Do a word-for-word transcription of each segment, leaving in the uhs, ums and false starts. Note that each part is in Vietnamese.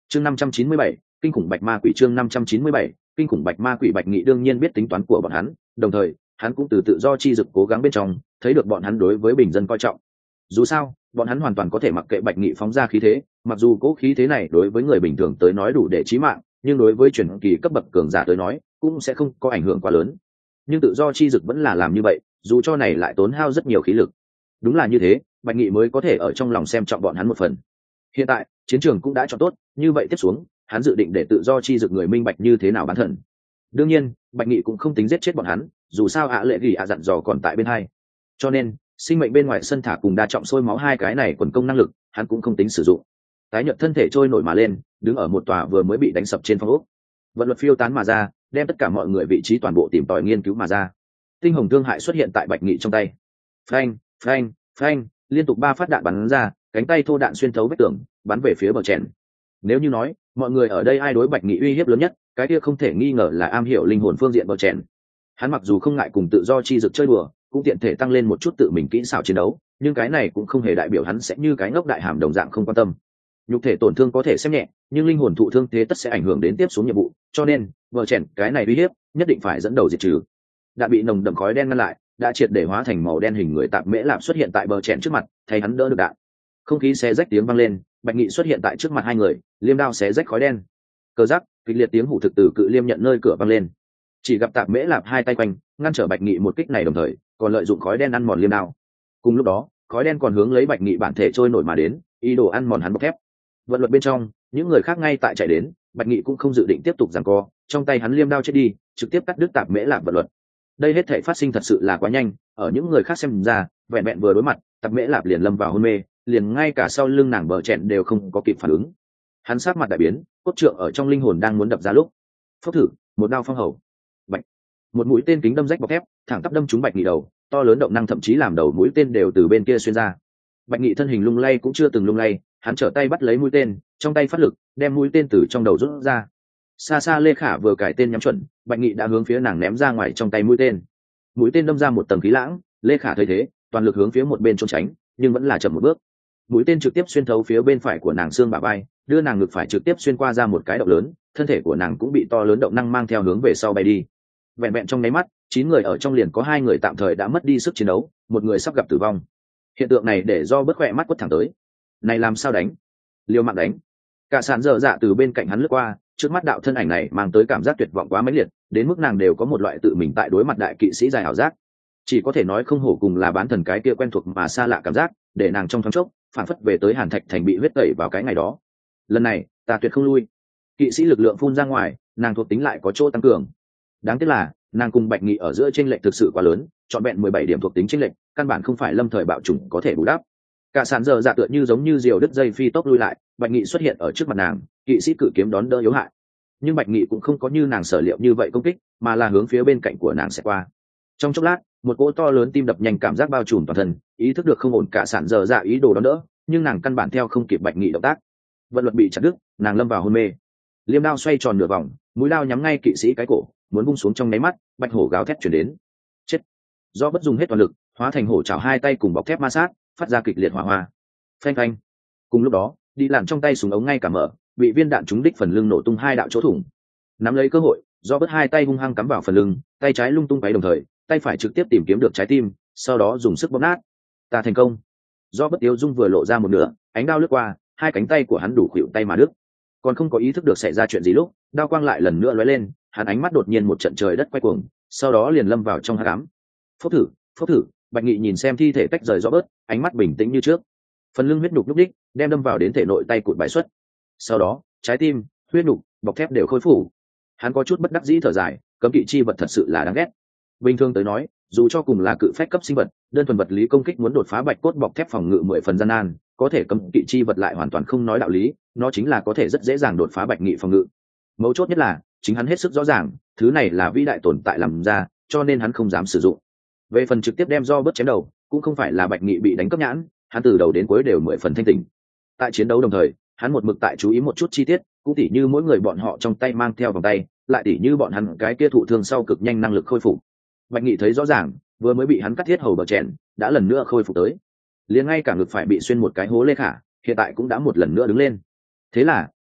chương năm trăm chín mươi bảy, kinh khủng bạch ma quỷ. Chương năm trăm chín mươi bảy, kinh khủng bạch ma quỷ. Bạch Nghị đương nhiên biết tính toán của bọn hắn, đồng thời hắn cũng từ tự do chi dực cố gắng bên trong thấy được bọn hắn đối với bình dân coi trọng. Dù sao bọn hắn hoàn toàn có thể mặc kệ Bạch Nghị phóng ra khí thế, mặc dù cố khí thế này đối với người bình thường tới nói đủ để chí mạng, nhưng đối với truyền kỳ cấp bậc cường giả tới nói cũng sẽ không có ảnh hưởng quá lớn. Nhưng tự do chi dực vẫn là làm như vậy, dù cho này lại tốn hao rất nhiều khí lực. Đúng là như thế, Bạch Nghị mới có thể ở trong lòng xem trọng bọn hắn một phần. Hiện tại chiến trường cũng đã chọn tốt, như vậy tiếp xuống hắn dự định để tự do chi dực người minh bạch như thế nào bán thần. Đương nhiên Bạch Nghị cũng không tính giết chết bọn hắn, dù sao ạ lệ gỉ ạ dặn dò còn tại bên hai, cho nên sinh mệnh bên ngoài sân thả cùng đa trọng sôi máu hai cái này quần công năng lực hắn cũng không tính sử dụng. Tái nhợt thân thể trôi nổi mà lên, đứng ở một tòa vừa mới bị đánh sập trên phong ốc, vận luật phiêu tán mà ra, đem tất cả mọi người vị trí toàn bộ tìm tòi nghiên cứu mà ra. Tinh hồng thương hại xuất hiện tại Bạch Nghị trong tay, phanh phanh phanh, liên tục ba phát đạn bắn ra, cánh tay thô đạn xuyên thấu vách tường bắn về phía bờ chèn. Nếu như nói mọi người ở đây ai đối Bạch Nghị uy hiếp lớn nhất, cái kia không thể nghi ngờ là am hiểu linh hồn phương diện bờ chèn. Hắn mặc dù không ngại cùng tự do chi dực chơi đùa, cũng tiện thể tăng lên một chút tự mình kỹ xảo chiến đấu, nhưng cái này cũng không hề đại biểu hắn sẽ như cái ngốc đại hàm đồng dạng không quan tâm. Nhục thể tổn thương có thể xem nhẹ, nhưng linh hồn thụ thương thế tất sẽ ảnh hưởng đến tiếp xuống nhiệm vụ, cho nên vợ chèn cái này uy hiếp nhất định phải dẫn đầu diệt trừ. Đã bị nồng đậm khói đen ngăn lại, đã triệt để hóa thành màu đen hình người tạp mễ lạp xuất hiện tại bờ chèn trước mặt, thay hắn đỡ được đạn. Không khí xé rách tiếng vang lên, Bạch Nghị xuất hiện tại trước mặt hai người, liêm đao xé rách khói đen. Cờ giáp kịch liệt tiếng hủ thực từ cự liêm nhận nơi cửa vang lên. Chỉ gặp tạp mễ lạp hai tay quanh ngăn trở Bạch Nghị một kích này, đồng thời còn lợi dụng khói đen ăn mòn liêm đao. Cùng lúc đó khói đen còn hướng lấy Bạch Nghị bản thể trôi nổi mà đến, ý đồ ăn mòn hắn bọc thép. Vận luật bên trong những người khác ngay tại chạy đến, Bạch Nghị cũng không dự định tiếp tục giằng co, trong tay hắn liêm đao chết đi, trực tiếp cắt đứt tạp mễ lạp vận luật. Đây hết thể phát sinh thật sự là quá nhanh, ở những người khác xem ra vẹn vẹn vừa đối mặt tạp mễ lạp liền lâm vào hôn mê, liền ngay cả sau lưng nàng bờ chẹn đều không có kịp phản ứng. Hắn sát mặt đại biến, cốt trượng ở trong linh hồn đang muốn đập ra lúc, phốc thử một đao phong hầu, Bạch, một mũi tên kính đâm rách bọc thép, thẳng tắp đâm trúng Bạch Nghị đầu, to lớn động năng thậm chí làm đầu mũi tên đều từ bên kia xuyên ra. Bạch Nghị thân hình lung lay cũng chưa từng lung lay, hắn trở tay bắt lấy mũi tên, trong tay phát lực đem mũi tên từ trong đầu rút ra. Xa xa Lê Khả vừa cải tên nhắm chuẩn, Bạch Nghị đã hướng phía nàng ném ra ngoài trong tay mũi tên. Mũi tên đâm ra một tầng khí lãng, Lê Khả thấy thế toàn lực hướng phía một bên trốn tránh, nhưng vẫn là chậm một bước. Mũi tên trực tiếp xuyên thấu phía bên phải của nàng xương bả vai, đưa nàng ngực phải trực tiếp xuyên qua ra một cái động lớn, thân thể của nàng cũng bị to lớn động năng mang theo hướng về sau bay đi. Vẹn vẹn trong nháy mắt, chín người ở trong liền có hai người tạm thời đã mất đi sức chiến đấu, một người sắp gặp tử vong. Hiện tượng này để do bớt khỏe mắt quất thẳng tới. Này làm sao đánh? Liều mạng đánh. Cả sàn dở dạ từ bên cạnh hắn lướt qua, trước mắt đạo thân ảnh này mang tới cảm giác tuyệt vọng quá mãnh liệt, đến mức nàng đều có một loại tự mình tại đối mặt đại kỵ sĩ dài ảo giác. Chỉ có thể nói không hổ cùng là bán thần cái kia quen thuộc mà xa lạ cảm giác, để nàng trong thoáng chốc phản phất về tới Hàn Thạch thành bị huyết tẩy vào cái ngày đó. Lần này ta tuyệt không lui. Kỵ sĩ lực lượng phun ra ngoài, nàng thuộc tính lại có chỗ tăng cường. Đáng tiếc là nàng cùng Bạch Nghị ở giữa chênh lệch thực sự quá lớn, trọn vẹn mười bảy điểm thuộc tính chênh lệch, căn bản không phải lâm thời bạo chủng có thể bù đắp. Cả sàn giờ dạ tựa như giống như diều đứt dây phi tốc lui lại, Bạch Nghị xuất hiện ở trước mặt nàng, kỵ sĩ cự kiếm đón đỡ yếu hại. Nhưng Bạch Nghị cũng không có như nàng sở liệu như vậy công kích, mà là hướng phía bên cạnh của nàng sẽ qua. Trong chốc lát, một cỗ to lớn tim đập nhanh cảm giác bao trùm toàn thân, ý thức được không ổn, cả sàn giờ dạ ý đồ đón đỡ, nhưng nàng căn bản theo không kịp Bạch Nghị động tác. Vận luật bị chặt đứt, nàng lâm vào hôn mê. Liêm đao xoay tròn nửa vòng, mũi đao nhắm ngay kỵ sĩ cái cổ, muốn vung xuống trong nháy mắt, Bạch hổ gào thét truyền đến. Chết! Do bất dùng hết toàn lực, hóa thành hổ chảo hai tay cùng bọc thép ma sát, phát ra kịch liệt hỏa hoa. Phanh phanh. Cùng lúc đó, đi lặn trong tay súng ống ngay cả mở, bị viên đạn trúng đích phần lưng nổ tung hai đạo chỗ thủng. Nắm lấy cơ hội, do bất hai tay hung hăng cắm vào phần lưng, tay trái lung tung váy đồng thời, tay phải trực tiếp tìm kiếm được trái tim, sau đó dùng sức bóp nát. Ta thành công. Do bất tiêu dung vừa lộ ra một nửa, ánh đao lướt qua, hai cánh tay của hắn đủ khuỵu tay mà đứt. Còn không có ý thức được xảy ra chuyện gì lúc, đao quang lại lần nữa lóe lên, hắn ánh mắt đột nhiên một trận trời đất quay cuồng, sau đó liền lâm vào trong hắc ám. Phốc thử, phốc thử, Bạch Nghị nhìn xem thi thể tách rời rõ bớt, ánh mắt bình tĩnh như trước. Phần lưng huyết nhục lúc đích, đem đâm vào đến thể nội tay cụt bài xuất. Sau đó, trái tim, huyết nhục, bọc thép đều khôi phục. Hắn có chút bất đắc dĩ thở dài, cấm kỵ chi vật thật sự là đáng ghét. Bình thường tới nói, dù cho cùng là cự phách cấp sinh vật, đơn thuần vật lý công kích muốn đột phá bạch cốt bọc thép phòng ngự mười phần gian nan, có thể cấm kỵ chi vật lại hoàn toàn không nói đạo lý, nó chính là có thể rất dễ dàng đột phá Bạch Nghị phòng ngự. Mấu chốt nhất là, chính hắn hết sức rõ ràng, thứ này là vĩ đại tồn tại làm ra, cho nên hắn không dám sử dụng. Về phần trực tiếp đem do bớt chém đầu, cũng không phải là Bạch Nghị bị đánh cấp nhãn, hắn từ đầu đến cuối đều mười phần thanh tỉnh. Tại chiến đấu đồng thời, hắn một mực tại chú ý một chút chi tiết, cũng tỉ như mỗi người bọn họ trong tay mang theo vòng tay, lại tỉ như bọn hắn cái kia thụ thương sau cực nhanh năng lực khôi phục. Bạch Nghị thấy rõ ràng, vừa mới bị hắn cắt thiết hầu bờ chèn, đã lần nữa khôi phục tới. Liền ngay cả ngực phải bị xuyên một cái hố Lê Khả, hiện tại cũng đã một lần nữa đứng lên. Thế là,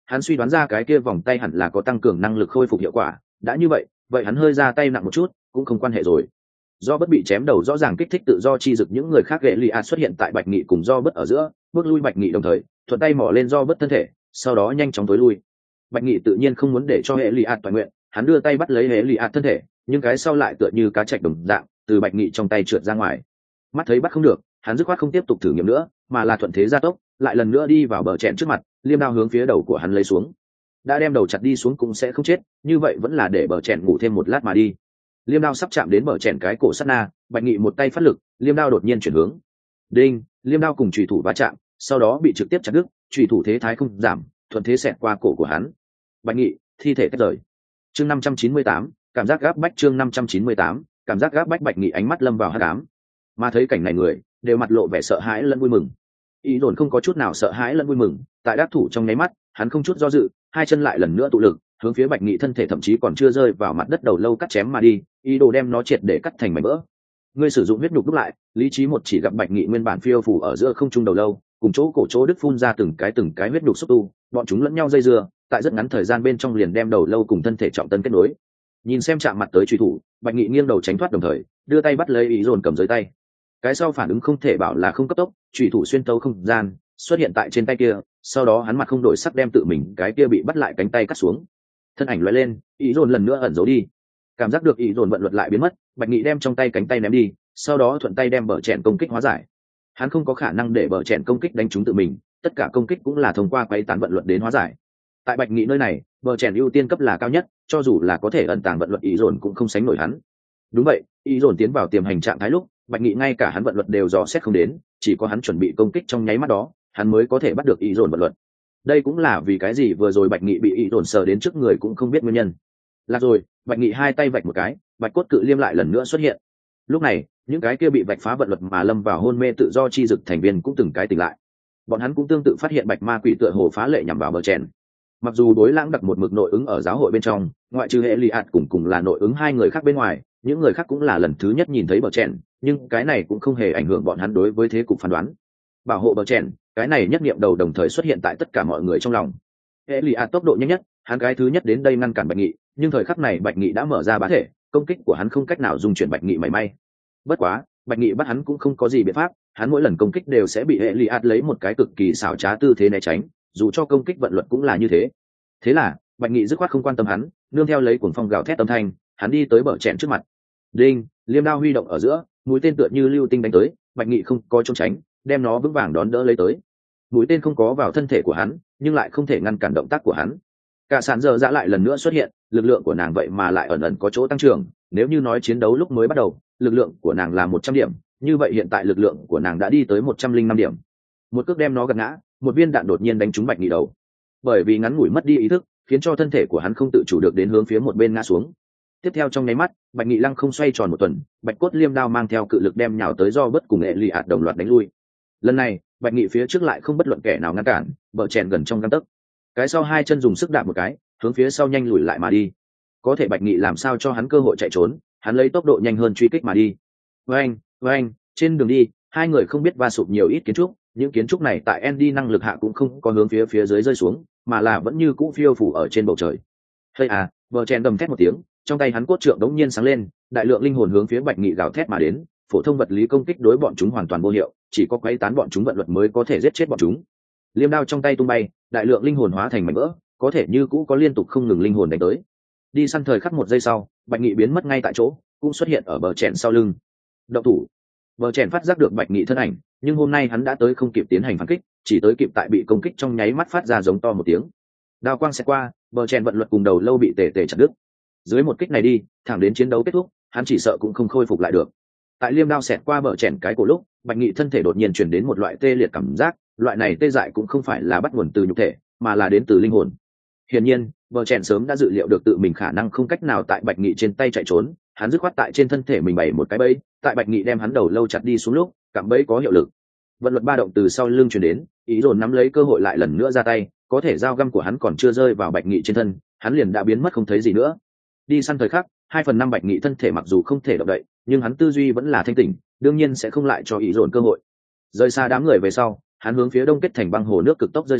hắn suy đoán ra cái kia vòng tay hẳn là có tăng cường năng lực khôi phục hiệu quả, đã như vậy vậy hắn hơi ra tay nặng một chút cũng không quan hệ rồi. Do bất bị chém đầu rõ ràng kích thích tự do chi dực những người khác, ghệ lì ạt xuất hiện tại bạch nghị cùng do bất ở giữa, bước lui bạch nghị đồng thời thuận tay mỏ lên do bất thân thể, sau đó nhanh chóng tối lui. Bạch nghị tự nhiên không muốn để cho hệ lì ạt toàn nguyện, hắn đưa tay bắt lấy hệ lì ạt thân thể, nhưng cái sau lại tựa như cá chạch đồng dạng từ bạch nghị trong tay trượt ra ngoài. Mắt thấy bắt không được, hắn dứt khoát không tiếp tục thử nghiệm nữa, mà là thuận thế gia tốc lại lần nữa đi vào bờ chèn trước mặt, liêm đao hướng phía đầu của hắn lấy xuống. Đã đem đầu chặt đi xuống cũng sẽ không chết, như vậy vẫn là để bờ chèn ngủ thêm một lát mà đi. Liêm đao sắp chạm đến bờ chèn cái cổ sát na, bạch nghị một tay phát lực, liêm đao đột nhiên chuyển hướng. Đinh, liêm đao cùng chủy thủ va chạm, sau đó bị trực tiếp chặt đứt, chủy thủ thế thái không giảm, thuận thế xẹt qua cổ của hắn. Bạch nghị thi thể tách rời. Chương năm trăm chín mươi tám, cảm giác gáp bách. Chương năm trăm chín mươi tám, cảm giác gáp bách. Bạch nghị ánh mắt lâm vào hắc ám, mà thấy cảnh này người đều mặt lộ vẻ sợ hãi lẫn vui mừng. Ý đồn không có chút nào sợ hãi lẫn vui mừng, tại đáp thủ trong nháy mắt hắn không chút do dự, hai chân lại lần nữa tụ lực hướng phía bạch nghị thân thể thậm chí còn chưa rơi vào mặt đất đầu lâu cắt chém mà đi, ý đồ đem nó triệt để cắt thành mảnh vỡ. Ngươi sử dụng huyết nhục đúc lại, lý trí một chỉ gặp bạch nghị nguyên bản phiêu phù ở giữa không trung đầu lâu cùng chỗ cổ chỗ đứt phun ra từng cái từng cái huyết nhục xúc tu, bọn chúng lẫn nhau dây dưa, tại rất ngắn thời gian bên trong liền đem đầu lâu cùng thân thể trọng tân kết nối. Nhìn xem chạm mặt tới truy thủ, bạch nghị nghiêng đầu tránh thoát, đồng thời đưa tay bắt lấy ý dồn cầm dưới tay. Cái sau phản ứng không thể bảo là không cấp tốc, truy thủ xuyên tấu không gian xuất hiện tại trên tay kia, sau đó hắn mặt không đổi sắc đem tự mình cái kia bị bắt lại cánh tay cắt xuống. Thân ảnh lóe lên, ý dồn lần nữa ẩn giấu đi. Cảm giác được ý dồn vận luật lại biến mất, bạch nghị đem trong tay cánh tay ném đi, sau đó thuận tay đem bờ chèn công kích hóa giải. Hắn không có khả năng để bờ chèn công kích đánh trúng tự mình, tất cả công kích cũng là thông qua quấy tán vận luật đến hóa giải. Tại bạch nghị nơi này, bờ chèn ưu tiên cấp là cao nhất, cho dù là có thể ẩn tàng vận luật, ý dồn cũng không sánh nổi hắn. Đúng vậy, ý dồn tiến vào tiềm hành trạng thái lúc bạch nghị ngay cả hắn vận luật đều dò xét không đến, chỉ có hắn chuẩn bị công kích trong nháy mắt đó hắn mới có thể bắt được ý dồn vận luật. Đây cũng là vì cái gì vừa rồi bạch nghị bị ý dồn sờ đến trước người cũng không biết nguyên nhân. Là rồi, bạch nghị hai tay vạch một cái, bạch cốt cự liêm lại lần nữa xuất hiện. Lúc này những cái kia bị vạch phá vận luật mà lâm vào hôn mê tự do chi dực thành viên cũng từng cái tỉnh lại. Bọn hắn cũng tương tự phát hiện bạch ma quỷ tựa hồ phá lệ nhằm vào bờ chèn. Mặc dù đối lãng đặc một mực nội ứng ở giáo hội bên trong, ngoại trừ hệ lì ạt cùng cùng là nội ứng hai người khác bên ngoài, những người khác cũng là lần thứ nhất nhìn thấy bờ chèn, nhưng cái này cũng không hề ảnh hưởng bọn hắn đối với thế cục phán đoán. Bảo hộ bờ chèn, cái này nhất niệm đầu đồng thời xuất hiện tại tất cả mọi người trong lòng. Hệ lì ạt tốc độ nhanh nhất, hắn cái thứ nhất đến đây ngăn cản bạch nghị, nhưng thời khắc này bạch nghị đã mở ra bá thể, công kích của hắn không cách nào dung chuyển bạch nghị mảy may. Bất quá bạch nghị bắt hắn cũng không có gì biện pháp, hắn mỗi lần công kích đều sẽ bị hệ lì ạt lấy một cái cực kỳ xảo trá tư thế né tránh, dù cho công kích vận luật cũng là như thế. Thế là bạch nghị dứt khoát không quan tâm hắn, nương theo lấy cuồng phong gào thét âm thanh, hắn đi tới bờ chèn trước mặt. Đinh, liêm đao huy động ở giữa, mũi tên tựa như lưu tinh đánh tới, bạch nghị không có trốn tránh, đem nó vững vàng đón đỡ lấy tới. Mũi tên không có vào thân thể của hắn, nhưng lại không thể ngăn cản động tác của hắn. Cả sàn giờ dã lại lần nữa xuất hiện, lực lượng của nàng vậy mà lại ẩn ẩn có chỗ tăng trưởng. Nếu như nói chiến đấu lúc mới bắt đầu lực lượng của nàng là một trăm điểm, như vậy hiện tại lực lượng của nàng đã đi tới một trăm linh năm điểm. Một cước đem nó gạt ngã, một viên đạn đột nhiên đánh trúng bạch nghị đầu. Bởi vì ngắn ngủi mất đi ý thức, khiến cho thân thể của hắn không tự chủ được đến hướng phía một bên ngã xuống. Tiếp theo trong nháy mắt, bạch nghị lăng không xoay tròn một tuần, bạch cốt liêm đao mang theo cự lực đem nhào tới do bất cùng hệ lì ạt đồng loạt đánh lui. Lần này bạch nghị phía trước lại không bất luận kẻ nào ngăn cản, bờ chèn gần trong gang tấc. Cái sau hai chân dùng sức đạp một cái, hướng phía sau nhanh lùi lại mà đi. Có thể bạch nghị làm sao cho hắn cơ hội chạy trốn, hắn lấy tốc độ nhanh hơn truy kích mà đi. Vâng, vâng, trên đường đi hai người không biết va sụp nhiều ít kiến trúc, những kiến trúc này tại Andy năng lực hạ cũng không có hướng phía phía dưới rơi xuống, mà là vẫn như cũ phiêu phủ ở trên bầu trời. Hey à, bờ chèn đầm thét một tiếng, trong tay hắn cốt trượng đống nhiên sáng lên, đại lượng linh hồn hướng phía bạch nghị gào thét mà đến. Phổ thông vật lý công kích đối bọn chúng hoàn toàn vô hiệu, chỉ có quấy tán bọn chúng vận luật mới có thể giết chết bọn chúng. Liêm đao trong tay tung bay, đại lượng linh hồn hóa thành mảnh vỡ, có thể như cũ có liên tục không ngừng linh hồn đánh tới. Đi săn thời khắc một giây sau, bạch nghị biến mất ngay tại chỗ, cũng xuất hiện ở bờ chèn sau lưng. Động thủ. Bờ chèn phát giác được bạch nghị thân ảnh, nhưng hôm nay hắn đã tới không kịp tiến hành phản kích, chỉ tới kịp tại bị công kích trong nháy mắt phát ra giống to một tiếng. Đao quang sẽ qua, bờ chèn vận luật cùng đầu lâu bị tề tề chặt đứt. Dưới một kích này đi, thẳng đến chiến đấu kết thúc, hắn chỉ sợ cũng không khôi phục lại được. Tại liêm đao xẹt qua bờ chèn cái cổ lúc, bạch nghị thân thể đột nhiên truyền đến một loại tê liệt cảm giác, loại này tê dại cũng không phải là bắt nguồn từ nhục thể, mà là đến từ linh hồn. Hiển nhiên, bờ chèn sớm đã dự liệu được tự mình khả năng không cách nào tại bạch nghị trên tay chạy trốn, hắn dứt khoát tại trên thân thể mình bày một cái bẫy, tại bạch nghị đem hắn đầu lâu chặt đi xuống lúc, cạm bẫy có hiệu lực. Vận luật ba động từ sau lưng truyền đến, ý dồn nắm lấy cơ hội lại lần nữa ra tay, có thể dao găm của hắn còn chưa rơi vào bạch nghị trên thân, hắn liền đã biến mất không thấy gì nữa. Đi săn thời khắc, hai phần năm bạch nghị thân thể mặc dù không thể động đậy, nhưng hắn tư duy vẫn là thanh tỉnh, đương nhiên sẽ không lại cho ý dồn cơ hội. Rời xa đám người về sau, hắn hướng phía đông kết thành băng hồ nước cực tốc rơi xuống,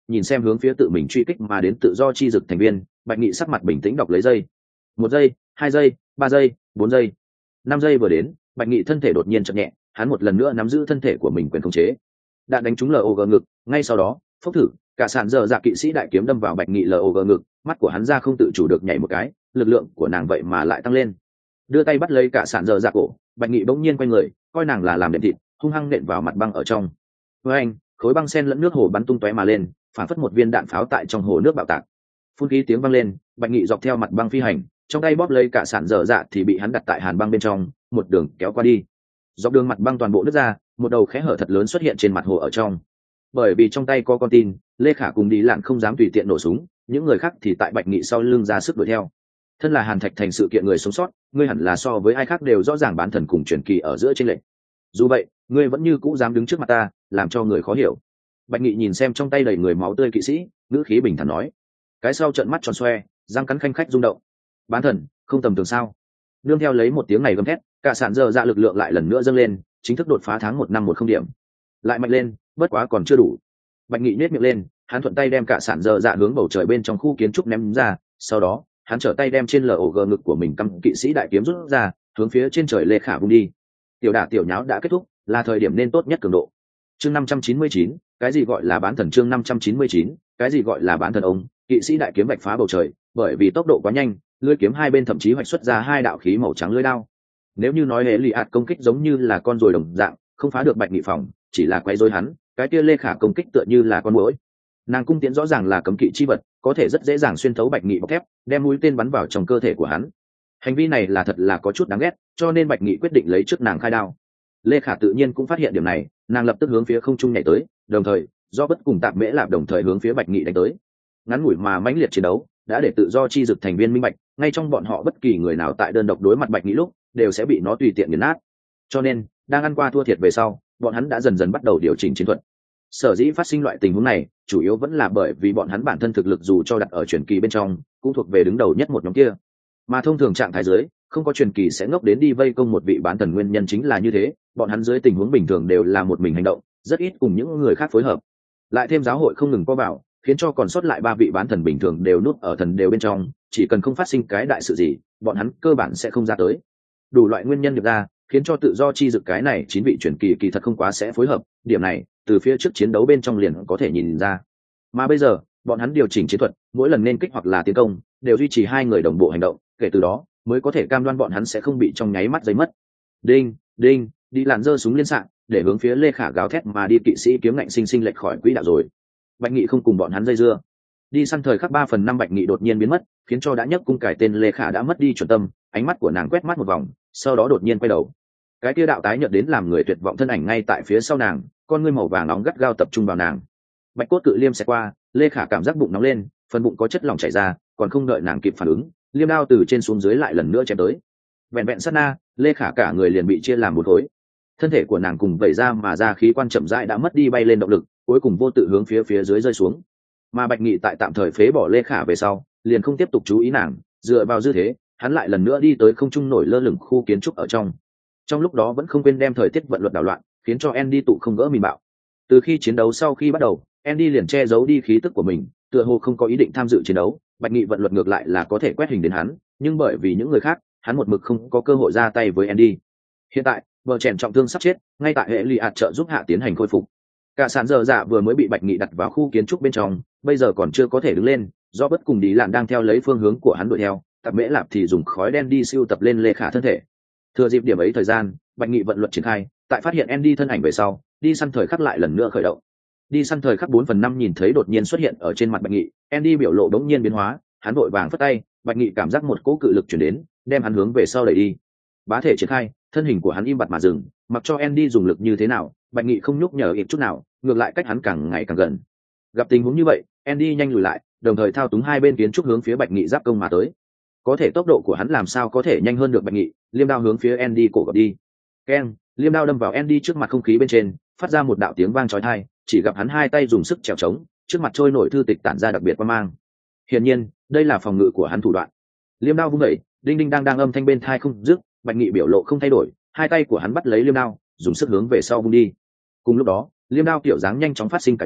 nhìn xem hướng phía tự mình truy kích mà đến tự do chi dực thành viên, Bạch Nghị sắc mặt bình tĩnh đọc lấy giây. Một giây, hai giây, ba giây, bốn giây, năm giây vừa đến, Bạch Nghị thân thể đột nhiên chậm nhẹ, hắn một lần nữa nắm giữ thân thể của mình quyền khống chế. Đạn đánh trúng lờ ô gờ ngực, ngay sau đó, phốc thử, cả sàn giờ dạ kỵ sĩ đại kiếm đâm vào Bạch Nghị lờ ô gờ ngực, mắt của hắn ra không tự chủ được nhảy một cái, lực lượng của nàng vậy mà lại tăng lên. Đưa tay bắt lấy cả sàn giờ dạ cổ, Bạch Nghị bỗng nhiên quay người, coi nàng là làm đệm thịt, hung hăng nện vào mặt băng ở trong. Với anh, khối băng sen lẫn nước hồ bắn tung tóe mà lên, phản phất một viên đạn pháo tại trong hồ nước bạo tạc. Phun khí tiếng vang lên, Bạch Nghị dọc theo mặt băng phi hành, trong tay bóp lấy cả sàn dở dạ thì bị hắn đặt tại hàn băng bên trong, một đường kéo qua đi. Dọc đường mặt băng toàn bộ nứt ra, một đầu khe hở thật lớn xuất hiện trên mặt hồ ở trong. Bởi vì trong tay có con tin, Lê Khả cùng đi lặn không dám tùy tiện nổ súng, những người khác thì tại Bạch Nghị sau lưng ra sức đuổi theo. Thân là Hàn Thạch thành sự kiện người sống sót, ngươi hẳn là so với ai khác đều rõ ràng bán thần cùng truyền kỳ ở giữa chênh lệch. Dù vậy, ngươi vẫn như cũ dám đứng trước mặt ta, làm cho người khó hiểu. Bạch Nghị nhìn xem trong tay đầy người máu tươi kỵ sĩ, ngữ khí bình thản nói. Cái sau trợn mắt tròn xoe, răng cắn khanh khách rung động. Bán thần, không tầm thường sao? Nương theo lấy một tiếng này gầm thét, cả sàn giờ dạ lực lượng lại lần nữa dâng lên, chính thức đột phá tháng một năm một không điểm. Lại mạnh lên, bất quá còn chưa đủ. Bạch Nghị nhếch miệng lên, hắn thuận tay đem cả sàn giờ dạ hướng bầu trời bên trong khu kiến trúc ném ra, sau đó, hắn trở tay đem trên lờ ổ gờ ngực của mình cắm kỵ sĩ đại kiếm rút ra, hướng phía trên trời Lê Khả vung đi. Tiểu đả tiểu nháo đã kết thúc, là thời điểm nên tốt nhất cường độ. Chương năm trăm chín mươi chín, cái gì gọi là bán thần chương năm trăm chín mươi chín, cái gì gọi là bán thần ông, kỵ sĩ đại kiếm vạch phá bầu trời, bởi vì tốc độ quá nhanh, lưỡi kiếm hai bên thậm chí hoạch xuất ra hai đạo khí màu trắng lưỡi đao. Nếu như nói hệ lụy ạt công kích giống như là con ruồi đồng dạng, không phá được Bạch Nghị phòng, chỉ là quay rối hắn, cái kia Lê Khả công kích tựa như là con muỗi. Nàng cung tiễn rõ ràng là cấm kỵ chi vật, có thể rất dễ dàng xuyên thấu Bạch Nghị bọc thép, đem mũi tên bắn vào trong cơ thể của hắn. Hành vi này là thật là có chút đáng ghét, cho nên Bạch Nghị quyết định lấy trước nàng khai đao. Lê Khả tự nhiên cũng phát hiện điểm này, nàng lập tức hướng phía không trung nhảy tới, đồng thời do bất cùng tạm mễ lạp đồng thời hướng phía Bạch Nghị đánh tới. Ngắn ngủi mà mãnh liệt chiến đấu đã để tự do chi dực thành viên minh bạch, ngay trong bọn họ bất kỳ người nào tại đơn độc đối mặt Bạch Nghị lúc đều sẽ bị nó tùy tiện nghiền nát. Cho nên đang ăn qua thua thiệt về sau, bọn hắn đã dần dần bắt đầu điều chỉnh chiến thuật. Sở dĩ phát sinh loại tình huống này, chủ yếu vẫn là bởi vì bọn hắn bản thân thực lực dù cho đặt ở truyền kỳ bên trong, cũng thuộc về đứng đầu nhất một nhóm kia. Mà thông thường trạng thái dưới, không có truyền kỳ sẽ ngốc đến đi vây công một vị bán thần, nguyên nhân chính là như thế, bọn hắn dưới tình huống bình thường đều là một mình hành động, rất ít cùng những người khác phối hợp. Lại thêm giáo hội không ngừng có vào, khiến cho còn sót lại ba vị bán thần bình thường đều núp ở thần đều bên trong, chỉ cần không phát sinh cái đại sự gì, bọn hắn cơ bản sẽ không ra tới. Đủ loại nguyên nhân được ra, khiến cho tự do chi dực cái này chín vị truyền kỳ kỳ thật không quá sẽ phối hợp, điểm này từ phía trước chiến đấu bên trong liền có thể nhìn ra. Mà bây giờ, bọn hắn điều chỉnh chiến thuật, mỗi lần nên kích hoặc là tiến công, đều duy trì hai người đồng bộ hành động, kể từ đó mới có thể cam đoan bọn hắn sẽ không bị trong nháy mắt giấy mất. Đinh, đinh, đi làn giơ súng liên xạ, để hướng phía Lê Khả gào thét mà đi kỵ sĩ kiếm ngạnh sinh sinh lệch khỏi quỹ đạo rồi. Bạch Nghị không cùng bọn hắn dây dưa. Đi săn thời khắc ba phần năm Bạch Nghị đột nhiên biến mất, khiến cho đã nhấc cung cải tên Lê Khả đã mất đi chuẩn tâm, ánh mắt của nàng quét mắt một vòng, sau đó đột nhiên quay đầu. Cái kia đạo tái nhợt đến làm người tuyệt vọng thân ảnh ngay tại phía sau nàng, con ngươi màu vàng nóng gắt gao tập trung vào nàng. Bạch cốt cự liêm xẹt qua, Lê Khả cảm giác bụng nóng lên, phần bụng có chất lỏng chảy ra, còn không đợi nàng kịp phản ứng, liêm đao từ trên xuống dưới lại lần nữa chém tới. Vẹn vẹn sát na, Lê Khả cả người liền bị chia làm một khối. Thân thể của nàng cùng vẩy ra mà ra khí quan chậm rãi đã mất đi bay lên động lực, cuối cùng vô tự hướng phía phía dưới rơi xuống. Mà Bạch Nghị tại tạm thời phế bỏ Lê Khả về sau, liền không tiếp tục chú ý nàng, dựa vào dư thế, hắn lại lần nữa đi tới không trung nổi lơ lửng khu kiến trúc ở trong. Trong lúc đó vẫn không quên đem thời tiết vận luật đảo loạn, khiến cho Andy tụ không gỡ mìn bạo. Từ khi chiến đấu sau khi bắt đầu, Andy liền che giấu đi khí tức của mình, tựa hồ không có ý định tham dự chiến đấu. Bạch Nghị vận luật ngược lại là có thể quét hình đến hắn, nhưng bởi vì những người khác, hắn một mực không có cơ hội ra tay với Andy. Hiện tại, vợ chèn trọng thương sắp chết, ngay tại hệ lụy ạt trợ giúp hạ tiến hành khôi phục. Cả sàn giờ dạ vừa mới bị Bạch Nghị đặt vào khu kiến trúc bên trong, bây giờ còn chưa có thể đứng lên, do bất cùng đi lạn đang theo lấy phương hướng của hắn đuổi theo, tập mễ lạp thì dùng khói đen đi siêu tập lên Lê Khả thân thể. Thừa dịp điểm ấy thời gian, Bạch Nghị vận luật triển khai, tại phát hiện Andy thân ảnh về sau, đi săn thời khắc lại lần nữa khởi động. Đi săn thời khắc bốn phần năm nhìn thấy đột nhiên xuất hiện ở trên mặt Bạch Nghị, Andy biểu lộ đống nhiên biến hóa, hắn vội vàng phất tay, Bạch Nghị cảm giác một cỗ cự lực chuyển đến, đem hắn hướng về sau đẩy đi. Bá thể triển khai, thân hình của hắn im bặt mà dừng, mặc cho Andy dùng lực như thế nào, Bạch Nghị không nhúc nhở ít chút nào, ngược lại cách hắn càng ngày càng gần. Gặp tình huống như vậy, Andy nhanh lùi lại, đồng thời thao túng hai bên kiến trúc hướng phía Bạch Nghị giáp công mà tới. Có thể tốc độ của hắn làm sao có thể nhanh hơn được Bạch Nghị, liêm đao hướng phía Andy cổ gập đi. Keng, liêm đao đâm vào Andy trước mặt không khí bên trên, phát ra một đạo tiếng vang chói tai, chỉ gặp hắn hai tay dùng sức trèo trống, trước mặt trôi nổi thư tịch tản ra đặc biệt quang mang. Hiển nhiên, đây là phòng ngự của hắn thủ đoạn. Liêm đao vung dậy, đinh đinh đang đang âm thanh bên tai không dứt, Bạch Nghị biểu lộ không thay đổi, hai tay của hắn bắt lấy liêm đao, dùng sức hướng về sau vung đi. Cùng lúc đó, liêm đao kiểu dáng nhanh chóng phát sinh cải biến,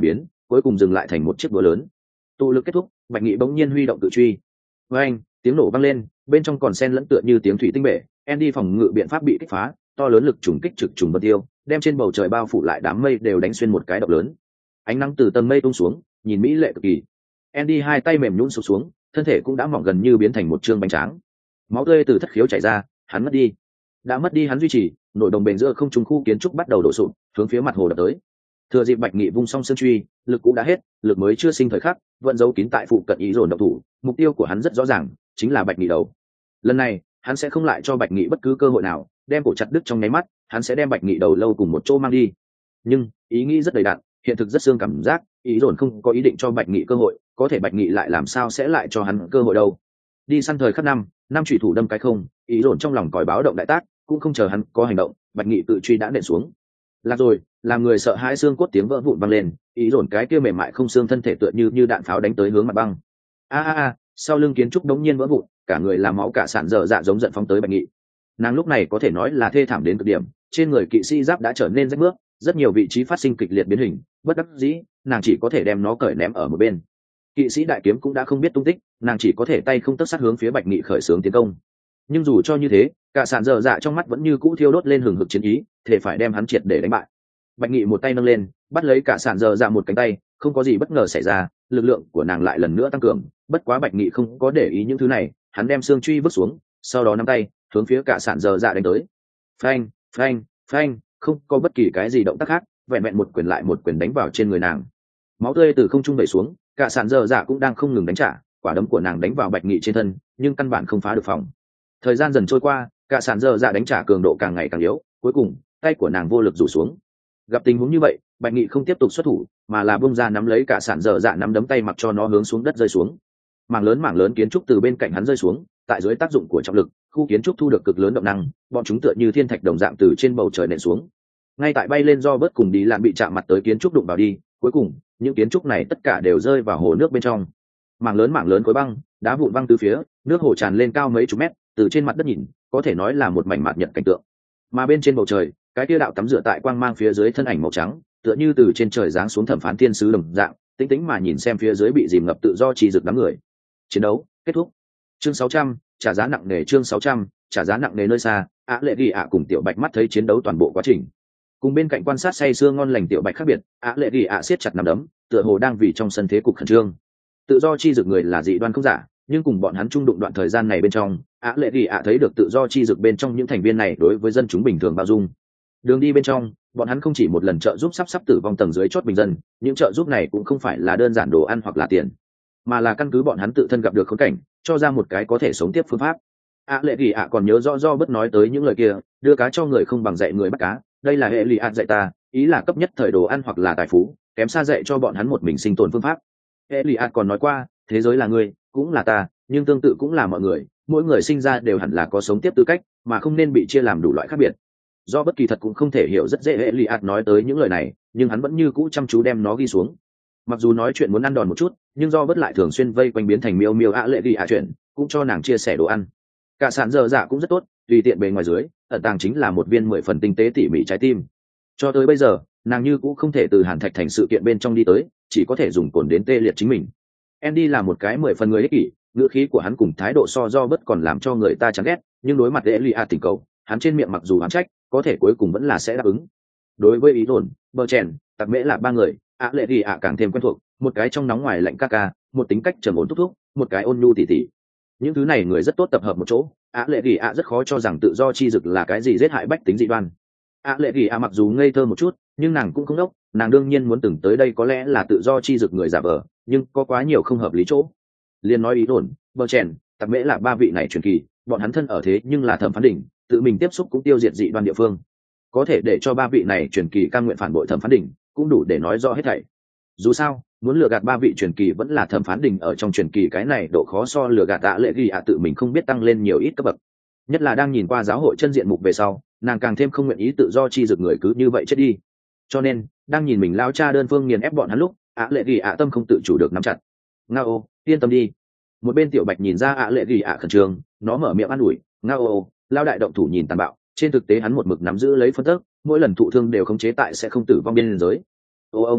cuối cùng dừng lại thành một chiếc búa lớn. Tụ lực kết thúc, Bạch Nghị bỗng nhiên huy động tự truy. Với anh, tiếng nổ vang lên, bên trong còn xen lẫn tựa như tiếng thủy tinh bể. Andy phòng ngự biện pháp bị kích phá, to lớn lực trùng kích trực trùng vân tiêu, đem trên bầu trời bao phủ lại đám mây đều đánh xuyên một cái động lớn. Ánh nắng từ tầng mây tung xuống, nhìn mỹ lệ cực kỳ. Andy hai tay mềm nhũn sụp xuống, thân thể cũng đã mỏng gần như biến thành một trương bánh tráng. Máu tươi từ thất khiếu chảy ra, hắn mất đi. Đã mất đi hắn duy trì, nội đồng bền giữa không trung khu kiến trúc bắt đầu đổ sụp, hướng phía mặt hồ đập tới. Thừa dịp Bạch Nghị vung xong sơn truy, lực cũng đã hết, lực mới chưa sinh thời khắc, vẫn giấu kín tại phụ cận ý dồn động thủ. Mục tiêu của hắn rất rõ ràng, chính là Bạch Nghị đầu. Lần này, hắn sẽ không lại cho Bạch Nghị bất cứ cơ hội nào, đem cổ chặt đứt trong nháy mắt, hắn sẽ đem Bạch Nghị đầu lâu cùng một chỗ mang đi. Nhưng ý nghĩ rất đầy đặn, hiện thực rất xương cảm giác, ý dồn không có ý định cho Bạch Nghị cơ hội, có thể Bạch Nghị lại làm sao sẽ lại cho hắn cơ hội đâu. Đi săn thời khắc năm, năm chủy thủ đâm cái không, ý dồn trong lòng còi báo động đại tác, cũng không chờ hắn có hành động, Bạch Nghị tự truy đã nện xuống. Lạc rồi, làm người sợ hãi xương cốt tiếng vỡ vụn vang lên, ý dồn cái kia mềm mại không xương thân thể tựa như như đạn pháo đánh tới hướng mặt băng. A a a, sau lưng kiến trúc đống nhiên vỡ vụn, cả người làm máu cả sản dở dạ giống giận phóng tới Bạch Nghị. Nàng lúc này có thể nói là thê thảm đến cực điểm, trên người kỵ sĩ giáp đã trở nên rách mướp, rất nhiều vị trí phát sinh kịch liệt biến hình, bất đắc dĩ, nàng chỉ có thể đem nó cởi ném ở một bên. Kỵ sĩ đại kiếm cũng đã không biết tung tích, nàng chỉ có thể tay không tấc sát hướng phía Bạch Nghị khởi xướng tiến công. Nhưng dù cho như thế, cả sản dở dạ trong mắt vẫn như cũ thiêu đốt lên hừng hực chiến ý, thể phải đem hắn triệt để đánh bại. Bạch Nghị một tay nâng lên, bắt lấy cả sản dở dạ một cánh tay, không có gì bất ngờ xảy ra, lực lượng của nàng lại lần nữa tăng cường. Bất quá Bạch Nghị không có để ý những thứ này, hắn đem xương truy vứt xuống, sau đó nắm tay hướng phía cả sản dở dạ đánh tới. Phanh, phanh, phanh, không có bất kỳ cái gì động tác khác, vẹn vẹn một quyền lại một quyền đánh vào trên người nàng. Máu tươi từ không trung vẩy xuống, cả sản dở dạ cũng đang không ngừng đánh trả, quả đấm của nàng đánh vào Bạch Nghị trên thân, nhưng căn bản không phá được phòng. Thời gian dần trôi qua, cả sản dở dạ đánh trả cường độ càng ngày càng yếu, cuối cùng tay của nàng vô lực rủ xuống. Gặp tình huống như vậy, Bạch Nghị không tiếp tục xuất thủ, mà là bung ra nắm lấy cả sản dở dạ nắm đấm tay mặc cho nó hướng xuống đất rơi xuống. Mảng lớn mảng lớn kiến trúc từ bên cạnh hắn rơi xuống, tại dưới tác dụng của trọng lực, khu kiến trúc thu được cực lớn động năng, bọn chúng tựa như thiên thạch đồng dạng từ trên bầu trời nện xuống. Ngay tại bay lên do bớt cùng đi lạn bị chạm mặt tới kiến trúc đụng vào đi, cuối cùng những kiến trúc này tất cả đều rơi vào hồ nước bên trong. Mảng lớn mảng lớn khối băng, đá vụn văng từ phía, nước hồ tràn lên cao mấy chục mét, từ trên mặt đất nhìn, có thể nói là một mảnh mạt nhật cảnh tượng. Mà bên trên bầu trời, cái kia đạo tắm rửa tại quang mang phía dưới thân ảnh màu trắng, tựa như từ trên trời giáng xuống thẩm phán thiên sứ đồng dạng, tĩnh tĩnh mà nhìn xem phía dưới bị dìm ngập tự do trì rực đám người. Chiến đấu kết thúc. Chương sáu trăm, trả giá nặng nề. Chương sáu trăm, trả giá nặng nề. Nơi xa, Á Lệ Ghi ạ cùng Tiểu Bạch mắt thấy chiến đấu toàn bộ quá trình. Cùng bên cạnh quan sát say sưa ngon lành Tiểu Bạch khác biệt, Á Lệ Ghi ạ siết chặt nắm đấm, tựa hồ đang vì trong sân thế cục khẩn trương. Tự do chi dực người là dị đoan không giả, nhưng cùng bọn hắn chung đụng đoạn thời gian này bên trong, Á Lệ Ghi ạ thấy được tự do chi dực bên trong những thành viên này đối với dân chúng bình thường bao dung. Đường đi bên trong, bọn hắn không chỉ một lần trợ giúp sắp sắp tử vong tầng dưới chót bình dân, những trợ giúp này cũng không phải là đơn giản đồ ăn hoặc là tiền, mà là căn cứ bọn hắn tự thân gặp được khốn cảnh, cho ra một cái có thể sống tiếp phương pháp. Á Lệ Ghi ạ còn nhớ rõ do bất nói tới những lời kia, đưa cá cho người không bằng dạy người bắt cá, đây là hệ lì ạt dạy ta, ý là cấp nhất thời đồ ăn hoặc là tài phú, kém xa dạy cho bọn hắn một mình sinh tồn phương pháp. Hệ lì ạt còn nói qua, thế giới là người, cũng là ta, nhưng tương tự cũng là mọi người, mỗi người sinh ra đều hẳn là có sống tiếp tư cách, mà không nên bị chia làm đủ loại khác biệt. Do bất kỳ thật cũng không thể hiểu rất dễ hệ lì ạt nói tới những lời này, nhưng hắn vẫn như cũ chăm chú đem nó ghi xuống. Mặc dù nói chuyện muốn ăn đòn một chút, nhưng do bất lại thường xuyên vây quanh biến thành miêu miêu Á Lệ Ghi ạ chuyện, cũng cho nàng chia sẻ đồ ăn. Cả sản dở dạ cũng rất tốt, tùy tiện bề ngoài dưới, ẩn tàng chính là một viên mười phần tinh tế tỉ mỉ trái tim. Cho tới bây giờ, nàng như cũng không thể từ Hàn Thạch thành sự kiện bên trong đi tới, chỉ có thể dùng cồn đến tê liệt chính mình. Andy là một cái mười phần người ích kỷ, ngữ khí của hắn cùng thái độ so do bất còn làm cho người ta chán ghét, nhưng đối mặt với Elia tình cầu, hắn trên miệng mặc dù hắn trách, có thể cuối cùng vẫn là sẽ đáp ứng. Đối với ý đồn, bờ chèn, tặc mễ là ba người, Á Lệ Ghi ạ càng thêm quen thuộc, một cái trong nóng ngoài lạnh ca ca, một tính cách trầm ổn thúc thúc, một cái ôn nhu tỉ tỉ. Những thứ này người rất tốt tập hợp một chỗ, Á Lệ Ghi ạ rất khó cho rằng tự do chi dực là cái gì giết hại bách tính dị đoan. Á Lệ Ghi ạ mặc dù ngây thơ một chút, nhưng nàng cũng không đốc, nàng đương nhiên muốn từng tới đây có lẽ là tự do chi dực người giả vờ, nhưng có quá nhiều không hợp lý chỗ. Liên nói ý đồn, bờ chèn, tặc mễ là ba vị này truyền kỳ, bọn hắn thân ở thế nhưng là thẩm phán đỉnh, tự mình tiếp xúc cũng tiêu diệt dị đoan địa phương, có thể để cho ba vị này truyền kỳ cam nguyện phản bội thẩm phán đỉnh, cũng đủ để nói rõ hết thảy. Dù sao, muốn lừa gạt ba vị truyền kỳ vẫn là thẩm phán đỉnh ở trong truyền kỳ, cái này độ khó so lừa gạt Á Lệ Ghi ạ tự mình không biết tăng lên nhiều ít cấp bậc. Nhất là đang nhìn qua giáo hội chân diện mục về sau, nàng càng thêm không nguyện ý tự do chi dực người cứ như vậy chết đi. Cho nên, đang nhìn mình lao cha đơn phương nghiền ép bọn hắn lúc, Á Lệ Ghi ạ tâm không tự chủ được nắm chặt. Ngao, yên tâm đi. Một bên Tiểu Bạch nhìn ra Á Lệ Ghi ạ khẩn trương, nó mở miệng an ủi. Ngao, lao đại động thủ nhìn tàn bạo, trên thực tế hắn một mực nắm giữ lấy phân tức, mỗi lần thụ thương đều khống chế tại sẽ không tử vong biên giới. Ô ô Ngao,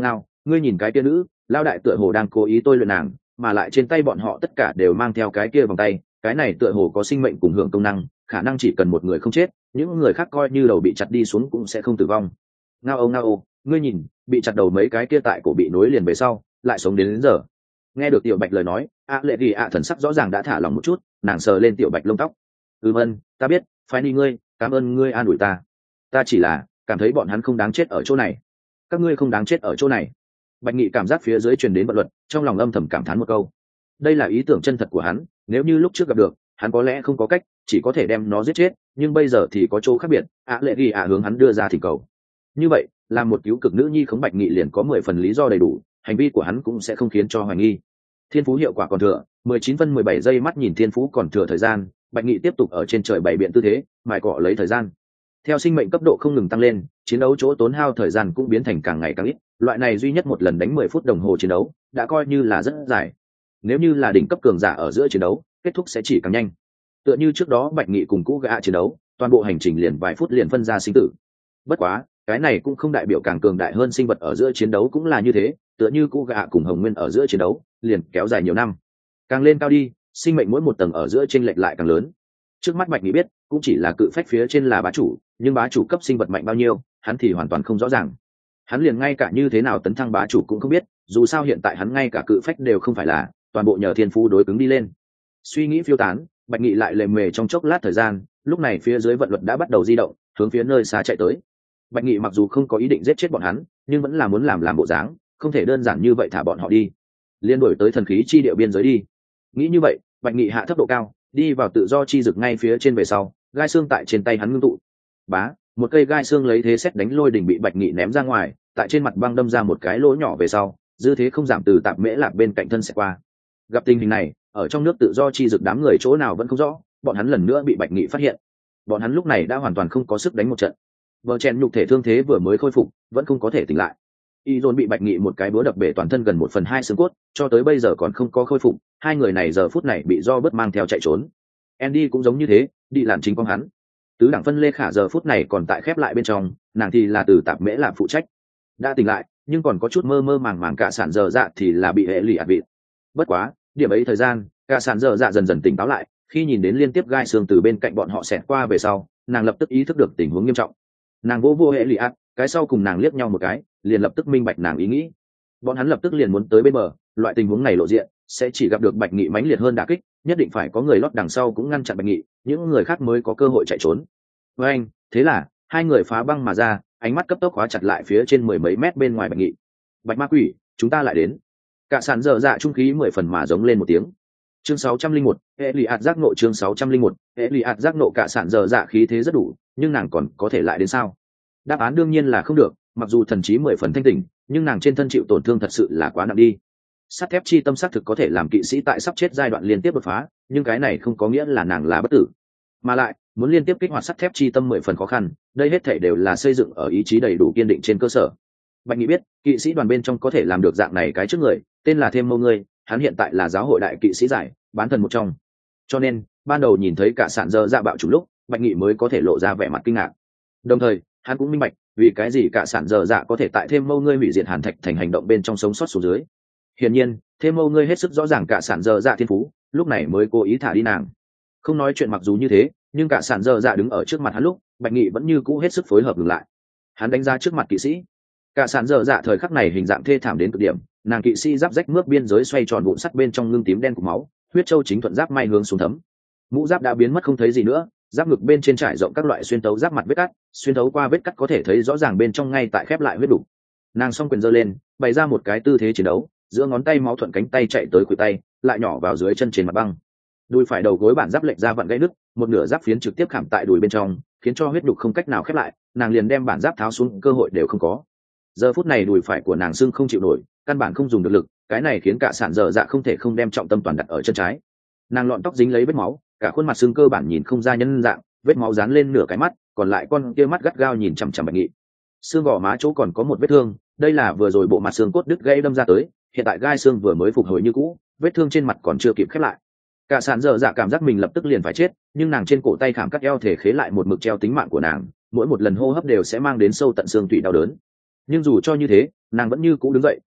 ngươi nhìn cái kia nữ lao đại tựa hồ đang cố ý tôi luyện nàng, mà lại trên tay bọn họ tất cả đều mang theo cái kia vòng tay, cái này tựa hồ có sinh mệnh cùng hưởng công năng, khả năng chỉ cần một người không chết, những người khác coi như đầu bị chặt đi xuống cũng sẽ không tử vong. Ngao ô ngao ô, ngươi nhìn, bị chặt đầu mấy cái kia tại cổ bị nối liền về sau lại sống đến, đến giờ. Nghe được tiểu bạch lời nói, a lệ ghi ạ thần sắc rõ ràng đã thả lòng một chút, nàng sờ lên tiểu bạch lông tóc. Ừ vân, ta biết, phải đi ngươi, cảm ơn ngươi an ủi ta. Ta chỉ là cảm thấy bọn hắn không đáng chết ở chỗ này. Các ngươi không đáng chết ở chỗ này. Bạch Nghị cảm giác phía dưới truyền đến vận luật, trong lòng âm thầm cảm thán một câu. Đây là ý tưởng chân thật của hắn, nếu như lúc trước gặp được, hắn có lẽ không có cách, chỉ có thể đem nó giết chết, nhưng bây giờ thì có chỗ khác biệt. ạ lệ ghi ạ hướng hắn đưa ra thỉnh cầu. Như vậy, làm một cứu cực nữ nhi khống Bạch Nghị liền có mười phần lý do đầy đủ, hành vi của hắn cũng sẽ không khiến cho hoài nghi. Thiên phú hiệu quả còn thừa, mười chín phân mười bảy giây, mắt nhìn thiên phú còn thừa thời gian, Bạch Nghị tiếp tục ở trên trời bày biện tư thế, mài cọ lấy thời gian. Theo sinh mệnh cấp độ không ngừng tăng lên, chiến đấu chỗ tốn hao thời gian cũng biến thành càng ngày càng ít, loại này duy nhất một lần đánh mười phút đồng hồ chiến đấu, đã coi như là rất dài. Nếu như là đỉnh cấp cường giả ở giữa chiến đấu, kết thúc sẽ chỉ càng nhanh. Tựa như trước đó Bạch Nghị cùng Cũ Gã chiến đấu, toàn bộ hành trình liền vài phút liền phân ra sinh tử. Bất quá, cái này cũng không đại biểu càng cường đại hơn sinh vật ở giữa chiến đấu cũng là như thế, tựa như Cũ Gã cùng Hồng Nguyên ở giữa chiến đấu, liền kéo dài nhiều năm. Càng lên cao đi, sinh mệnh mỗi một tầng ở giữa chênh lệch lại càng lớn. Trước mắt Bạch Nghị biết, cũng chỉ là cự phách phía trên là bá chủ, nhưng bá chủ cấp sinh vật mạnh bao nhiêu, hắn thì hoàn toàn không rõ ràng. Hắn liền ngay cả như thế nào tấn thăng bá chủ cũng không biết, dù sao hiện tại hắn ngay cả cự phách đều không phải là, toàn bộ nhờ thiên phú đối cứng đi lên. Suy nghĩ phiêu tán, Bạch Nghị lại lề mề trong chốc lát thời gian, lúc này phía dưới vận luật đã bắt đầu di động, hướng phía nơi xa chạy tới. Bạch Nghị mặc dù không có ý định giết chết bọn hắn, nhưng vẫn là muốn làm làm bộ dáng, không thể đơn giản như vậy thả bọn họ đi. Liên đổi tới thần khí chi địa biên giới đi. Nghĩ như vậy, Bạch Nghị hạ thấp độ cao, đi vào tự do chi dực ngay phía trên về sau, gai xương tại trên tay hắn ngưng tụ. Bá, một cây gai xương lấy thế xét đánh lôi đỉnh bị Bạch Nghị ném ra ngoài, tại trên mặt băng đâm ra một cái lỗ nhỏ về sau, dư thế không giảm từ tạp mễ lạc bên cạnh thân sẽ qua. Gặp tình hình này, ở trong nước tự do chi dực đám người chỗ nào vẫn không rõ, bọn hắn lần nữa bị Bạch Nghị phát hiện. Bọn hắn lúc này đã hoàn toàn không có sức đánh một trận. Vợ chèn nhục thể thương thế vừa mới khôi phục, vẫn không có thể tỉnh lại. Y Dồn bị Bạch Nghị một cái búa đập bể toàn thân gần một phần hai xương cốt, cho tới bây giờ còn không có khôi phục. Hai người này giờ phút này bị do bất mang theo chạy trốn. Andy cũng giống như thế, đi làn chính quang hắn. Tứ đẳng phân Lê Khả giờ phút này còn tại khép lại bên trong, nàng thì là từ tạp mễ làm phụ trách. Đã tỉnh lại, nhưng còn có chút mơ mơ màng màng, cả sản giờ dạ thì là bị hệ lụy ạt vị. Bất quá, điểm ấy thời gian, cả sản giờ dạ dần dần tỉnh táo lại, khi nhìn đến liên tiếp gai xương từ bên cạnh bọn họ xẹt qua về sau, nàng lập tức ý thức được tình huống nghiêm trọng. Nàng vô vô hệ lụy ạt, cái sau cùng nàng liếc nhau một cái, liền lập tức minh bạch nàng ý nghĩ. Bọn hắn lập tức liền muốn tới bên bờ, loại tình huống này lộ diện, sẽ chỉ gặp được Bạch Nghị mãnh liệt hơn đả kích, nhất định phải có người lót đằng sau cũng ngăn chặn Bạch Nghị, những người khác mới có cơ hội chạy trốn. Với anh, thế là hai người phá băng mà ra, ánh mắt cấp tốc khóa chặt lại phía trên mười mấy mét bên ngoài Bạch Nghị. Bạch ma quỷ, chúng ta lại đến. Cả sàn dở dạ trung khí mười phần mà giống lên một tiếng. Chương sáu trăm linh một, hệ lụy ạt giác nộ. Chương sáu trăm linh một, hệ lụy ạt giác nộ. Cả sàn dở dạ khí thế rất đủ, nhưng nàng còn có thể lại đến sao? Đáp án đương nhiên là không được, mặc dù thần trí mười phần thanh tỉnh, nhưng nàng trên thân chịu tổn thương thật sự là quá nặng đi. Sắt thép chi tâm xác thực có thể làm kỵ sĩ tại sắp chết giai đoạn liên tiếp đột phá, nhưng cái này không có nghĩa là nàng là bất tử. Mà lại, muốn liên tiếp kích hoạt sắt thép chi tâm mười phần khó khăn, đây hết thảy đều là xây dựng ở ý chí đầy đủ kiên định trên cơ sở. Bạch Nghị biết, kỵ sĩ đoàn bên trong có thể làm được dạng này cái trước người, tên là Thêm Mâu Ngươi, hắn hiện tại là giáo hội đại kỵ sĩ giải, bán thần một trong. Cho nên, ban đầu nhìn thấy cả sạn dơ dạ bạo chủ lúc, Bạch Nghị mới có thể lộ ra vẻ mặt kinh ngạc. Đồng thời, hắn cũng minh bạch, vì cái gì cả sạn dơ dạ có thể tại Thêm Mâu Ngươi hủy diệt Hàn Thạch thành hành động bên trong sống sót xuống dưới. Hiển nhiên, Thêm Mâu Ngươi hết sức rõ ràng cả sạn dơ dạ thiên phú, lúc này mới cố ý thả đi nàng. Không nói chuyện mặc dù như thế, nhưng cả sạn dơ dạ đứng ở trước mặt hắn lúc, Bạch Nghị vẫn như cũ hết sức phối hợp ngừng lại. Hắn đánh ra trước mặt kỵ sĩ. Cả sạn dơ dạ thời khắc này hình dạng thê thảm đến cực điểm, nàng kỵ sĩ giáp rách mướp biên giới xoay tròn vụn sắt bên trong ngưng tím đen của máu, huyết châu chính thuận giáp may hướng xuống thấm. Mũ giáp đã biến mất không thấy gì nữa, giáp ngực bên trên trải rộng các loại xuyên tấu giáp mặt vết cắt, xuyên tấu qua vết cắt có thể thấy rõ ràng bên trong ngay tại khép lại huyết đủ. Nàng song quyền giơ lên, bày ra một cái tư thế chiến đấu, giữa ngón tay máu thuận cánh tay chạy tới khuỷu tay, lại nhỏ vào dưới chân trên mặt băng. Đùi phải đầu gối bản giáp lệch ra vặn gãy nứt, một nửa giáp phiến trực tiếp khảm tại đùi bên trong, khiến cho huyết đục không cách nào khép lại, nàng liền đem bản giáp tháo xuống, cơ hội đều không có. Giờ phút này đùi phải của nàng sưng không chịu nổi, căn bản không dùng được lực, cái này khiến cả sạn dở dạ không thể không đem trọng tâm toàn đặt ở chân trái. Nàng lọn tóc dính lấy vết máu, cả khuôn mặt sưng cơ bản nhìn không ra nhân dạng, vết máu dán lên nửa cái mắt, còn lại con kia mắt gắt gao nhìn chằm chằm Bạch Nghị. Xương gò má chỗ còn có một vết thương, đây là vừa rồi bộ mặt xương cốt đứt gãy đâm ra tới, hiện tại gai xương vừa mới phục hồi như cũ, vết thương trên mặt còn chưa kịp khép lại. Cả sạn dở dạ cảm giác mình lập tức liền phải chết, nhưng nàng trên cổ tay khảm cắt eo thể khế lại một mực treo tính mạng của nàng, mỗi một lần hô hấp đều sẽ mang đến sâu tận xương tủy đau đớn. Nhưng dù cho như thế, nàng vẫn như cũ đứng dậy,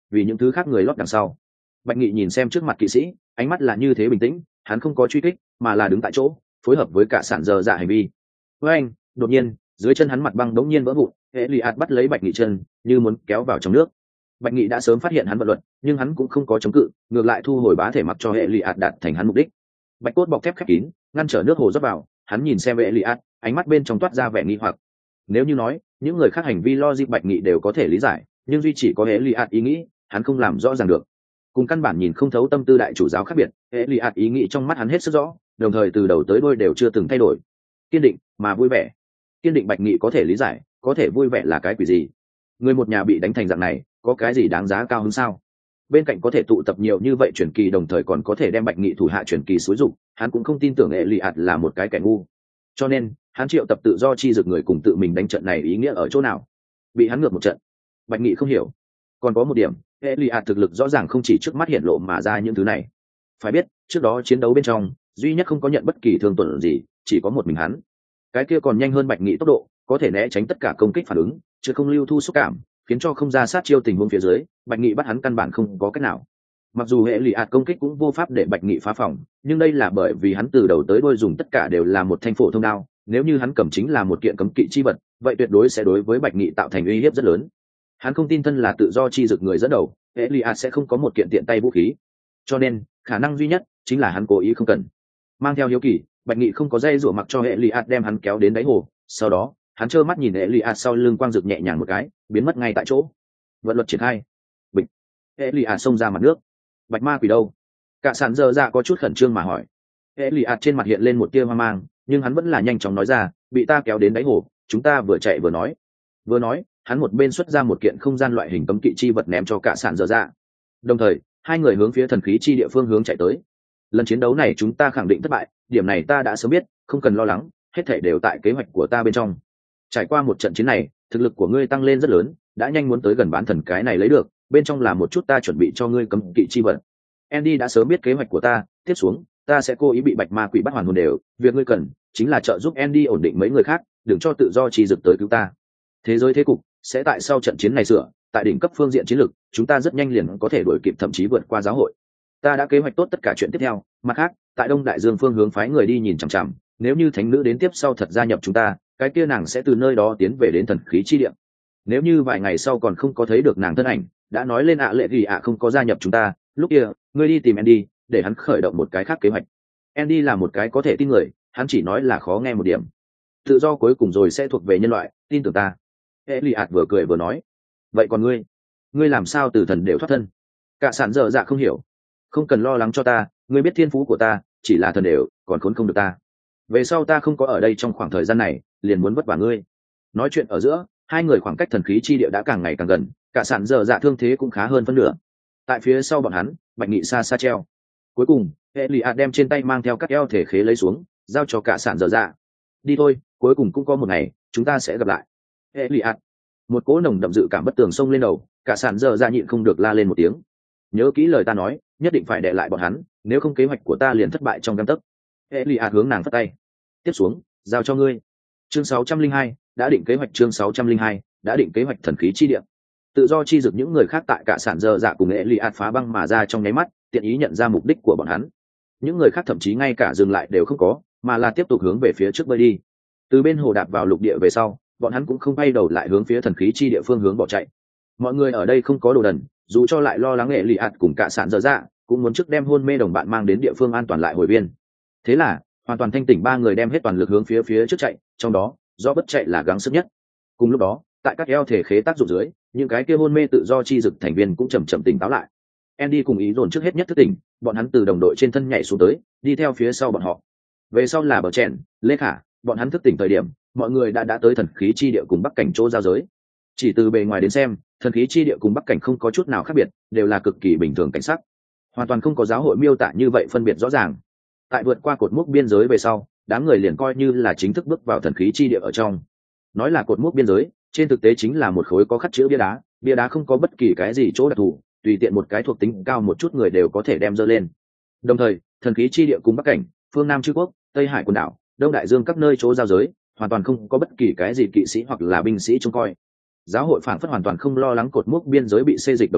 vì những thứ khác người lót đằng sau. Bạch Nghị nhìn xem trước mặt kỵ sĩ, ánh mắt là như thế bình tĩnh, hắn không có truy kích mà là đứng tại chỗ phối hợp với cả sản giờ dạ hành vi. Với anh đột nhiên dưới chân hắn mặt băng đống nhiên vỡ vụn, hệ lì ạt bắt lấy Bạch Nghị chân như muốn kéo vào trong nước. Bạch Nghị đã sớm phát hiện hắn vận luật, nhưng hắn cũng không có chống cự, ngược lại thu hồi bá thể mặc cho hệ lì ạt đạt thành hắn mục đích. Bạch cốt bọc thép khép kín ngăn trở nước hồ rót vào, hắn nhìn xem hệ lì ạt, ánh mắt bên trong toát ra vẻ nghi hoặc. Nếu như nói những người khác hành vi logic Bạch Nghị đều có thể lý giải, nhưng duy chỉ có hệ lì ạt ý nghĩ hắn không làm rõ ràng được. Cùng căn bản nhìn không thấu tâm tư đại chủ giáo khác biệt, hệ lì ạt ý nghĩ trong mắt hắn hết sức rõ, đồng thời từ đầu tới đuôi đều chưa từng thay đổi. Kiên định mà vui vẻ. Kiên định Bạch Nghị có thể lý giải, có thể vui vẻ là cái quỷ gì? Người một nhà bị đánh thành dạng này, có cái gì đáng giá cao hơn sao? Bên cạnh có thể tụ tập nhiều như vậy truyền kỳ, đồng thời còn có thể đem Bạch Nghị thủ hạ truyền kỳ xúi dục, hắn cũng không tin tưởng hệ lì ạt là một cái kẻ ngu. Cho nên hắn triệu tập tự do chi dược người cùng tự mình đánh trận này ý nghĩa ở chỗ nào? Bị hắn ngược một trận. Bạch Nghị không hiểu. Còn có một điểm, hệ lì ạt thực lực rõ ràng không chỉ trước mắt hiện lộ mà ra những thứ này. Phải biết trước đó chiến đấu bên trong duy nhất không có nhận bất kỳ thương tổn gì chỉ có một mình hắn. Cái kia còn nhanh hơn Bạch Nghị tốc độ, có thể né tránh tất cả công kích phản ứng, chứ không lưu thu xúc cảm, khiến cho không ra sát chiêu tình huống phía dưới, Bạch Nghị bắt hắn căn bản không có cách nào. Mặc dù hệ lì ạt công kích cũng vô pháp để Bạch Nghị phá phòng, nhưng đây là bởi vì hắn từ đầu tới đuôi dùng tất cả đều là một thanh phổ thông đao, nếu như hắn cầm chính là một kiện cấm kỵ chi vật, vậy tuyệt đối sẽ đối với Bạch Nghị tạo thành uy hiếp rất lớn. Hắn không tin thân là tự do chi dực người dẫn đầu, hệ lì ạt sẽ không có một kiện tiện tay vũ khí, cho nên khả năng duy nhất chính là hắn cố ý không cần. Mang theo hiếu kỳ, Bạch Nghị không có dây rủa mặc cho hệ lì ạt đem hắn kéo đến đáy hồ, sau đó hắn trơ mắt nhìn hệ lì ạt sau lưng quang rực nhẹ nhàng một cái biến mất ngay tại chỗ. Vận luật triển khai. Bịch. Hệ lì ạt xông ra mặt nước. Bạch ma quỷ đâu? Cả sàn dơ ra có chút khẩn trương mà hỏi. Hệ lì ạt trên mặt hiện lên một tia hoang mang, nhưng hắn vẫn là nhanh chóng nói ra, bị ta kéo đến đáy hồ, chúng ta vừa chạy vừa nói. Vừa nói hắn một bên xuất ra một kiện không gian loại hình cấm kỵ chi vật ném cho cả sàn dơ ra, đồng thời hai người hướng phía thần khí chi địa phương hướng chạy tới. Lần chiến đấu này chúng ta khẳng định thất bại, điểm này ta đã sớm biết, không cần lo lắng, hết thảy đều tại kế hoạch của ta bên trong. Trải qua một trận chiến này, thực lực của ngươi tăng lên rất lớn, đã nhanh muốn tới gần bán thần cái này lấy được, bên trong là một chút ta chuẩn bị cho ngươi cấm kỵ chi vật. Andy đã sớm biết kế hoạch của ta, tiếp xuống ta sẽ cố ý bị bạch ma quỷ bắt hoàn hồn đều, việc ngươi cần chính là trợ giúp Andy ổn định mấy người khác, đừng cho tự do chi dực tới cứu ta. Thế giới thế cục sẽ tại sau trận chiến này sửa, tại đỉnh cấp phương diện chiến lược, chúng ta rất nhanh liền có thể đuổi kịp, thậm chí vượt qua giáo hội. Ta đã kế hoạch tốt tất cả chuyện tiếp theo, mặt khác tại Đông Đại Dương phương hướng phái người đi nhìn chằm chằm, nếu như thánh nữ đến tiếp sau thật gia nhập chúng ta, cái kia nàng sẽ từ nơi đó tiến về đến thần khí chi địa. Nếu như vài ngày sau còn không có thấy được nàng thân ảnh, đã nói lên ạ lệ gì ạ không có gia nhập chúng ta, lúc kia ngươi đi tìm Andy để hắn khởi động một cái khác kế hoạch. Andy là một cái có thể tin người, hắn chỉ nói là khó nghe một điểm. Tự do cuối cùng rồi sẽ thuộc về nhân loại, tin tưởng ta. Eliad vừa cười vừa nói. Vậy còn ngươi, ngươi làm sao từ thần đều thoát thân? Cả sản dở dạ không hiểu. Không cần lo lắng cho ta, ngươi biết thiên phú của ta chỉ là thần đều, còn khốn không được ta. Về sau ta không có ở đây trong khoảng thời gian này, liền muốn vất vả ngươi. Nói chuyện ở giữa, hai người khoảng cách thần khí chi địa đã càng ngày càng gần, cả sản dở dạ thương thế cũng khá hơn phân nửa. Tại phía sau bọn hắn, Bạch Nghị xa xa treo. Cuối cùng, Eliad đem trên tay mang theo các eo thể khế lấy xuống, giao cho cả sản dở dạ. Đi thôi, cuối cùng cũng có một ngày chúng ta sẽ gặp lại. Eliad. Một cỗ nồng đậm dự cảm bất tường xông lên đầu, cả sản dở dạ nhịn không được la lên một tiếng. Nhớ kỹ lời ta nói, nhất định phải đè lại bọn hắn, nếu không kế hoạch của ta liền thất bại trong gang tấc. Eliad hướng nàng phất tay. Tiếp xuống, giao cho ngươi. Chương sáu trăm linh hai, đã định kế hoạch. Chương sáu trăm linh hai, đã định kế hoạch thần khí chi địa. Tự do chi dực những người khác tại cả sản dơ dạ cùng Eliad phá băng mà ra trong nháy mắt, tiện ý nhận ra mục đích của bọn hắn. Những người khác thậm chí ngay cả dừng lại đều không có, mà là tiếp tục hướng về phía trước bơi đi. Từ bên hồ đạp vào lục địa về sau, bọn hắn cũng không bay đầu lại hướng phía thần khí chi địa phương hướng bỏ chạy. Mọi người ở đây không có đồ đần, dù cho lại lo lắng Eliad cùng cả sản dơ dạ, cũng muốn trước đem hôn mê đồng bạn mang đến địa phương an toàn lại hồi viên. Thế là hoàn toàn thanh tỉnh ba người đem hết toàn lực hướng phía phía trước chạy, trong đó do bất chạy là gắng sức nhất. Cùng lúc đó, tại các eo thể khế tác dụng dưới, những cái kia hôn mê tự do chi dực thành viên cũng chậm chậm tỉnh táo lại. Andy cùng ý dồn trước hết nhất thức tỉnh, bọn hắn từ đồng đội trên thân nhảy xuống tới, đi theo phía sau bọn họ. Về sau là Bờ Chèn, Lê Khả, bọn hắn thức tỉnh thời điểm, mọi người đã đã tới thần khí chi địa cùng bắc cảnh chỗ giao giới. Chỉ từ bề ngoài đến xem, thần khí chi địa cùng bắc cảnh không có chút nào khác biệt, đều là cực kỳ bình thường cảnh sắc, hoàn toàn không có giáo hội miêu tả như vậy phân biệt rõ ràng. Tại vượt qua cột mốc biên giới về sau, đám người liền coi như là chính thức bước vào thần khí chi địa ở trong. Nói là cột mốc biên giới, trên thực tế chính là một khối có khắc chữ bia đá, bia đá không có bất kỳ cái gì chỗ đặc thù, tùy tiện một cái thuộc tính cao một chút người đều có thể đem dơ lên. Đồng thời, thần khí chi địa cùng bắc cảnh, phương Nam Chư Quốc, Tây Hải quần đảo, Đông Đại Dương các nơi chỗ giao giới, hoàn toàn không có bất kỳ cái gì kỵ sĩ hoặc là binh sĩ trông coi. Giáo hội phản phất hoàn toàn không lo lắng cột mốc biên giới bị xê dịch đồng dạng,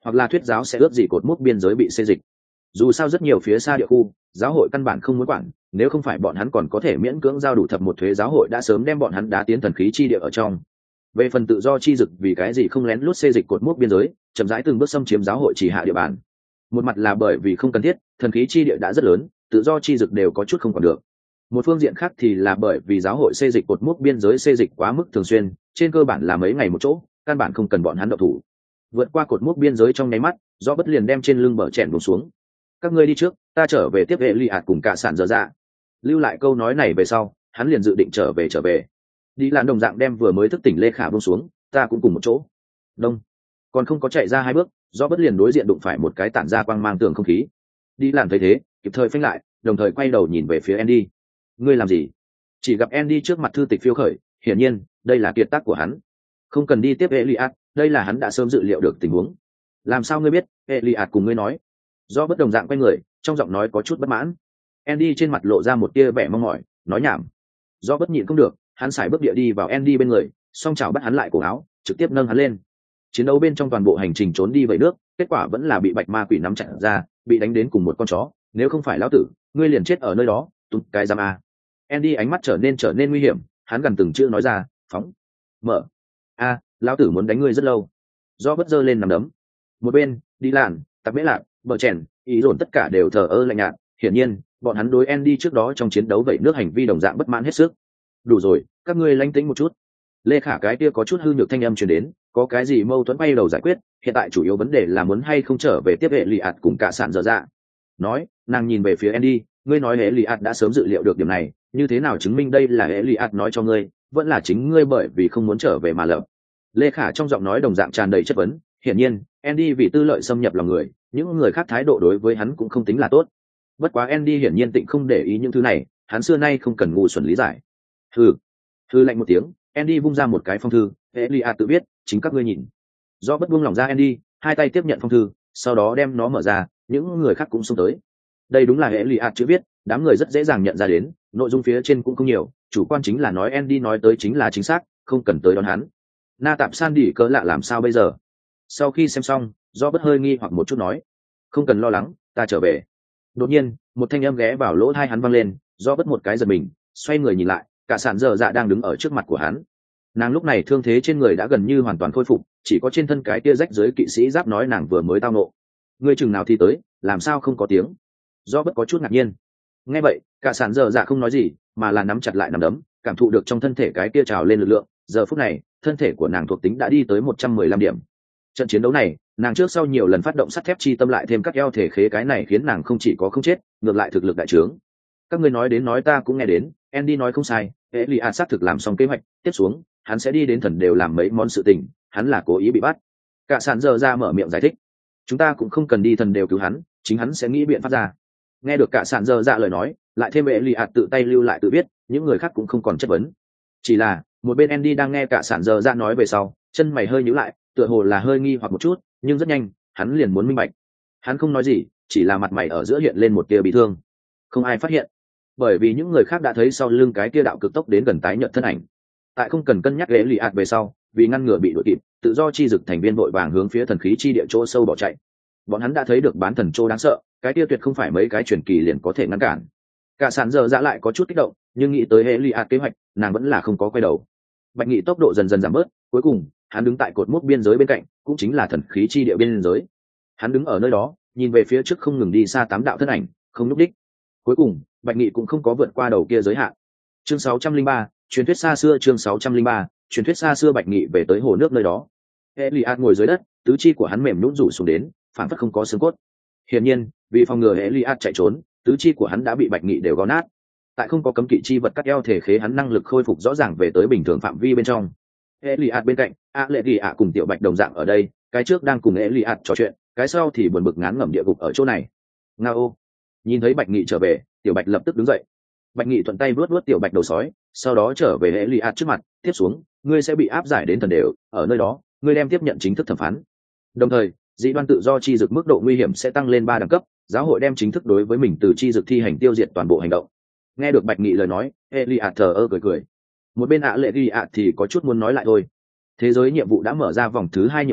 hoặc là thuyết giáo sẽ ước gì cột mốc biên giới bị xê dịch. Dù sao rất nhiều phía xa địa khu, giáo hội căn bản không muốn quản, nếu không phải bọn hắn còn có thể miễn cưỡng giao đủ thập một thuế, giáo hội đã sớm đem bọn hắn đá tiến thần khí chi địa ở trong. Về phần tự do chi dực, vì cái gì không lén lút xê dịch cột mốc biên giới, chậm rãi từng bước xâm chiếm giáo hội chỉ hạ địa bàn. Một mặt là bởi vì không cần thiết, thần khí chi địa đã rất lớn, tự do chi dực đều có chút không còn được. Một phương diện khác thì là bởi vì giáo hội xê dịch cột mốc biên giới xê dịch quá mức thường xuyên, trên cơ bản là mấy ngày một chỗ, căn bản không cần bọn hắn động thủ. Vượt qua cột mốc biên giới trong nháy mắt, do bất liền đem trên lưng bờ chèn buông xuống. Các ngươi đi trước, ta trở về tiếp hệ li ạt cùng cả sản dở dạ. Lưu lại câu nói này về sau, hắn liền dự định trở về trở về. Đi làn đồng dạng đem vừa mới thức tỉnh lê khả buông xuống, ta cũng cùng một chỗ. Đông, còn không có chạy ra hai bước, do bất liền đối diện đụng phải một cái tản ra quang mang tường không khí. Đi làn thấy thế, kịp thời phanh lại, đồng thời quay đầu nhìn về phía Andy. Ngươi làm gì? Chỉ gặp Andy trước mặt thư tịch phiêu khởi, hiển nhiên đây là kiệt tác của hắn. Không cần đi tiếp Eliad, đây là hắn đã sớm dự liệu được tình huống. Làm sao ngươi biết? Eliad cùng ngươi nói. Do bất đồng dạng quay người, trong giọng nói có chút bất mãn. Andy trên mặt lộ ra một tia vẻ mong mỏi, nói nhảm. Do bất nhịn không được, hắn sải bước địa đi vào Andy bên người, song chảo bắt hắn lại cổ áo, trực tiếp nâng hắn lên. Chiến đấu bên trong toàn bộ hành trình trốn đi vậy nước, kết quả vẫn là bị bạch ma quỷ nắm chặt ra, bị đánh đến cùng một con chó. Nếu không phải lão tử, ngươi liền chết ở nơi đó, tụt cái giam a. Andy ánh mắt trở nên trở nên nguy hiểm, hắn gần từng chữ nói ra, phóng, mở. A, lão tử muốn đánh ngươi rất lâu. Do bất giơ lên nằm đấm. Một bên, đi làn, tạp mễ lạc, bờ chèn, ý dồn tất cả đều thờ ơ lạnh nhạt. Hiển nhiên, bọn hắn đối Andy trước đó trong chiến đấu vậy nước hành vi đồng dạng bất mãn hết sức. Đủ rồi, các ngươi lánh tĩnh một chút. Lê Khả cái kia có chút hư nhược thanh âm truyền đến, có cái gì mâu thuẫn bay đầu giải quyết, hiện tại chủ yếu vấn đề là muốn hay không trở về tiếp hệ lì ạt cùng cả sản dở dạ. Nói, nàng nhìn về phía Andy, ngươi nói hệ lì ạt đã sớm dự liệu được điểm này, như thế nào chứng minh đây là hệ lì ạt nói cho ngươi, vẫn là chính ngươi bởi vì không muốn trở về mà lợp. Lê Khả trong giọng nói đồng dạng tràn đầy chất vấn, hiển nhiên, Andy vì tư lợi xâm nhập lòng người, những người khác thái độ đối với hắn cũng không tính là tốt. Bất quá Andy hiển nhiên tịnh không để ý những thứ này, hắn xưa nay không cần ngu xuẩn lý giải. Hừ, hừ lạnh một tiếng, Andy vung ra một cái phong thư, Eliad tự viết, chính các ngươi nhìn. Do bất buông lỏng ra Andy, hai tay tiếp nhận phong thư, sau đó đem nó mở ra, những người khác cũng xông tới. Đây đúng là Eliad chữ viết, đám người rất dễ dàng nhận ra đến, nội dung phía trên cũng không nhiều, chủ quan chính là nói Andy nói tới chính là chính xác, không cần tới đón hắn. Na tạm san đỉ cỡ lạ làm sao bây giờ? Sau khi xem xong, do bất hơi nghi hoặc một chút nói, không cần lo lắng, ta trở về. Đột nhiên, một thanh âm ghé vào lỗ tai hắn vang lên, do bất một cái giật mình, xoay người nhìn lại, cả sản dở dạ đang đứng ở trước mặt của hắn. Nàng lúc này thương thế trên người đã gần như hoàn toàn khôi phục, chỉ có trên thân cái kia rách dưới kỵ sĩ giáp nói nàng vừa mới tao nộ. Ngươi chừng nào thì tới, làm sao không có tiếng? Do bất có chút ngạc nhiên. Nghe vậy, cả sản dở dạ không nói gì, mà là nắm chặt lại nắm đấm, cảm thụ được trong thân thể cái kia trào lên lực lượng. Giờ phút này, thân thể của nàng thuộc tính đã đi tới một trăm mười lăm điểm. Trận chiến đấu này, nàng trước sau nhiều lần phát động sắt thép chi tâm lại thêm các eo thể khế, cái này khiến nàng không chỉ có không chết, ngược lại thực lực đại trướng. Các ngươi nói đến nói ta cũng nghe đến, Andy nói không sai, Eliad xác thực làm xong kế hoạch, tiếp xuống, hắn sẽ đi đến thần đều làm mấy món sự tình, hắn là cố ý bị bắt. Cả sản dở ra mở miệng giải thích, chúng ta cũng không cần đi thần đều cứu hắn, chính hắn sẽ nghĩ biện pháp ra. Nghe được cả sản dở dạ lời nói, lại thêm Eliad tự tay lưu lại tự biết, những người khác cũng không còn chất vấn. Chỉ là một bên Andy đang nghe cả sản dở dạ nói về sau, chân mày hơi nhíu lại, tựa hồ là hơi nghi hoặc một chút, nhưng rất nhanh, hắn liền muốn minh bạch. Hắn không nói gì, chỉ là mặt mày ở giữa hiện lên một tia bị thương. Không ai phát hiện, bởi vì những người khác đã thấy sau lưng cái kia đạo cực tốc đến gần tái nhợt thân ảnh. Tại không cần cân nhắc ghế lì ạt về sau, vì ngăn ngừa bị đuổi kịp, tự do chi dực thành viên vội vàng hướng phía thần khí chi địa chỗ sâu bỏ chạy. Bọn hắn đã thấy được bán thần chỗ đáng sợ, cái kia tuyệt không phải mấy cái truyền kỳ liền có thể ngăn cản. Cả sản giờ dã lại có chút kích động, nhưng nghĩ tới hệ lì ạt kế hoạch, nàng vẫn là không có quay đầu. Bạch Nghị tốc độ dần dần giảm bớt, cuối cùng hắn đứng tại cột mốc biên giới bên cạnh, cũng chính là thần khí chi địa biên giới. Hắn đứng ở nơi đó, nhìn về phía trước không ngừng đi xa tám đạo thân ảnh, không lúc đích. Cuối cùng, Bạch Nghị cũng không có vượt qua đầu kia giới hạn. Chương sáu trăm linh ba, truyền thuyết xa xưa. Chương sáu trăm linh ba, truyền thuyết xa xưa. Bạch Nghị về tới hồ nước nơi đó. Eliad ngồi dưới đất, tứ chi của hắn mềm nhũn rủ xuống đến, phản phất không có xương cốt. Hiển nhiên, vì phòng ngừa Eliad chạy trốn, tứ chi của hắn đã bị Bạch Nghị đều gõ nát. Tại không có cấm kỵ chi vật cắt eo thể khế, hắn năng lực khôi phục rõ ràng về tới bình thường phạm vi bên trong. Eliad bên cạnh, A Lệ Kỳ ạ cùng Tiểu Bạch đồng dạng ở đây, cái trước đang cùng Eliad trò chuyện, cái sau thì buồn bực ngán ngẩm địa gục ở chỗ này. Ngao. Nhìn thấy Bạch Nghị trở về, Tiểu Bạch lập tức đứng dậy. Bạch Nghị thuận tay vuốt vuốt Tiểu Bạch đầu sói, sau đó trở về Eliad trước mặt, tiếp xuống, ngươi sẽ bị áp giải đến thần đều, ở nơi đó, ngươi đem tiếp nhận chính thức thẩm phán. Đồng thời, dị đoan tự do chi dực mức độ nguy hiểm sẽ tăng lên ba đẳng cấp, giáo hội đem chính thức đối với mình từ chi dực thi hành tiêu diệt toàn bộ hành động. Nghe được Bạch Nghị lời nói, Eliad thờ ơ cười cười. Một bên ạ lệ ghi ạ thì có chút muốn nói lại thôi. Thế giới nhiệm vụ đã mở ra vòng thứ hai nhiệm vụ,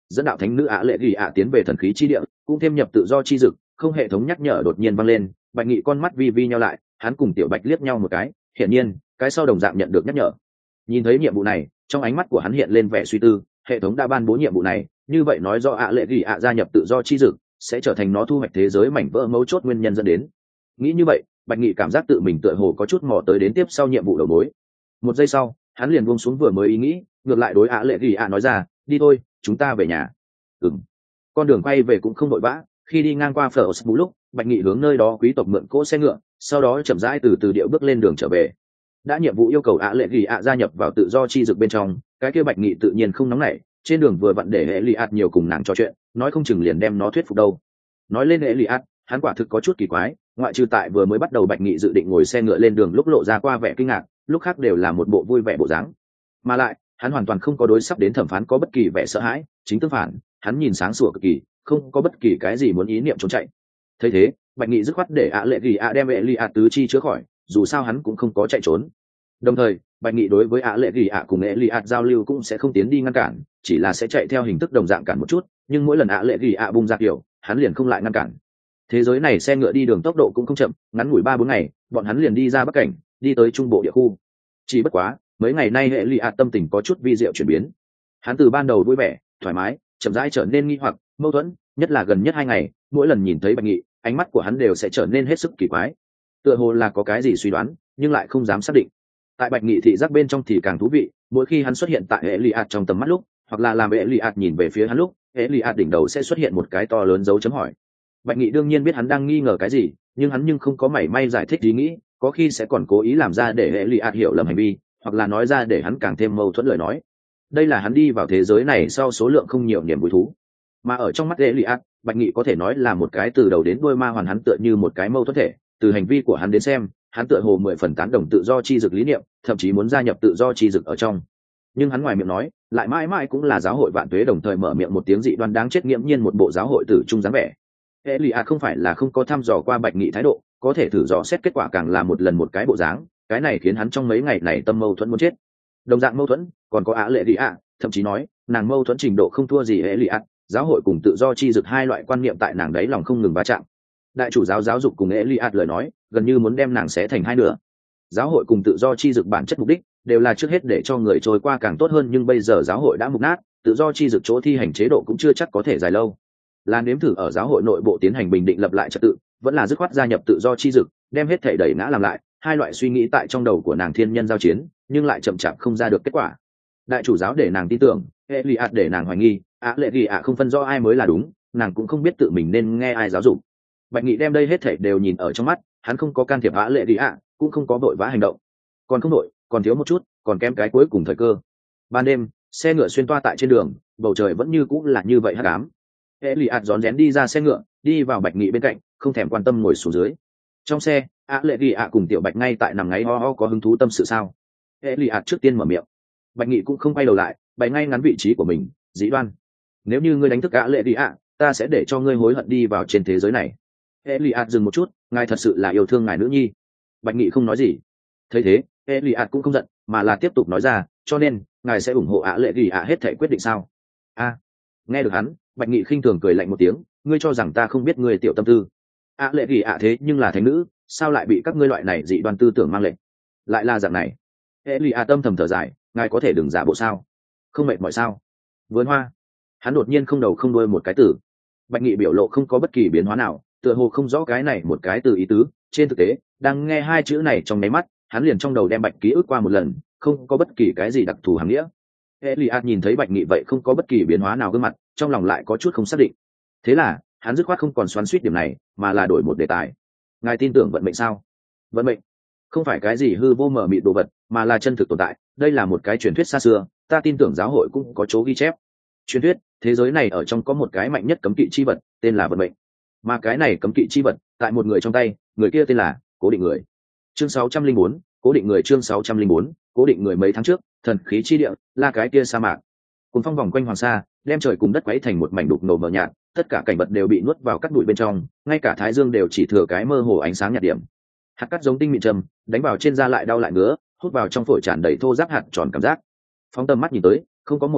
dẫn đạo thánh nữ ạ lệ ghi ạ tiến về thần khí chi địa, cũng thêm nhập tự do chi dực. Không hệ thống nhắc nhở đột nhiên vang lên, Bạch Nghị con mắt vi vi nhau lại, hắn cùng Tiểu Bạch liếc nhau một cái, hiển nhiên cái sau đồng dạng nhận được nhắc nhở. Nhìn thấy nhiệm vụ này, trong ánh mắt của hắn hiện lên vẻ suy tư, hệ thống đã ban bố nhiệm vụ này, như vậy nói do ạ lệ ghi ạ gia nhập tự do chi dực sẽ trở thành nó thu hoạch thế giới mảnh vỡ mấu chốt nguyên nhân dẫn đến. Nghĩ như vậy, Bạch Nghị cảm giác tự mình tựa hồ có chút mò tới đến tiếp sau nhiệm vụ đầu mối. Một giây sau, hắn liền buông xuống vừa mới ý nghĩ, ngược lại đối ạ lệ ghi ạ nói ra, đi thôi, chúng ta về nhà. Ừm. Con đường quay về cũng không vội vã, khi đi ngang qua phở Sbu lúc, Bạch Nghị hướng nơi đó quý tộc mượn cỗ xe ngựa, sau đó chậm rãi từ từ điệu bước lên đường trở về. Đã nhiệm vụ yêu cầu ạ lệ ghi ạ gia nhập vào tự do chi dực bên trong, cái kia Bạch Nghị tự nhiên không nóng nảy, trên đường vừa vặn để Eliad nhiều cùng nàng trò chuyện, nói không chừng liền đem nó thuyết phục đâu. Nói lên Eliad, hắn quả thực có chút kỳ quái, ngoại trừ tại vừa mới bắt đầu Bạch Nghị dự định ngồi xe ngựa lên đường lúc lộ ra qua vẻ kinh ngạc, lúc khác đều là một bộ vui vẻ bộ dáng. Mà lại, hắn hoàn toàn không có đối sắp đến thẩm phán có bất kỳ vẻ sợ hãi, chính tương phản, hắn nhìn sáng sủa cực kỳ, không có bất kỳ cái gì muốn ý niệm trốn chạy. Thấy thế, Bạch Nghị dứt khoát để ạ lệ ghi ạ đem Eliad tứ chi chữa khỏi, dù sao hắn cũng không có chạy trốn. Đồng thời, Bạch Nghị đối với ạ lệ ghi ạ cùng Eliad giao lưu cũng sẽ không tiến đi ngăn cản, chỉ là sẽ chạy theo hình thức đồng dạng cản một chút, nhưng mỗi lần ạ lệ ghi ạ bung ra kiểu, hắn liền không lại ngăn cản. Thế giới này xe ngựa đi đường tốc độ cũng không chậm, ngắn ngủi ba bốn ngày, bọn hắn liền đi ra Bắc cảnh, đi tới trung bộ địa khu. Chỉ bất quá, mấy ngày nay Eliad tâm tình có chút vi diệu chuyển biến. Hắn từ ban đầu vui vẻ, thoải mái, chậm rãi trở nên nghi hoặc, mâu thuẫn, nhất là gần nhất hai ngày, mỗi lần nhìn thấy Bạch Nghị, ánh mắt của hắn đều sẽ trở nên hết sức kỳ quái. Tựa hồ là có cái gì suy đoán, nhưng lại không dám xác định. Tại Bạch Nghị thị giác bên trong thì càng thú vị, mỗi khi hắn xuất hiện tại Eliad trong tầm mắt lúc, hoặc là làm Eliad nhìn về phía hắn lúc, Eliad đỉnh đầu sẽ xuất hiện một cái to lớn dấu chấm hỏi. Bạch Nghị đương nhiên biết hắn đang nghi ngờ cái gì, nhưng hắn nhưng không có mảy may giải thích ý nghĩ, có khi sẽ còn cố ý làm ra để Eliad hiểu lầm hành vi, hoặc là nói ra để hắn càng thêm mâu thuẫn lời nói. Đây là hắn đi vào thế giới này sau số lượng không nhiều niềm vui thú. Mà ở trong mắt Eliad, Bạch Nghị có thể nói là một cái từ đầu đến đuôi ma hoàn, hắn tựa như một cái mâu thuẫn thể, từ hành vi của hắn đến xem, hắn tựa hồ mười phần tán đồng tự do chi dực lý niệm, thậm chí muốn gia nhập tự do chi dực ở trong. Nhưng hắn ngoài miệng nói, lại mãi mãi cũng là giáo hội vạn tuế, đồng thời mở miệng một tiếng dị đoan đáng chết, nghiễm nhiên một bộ giáo hội tử trung dáng vẻ. Eliad không phải là không có thăm dò qua Bạch Nghị thái độ, có thể thử dò xét kết quả càng là một lần một cái bộ dáng, cái này khiến hắn trong mấy ngày này tâm mâu thuẫn muốn chết. Đồng dạng mâu thuẫn, còn có Á Lệ Đi ạ, thậm chí nói, nàng mâu thuẫn trình độ không thua gì Eliad, giáo hội cùng tự do chi dực hai loại quan niệm tại nàng đấy lòng không ngừng va chạm. Đại chủ giáo giáo dục cùng Eliad lời nói, gần như muốn đem nàng xé thành hai nửa. Giáo hội cùng tự do chi dực bản chất mục đích đều là trước hết để cho người trôi qua càng tốt hơn, nhưng bây giờ giáo hội đã mục nát, tự do chi dực chỗ thi hành chế độ cũng chưa chắc có thể dài lâu. Là nếm thử ở giáo hội nội bộ tiến hành bình định lập lại trật tự, vẫn là dứt khoát gia nhập tự do chi dực, đem hết thảy đẩy ngã làm lại, hai loại suy nghĩ tại trong đầu của nàng thiên nhân giao chiến, nhưng lại chậm chạp không ra được kết quả. Đại chủ giáo để nàng tin tưởng, Eliad để nàng hoài nghi, Á Lệ Ghi ạ không phân rõ ai mới là đúng, nàng cũng không biết tự mình nên nghe ai giáo dục. Bạch Nghị đem đây hết thảy đều nhìn ở trong mắt, hắn không có can thiệp Á Lệ Ghi ạ, cũng không có vội vã hành động. Còn không đội, còn thiếu một chút, còn kém cái cuối cùng thời cơ. Ban đêm, xe ngựa xuyên toa tại trên đường, bầu trời vẫn như cũng là như vậy hắc ám. Eliad rón rén đi ra xe ngựa, đi vào Bạch Nghị bên cạnh, không thèm quan tâm ngồi xuống dưới. Trong xe, Á Lệ Ghi ạ cùng Tiểu Bạch ngay tại nằm ngáy ho ho có hứng thú tâm sự sao? Eliad trước tiên mở miệng. Bạch Nghị cũng không quay đầu lại, bày ngay ngắn vị trí của mình, dĩ đoan. Nếu như ngươi đánh thức Á Lệ Ghi ạ, ta sẽ để cho ngươi hối hận đi vào trên thế giới này. Eliad dừng một chút, ngài thật sự là yêu thương ngài nữ nhi. Bạch Nghị không nói gì. Thấy thế, Eliad cũng không giận, mà là tiếp tục nói ra, cho nên ngài sẽ ủng hộ Á Lệ Ghi ạ hết thảy quyết định sao? A, nghe được hắn, Bạch Nghị khinh thường cười lạnh một tiếng, ngươi cho rằng ta không biết ngươi tiểu tâm tư? Á Lệ Ghi ạ thế nhưng là thánh nữ, sao lại bị các ngươi loại này dị đoan tư tưởng mang lệnh? Lại là dạng này. Eliad tâm thầm thở dài, ngài có thể đừng giả bộ sao? Không mệt mỏi sao? Vườn hoa. Hắn đột nhiên không đầu không đuôi một cái từ. Bạch Nghị biểu lộ không có bất kỳ biến hóa nào, tựa hồ không rõ cái này một cái từ ý tứ. Trên thực tế, đang nghe hai chữ này trong nháy mắt, hắn liền trong đầu đem Bạch ký ức qua một lần, không có bất kỳ cái gì đặc thù hàm nghĩa. Eliad nhìn thấy Bạch Nghị vậy không có bất kỳ biến hóa nào gương mặt, trong lòng lại có chút không xác định. Thế là, hắn dứt khoát không còn xoắn xuýt điểm này, mà là đổi một đề tài. Ngài tin tưởng vận mệnh sao? Vận mệnh không phải cái gì hư vô mờ mịt đồ vật, mà là chân thực tồn tại. Đây là một cái truyền thuyết xa xưa, ta tin tưởng giáo hội cũng có chỗ ghi chép. Truyền thuyết, thế giới này ở trong có một cái mạnh nhất cấm kỵ chi vật, tên là vận mệnh. Mà cái này cấm kỵ chi vật, tại một người trong tay, người kia tên là Cố Định Người. Chương sáu trăm linh bốn, Cố Định Người. Chương sáu trăm linh bốn, Cố Định Người. Mấy tháng trước, thần khí chi địa, là cái kia sa mạc. Cùng phong vòng quanh hoàng sa, đem trời cùng đất quấy thành một mảnh đục ngầu mờ nhạt, tất cả cảnh vật đều bị nuốt vào cát bụi bên trong, ngay cả thái dương đều chỉ thừa cái mơ hồ ánh sáng nhạt điểm. Hạt cát giống tinh mịn trầm, đánh vào trên da lại đau lại ngứa, hút vào trong phổi tràn đầy thô ráp hạt tròn cảm giác. Phóng tầm mắt nhìn tới, không có một gốc cỏ,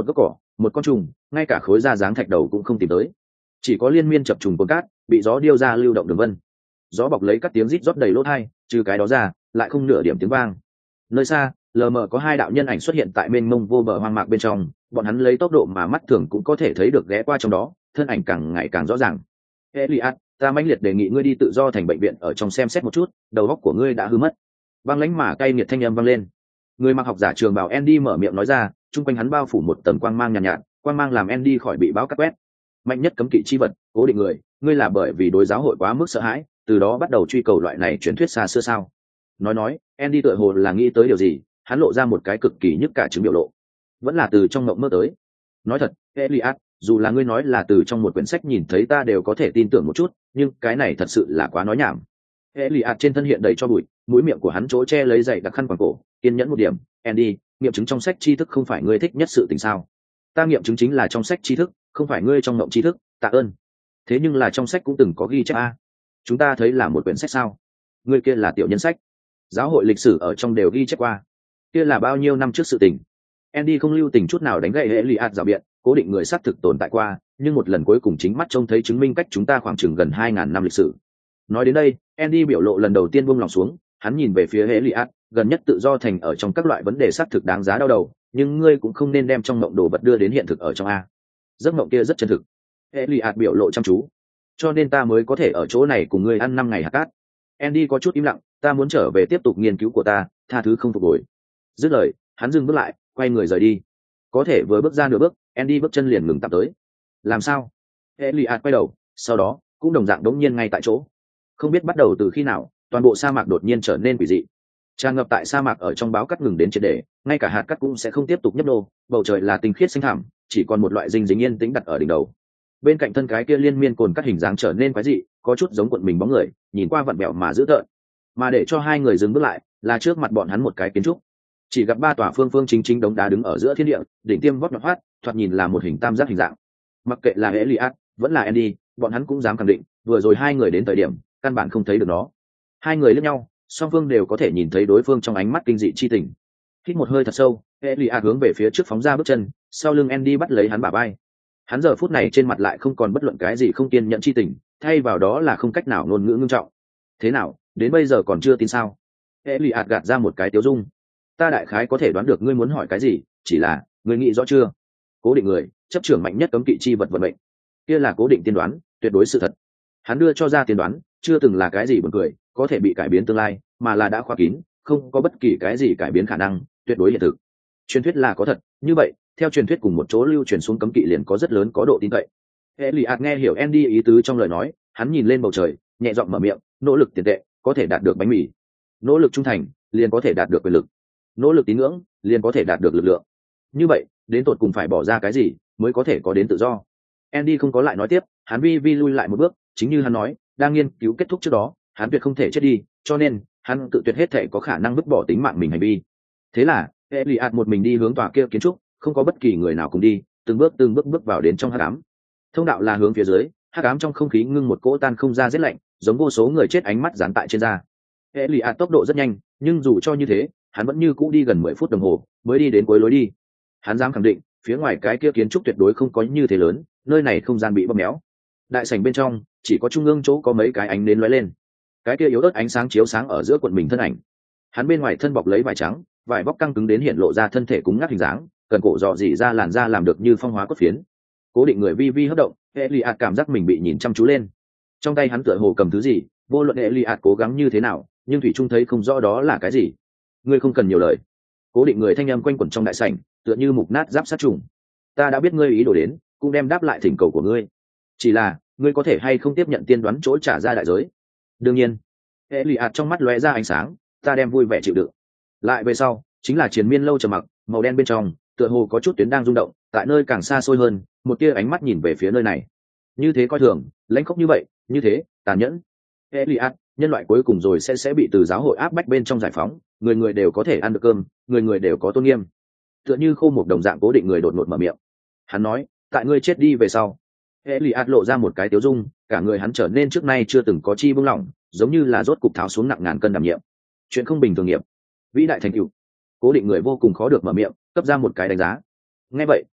một con trùng ngay cả khối da dáng thạch đầu cũng không tìm tới, chỉ có liên miên chập trùng cồn cát bị gió điêu ra lưu động đường vân. Gió bọc lấy các tiếng rít rót đầy lỗ thai, trừ cái đó ra lại không nửa điểm tiếng vang. Nơi xa lờ mờ có hai đạo nhân ảnh xuất hiện tại mênh mông vô bờ hoang mạc bên trong, bọn hắn lấy tốc độ mà mắt thường cũng có thể thấy được ghé qua trong đó, thân ảnh càng ngày càng rõ ràng. Elias, ta mãnh liệt đề nghị ngươi đi tự do thành bệnh viện ở trong xem xét một chút, đầu óc của ngươi đã hư mất. Băng lãnh mà cay nghiệt thanh âm vang lên. Người mặc học giả trường bào Andy mở miệng nói ra, trung quanh hắn bao phủ một tầng quang mang nhàn nhạt, nhạt, quang mang làm Andy khỏi bị bão cắt quét. Mạnh nhất cấm kỵ chi vật, cố định người, ngươi là bởi vì đối giáo hội quá mức sợ hãi, từ đó bắt đầu truy cầu loại này truyền thuyết xa xưa sao? Nói nói, Andy tựa hồ là nghĩ tới điều gì, hắn lộ ra một cái cực kỳ nhức cả chứng biểu lộ. Vẫn là từ trong ngộng mơ tới. Nói thật, Elias, dù là ngươi nói là từ trong một quyển sách nhìn thấy ta đều có thể tin tưởng một chút, nhưng cái này thật sự là quá nói nhảm. Elias trên thân hiện đầy cho bụi, mũi miệng của hắn chỗ che lấy dày đặc khăn quàng cổ, kiên nhẫn một điểm, Andy, nghiệm chứng trong sách tri thức không phải ngươi thích nhất sự tình sao? Ta nghiệm chứng chính là trong sách tri thức, không phải ngươi trong ngộng tri thức, tạ ơn. Thế nhưng là trong sách cũng từng có ghi chép a. Chúng ta thấy là một quyển sách sao? Ngươi kia là tiểu nhân sách. Giáo hội lịch sử ở trong đều ghi chép qua. Kia là bao nhiêu năm trước sự tình. Andy không lưu tình chút nào đánh gậy Elias rào biện, cố định người xác thực tồn tại qua, nhưng một lần cuối cùng chính mắt trông thấy chứng minh cách chúng ta khoảng chừng gần hai ngàn năm lịch sử. Nói đến đây, Andy biểu lộ lần đầu tiên buông lòng xuống, hắn nhìn về phía Elias, gần nhất tự do thành ở trong các loại vấn đề xác thực đáng giá đau đầu, nhưng ngươi cũng không nên đem trong mộng đồ vật đưa đến hiện thực ở trong a. Giấc mộng kia rất chân thực. Elias biểu lộ chăm chú. Cho nên ta mới có thể ở chỗ này cùng ngươi ăn năm ngày hạt cát. Andy có chút im lặng, ta muốn trở về tiếp tục nghiên cứu của ta, tha thứ không phục hồi. Dứt lời, hắn dừng bước lại, quay người rời đi. Có thể vừa bước ra nửa bước, Andy bước chân liền ngừng tạm tới. Làm sao? Elias quay đầu, sau đó cũng đồng dạng đống nhiên ngay tại chỗ. Không biết bắt đầu từ khi nào, toàn bộ sa mạc đột nhiên trở nên quỷ dị. Tràn ngập tại sa mạc ở trong báo cắt ngừng đến triệt để, ngay cả hạt cát cũng sẽ không tiếp tục nhấp nô, bầu trời là tinh khiết xanh thẳm, chỉ còn một loại dinh dính yên tĩnh đặt ở đỉnh đầu. Bên cạnh thân cái kia liên miên cồn cắt hình dáng trở nên quái dị, có chút giống cuộn mình bóng người, nhìn qua vặn vẹo mà dữ tợn. Mà để cho hai người dừng bước lại, là trước mặt bọn hắn một cái kiến trúc. Chỉ gặp ba tòa phương phương chính chính đống đá đứng ở giữa thiên địa, đỉnh tiêm vót nhọn hoắt, thoạt nhìn là một hình tam giác hình dạng. Mặc kệ là Elias, vẫn là Andy, bọn hắn cũng dám khẳng định, vừa rồi hai người đến thời điểm, căn bản không thấy được nó. Hai người liếc nhau, song phương đều có thể nhìn thấy đối phương trong ánh mắt kinh dị chi tình. Hít một hơi thật sâu, Elias hướng về phía trước phóng ra bước chân, sau lưng Andy bắt lấy hắn bả vai. Hắn giờ phút này trên mặt lại không còn bất luận cái gì không kiên nhẫn chi tình, thay vào đó là không cách nào ngôn ngữ ngưng trọng. Thế nào, đến bây giờ còn chưa tin sao? Elias gạt ra một cái tiếu dung. Ta đại khái có thể đoán được ngươi muốn hỏi cái gì, chỉ là ngươi nghĩ rõ chưa? Cố định người, chấp trưởng mạnh nhất cấm kỵ chi vật vận mệnh, kia là cố định tiên đoán, tuyệt đối sự thật. Hắn đưa cho ra tiên đoán, chưa từng là cái gì buồn cười, có thể bị cải biến tương lai, mà là đã khóa kín, không có bất kỳ cái gì cải biến khả năng, tuyệt đối hiện thực. Truyền thuyết là có thật, như vậy, theo truyền thuyết cùng một chỗ lưu truyền xuống cấm kỵ liền có rất lớn có độ tin cậy. Elias nghe hiểu Andy ý tứ trong lời nói, hắn nhìn lên bầu trời, nhẹ giọng mở miệng, nỗ lực tiền tệ, có thể đạt được bánh mì. Nỗ lực trung thành, liền có thể đạt được quyền lực. Nỗ lực tín ngưỡng, liền có thể đạt được lực lượng. Như vậy, đến tột cùng phải bỏ ra cái gì mới có thể có đến tự do? Andy không có lại nói tiếp, hắn vi vi lui lại một bước, chính như hắn nói, đang nghiên cứu kết thúc trước đó, hắn tuyệt không thể chết đi, cho nên hắn tự tuyệt hết thể có khả năng vứt bỏ tính mạng mình hành vi. Thế là, Elias một mình đi hướng tòa kia kiến trúc, không có bất kỳ người nào cùng đi, từng bước từng bước bước vào đến trong hắc ám. Thông đạo là hướng phía dưới, hắc ám trong không khí ngưng một cỗ tan không ra rét lạnh, giống vô số người chết ánh mắt dán tại trên da. Elias tốc độ rất nhanh, nhưng dù cho như thế, hắn vẫn như cũ đi gần mười phút đồng hồ mới đi đến cuối lối đi. Hắn dám khẳng định, phía ngoài cái kia kiến trúc tuyệt đối không có như thế lớn, nơi này không gian bị bóp méo. Đại sảnh bên trong chỉ có trung ương chỗ có mấy cái ánh nến lóe lên, cái kia yếu ớt ánh sáng chiếu sáng ở giữa quần mình thân ảnh. Hắn bên ngoài thân bọc lấy vải trắng, vải bóc căng cứng đến hiện lộ ra thân thể cứng ngắc hình dáng, cần cổ dò dỉ ra làn da làm được như phong hóa cốt phiến. Cố định người vi vi hấp động, Elias cảm giác mình bị nhìn chăm chú lên. Trong tay hắn tựa hồ cầm thứ gì, vô luận Elias cố gắng như thế nào, nhưng thủy trung thấy không rõ đó là cái gì. Ngươi không cần nhiều lời. Cố định người thanh âm quanh quẩn trong đại sảnh, tựa như mục nát giáp sát trùng. Ta đã biết ngươi ý đồ đến, cũng đem đáp lại thỉnh cầu của ngươi. Chỉ là, ngươi có thể hay không tiếp nhận tiên đoán chỗ trả ra đại giới? Đương nhiên. Elias trong mắt lóe ra ánh sáng, ta đem vui vẻ chịu đựng. Lại về sau, chính là triền miên lâu trầm mặc, màu đen bên trong, tựa hồ có chút tuyến đang rung động, tại nơi càng xa xôi hơn, một tia ánh mắt nhìn về phía nơi này. Như thế coi thường, lãnh khốc như vậy, như thế, tàn nhẫn. Elias, nhân loại cuối cùng rồi sẽ sẽ bị từ giáo hội áp bách bên trong giải phóng, người người đều có thể ăn được cơm, người người đều có tôn nghiêm. Tựa như khô một đồng dạng cố định người đột ngột mở miệng. Hắn nói, tại ngươi chết đi về sau. Elias lộ ra một cái tiếu dung, cả người hắn trở nên trước nay chưa từng có chi buông lỏng, giống như là rốt cục tháo xuống nặng ngàn cân đảm nhiệm. Chuyện không bình thường nghiệp, vĩ đại thành tựu. Cố định người vô cùng khó được mở miệng, cấp ra một cái đánh giá. Nghe vậy,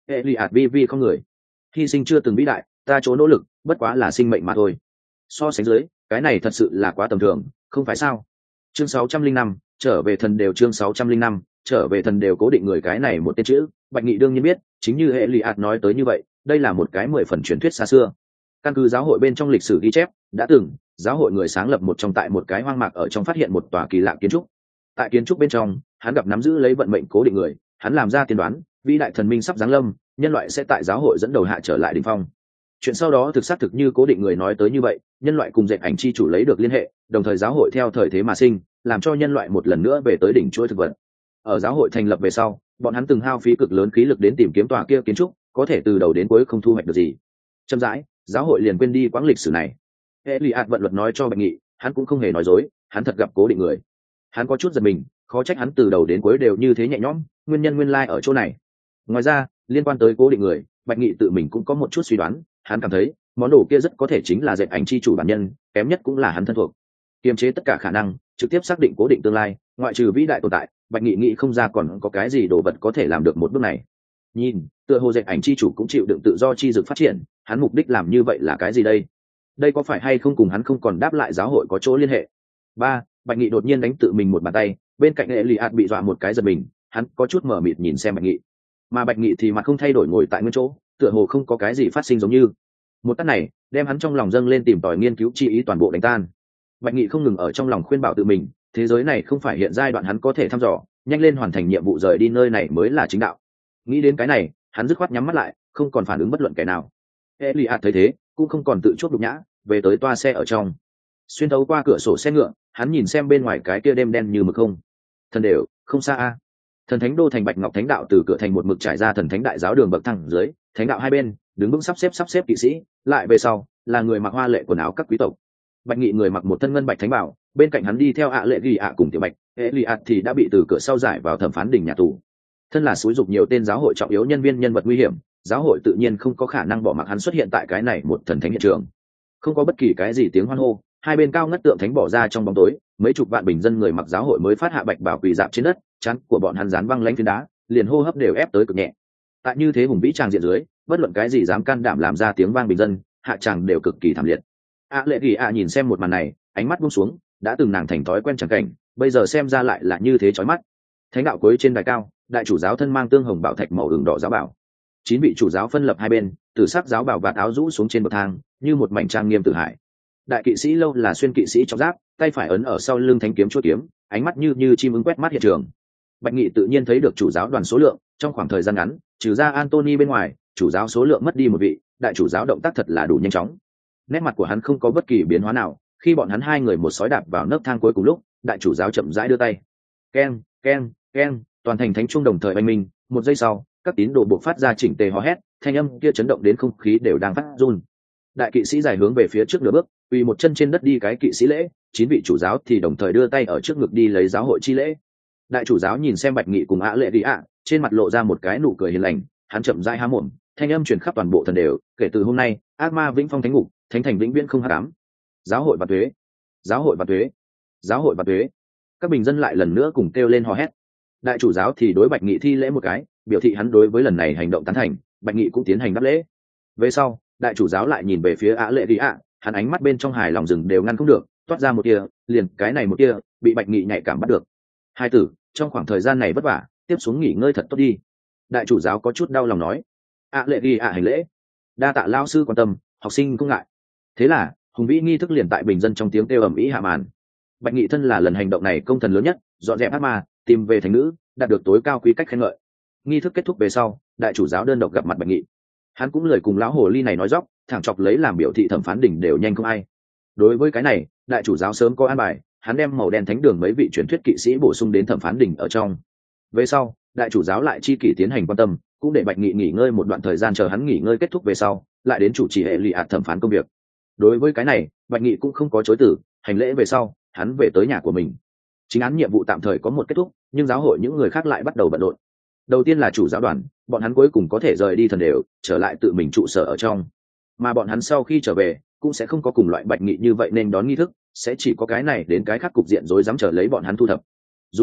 Eliad vi vi không người, hy sinh chưa từng vĩ đại, ta chỗ nỗ lực bất quá là sinh mệnh mà thôi. So sánh dưới, cái này thật sự là quá tầm thường, không phải sao? Chương sáu trăm linh năm, trở về thần đều. Chương sáu trăm linh năm, trở về thần đều. Cố định người cái này một tên chữ, Bạch Nghị đương nhiên biết, chính như Eliad nói tới như vậy, đây là một cái mười phần truyền thuyết xa xưa. Căn cứ giáo hội bên trong lịch sử ghi chép, đã từng giáo hội người sáng lập một trong tại một cái hoang mạc ở trong phát hiện một tòa kỳ lạ kiến trúc. Tại kiến trúc bên trong, hắn gặp nắm giữ lấy vận mệnh cố định người, hắn làm ra tiên đoán, vĩ đại thần minh sắp giáng lâm, nhân loại sẽ tại giáo hội dẫn đầu hạ trở lại đỉnh phong. Chuyện sau đó thực xác thực như cố định người nói tới như vậy, nhân loại cùng dệt ảnh chi chủ lấy được liên hệ, đồng thời giáo hội theo thời thế mà sinh, làm cho nhân loại một lần nữa về tới đỉnh chuỗi thực vật. Ở giáo hội thành lập về sau, bọn hắn từng hao phí cực lớn khí lực đến tìm kiếm tòa kia kiến trúc, có thể từ đầu đến cuối không thu hoạch được gì. Chậm rãi, giáo hội liền quên đi quãng lịch sử này. Eliad vận luật nói cho Bạch Nghị, hắn cũng không hề nói dối, hắn thật gặp cố định người. Hắn có chút giật mình, khó trách hắn từ đầu đến cuối đều như thế nhẹ nhõm, nguyên nhân nguyên lai ở chỗ này. Ngoài ra, liên quan tới cố định người, Bạch Nghị tự mình cũng có một chút suy đoán, hắn cảm thấy món đồ kia rất có thể chính là dệt ảnh chi chủ bản nhân, kém nhất cũng là hắn thân thuộc. Kiềm chế tất cả khả năng, trực tiếp xác định cố định tương lai, ngoại trừ vĩ đại tồn tại, Bạch Nghị nghĩ không ra còn có cái gì đồ vật có thể làm được một bước này. Nhìn, tựa hồ dệt ảnh chi chủ cũng chịu đựng tự do chi dực phát triển, hắn mục đích làm như vậy là cái gì đây? Đây có phải hay không cùng hắn không còn đáp lại giáo hội có chỗ liên hệ? Ba, Bạch Nghị đột nhiên đánh tự mình một bàn tay, bên cạnh Eliad bị dọa một cái giật mình, hắn có chút mở mịt nhìn xem Bạch Nghị, mà Bạch Nghị thì mặt không thay đổi ngồi tại nguyên chỗ, tựa hồ không có cái gì phát sinh giống như. Một tát này đem hắn trong lòng dâng lên tìm tòi nghiên cứu chi ý toàn bộ đánh tan. Bạch Nghị không ngừng ở trong lòng khuyên bảo tự mình, thế giới này không phải hiện giai đoạn hắn có thể thăm dò, nhanh lên hoàn thành nhiệm vụ rời đi nơi này mới là chính đạo. Nghĩ đến cái này, hắn dứt khoát nhắm mắt lại, không còn phản ứng bất luận kẻ nào. Eliad thấy thế, cũng không còn tự chuốc nhục nhã, về tới toa xe ở trong. Xuyên thấu qua cửa sổ xe ngựa, hắn nhìn xem bên ngoài cái kia đêm đen như mực không. Thần đều, không xa a. Thần thánh đô thành Bạch Ngọc Thánh đạo từ cửa thành một mực trải ra thần thánh đại giáo đường bậc thang dưới, thánh đạo hai bên đứng vững sắp xếp sắp xếp kỵ sĩ, lại về sau là người mặc hoa lệ quần áo các quý tộc. Bạch Nghị người mặc một thân ngân bạch thánh bảo, bên cạnh hắn đi theo ạ lệ ghi ạ cùng tiểu Bạch, Eliad thì đã bị từ cửa sau giải vào thẩm phán đỉnh nhà tù. Thân là xúi dục nhiều tên giáo hội trọng yếu nhân viên nhân vật nguy hiểm, giáo hội tự nhiên không có khả năng bỏ mặc hắn xuất hiện tại cái này một thần thánh hiện trường. Không có bất kỳ cái gì tiếng hoan hô, hai bên cao ngất tượng thánh bỏ ra trong bóng tối, mấy chục vạn bình dân người mặc giáo hội mới phát hạ bạch bảo quỳ dạp trên đất, chắn của bọn hắn dán băng lãnh phiến đá, liền hô hấp đều ép tới cực nhẹ. Tại như thế hùng vĩ tràng diện dưới, bất luận cái gì dám can đảm làm ra tiếng vang bình dân, hạ tràng đều cực kỳ thảm liệt. A lệ ghi a nhìn xem một màn này, ánh mắt buông xuống, đã từng nàng thành thói quen chẳng cảnh, bây giờ xem ra lại là như thế chói mắt. Thánh đạo cuối trên đài cao, đại chủ giáo thân mang tương hồng bảo thạch màu ửng đỏ giáo bảo, chín vị chủ giáo phân lập hai bên, tử sắc giáo bảo vạt áo rũ xuống trên bậc thang, như một mảnh trang nghiêm tử hải. Đại kỵ sĩ lâu là xuyên kỵ sĩ trong giáp, tay phải ấn ở sau lưng thánh kiếm chuôi kiếm, ánh mắt như như chim ưng quét mắt hiện trường. Bạch Nghị tự nhiên thấy được chủ giáo đoàn số lượng, trong khoảng thời gian ngắn, trừ ra Anthony bên ngoài, chủ giáo số lượng mất đi một vị, đại chủ giáo động tác thật là đủ nhanh chóng. Nét mặt của hắn không có bất kỳ biến hóa nào, khi bọn hắn hai người một sói đạp vào nấc thang cuối cùng lúc, đại chủ giáo chậm rãi đưa tay. Keng, keng, keng, toàn thành thánh trung đồng thời oanh minh, một giây sau, các tín đồ buộc phát ra chỉnh tề hò hét, thanh âm kia chấn động đến không khí đều đang phát run. Đại kỵ sĩ dài hướng về phía trước nửa bước, quỳ một chân trên đất đi cái kỵ sĩ lễ, chín vị chủ giáo thì đồng thời đưa tay ở trước ngực đi lấy giáo hội chi lễ. Đại chủ giáo nhìn xem Bạch Nghị cùng ạ lệ đi ạ, trên mặt lộ ra một cái nụ cười hiền lành, hắn chậm rãi há mồm, thanh âm truyền khắp toàn bộ thần đều, kể từ hôm nay, ác ma vĩnh phong thánh ngục, thánh thành vĩnh viễn không hắc ám. Giáo hội và tuế, giáo hội và tuế, giáo hội và tuế. Các bình dân lại lần nữa cùng kêu lên hò hét. Đại chủ giáo thì đối Bạch Nghị thi lễ một cái, biểu thị hắn đối với lần này hành động tán thành. Bạch Nghị cũng tiến hành đáp lễ. Về sau, đại chủ giáo lại nhìn về phía ạ lệ đi ạ, hắn ánh mắt bên trong hài lòng rừng đều ngăn không được, toát ra một tia, liền cái này một tia, bị Bạch Nghị nhạy cảm bắt được. Hai tử, trong khoảng thời gian này vất vả, tiếp xuống nghỉ ngơi thật tốt đi. Đại chủ giáo có chút đau lòng nói. ạ lệ đi ạ hành lễ. Đa tạ lao sư quan tâm, học sinh không ngại. Thế là, hùng vĩ nghi thức liền tại bình dân trong tiếng kêu ầm ĩ hạ màn. Bạch Nghị thân là lần hành động này công thần lớn nhất, dọn dẹp ác ma, tìm về thành nữ, đạt được tối cao quý cách khen ngợi. Nghi thức kết thúc về sau, đại chủ giáo đơn độc gặp mặt Bạch Nghị. Hắn cũng lời cùng lão hồ ly này nói dóc, thẳng chọc lấy làm biểu thị thẩm phán đỉnh đều nhanh không ai. Đối với cái này, đại chủ giáo sớm có an bài, hắn đem màu đen thánh đường mấy vị truyền thuyết kỵ sĩ bổ sung đến thẩm phán đỉnh ở trong. Về sau, đại chủ giáo lại chi kỷ tiến hành quan tâm, cũng để Bạch Nghị nghỉ ngơi một đoạn thời gian chờ hắn nghỉ ngơi kết thúc về sau, lại đến chủ trì hệ lụy ạt thẩm phán công việc. Đối với cái này, Bạch Nghị cũng không có chối từ, hành lễ về sau, hắn về tới nhà của mình. Chính án nhiệm vụ tạm thời có một kết thúc, nhưng giáo hội những người khác lại bắt đầu bận rộn. Đầu tiên là chủ giáo đoàn, bọn hắn cuối cùng có thể rời đi thần đều, trở lại tự mình trụ sở ở trong. Mà bọn hắn sau khi trở về, cũng sẽ không có cùng loại Bạch Nghị như vậy nên đón nghi thức, sẽ chỉ có cái này đến cái khác cục diện rối rắm chờ lấy bọn hắn thu thập. Dù sao,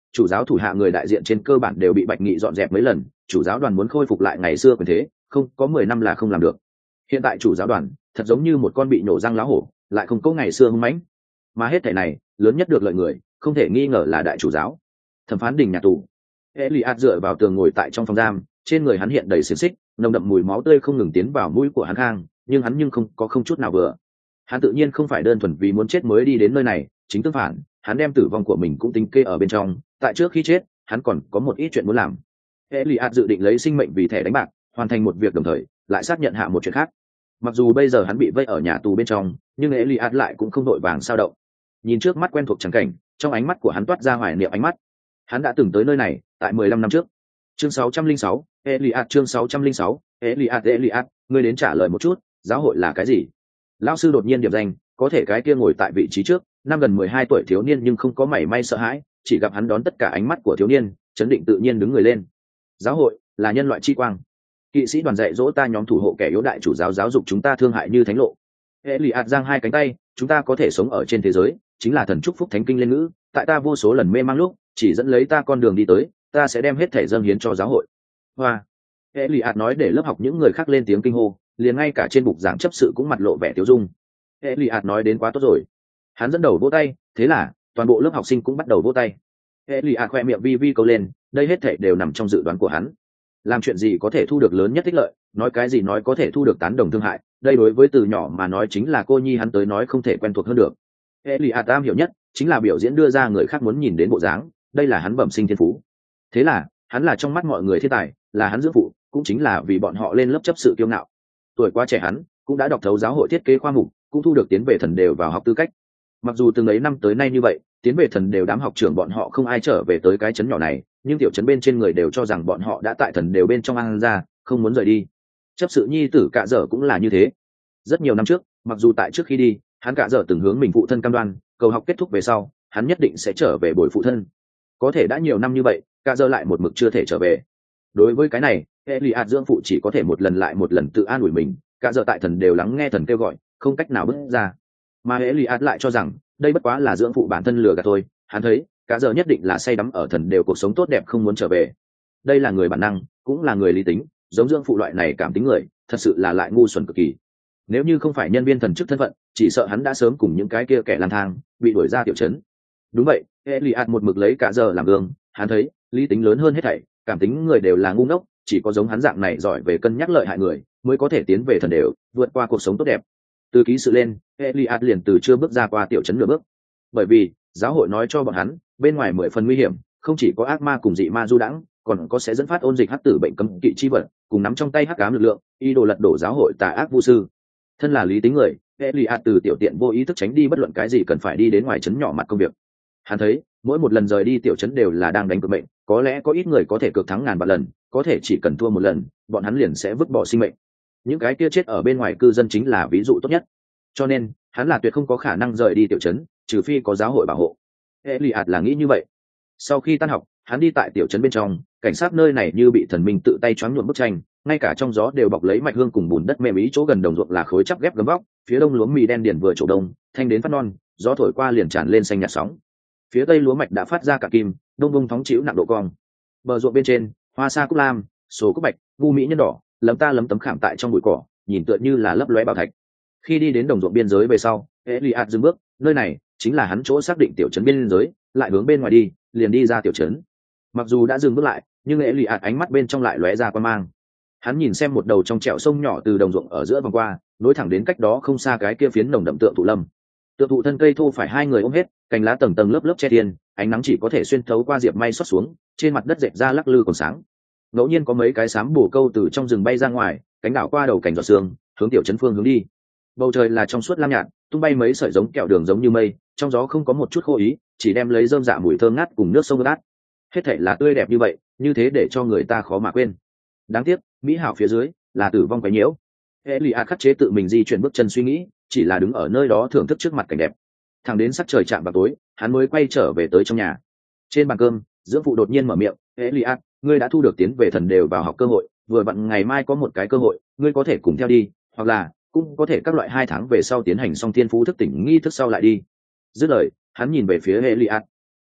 chủ giáo thủ hạ người đại diện trên cơ bản đều bị Bạch Nghị dọn dẹp mấy lần, chủ giáo đoàn muốn khôi phục lại ngày xưa quyền thế, không có mười năm là không làm được. Hiện tại chủ giáo đoàn thật giống như một con bị nổ răng lá hổ, lại không có ngày xưa hung mãnh. Mà hết thảy này, lớn nhất được lợi người, không thể nghi ngờ là đại chủ giáo. Thẩm phán đình nhà tù. Elias dựa vào tường ngồi tại trong phòng giam, trên người hắn hiện đầy xiềng xích, nồng đậm mùi máu tươi không ngừng tiến vào mũi của hắn khang, nhưng hắn nhưng không có không chút nào vừa. Hắn tự nhiên không phải đơn thuần vì muốn chết mới đi đến nơi này, chính tương phản, hắn đem tử vong của mình cũng tính kê ở bên trong, tại trước khi chết, hắn còn có một ít chuyện muốn làm. Elias dự định lấy sinh mệnh vì thẻ đánh bạc, hoàn thành một việc đồng thời, lại xác nhận hạ một chuyện khác. Mặc dù bây giờ hắn bị vây ở nhà tù bên trong, nhưng Elias lại cũng không đội vàng sao động. Nhìn trước mắt quen thuộc chẳng cảnh, trong ánh mắt của hắn toát ra hoài niệm ánh mắt. Hắn đã từng tới nơi này, tại mười lăm năm trước. Chương sáu trăm linh sáu, Elias chương sáu trăm linh sáu, Elias Elias, ngươi đến trả lời một chút, giáo hội là cái gì? Lão sư đột nhiên điểm danh, có thể cái kia ngồi tại vị trí trước, năm gần mười hai tuổi thiếu niên nhưng không có mảy may sợ hãi, chỉ gặp hắn đón tất cả ánh mắt của thiếu niên, chấn định tự nhiên đứng người lên. Giáo hội là nhân loại chi quang. Kỵ sĩ đoàn dạy dỗ ta nhóm thủ hộ kẻ yếu đại chủ giáo giáo dục chúng ta thương hại như thánh lộ. Elias giang hai cánh tay, chúng ta có thể sống ở trên thế giới, chính là thần chúc phúc thánh kinh lên ngữ, tại ta vô số lần mê mang lúc, chỉ dẫn lấy ta con đường đi tới, ta sẽ đem hết thể dâng hiến cho giáo hội. Hoa. Elias nói để lớp học những người khác lên tiếng kinh hô, liền ngay cả trên bục giảng chấp sự cũng mặt lộ vẻ tiêu dung. Elias nói đến quá tốt rồi. Hắn dẫn đầu vỗ tay, thế là toàn bộ lớp học sinh cũng bắt đầu vỗ tay. Elias khoe miệng vi vi câu lên, đây hết thể đều nằm trong dự đoán của hắn. Làm chuyện gì có thể thu được lớn nhất ích lợi, nói cái gì nói có thể thu được tán đồng thương hại, đây đối với từ nhỏ mà nói chính là cô nhi hắn tới nói không thể quen thuộc hơn được. Elias am hiểu nhất chính là biểu diễn đưa ra người khác muốn nhìn đến bộ dáng, đây là hắn bẩm sinh thiên phú. Thế là hắn là trong mắt mọi người thiên tài, là hắn dưỡng phụ, cũng chính là vì bọn họ lên lớp chấp sự kiêu ngạo. Tuổi quá trẻ hắn cũng đã đọc thấu giáo hội thiết kế khoa mục, cũng thu được tiến về thần đều vào học tư cách. Mặc dù từng ấy năm tới nay như vậy, tiến về thần đều đám học trưởng bọn họ không ai trở về tới cái trấn nhỏ này, nhưng tiểu trấn bên trên người đều cho rằng bọn họ đã tại thần đều bên trong ăn ra, không muốn rời đi. Chấp sự nhi tử Cạ Dở cũng là như thế. Rất nhiều năm trước, mặc dù tại trước khi đi, hắn Cạ Dở từng hướng mình phụ thân cam đoan, cầu học kết thúc về sau, hắn nhất định sẽ trở về bồi phụ thân. Có thể đã nhiều năm như vậy, Cạ Dở lại một mực chưa thể trở về. Đối với cái này, Elias dưỡng phụ chỉ có thể một lần lại một lần tự an ủi mình, Cạ Dở tại thần đều lắng nghe thần kêu gọi, không cách nào bước ra. Mà Elias lại cho rằng, đây bất quá là dưỡng phụ bản thân lừa gạt thôi, hắn thấy, Cạ Dở nhất định là say đắm ở thần đều cuộc sống tốt đẹp không muốn trở về. Đây là người bản năng, cũng là người lý tính, giống dưỡng phụ loại này cảm tính người, thật sự là lại ngu xuẩn cực kỳ. Nếu như không phải nhân viên thần chức thân phận, chỉ sợ hắn đã sớm cùng những cái kia kẻ lang thang bị đuổi ra tiểu trấn. Đúng vậy, Elias một mực lấy Cạ Dở làm gương, hắn thấy, lý tính lớn hơn hết thảy, cảm tính người đều là ngu ngốc, chỉ có giống hắn dạng này giỏi về cân nhắc lợi hại người, mới có thể tiến về thần đều, vượt qua cuộc sống tốt đẹp. Từ ký sự lên, Elias liền từ chưa bước ra qua tiểu trấn nửa bước. Bởi vì, giáo hội nói cho bọn hắn, bên ngoài mười phần nguy hiểm, không chỉ có ác ma cùng dị ma du đãng, còn có sẽ dẫn phát ôn dịch hắc tử bệnh cấm kỵ chi vật, cùng nắm trong tay hắc ám lực lượng, ý đồ lật đổ giáo hội tà ác vu sư. Thân là lý tính người, Elias từ tiểu tiện vô ý thức tránh đi bất luận cái gì cần phải đi đến ngoài trấn nhỏ mặt công việc. Hắn thấy, mỗi một lần rời đi tiểu trấn đều là đang đánh cược mệnh, có lẽ có ít người có thể cược thắng ngàn vạn lần, có thể chỉ cần thua một lần, bọn hắn liền sẽ vứt bỏ sinh mệnh. Những cái kia chết ở bên ngoài cư dân chính là ví dụ tốt nhất. Cho nên, hắn là tuyệt không có khả năng rời đi tiểu trấn, trừ phi có giáo hội bảo hộ. Elias là nghĩ như vậy. Sau khi tan học, hắn đi tại tiểu trấn bên trong, cảnh sát nơi này như bị thần minh tự tay choáng nhuộm bức tranh, ngay cả trong gió đều bọc lấy mạch hương cùng bùn đất mềm ý, chỗ gần đồng ruộng là khối chắp ghép gấm vóc, phía đông lúa mì đen điền vừa trổ đông, thanh đến phát non, gió thổi qua liền tràn lên xanh nhạt sóng. Phía tây lúa mạch đã phát ra cả kim, đông bông thóng chịu nặng độ cong. Bờ ruộng bên trên, hoa sa cúc lam, sổ cúc bạch, vu mỹ nhân đỏ, lấm ta lấm tấm khảm tại trong bụi cỏ, nhìn tựa như là lấp lóe bảo thạch. Khi đi đến đồng ruộng biên giới về sau, Elias dừng bước, nơi này chính là hắn chỗ xác định tiểu trấn biên giới, lại hướng bên ngoài đi, liền đi ra tiểu trấn. Mặc dù đã dừng bước lại, nhưng Elias ánh mắt bên trong lại lóe ra quan mang. Hắn nhìn xem một đầu trong trẻo sông nhỏ từ đồng ruộng ở giữa vòng qua, nối thẳng đến cách đó không xa cái kia phiến nồng đậm tượng thụ lâm. Tượng thụ thân cây thô phải hai người ôm hết, cành lá tầng tầng lớp lớp che thiên, ánh nắng chỉ có thể xuyên thấu qua diệp may xót xuống, trên mặt đất dẹp ra lắc lư còn sáng. Ngẫu nhiên có mấy cái sám bồ câu từ trong rừng bay ra ngoài, cánh đảo qua đầu cảnh giọt sương, hướng tiểu trấn phương hướng đi. Bầu trời là trong suốt lam nhạt, tung bay mấy sợi giống kẹo đường giống như mây, trong gió không có một chút khô ý, chỉ đem lấy rơm dạ mùi thơm ngát cùng nước sông ngát. Hết thảy là tươi đẹp như vậy, như thế để cho người ta khó mà quên. Đáng tiếc, mỹ hảo phía dưới là tử vong quấy nhiễu. Elias khắc chế tự mình di chuyển bước chân suy nghĩ, chỉ là đứng ở nơi đó thưởng thức trước mặt cảnh đẹp. Thẳng đến sắc trời chạm vào tối, hắn mới quay trở về tới trong nhà. Trên bàn cơm, dưỡng phụ đột nhiên mở miệng, "Elias, ngươi đã thu được tiến về thần đều vào học cơ hội, vừa vặn ngày mai có một cái cơ hội, ngươi có thể cùng theo đi, hoặc là cũng có thể các loại hai tháng về sau tiến hành xong thiên phú thức tỉnh nghi thức sau lại đi." Dứt lời, hắn nhìn về phía Elias.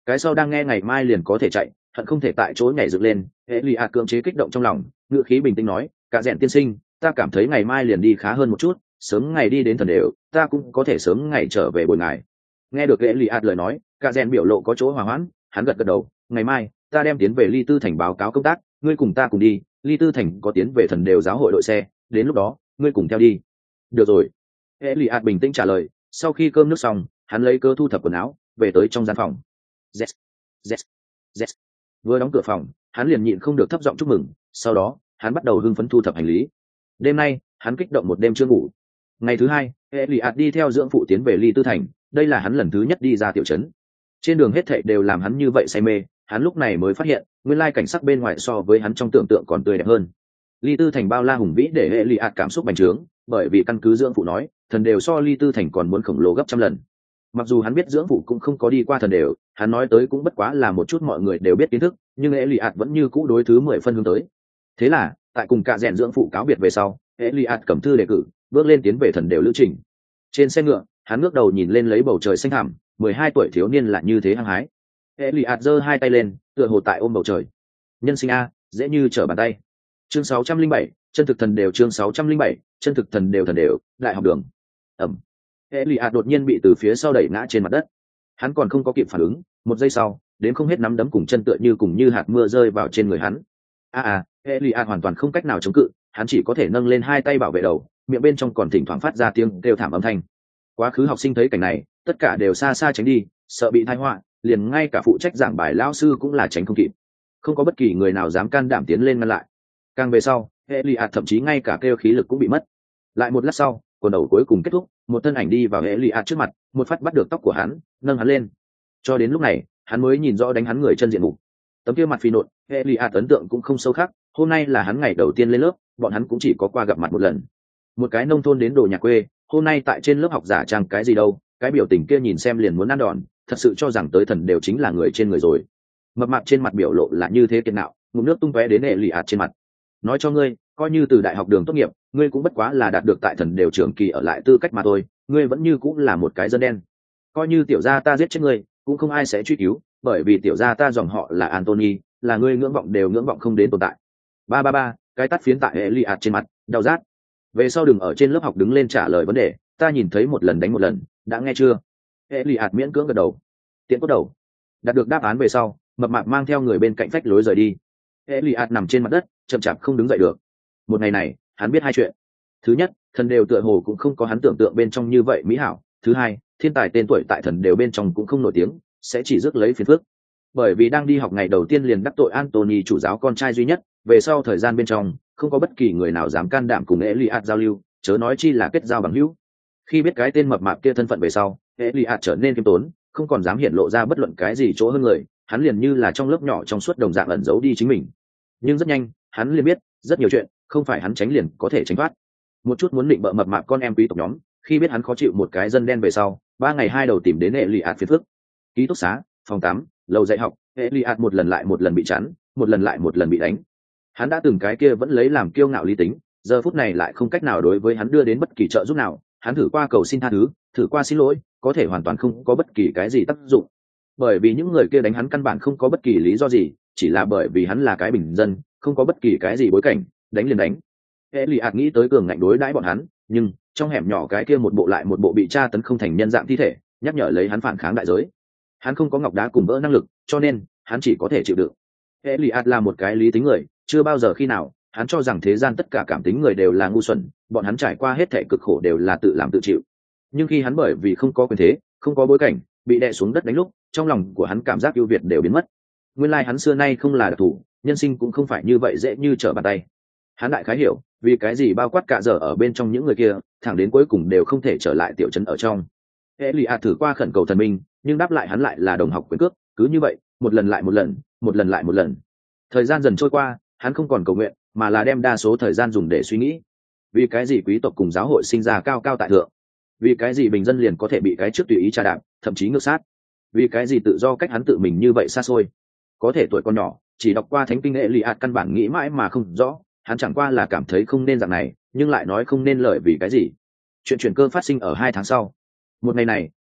cái sau đang nghe ngày mai liền có thể chạy, hận không thể tại chỗ nhảy dựng lên. Hệ lì ạt cưỡng chế kích động trong lòng, ngữ khí bình tĩnh nói, cả rèn tiên sinh, ta cảm thấy ngày mai liền đi khá hơn một chút, sớm ngày đi đến thần đều, ta cũng có thể sớm ngày trở về bồi ngài. Nghe được hệ lì ạt lời nói, cả rèn biểu lộ có chỗ hòa hoãn, hắn gật gật đầu, ngày mai ta đem tiến về ly tư thành báo cáo công tác, ngươi cùng ta cùng đi, ly tư thành có tiến về thần đều giáo hội đội xe, đến lúc đó ngươi cùng theo đi. Được rồi, hệ lì ạt bình tĩnh trả lời. Sau khi cơm nước xong, hắn lấy cơ thu thập quần áo, về tới trong gian phòng. Yes, yes, yes. Vừa đóng cửa phòng, hắn liền nhịn không được thấp giọng chúc mừng, sau đó hắn bắt đầu hưng phấn thu thập hành lý. Đêm nay hắn kích động một đêm chưa ngủ. Ngày thứ hai, Elias đi theo dưỡng phụ tiến về ly tư thành, đây là hắn lần thứ nhất đi ra tiểu trấn. Trên đường hết thảy đều làm hắn như vậy say mê, hắn lúc này mới phát hiện nguyên lai cảnh sắc bên ngoài so với hắn trong tưởng tượng còn tươi đẹp hơn. Ly tư thành bao la hùng vĩ để Elias cảm xúc bành trướng, bởi vì căn cứ dưỡng phụ nói, thần đều so ly tư thành còn muốn khổng lồ gấp trăm lần. Mặc dù hắn biết dưỡng phụ cũng không có đi qua thần đều, hắn nói tới cũng bất quá là một chút mọi người đều biết kiến thức, nhưng Elias vẫn như cũ đối thứ mười phân hướng tới. Thế là tại cùng cả rèn dưỡng phụ cáo biệt về sau, Elias cầm thư đề cử bước lên tiến về thần đều lữ trình. Trên xe ngựa, hắn ngước đầu nhìn lên lấy bầu trời xanh thẳm, mười hai tuổi thiếu niên là như thế hăng hái. Elias giơ hai tay lên, tựa hồ tại ôm bầu trời. Nhân sinh a, dễ như trở bàn tay. Chương sáu trăm linh bảy, chân thực thần đều. Chương sáu trăm linh bảy, chân thực thần đều. Thần đều đại học đường. Ẩm. Elias đột nhiên bị từ phía sau đẩy ngã trên mặt đất. Hắn còn không có kịp phản ứng, một giây sau, đến không hết nắm đấm cùng chân tựa như cùng như hạt mưa rơi vào trên người hắn. A à, Elias hoàn toàn không cách nào chống cự, hắn chỉ có thể nâng lên hai tay bảo vệ đầu, miệng bên trong còn thỉnh thoảng phát ra tiếng kêu thảm âm thanh. Quá khứ học sinh thấy cảnh này, tất cả đều xa xa tránh đi, sợ bị tai họa, liền ngay cả phụ trách giảng bài lão sư cũng là tránh không kịp. Không có bất kỳ người nào dám can đảm tiến lên ngăn lại. Càng về sau, Elias thậm chí ngay cả kêu khí lực cũng bị mất. Lại một lát sau, quần đầu cuối cùng kết thúc, một thân ảnh đi vào Elias trước mặt, một phát bắt được tóc của hắn, nâng hắn lên. Cho đến lúc này, hắn mới nhìn rõ đánh hắn người chân diện mục. Tấm kia mặt phi nộn, Elias ấn tượng cũng không sâu khác, hôm nay là hắn ngày đầu tiên lên lớp, bọn hắn cũng chỉ có qua gặp mặt một lần. Một cái nông thôn đến đồ nhà quê, hôm nay tại trên lớp học giả trang cái gì đâu, cái biểu tình kia nhìn xem liền muốn ăn đòn, thật sự cho rằng tới thần đều chính là người trên người rồi. Mập mạp trên mặt biểu lộ là như thế kiệt nạo, ngụm nước tung tóe đến Elias trên mặt. Nói cho ngươi, coi như từ đại học đường tốt nghiệp, ngươi cũng bất quá là đạt được tại thần đều trưởng kỳ ở lại tư cách mà thôi, ngươi vẫn như cũng là một cái dân đen. Coi như tiểu gia ta giết chết ngươi, cũng không ai sẽ truy cứu, bởi vì tiểu gia ta dòng họ là Anthony, là ngươi ngưỡng vọng đều ngưỡng vọng không đến tồn tại. Ba ba ba, cái tát phiến tại Elias trên mặt, đau rát. Về sau đừng ở trên lớp học đứng lên trả lời vấn đề, ta nhìn thấy một lần đánh một lần, đã nghe chưa? Elias miễn cưỡng gật đầu. Tiện cốt đầu. Đạt được đáp án về sau, mập mạp mang theo người bên cạnh phách lối rời đi. Elias nằm trên mặt đất, chậm chạp không đứng dậy được. Một ngày này, hắn biết hai chuyện. Thứ nhất, thần đều tựa hồ cũng không có hắn tưởng tượng bên trong như vậy mỹ hảo. Thứ hai, thiên tài tên tuổi tại thần đều bên trong cũng không nổi tiếng, sẽ chỉ rước lấy phiền phức. Bởi vì đang đi học ngày đầu tiên liền đắc tội Anthony chủ giáo con trai duy nhất, về sau thời gian bên trong, không có bất kỳ người nào dám can đảm cùng Elias giao lưu, chớ nói chi là kết giao bằng hữu. Khi biết cái tên mập mạp kia thân phận về sau, Elias trở nên kiêm tốn, không còn dám hiện lộ ra bất luận cái gì chỗ hơn người, hắn liền như là trong lớp nhỏ trong suốt đồng dạng ẩn giấu đi chính mình. Nhưng rất nhanh, hắn liền biết, rất nhiều chuyện, không phải hắn tránh liền có thể tránh thoát. Một chút muốn định bợ mập mạp con em quý tộc nhóm, khi biết hắn khó chịu một cái dân đen về sau, ba ngày hai đầu tìm đến Elias phiền phức. Ký túc xá, phòng tắm, lầu dạy học, Elias một lần lại một lần bị chắn, một lần lại một lần bị đánh. Hắn đã từng cái kia vẫn lấy làm kiêu ngạo lý tính, giờ phút này lại không cách nào đối với hắn đưa đến bất kỳ trợ giúp nào. Hắn thử qua cầu xin tha thứ, thử qua xin lỗi, có thể hoàn toàn không có bất kỳ cái gì tác dụng. Bởi vì những người kia đánh hắn căn bản không có bất kỳ lý do gì, chỉ là bởi vì hắn là cái bình dân, không có bất kỳ cái gì bối cảnh, đánh liền đánh. Elias nghĩ tới cường ngạnh đối đãi bọn hắn, nhưng trong hẻm nhỏ cái kia một bộ lại một bộ bị tra tấn không thành nhân dạng thi thể, nhắc nhở lấy hắn phản kháng đại giới. Hắn không có ngọc đá cùng vỡ năng lực, cho nên hắn chỉ có thể chịu đựng. Elias là một cái lý tính người, chưa bao giờ khi nào hắn cho rằng thế gian tất cả cảm tính người đều là ngu xuẩn, bọn hắn trải qua hết thảy cực khổ đều là tự làm tự chịu. Nhưng khi hắn bởi vì không có quyền thế, không có bối cảnh, bị đè xuống đất đánh lúc, trong lòng của hắn cảm giác ưu việt đều biến mất. Nguyên lai like hắn xưa nay không là đặc thủ, nhân sinh cũng không phải như vậy dễ như trở bàn tay. Hắn đại khái hiểu, vì cái gì bao quát cả giờ ở bên trong những người kia, thẳng đến cuối cùng đều không thể trở lại tiểu trấn ở trong. Elias thử qua khẩn cầu thần minh, nhưng đáp lại hắn lại là đồng học quyền cước, cứ như vậy, một lần lại một lần, một lần lại một lần. Thời gian dần trôi qua, hắn không còn cầu nguyện, mà là đem đa số thời gian dùng để suy nghĩ. Vì cái gì quý tộc cùng giáo hội sinh ra cao cao tại thượng? Vì cái gì bình dân liền có thể bị cái trước tùy ý tra đạp, thậm chí ngược sát? Vì cái gì tự do cách hắn tự mình như vậy xa xôi? Có thể tuổi còn nhỏ, chỉ đọc qua thánh kinh Elias căn bản nghĩ mãi mà không rõ, hắn chẳng qua là cảm thấy không nên dạng này, nhưng lại nói không nên lời vì cái gì. Chuyện chuyển cơ phát sinh ở hai tháng sau. Một ngày này,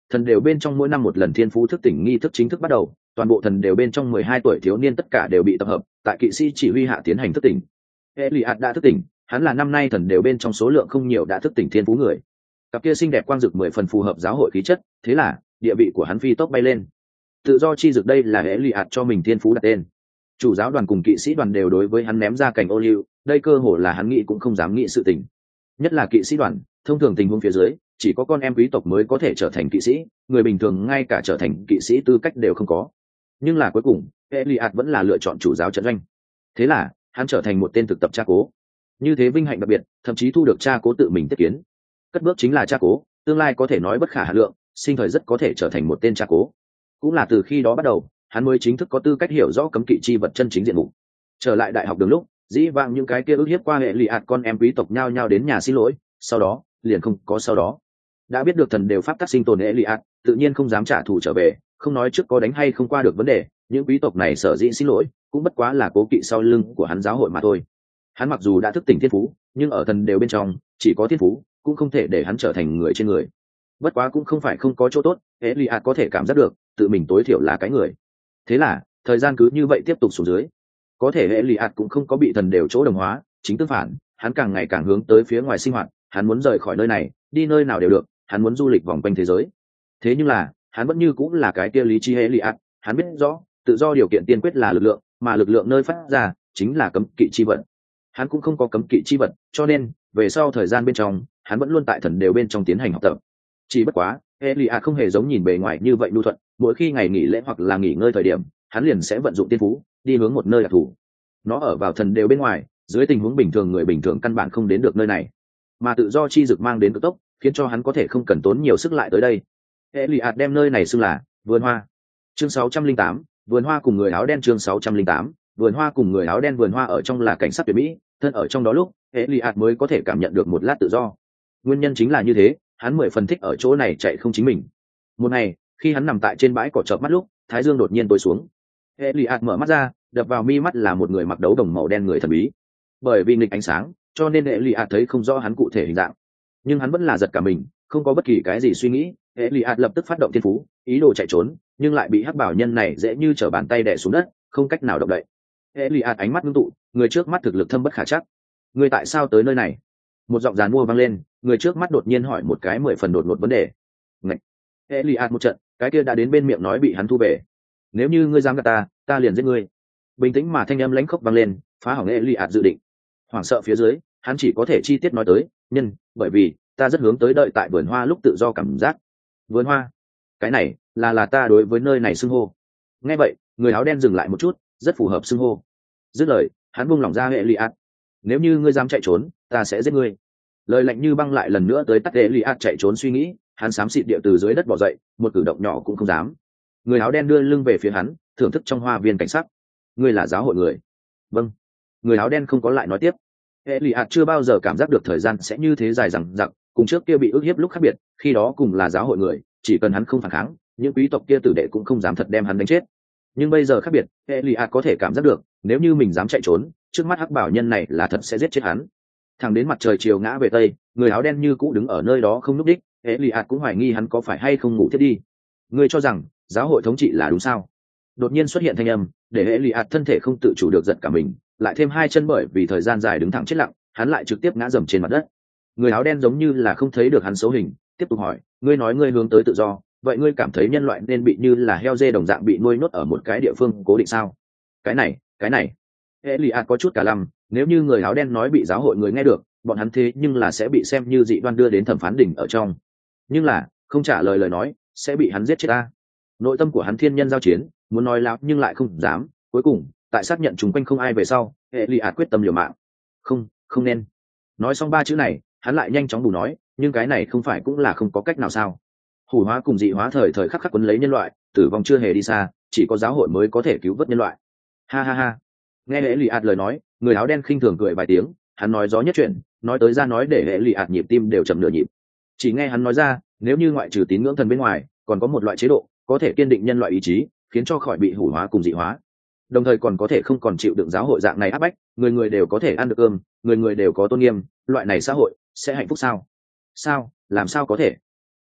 thần đều bên trong mỗi năm một lần thiên phú thức tỉnh nghi thức chính thức bắt đầu, toàn bộ thần đều bên trong mười hai tuổi thiếu niên tất cả đều bị tập hợp tại kỵ sĩ chỉ huy hạ tiến hành thức tỉnh. Eliad đã thức tỉnh, hắn là năm nay thần đều bên trong số lượng không nhiều đã thức tỉnh thiên phú người. Cặp kia xinh đẹp quang dực mười phần phù hợp giáo hội khí chất, thế là địa vị của hắn phi tốc bay lên. Tự do chi dực đây là Eliad cho mình thiên phú đặt tên. Chủ giáo đoàn cùng kỵ sĩ đoàn đều đối với hắn ném ra cảnh ô liu, đây cơ hồ là hắn nghĩ cũng không dám nghĩ sự tình. Nhất là kỵ sĩ đoàn, thông thường tình huống phía dưới, chỉ có con em quý tộc mới có thể trở thành kỵ sĩ, người bình thường ngay cả trở thành kỵ sĩ tư cách đều không có. Nhưng là cuối cùng, Eliad vẫn là lựa chọn chủ giáo trận doanh. Thế là, hắn trở thành một tên thực tập cha cố. Như thế vinh hạnh đặc biệt, thậm chí thu được cha cố tự mình tiếp kiến. Cất bước chính là cha cố, tương lai có thể nói bất khả hà lượng, sinh thời rất có thể trở thành một tên cha cố. Cũng là từ khi đó bắt đầu, hắn mới chính thức có tư cách hiểu rõ cấm kỵ chi vật chân chính diện mục. Trở lại đại học đường lúc, dĩ vãng những cái kia ức hiếp qua hệ lụy ạt con em quý tộc nhao nhao đến nhà xin lỗi, sau đó liền không có sau đó. Đã biết được thần đều pháp tác sinh tồn hệ lụy ạt, tự nhiên không dám trả thù trở về, không nói trước có đánh hay không qua được vấn đề, những quý tộc này sở dĩ xin lỗi cũng bất quá là cố kỵ sau lưng của hắn giáo hội mà thôi. Hắn mặc dù đã thức tỉnh thiên phú, nhưng ở thần đều bên trong chỉ có thiên phú, cũng không thể để hắn trở thành người trên người. Bất quá cũng không phải không có chỗ tốt, Eliad có thể cảm giác được tự mình tối thiểu là cái người. Thế là thời gian cứ như vậy tiếp tục xuống dưới. Có thể Eliad cũng không có bị thần đều chỗ đồng hóa, chính tương phản, hắn càng ngày càng hướng tới phía ngoài sinh hoạt, hắn muốn rời khỏi nơi này, đi nơi nào đều được, hắn muốn du lịch vòng quanh thế giới. Thế nhưng là, hắn vẫn như cũng là cái kia lý trí Eliad, hắn biết rõ, tự do điều kiện tiên quyết là lực lượng, mà lực lượng nơi phát ra chính là cấm kỵ chi vật. Hắn cũng không có cấm kỵ chi vật, cho nên về sau thời gian bên trong, hắn vẫn luôn tại thần đều bên trong tiến hành học tập. Chỉ bất quá, Eliad không hề giống nhìn bề ngoài như vậy nhu thuận, mỗi khi ngày nghỉ lễ hoặc là nghỉ ngơi thời điểm, hắn liền sẽ vận dụng tiên phú, đi hướng một nơi đặc thù. Nó ở vào thần đều bên ngoài, dưới tình huống bình thường người bình thường căn bản không đến được nơi này. Mà tự do chi dực mang đến cực tốc, khiến cho hắn có thể không cần tốn nhiều sức lại tới đây. Eliad đem nơi này xưng là vườn hoa. Chương sáu trăm linh tám, vườn hoa cùng người áo đen chương sáu trăm linh tám, vườn hoa cùng người áo đen vườn hoa ở trong là cảnh sắc tuyệt mỹ, thân ở trong đó lúc, Eliad mới có thể cảm nhận được một lát tự do. Nguyên nhân chính là như thế, hắn mười phần thích ở chỗ này chạy không chính mình. Một ngày, khi hắn nằm tại trên bãi cỏ chợp mắt lúc, thái dương đột nhiên tối xuống. Eliad mở mắt ra, đập vào mi mắt là một người mặc đấu đồng màu đen người thần bí. Bởi vì nghịch ánh sáng, cho nên Eliad thấy không rõ hắn cụ thể hình dạng. Nhưng hắn vẫn là giật cả mình, không có bất kỳ cái gì suy nghĩ, Eliad lập tức phát động thiên phú, ý đồ chạy trốn, nhưng lại bị hắc bảo nhân này dễ như trở bàn tay đè xuống đất, không cách nào động đậy. Eliad ánh mắt ngưng tụ, người trước mắt thực lực thâm bất khả trắc. Người tại sao tới nơi này? Một giọng giàn mua vang lên, người trước mắt đột nhiên hỏi một cái mười phần đột ngột vấn đề. Ngạch! Eliad một trận, cái kia đã đến bên miệng nói bị hắn thu về. Nếu như ngươi dám gạt ta, ta liền giết ngươi. Bình tĩnh mà thanh âm lãnh khốc vang lên, phá hỏng Eliad dự định. Hoảng sợ phía dưới, hắn chỉ có thể chi tiết nói tới, nhân, bởi vì ta rất hướng tới đợi tại vườn hoa lúc tự do cảm giác. Vườn hoa? Cái này là là ta đối với nơi này xưng hô. Nghe vậy, người áo đen dừng lại một chút, rất phù hợp xưng hô. Dứt lời, hắn buông lỏng ra Eliad. Nếu như ngươi dám chạy trốn, ta sẽ giết ngươi. Lời lạnh như băng lại lần nữa tới tắt Eliad chạy trốn suy nghĩ, hắn xám xịt địa từ dưới đất bò dậy, một cử động nhỏ cũng không dám. Người áo đen đưa lưng về phía hắn, thưởng thức trong hoa viên cảnh sắc. Ngươi là giáo hội người? Vâng. Người áo đen không có lại nói tiếp. Eliad chưa bao giờ cảm giác được thời gian sẽ như thế dài dằng dặc, cùng trước kia bị ức hiếp lúc khác biệt, khi đó cùng là giáo hội người, chỉ cần hắn không phản kháng, những quý tộc kia tử đệ cũng không dám thật đem hắn đánh chết. Nhưng bây giờ khác biệt, Eliad có thể cảm giác được, nếu như mình dám chạy trốn, trước mắt hắc bảo nhân này là thật sẽ giết chết hắn. Thẳng đến mặt trời chiều ngã về tây, người áo đen như cũ đứng ở nơi đó không nhúc đích, Eliad cũng hoài nghi hắn có phải hay không ngủ thiết đi. Ngươi cho rằng giáo hội thống trị là đúng sao? Đột nhiên xuất hiện thanh âm, để Eliad thân thể không tự chủ được giật cả mình, lại thêm hai chân bởi vì thời gian dài đứng thẳng chết lặng, hắn lại trực tiếp ngã dầm trên mặt đất. Người áo đen giống như là không thấy được hắn xấu hình, tiếp tục hỏi, ngươi nói ngươi hướng tới tự do, vậy ngươi cảm thấy nhân loại nên bị như là heo dê đồng dạng bị nuôi nhốt ở một cái địa phương cố định sao? Cái này, cái này. Eliad có chút cả lăm, nếu như người áo đen nói bị giáo hội người nghe được, bọn hắn thế nhưng là sẽ bị xem như dị đoan đưa đến thẩm phán đỉnh ở trong. Nhưng là, không trả lời lời nói, sẽ bị hắn giết chết ta. Nội tâm của hắn thiên nhân giao chiến, muốn nói láo nhưng lại không dám, cuối cùng, tại xác nhận chúng quanh không ai về sau, Eliad quyết tâm liều mạng. Không, không nên. Nói xong ba chữ này, hắn lại nhanh chóng bù nói, nhưng cái này không phải cũng là không có cách nào sao? Hủ hóa cùng dị hóa thời thời khắc khắc quấn lấy nhân loại, tử vong chưa hề đi xa, chỉ có giáo hội mới có thể cứu vớt nhân loại. Ha ha ha. Nghe Eliad lời nói, người áo đen khinh thường cười vài tiếng, hắn nói gió nhất chuyện, nói tới ra nói để Eliad nhịp tim đều chậm nửa nhịp. Chỉ nghe hắn nói ra, nếu như ngoại trừ tín ngưỡng thần bên ngoài, còn có một loại chế độ có thể kiên định nhân loại ý chí, khiến cho khỏi bị hủ hóa cùng dị hóa, đồng thời còn có thể không còn chịu đựng giáo hội dạng này áp bách, người người đều có thể ăn được cơm, người người đều có tôn nghiêm, loại này xã hội sẽ hạnh phúc sao? Sao? Làm sao có thể?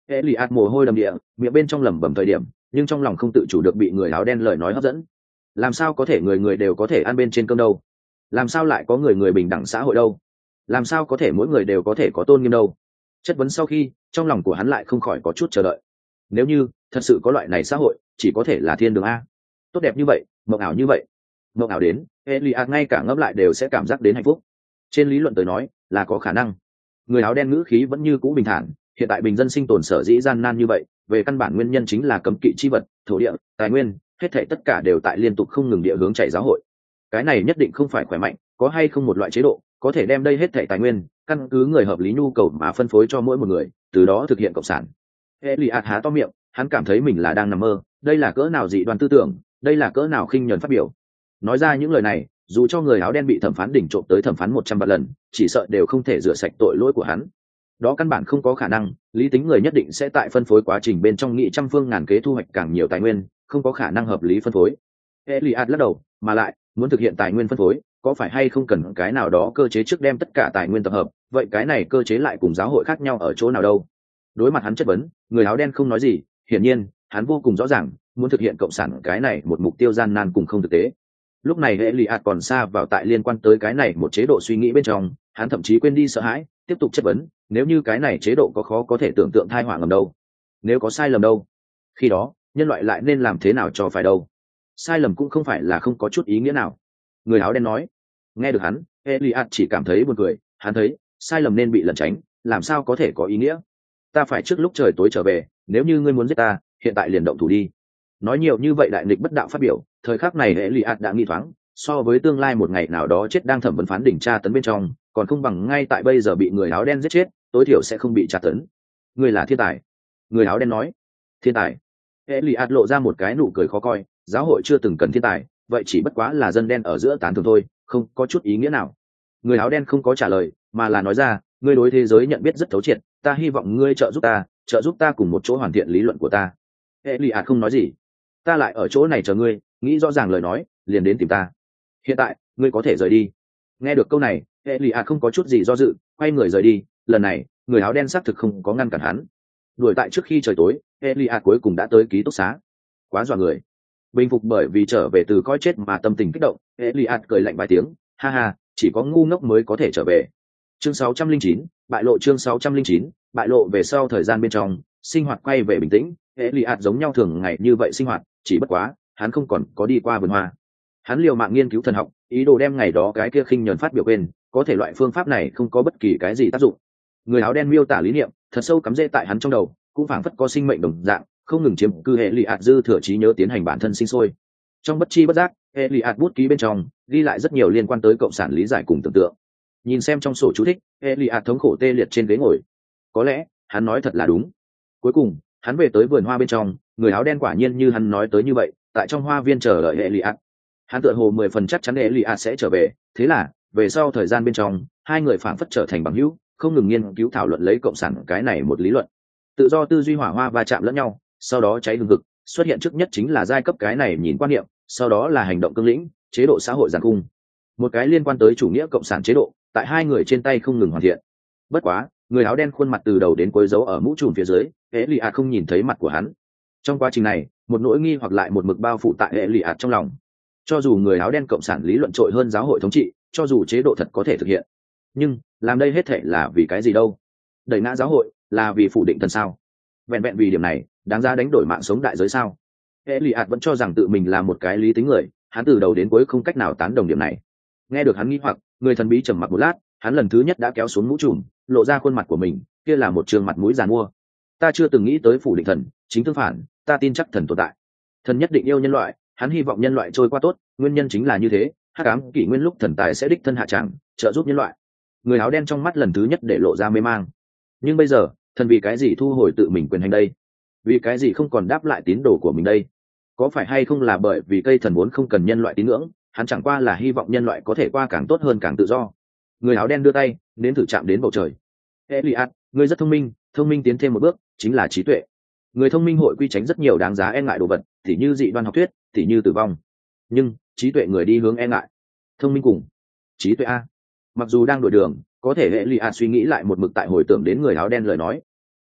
Elias mồ hôi đầm địa, miệng bên trong lẩm bẩm thời điểm, nhưng trong lòng không tự chủ được bị người áo đen lời nói hấp dẫn. Làm sao có thể người người đều có thể ăn bên trên cơm đâu? Làm sao lại có người người bình đẳng xã hội đâu? Làm sao có thể mỗi người đều có thể có tôn nghiêm đâu? Chất vấn sau khi, trong lòng của hắn lại không khỏi có chút chờ đợi. Nếu như thật sự có loại này xã hội, chỉ có thể là thiên đường a. Tốt đẹp như vậy, mộng ảo như vậy. Mộng ảo đến, Elias ngay cả ngẫm lại đều sẽ cảm giác đến hạnh phúc. Trên lý luận tới nói, là có khả năng. Người áo đen ngữ khí vẫn như cũ bình thản, hiện tại bình dân sinh tồn sở dĩ gian nan như vậy, về căn bản nguyên nhân chính là cấm kỵ chi vật, thổ địa, tài nguyên, hết thảy tất cả đều tại liên tục không ngừng địa hướng chạy giáo hội. Cái này nhất định không phải khỏe mạnh, có hay không một loại chế độ có thể đem đây hết thảy tài nguyên, căn cứ người hợp lý nhu cầu mà phân phối cho mỗi một người, từ đó thực hiện cộng sản. Elias há to miệng, hắn cảm thấy mình là đang nằm mơ, đây là cỡ nào dị đoan tư tưởng, đây là cỡ nào khinh nhẫn phát biểu. Nói ra những lời này, dù cho người áo đen bị thẩm phán đỉnh trộm tới thẩm phán một trăm vạn lần, chỉ sợ đều không thể rửa sạch tội lỗi của hắn. Đó căn bản không có khả năng, lý tính người nhất định sẽ tại phân phối quá trình bên trong nghị trăm phương ngàn kế thu hoạch càng nhiều tài nguyên, không có khả năng hợp lý phân phối. Elias lắc đầu, mà lại, muốn thực hiện tài nguyên phân phối, có phải hay không cần cái nào đó cơ chế trước đem tất cả tài nguyên tập hợp, vậy cái này cơ chế lại cùng giáo hội khác nhau ở chỗ nào đâu? Đối mặt hắn chất vấn, người áo đen không nói gì, hiển nhiên, hắn vô cùng rõ ràng, muốn thực hiện cộng sản cái này một mục tiêu gian nan cùng không thực tế. Lúc này Elias còn xa vào tại liên quan tới cái này một chế độ suy nghĩ bên trong, hắn thậm chí quên đi sợ hãi, tiếp tục chất vấn, nếu như cái này chế độ có khó có thể tưởng tượng thai họa ngầm đâu, nếu có sai lầm đâu, khi đó nhân loại lại nên làm thế nào cho phải đâu? Sai lầm cũng không phải là không có chút ý nghĩa nào. Người áo đen nói. Nghe được hắn, Elias chỉ cảm thấy buồn cười, hắn thấy sai lầm nên bị lẩn tránh, làm sao có thể có ý nghĩa? Ta phải trước lúc trời tối trở về, nếu như ngươi muốn giết ta, hiện tại liền động thủ đi. Nói nhiều như vậy đại nghịch bất đạo phát biểu, thời khắc này Elias đã nghi thoáng, so với tương lai một ngày nào đó chết đang thẩm vấn phán đỉnh tra tấn bên trong, còn không bằng ngay tại bây giờ bị người áo đen giết chết, tối thiểu sẽ không bị tra tấn. Ngươi là thiên tài. Người áo đen nói. Thiên tài. Elias lộ ra một cái nụ cười khó coi, giáo hội chưa từng cần thiên tài, vậy chỉ bất quá là dân đen ở giữa tán thường thôi, không có chút ý nghĩa nào. Người áo đen không có trả lời, mà là nói ra, ngươi đối thế giới nhận biết rất thấu triệt, ta hy vọng ngươi trợ giúp ta, trợ giúp ta cùng một chỗ hoàn thiện lý luận của ta. Elias không nói gì. Ta lại ở chỗ này chờ ngươi, nghĩ rõ ràng lời nói, liền đến tìm ta. Hiện tại, ngươi có thể rời đi. Nghe được câu này, Elias không có chút gì do dự, quay người rời đi. Lần này, người áo đen xác thực không có ngăn cản hắn. Đuổi tại trước khi trời tối, Elias cuối cùng đã tới ký túc xá. Quá dọa người. Bình phục bởi vì trở về từ coi chết mà tâm tình kích động, Elias cười lạnh vài tiếng, ha ha, chỉ có ngu ngốc mới có thể trở về. Chương sáu trăm linh chín, bại lộ chương sáu trăm linh chín, bại lộ về sau thời gian bên trong, sinh hoạt quay về bình tĩnh, Elias giống nhau thường ngày như vậy sinh hoạt, chỉ bất quá, hắn không còn có đi qua vườn hoa. Hắn liều mạng nghiên cứu thần học, ý đồ đem ngày đó cái kia khinh nhẫn phát biểu quên, có thể loại phương pháp này không có bất kỳ cái gì tác dụng. Người áo đen miêu tả lý niệm, thật sâu cắm rễ tại hắn trong đầu, cũng phảng phất có sinh mệnh đồng dạng, không ngừng chiếm cư Elias dư thừa trí nhớ tiến hành bản thân sinh sôi. Trong bất chi bất giác, Elias bút ký bên trong ghi lại rất nhiều liên quan tới cộng sản lý giải cùng tưởng tượng. Nhìn xem trong sổ chú thích, Elias thống khổ tê liệt trên ghế ngồi. Có lẽ, hắn nói thật là đúng. Cuối cùng, hắn về tới vườn hoa bên trong, người áo đen quả nhiên như hắn nói tới như vậy, tại trong hoa viên chờ đợi Elias. Hắn tựa hồ mười phần chắc chắn Elias sẽ trở về, thế là, về sau thời gian bên trong, hai người phảng phất trở thành bằng hữu, không ngừng nghiên cứu thảo luận lấy cộng sản cái này một lý luận. Tự do tư duy hỏa hoa va chạm lẫn nhau, sau đó cháy hừng hực, xuất hiện trước nhất chính là giai cấp cái này nhìn quan niệm, sau đó là hành động cương lĩnh, chế độ xã hội giàn cung. Một cái liên quan tới chủ nghĩa cộng sản chế độ, tại hai người trên tay không ngừng hoàn thiện. Bất quá, người áo đen khuôn mặt từ đầu đến cuối giấu ở mũ trùm phía dưới, Elias không nhìn thấy mặt của hắn. Trong quá trình này, một nỗi nghi hoặc lại một mực bao phủ tại Elias trong lòng. Cho dù người áo đen cộng sản lý luận trội hơn giáo hội thống trị, cho dù chế độ thật có thể thực hiện, nhưng làm đây hết thể là vì cái gì đâu? Đẩy ngã giáo hội là vì phủ định thần sao? Vẹn vẹn vì điểm này, đáng ra đánh đổi mạng sống đại giới sao? Elias vẫn cho rằng tự mình là một cái lý tính người, hắn từ đầu đến cuối không cách nào tán đồng điểm này. Nghe được hắn nghi hoặc, người thần bí trầm mặc một lát, hắn lần thứ nhất đã kéo xuống mũ trùm, lộ ra khuôn mặt của mình, kia là một trường mặt mũi giàn mua. Ta chưa từng nghĩ tới phủ định thần, chính tương phản, ta tin chắc thần tồn tại. Thần nhất định yêu nhân loại, hắn hy vọng nhân loại trôi qua tốt, nguyên nhân chính là như thế, hắc ám kỷ nguyên lúc thần tài sẽ đích thân hạ tràng, trợ giúp nhân loại. Người áo đen trong mắt lần thứ nhất để lộ ra mê mang. Nhưng bây giờ, thần vì cái gì thu hồi tự mình quyền hành đây? Vì cái gì không còn đáp lại tín đồ của mình đây? Có phải hay không là bởi vì cây thần muốn không cần nhân loại tín ngưỡng, hắn chẳng qua là hy vọng nhân loại có thể qua càng tốt hơn càng tự do. Người áo đen đưa tay đến thử chạm đến bầu trời. Elias, ngươi rất thông minh, thông minh tiến thêm một bước chính là trí tuệ. Người thông minh hội quy tránh rất nhiều đáng giá e ngại đồ vật, tỉ như dị đoan học thuyết, tỉ như tử vong. Nhưng trí tuệ người đi hướng e ngại, thông minh cùng trí tuệ a. Mặc dù đang đổi đường, có thể Elias suy nghĩ lại một mực tại hồi tưởng đến người áo đen lời nói.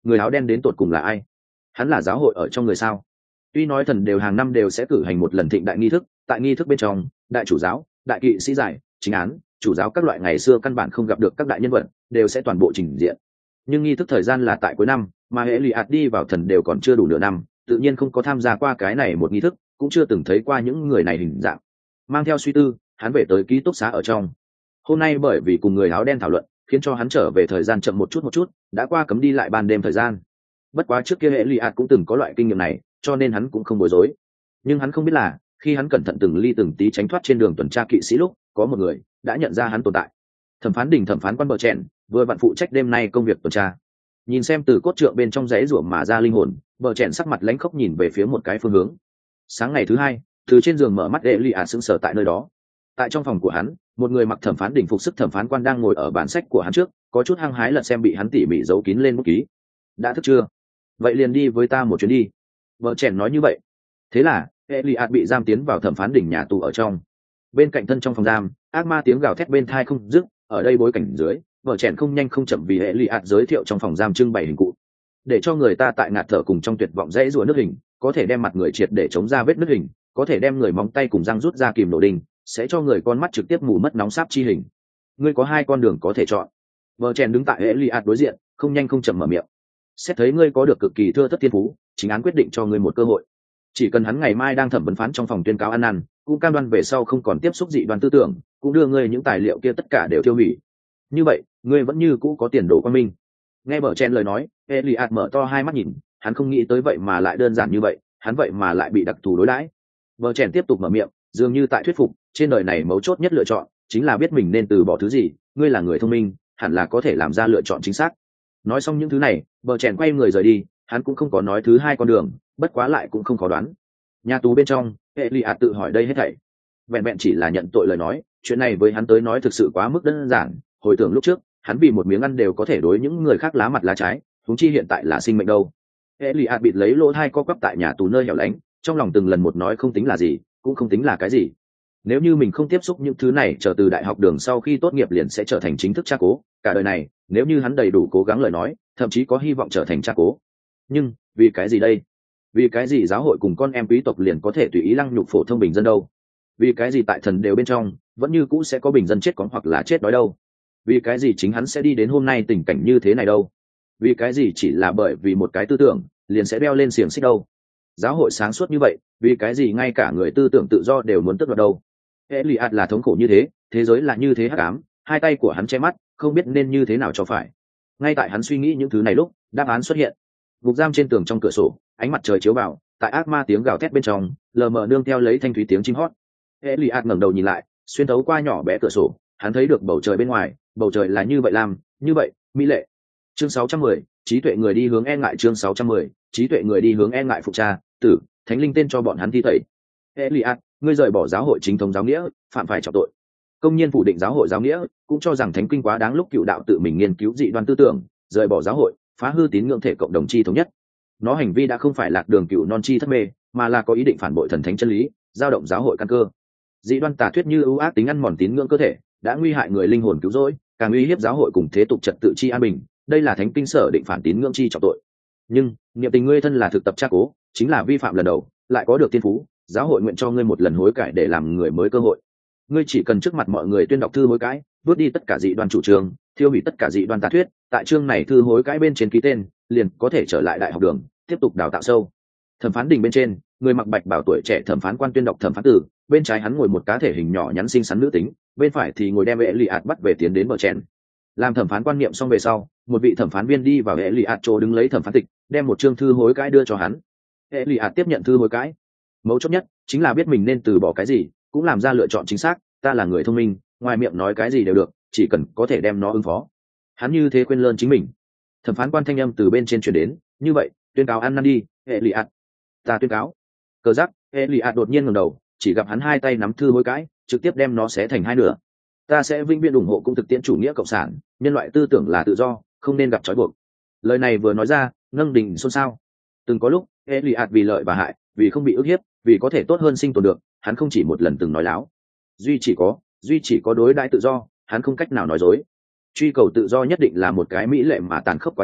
người áo đen đến tột cùng là ai? Hắn là giáo hội ở trong người sao? Tuy nói thần đều hàng năm đều sẽ cử hành một lần thịnh đại nghi thức, tại nghi thức bên trong, đại chủ giáo, đại kỵ sĩ giải, chính án, chủ giáo các loại ngày xưa căn bản không gặp được các đại nhân vật, đều sẽ toàn bộ trình diện. Nhưng nghi thức thời gian là tại cuối năm, mà Eliad đi vào thần đều còn chưa đủ nửa năm, tự nhiên không có tham gia qua cái này một nghi thức, cũng chưa từng thấy qua những người này hình dạng. Mang theo suy tư, hắn về tới ký túc xá ở trong. Hôm nay bởi vì cùng người áo đen thảo luận, khiến cho hắn trở về thời gian chậm một chút một chút, đã qua cấm đi lại ban đêm thời gian. Bất quá trước kia Eliad cũng từng có loại kinh nghiệm này, cho nên hắn cũng không bối rối. Nhưng hắn không biết là, khi hắn cẩn thận từng ly từng tí tránh thoát trên đường tuần tra kỵ sĩ lúc, có một người đã nhận ra hắn tồn tại. Thẩm phán đình thẩm phán quan bờ chèn vừa vặn phụ trách đêm nay công việc tuần tra. Nhìn xem từ cốt trượng bên trong giấy rủa mà ra linh hồn, bờ chèn sắc mặt lãnh khốc nhìn về phía một cái phương hướng. Sáng ngày thứ hai, từ trên giường mở mắt Eliad sững sờ tại nơi đó. Tại trong phòng của hắn, một người mặc thẩm phán đình phục sức thẩm phán quan đang ngồi ở bản sách của hắn trước, có chút hăng hái lật xem bị hắn tỉ mỉ giấu kín lên bút ký. Đã thức chưa? Vậy liền đi với ta một chuyến đi. Bờ chèn nói như vậy. Thế là Eliad bị giam tiến vào thẩm phán đỉnh nhà tù ở trong. Bên cạnh thân trong phòng giam, ác ma tiếng gào thét bên thai không dứt. Ở đây bối cảnh dưới, vợ chèn không nhanh không chậm vì Eliad giới thiệu trong phòng giam trưng bày hình cụ, để cho người ta tại ngạt thở cùng trong tuyệt vọng dễ rủa nước hình, có thể đem mặt người triệt để chống ra vết nước hình, có thể đem người móng tay cùng răng rút ra kìm nổ đình, sẽ cho người con mắt trực tiếp mù mất nóng sáp chi hình. Ngươi có hai con đường có thể chọn. Vợ chèn đứng tại Eliad đối diện, không nhanh không chậm mở miệng. Xét thấy ngươi có được cực kỳ thưa thất thiên phú, chính án quyết định cho ngươi một cơ hội. Chỉ cần hắn ngày mai đang thẩm vấn phán trong phòng tuyên cáo ăn năn, cũng cam đoan về sau không còn tiếp xúc dị đoan tư tưởng, cũng đưa ngươi những tài liệu kia tất cả đều tiêu hủy. Như vậy, ngươi vẫn như cũ có tiền đồ quan minh. Nghe bờ chen lời nói, Eliad mở to hai mắt nhìn, hắn không nghĩ tới vậy mà lại đơn giản như vậy, hắn vậy mà lại bị đặc thù đối đãi. Bờ chen tiếp tục mở miệng, dường như tại thuyết phục, trên đời này mấu chốt nhất lựa chọn chính là biết mình nên từ bỏ thứ gì, ngươi là người thông minh, hẳn là có thể làm ra lựa chọn chính xác. Nói xong những thứ này, bờ chen quay người rời đi, hắn cũng không có nói thứ hai con đường, bất quá lại cũng không khó đoán. Nhà tù bên trong, Eliad tự hỏi đây hết thảy, vẹn vẹn chỉ là nhận tội lời nói, chuyện này với hắn tới nói thực sự quá mức đơn giản. Hồi tưởng lúc trước, hắn vì một miếng ăn đều có thể đối những người khác lá mặt lá trái, huống chi hiện tại là sinh mệnh đâu. Eliad bịt lấy lỗ tai co quắp tại nhà tù nơi hẻo lánh, trong lòng từng lần một nói không tính là gì, cũng không tính là cái gì. Nếu như mình không tiếp xúc những thứ này, chờ từ đại học đường sau khi tốt nghiệp liền sẽ trở thành chính thức cha cố, cả đời này, nếu như hắn đầy đủ cố gắng lời nói, thậm chí có hy vọng trở thành cha cố. Nhưng, vì cái gì đây? Vì cái gì giáo hội cùng con em quý tộc liền có thể tùy ý lăng nhục phổ thông bình dân đâu? Vì cái gì tại thần đều bên trong, vẫn như cũ sẽ có bình dân chết cóng hoặc là chết đói đâu? Vì cái gì chính hắn sẽ đi đến hôm nay tình cảnh như thế này đâu? Vì cái gì chỉ là bởi vì một cái tư tưởng liền sẽ đeo lên xiềng xích đâu? Giáo hội sáng suốt như vậy, vì cái gì ngay cả người tư tưởng tự do đều muốn tước đoạt đâu? Eliad là thống khổ như thế, thế giới là như thế hắc ám, hai tay của hắn che mắt, không biết nên như thế nào cho phải. Ngay tại hắn suy nghĩ những thứ này lúc, đáp án xuất hiện. Ngục giam trên tường trong cửa sổ, ánh mặt trời chiếu vào, tại ác ma tiếng gào thét bên trong, lờ mờ nương theo lấy thanh thúy tiếng chim hót. Eliad ngẩng đầu nhìn lại, xuyên thấu qua nhỏ bé cửa sổ, hắn thấy được bầu trời bên ngoài, bầu trời là như vậy làm, như vậy, mỹ lệ. Chương sáu trăm mười, trí tuệ người đi hướng e ngại. Chương sáu trăm mười, trí tuệ người đi hướng e ngại. Phụ cha, tử, thánh linh tên cho bọn hắn thi tẩy. Eliad, ngươi rời bỏ giáo hội chính thống giáo nghĩa, phạm phải trọng tội. Công nhiên phủ định giáo hội giáo nghĩa, cũng cho rằng thánh kinh quá đáng lúc cựu đạo tự mình nghiên cứu dị đoan tư tưởng, rời bỏ giáo hội, phá hư tín ngưỡng thể cộng đồng chi thống nhất. Nó hành vi đã không phải lạc đường cựu non chi thất mê, mà là có ý định phản bội thần thánh chân lý, giao động giáo hội căn cơ. Dị đoan tà thuyết như ưu ác tính ăn mòn tín ngưỡng cơ thể, đã nguy hại người linh hồn cứu rỗi, càng uy hiếp giáo hội cùng thế tục trật tự chi an bình. Đây là thánh kinh sở định phản tín ngưỡng chi trọng tội. Nhưng niệm tình ngươi thân là thực tập tra cố, chính là vi phạm lần đầu, lại có được tiên phú, giáo hội nguyện cho ngươi một lần hối cải để làm người mới cơ hội. Ngươi chỉ cần trước mặt mọi người tuyên đọc thư hối cải, vứt đi tất cả dị đoan chủ trương, thiêu hủy tất cả dị đoan tà thuyết, tại chương này thư hối cải bên trên ký tên, liền có thể trở lại đại học đường, tiếp tục đào tạo sâu. Thẩm phán đình bên trên, người mặc bạch bảo tuổi trẻ thẩm phán quan tuyên đọc thẩm phán tử, bên trái hắn ngồi một cá thể hình nhỏ nhắn xinh xắn nữ tính, bên phải thì ngồi đem Eliad bắt về tiến đến bờ chèn. Làm thẩm phán quan niệm xong về sau, một vị thẩm phán viên đi vào Eliad chỗ đứng lấy thẩm phán tịch, đem một chương thư hối cải đưa cho hắn. Eliad tiếp nhận thư hối cải. Mấu chốt nhất chính là biết mình nên từ bỏ cái gì, cũng làm ra lựa chọn chính xác. Ta là người thông minh, ngoài miệng nói cái gì đều được, chỉ cần có thể đem nó ứng phó. Hắn như thế quên lơn chính mình. Thẩm phán quan thanh âm từ bên trên truyền đến, như vậy, tuyên cáo ăn năn đi, Eliad. Ta tuyên cáo. Cờ giác, Eliad đột nhiên ngẩng đầu, chỉ gặp hắn hai tay nắm thư hối cải, trực tiếp đem nó xé thành hai nửa. Ta sẽ vĩnh viễn ủng hộ cũng thực tiễn chủ nghĩa cộng sản, nhân loại tư tưởng là tự do, không nên gặp trói buộc. Lời này vừa nói ra, ngân đình xôn xao. Từng có lúc, Eliad vì lợi và hại, vì không bị ức hiếp, vì có thể tốt hơn sinh tồn được, hắn không chỉ một lần từng nói láo. Duy chỉ có, duy chỉ có đối đãi tự do, hắn không cách nào nói dối. Truy cầu tự do nhất định là một cái mỹ lệ mà tàn khốc quá trình,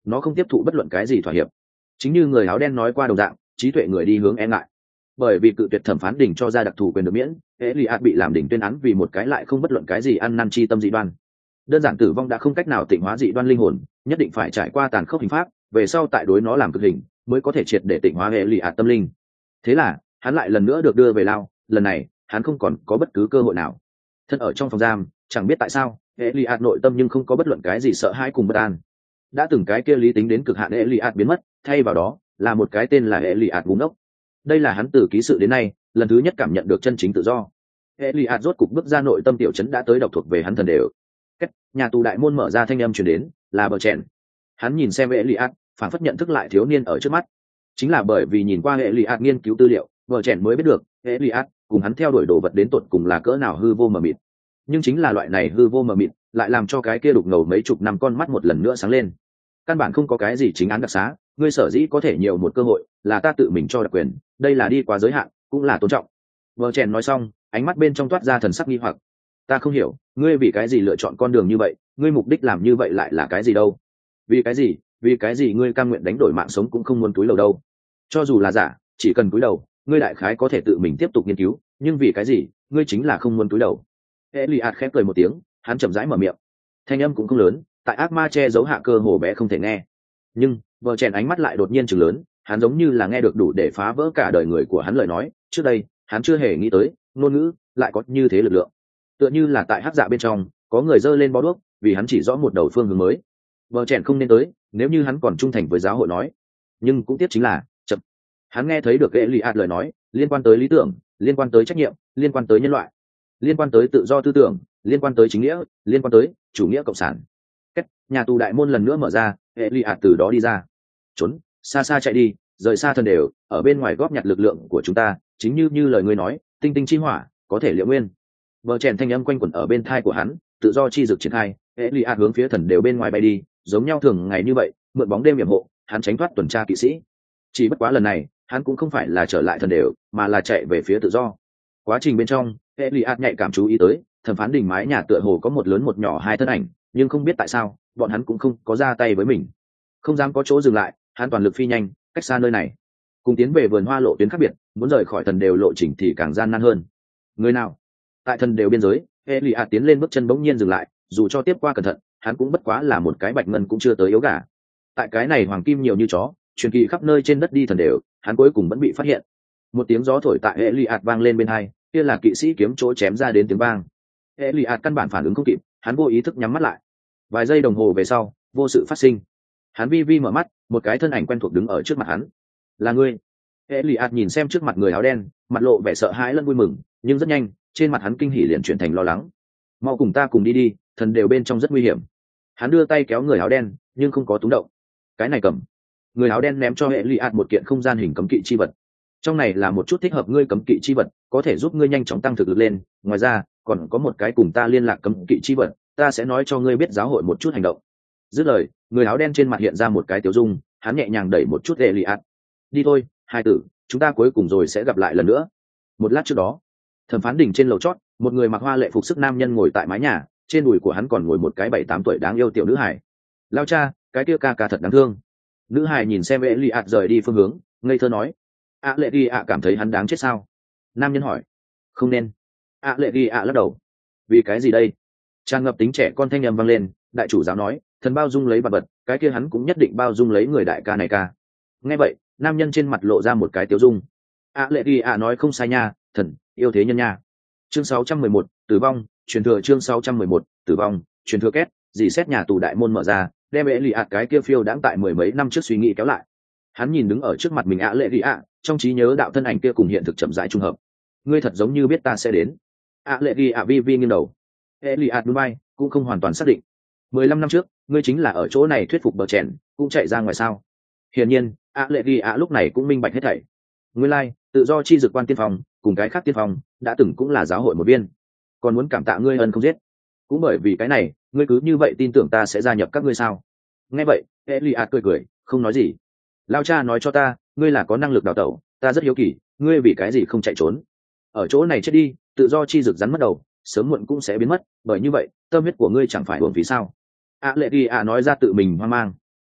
nó không tiếp thụ bất luận cái gì thỏa hiệp. Chính như người áo đen nói qua đồng dạng, trí tuệ người đi hướng e ngại. Bởi vì cự tuyệt thẩm phán đỉnh cho ra đặc thù quyền được miễn, Elias bị làm đỉnh tuyên án vì một cái lại không bất luận cái gì ăn năn chi tâm dị đoan. Đơn giản tử vong đã không cách nào tịnh hóa dị đoan linh hồn, nhất định phải trải qua tàn khốc hình pháp, về sau tại đối nó làm cực hình, mới có thể triệt để tịnh hóa Elias tâm linh. Thế là, hắn lại lần nữa được đưa về lao, lần này, hắn không còn có bất cứ cơ hội nào. Thân ở trong phòng giam, chẳng biết tại sao, Elias nội tâm nhưng không có bất luận cái gì sợ hãi cùng bất an. Đã từng cái kia lý tính đến cực hạn Elias biến mất, thay vào đó là một cái tên là Elias ngu ngốc. Đây là hắn từ ký sự đến nay lần thứ nhất cảm nhận được chân chính tự do. Elias rốt cục bước ra nội tâm tiểu trấn đã tới độc thuộc về hắn thần đều. Cách nhà tù đại môn mở ra, thanh âm truyền đến, là bờ chèn. Hắn nhìn xem Elias, phản phất nhận thức lại thiếu niên ở trước mắt. Chính là bởi vì nhìn qua Elias nghiên cứu tư liệu, bờ chèn mới biết được Elias cùng hắn theo đuổi đồ vật đến tột cùng là cỡ nào hư vô mờ mịt. Nhưng chính là loại này hư vô mờ mịt lại làm cho cái kia đục ngầu mấy chục năm con mắt một lần nữa sáng lên. Căn bản không có cái gì chính án đặc xá, ngươi sở dĩ có thể nhiều một cơ hội là ta tự mình cho đặc quyền, đây là đi quá giới hạn, cũng là tôn trọng. Vợ chèn nói xong, ánh mắt bên trong toát ra thần sắc nghi hoặc. Ta không hiểu, ngươi vì cái gì lựa chọn con đường như vậy, ngươi mục đích làm như vậy lại là cái gì đâu? Vì cái gì, vì cái gì ngươi cam nguyện đánh đổi mạng sống cũng không muốn túi đầu đâu? Cho dù là giả, chỉ cần túi đầu, ngươi đại khái có thể tự mình tiếp tục nghiên cứu, nhưng vì cái gì, ngươi chính là không muốn túi đầu? Elias khép cười một tiếng, hắn chậm rãi mở miệng. Thanh âm cũng không lớn, tại ác ma che giấu hạ cơ hồ bé không thể nghe. Nhưng vợ chèn ánh mắt lại đột nhiên chừng lớn, hắn giống như là nghe được đủ để phá vỡ cả đời người của hắn lời nói. Trước đây hắn chưa hề nghĩ tới ngôn ngữ lại có như thế lực lượng, tựa như là tại hắc dạ bên trong có người giơ lên bó đuốc vì hắn chỉ rõ một đầu phương hướng mới. Vợ chèn không nên tới, nếu như hắn còn trung thành với giáo hội nói. Nhưng cũng tiếc chính là chậm. Hắn nghe thấy được Elias lời nói liên quan tới lý tưởng, liên quan tới trách nhiệm, liên quan tới nhân loại, liên quan tới tự do tư tưởng, liên quan tới chính nghĩa, liên quan tới chủ nghĩa cộng sản. Cách nhà tù đại môn lần nữa mở ra, Elias từ đó đi ra. Trốn, xa xa chạy đi, rời xa thần đều, ở bên ngoài góp nhặt lực lượng của chúng ta, chính như như lời ngươi nói, tinh tinh chi hỏa có thể liệu nguyên. Vợ chèn thanh âm quanh quẩn ở bên thai của hắn, tự do chi dực triển khai, Elias hướng phía thần đều bên ngoài bay đi, giống nhau thường ngày như vậy, mượn bóng đêm yểm hộ, hắn tránh thoát tuần tra kỵ sĩ. Chỉ bất quá lần này, hắn cũng không phải là trở lại thần đều, mà là chạy về phía tự do. Quá trình bên trong, Elias nhạy cảm chú ý tới, thẩm phán đình mái nhà tựa hồ có một lớn một nhỏ hai thân ảnh, nhưng không biết tại sao bọn hắn cũng không có ra tay với mình. Không dám có chỗ dừng lại, hắn toàn lực phi nhanh cách xa nơi này. Cùng tiến về vườn hoa lộ tuyến khác biệt, muốn rời khỏi thần đều lộ trình thì càng gian nan hơn. Người nào? Tại thần đều biên giới, Elias tiến lên bước chân bỗng nhiên dừng lại, dù cho tiếp qua cẩn thận, hắn cũng bất quá là một cái bạch ngân cũng chưa tới yếu gà. Tại cái này hoàng kim nhiều như chó, truyền kỳ khắp nơi trên đất đi thần đều, hắn cuối cùng vẫn bị phát hiện. Một tiếng gió thổi tại Elias vang lên bên hai, kia là kỵ sĩ kiếm chỗ chém ra đến tiếng vang. Elias căn bản phản ứng không kịp, hắn vô ý thức nhắm mắt lại. Vài giây đồng hồ về sau, vô sự phát sinh. Hắn vi vi mở mắt, một cái thân ảnh quen thuộc đứng ở trước mặt hắn. Là ngươi? Elias nhìn xem trước mặt người áo đen, mặt lộ vẻ sợ hãi lẫn vui mừng, nhưng rất nhanh, trên mặt hắn kinh hỉ liền chuyển thành lo lắng. Mau cùng ta cùng đi đi, thần đều bên trong rất nguy hiểm. Hắn đưa tay kéo người áo đen, nhưng không có túng động. Cái này cầm. Người áo đen ném cho Elias một kiện không gian hình cấm kỵ chi vật. Trong này là một chút thích hợp ngươi cấm kỵ chi vật, có thể giúp ngươi nhanh chóng tăng thực lực lên. Ngoài ra, còn có một cái cùng ta liên lạc cấm kỵ chi vật, ta sẽ nói cho ngươi biết giáo hội một chút hành động. Dứt lời, người áo đen trên mặt hiện ra một cái tiểu dung, hắn nhẹ nhàng đẩy một chút Elias. Đi thôi, hai tử, chúng ta cuối cùng rồi sẽ gặp lại lần nữa. Một lát trước đó, thẩm phán đỉnh trên lầu chót, một người mặc hoa lệ phục sức nam nhân ngồi tại mái nhà, trên đùi của hắn còn ngồi một cái bảy tám tuổi đáng yêu tiểu nữ hài. Lao cha, cái kia ca ca thật đáng thương. Nữ hài nhìn xem Elias rời đi phương hướng, ngây thơ nói. ạ lệ ghi ạ cảm thấy hắn đáng chết sao? Nam nhân hỏi. Không nên. ạ lệ ghi ạ lắc đầu. Vì cái gì đây? Tràn ngập tính trẻ con thanh âm vang lên, đại chủ giáo nói, thần bao dung lấy vật vật, cái kia hắn cũng nhất định bao dung lấy người đại ca này ca. Nghe vậy, nam nhân trên mặt lộ ra một cái tiêu dung. ạ lệ ghi ạ nói không sai nha, thần yêu thế nhân nha. Chương sáu trăm mười một, tử vong. Truyền thừa. Chương sáu trăm mười một, tử vong. Truyền thừa. Kết dì xét nhà tù đại môn mở ra, đem Elias cái kia phiêu đãng tại mười mấy năm trước suy nghĩ kéo lại. Hắn nhìn đứng ở trước mặt mình ạ lệ ghi ạ, trong trí nhớ đạo thân ảnh kia cùng hiện thực chậm rãi trung hợp. Ngươi thật giống như biết ta sẽ đến. ạ lệ ghi ạ vi vi nghiêng đầu. Elias núi bay, cũng không hoàn toàn xác định. Mười lăm năm trước, ngươi chính là ở chỗ này thuyết phục bờ chèn, cũng chạy ra ngoài sao? Hiển nhiên, ạ lệ ghi ạ lúc này cũng minh bạch hết thảy. Ngươi lai, tự do chi dực quan tiên phong, cùng cái khác tiên phong, đã từng cũng là giáo hội một viên. Còn muốn cảm tạ ngươi ân không giết. Cũng bởi vì cái này, ngươi cứ như vậy tin tưởng ta sẽ gia nhập các ngươi sao? Nghe vậy, Elias cười cười, không nói gì. Lao cha nói cho ta, ngươi là có năng lực đào tẩu, ta rất hiếu kỳ, ngươi vì cái gì không chạy trốn? Ở chỗ này chết đi, tự do chi dực rắn mất đầu, sớm muộn cũng sẽ biến mất, bởi như vậy, tâm huyết của ngươi chẳng phải uổng phí sao? ạ lệ ghi ạ nói ra tự mình hoang mang.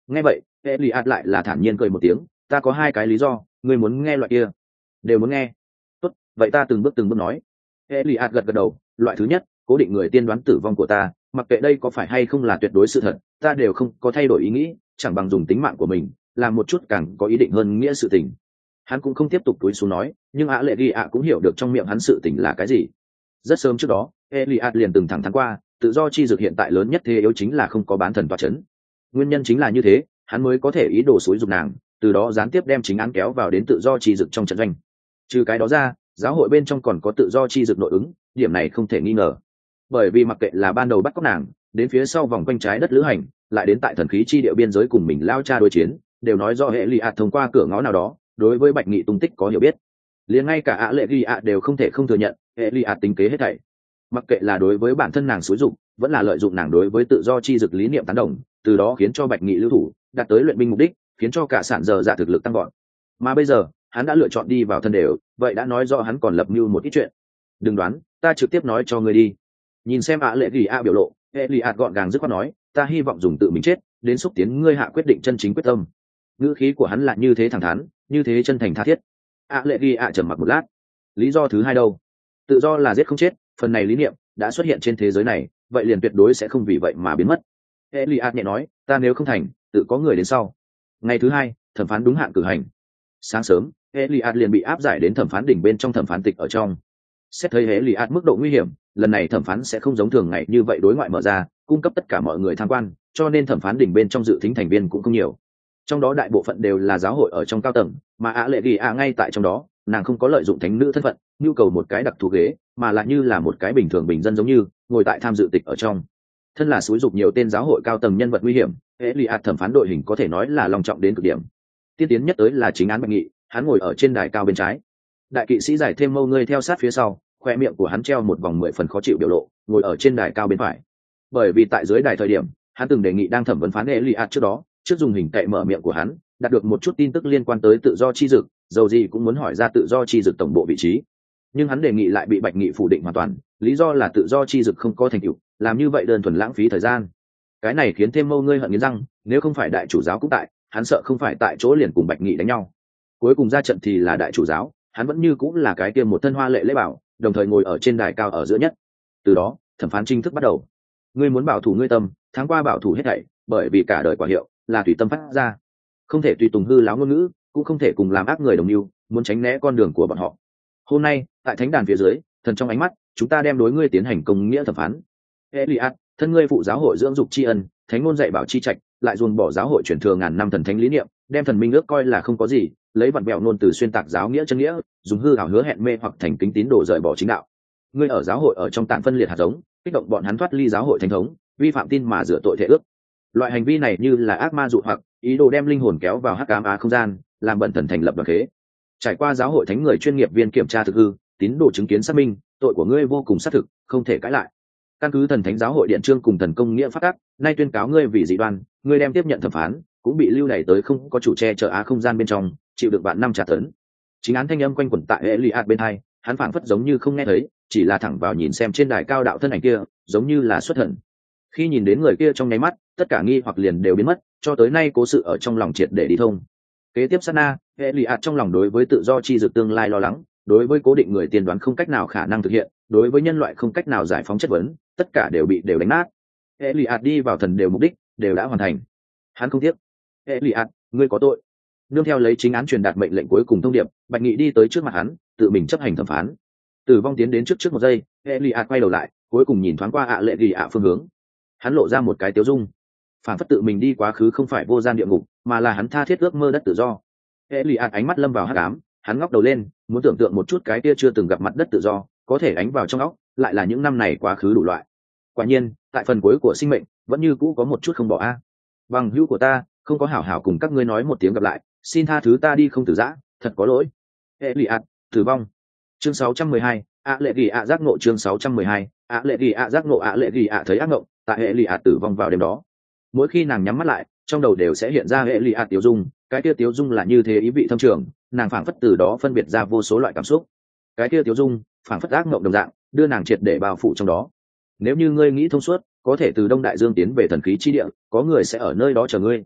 Nghe vậy Eliad lại là thản nhiên cười một tiếng, ta có hai cái lý do, ngươi muốn nghe loại kia? Đều muốn nghe. Tốt, vậy ta từng bước từng bước nói. Eliad gật gật đầu, loại thứ nhất, cố định người tiên đoán tử vong của ta, mặc kệ đây có phải hay không là tuyệt đối sự thật, ta đều không có thay đổi ý nghĩ, chẳng bằng dùng tính mạng của mình làm một chút càng có ý định hơn nghĩa sự tình. Hắn cũng không tiếp tục túi xuống nói, nhưng ạ lệ ghi ạ cũng hiểu được trong miệng hắn sự tình là cái gì. Rất sớm trước đó Eliad liền từng thẳng thắn qua, tự do chi dược hiện tại lớn nhất thế yếu chính là không có bán thần tọa chấn. Nguyên nhân chính là như thế, hắn mới có thể ý đồ xúi dục nàng, từ đó gián tiếp đem chính án kéo vào đến tự do chi dực trong trận doanh. Trừ cái đó ra, giáo hội bên trong còn có tự do chi dực nội ứng, điểm này không thể nghi ngờ. Bởi vì mặc kệ là ban đầu bắt cóc nàng, đến phía sau vòng quanh trái đất lữ hành, lại đến tại thần khí chi địa biên giới cùng mình lao cha đối chiến, đều nói do hệ lụy ạt thông qua cửa ngõ nào đó, đối với Bạch Nghị tung tích có hiểu biết. Liền ngay cả ạ lệ ghi ạ đều không thể không thừa nhận, hệ lụy ạt tính kế hết thảy. Mặc kệ là đối với bản thân nàng xúi dụng, vẫn là lợi dụng nàng đối với tự do chi dực lý niệm tán đồng, từ đó khiến cho Bạch Nghị lưu thủ, đạt tới luyện binh mục đích, khiến cho cả sản giờ dạ thực lực tăng gọn. Mà bây giờ hắn đã lựa chọn đi vào thân đều, vậy đã nói rõ hắn còn lập mưu một ít chuyện. Đừng đoán, ta trực tiếp nói cho ngươi đi. Nhìn xem ạ lệ ghi ạ biểu lộ, Eliad gọn gàng dứt khoát nói, ta hy vọng dùng tự mình chết đến xúc tiến ngươi hạ quyết định chân chính quyết tâm. Ngữ khí của hắn là như thế thẳng thắn, như thế chân thành tha thiết. ạ lệ ghi ạ trầm mặc một lát. Lý do thứ hai đâu? Tự do là giết không chết, phần này lý niệm đã xuất hiện trên thế giới này, vậy liền tuyệt đối sẽ không vì vậy mà biến mất. Eliad nhẹ nói, ta nếu không thành, tự có người đến sau. Ngày thứ hai, thẩm phán đúng hạn cử hành. Sáng sớm Eliad liền bị áp giải đến thẩm phán đỉnh bên trong thẩm phán tịch ở trong. Xét thấy Eliad mức độ nguy hiểm, lần này thẩm phán sẽ không giống thường ngày như vậy đối ngoại mở ra, cung cấp tất cả mọi người tham quan, cho nên thẩm phán đỉnh bên trong dự thính thành viên cũng không nhiều. Trong đó đại bộ phận đều là giáo hội ở trong cao tầng, mà ạ lệ ghi ạ ngay tại trong đó, nàng không có lợi dụng thánh nữ thân phận, nhu cầu một cái đặc thù ghế, mà là như là một cái bình thường bình dân giống như ngồi tại tham dự tịch ở trong. Thân là xúi dục nhiều tên giáo hội cao tầng nhân vật nguy hiểm, Eliad thẩm phán đội hình có thể nói là long trọng đến cực điểm. Tiên tiến nhất tới là chính án Bạch Nghị, hắn ngồi ở trên đài cao bên trái. Đại kỵ sĩ giải thêm mâu ngươi theo sát phía sau, khoe miệng của hắn treo một vòng mười phần khó chịu biểu lộ, ngồi ở trên đài cao bên phải. Bởi vì tại dưới đài thời điểm, hắn từng đề nghị đang thẩm vấn phán Eliad trước đó, trước dùng hình cậy mở miệng của hắn, đạt được một chút tin tức liên quan tới tự do chi dực, dầu gì cũng muốn hỏi ra tự do chi dực tổng bộ vị trí. Nhưng hắn đề nghị lại bị Bạch Nghị phủ định hoàn toàn, lý do là tự do chi dực không có thành tựu, làm như vậy đơn thuần lãng phí thời gian. Cái này khiến thêm mâu ngươi hận nghiến răng, nếu không phải đại chủ giáo cũng tại, hắn sợ không phải tại chỗ liền cùng Bạch Nghị đánh nhau. Cuối cùng ra trận thì là đại chủ giáo, hắn vẫn như cũng là cái kia một thân hoa lệ lễ bảo, đồng thời ngồi ở trên đài cao ở giữa nhất. Từ đó thẩm phán chính thức bắt đầu. Ngươi muốn bảo thủ ngươi tâm, tháng qua bảo thủ hết thảy, bởi vì cả đời quả hiệu là tùy tâm phát ra, không thể tùy tùng hư láo ngôn ngữ, cũng không thể cùng làm ác người đồng mưu, muốn tránh né con đường của bọn họ. Hôm nay tại thánh đàn phía dưới, thần trong ánh mắt, chúng ta đem đối ngươi tiến hành công nghĩa thẩm phán. Eliad, thân ngươi phụ giáo hội dưỡng dục tri ân, thánh ngôn dạy bảo chi trạch, lại dồn bỏ giáo hội truyền thừa ngàn năm thần thánh lý niệm, đem thần minh ước coi là không có gì, lấy vặn vẹo ngôn từ xuyên tạc giáo nghĩa chân nghĩa, dùng hư ảo hứa hẹn mê hoặc thành kính tín đồ rời bỏ chính đạo. Ngươi ở giáo hội ở trong tạng phân liệt hạt giống, kích động bọn hắn thoát ly giáo hội thánh thống, vi phạm tin mà rửa tội thể ước. Loại hành vi này như là ác ma dụ hoặc, ý đồ đem linh hồn kéo vào hắc ám á không gian, làm bẩn thần thành lập đoàn khế. Trải qua giáo hội thánh người chuyên nghiệp viên kiểm tra thực hư, tín đồ chứng kiến xác minh, tội của ngươi vô cùng xác thực, không thể cãi lại. Căn cứ thần thánh giáo hội điện chương cùng thần công nghĩa phát tác, nay tuyên cáo ngươi vì dị đoan, ngươi đem tiếp nhận thẩm phán, cũng bị lưu đày tới không có chủ che chở á không gian bên trong, chịu được bạn năm trả tấn. Chính án thanh âm quanh quẩn tại Eliad bên hai, hắn phảng phất giống như không nghe thấy, chỉ là thẳng vào nhìn xem trên đài cao đạo thân ảnh kia, giống như là xuất thần. Khi nhìn đến người kia trong nháy mắt, tất cả nghi hoặc liền đều biến mất, cho tới nay cố sự ở trong lòng triệt để đi thông. Kế tiếp sát na, Eliad trong lòng đối với tự do chi dược tương lai lo lắng, đối với cố định người tiên đoán không cách nào khả năng thực hiện, đối với nhân loại không cách nào giải phóng chất vấn, tất cả đều bị đều đánh nát. Eliad đi vào thần đều mục đích đều đã hoàn thành. Hắn không tiếc. Eliad, ngươi có tội. Nương theo lấy chính án truyền đạt mệnh lệnh cuối cùng thông điệp, Bạch Nghị đi tới trước mặt hắn, tự mình chấp hành thẩm phán. Tử vong tiến đến trước trước một giây, Eliad quay đầu lại, cuối cùng nhìn thoáng qua ạ lệ ghi ạ phương hướng. Hắn lộ ra một cái tiếu dung, phản phất tự mình đi quá khứ không phải vô gian địa ngục, mà là hắn tha thiết ước mơ đất tự do. Eliad ánh mắt lâm vào hắc ám, hắn ngóc đầu lên, muốn tưởng tượng một chút cái kia chưa từng gặp mặt đất tự do, có thể ánh vào trong óc, lại là những năm này quá khứ đủ loại. Quả nhiên, tại phần cuối của sinh mệnh, vẫn như cũ có một chút không bỏ a. Bằng hữu của ta, không có hảo hảo cùng các ngươi nói một tiếng gặp lại, xin tha thứ ta đi không từ giã, thật có lỗi. Eliad, tử vong. Chương sáu trăm mười hai, ạ lệ ghi ạ giác ngộ. Chương sáu trăm mười hai, ạ lệ ghi ạ giác ngộ. ạ lệ ghi ạ thấy ác ngộ, tại Eliad tử vong vào đêm đó. Mỗi khi nàng nhắm mắt lại, trong đầu đều sẽ hiện ra Eliad tiêu dung, cái kia tiêu dung là như thế ý vị thâm trường, nàng phảng phất từ đó phân biệt ra vô số loại cảm xúc. Cái kia tiêu dung, phảng phất ác ngộ đồng dạng, đưa nàng triệt để bao phủ trong đó. Nếu như ngươi nghĩ thông suốt, có thể từ Đông Đại Dương tiến về thần khí chi địa, có người sẽ ở nơi đó chờ ngươi.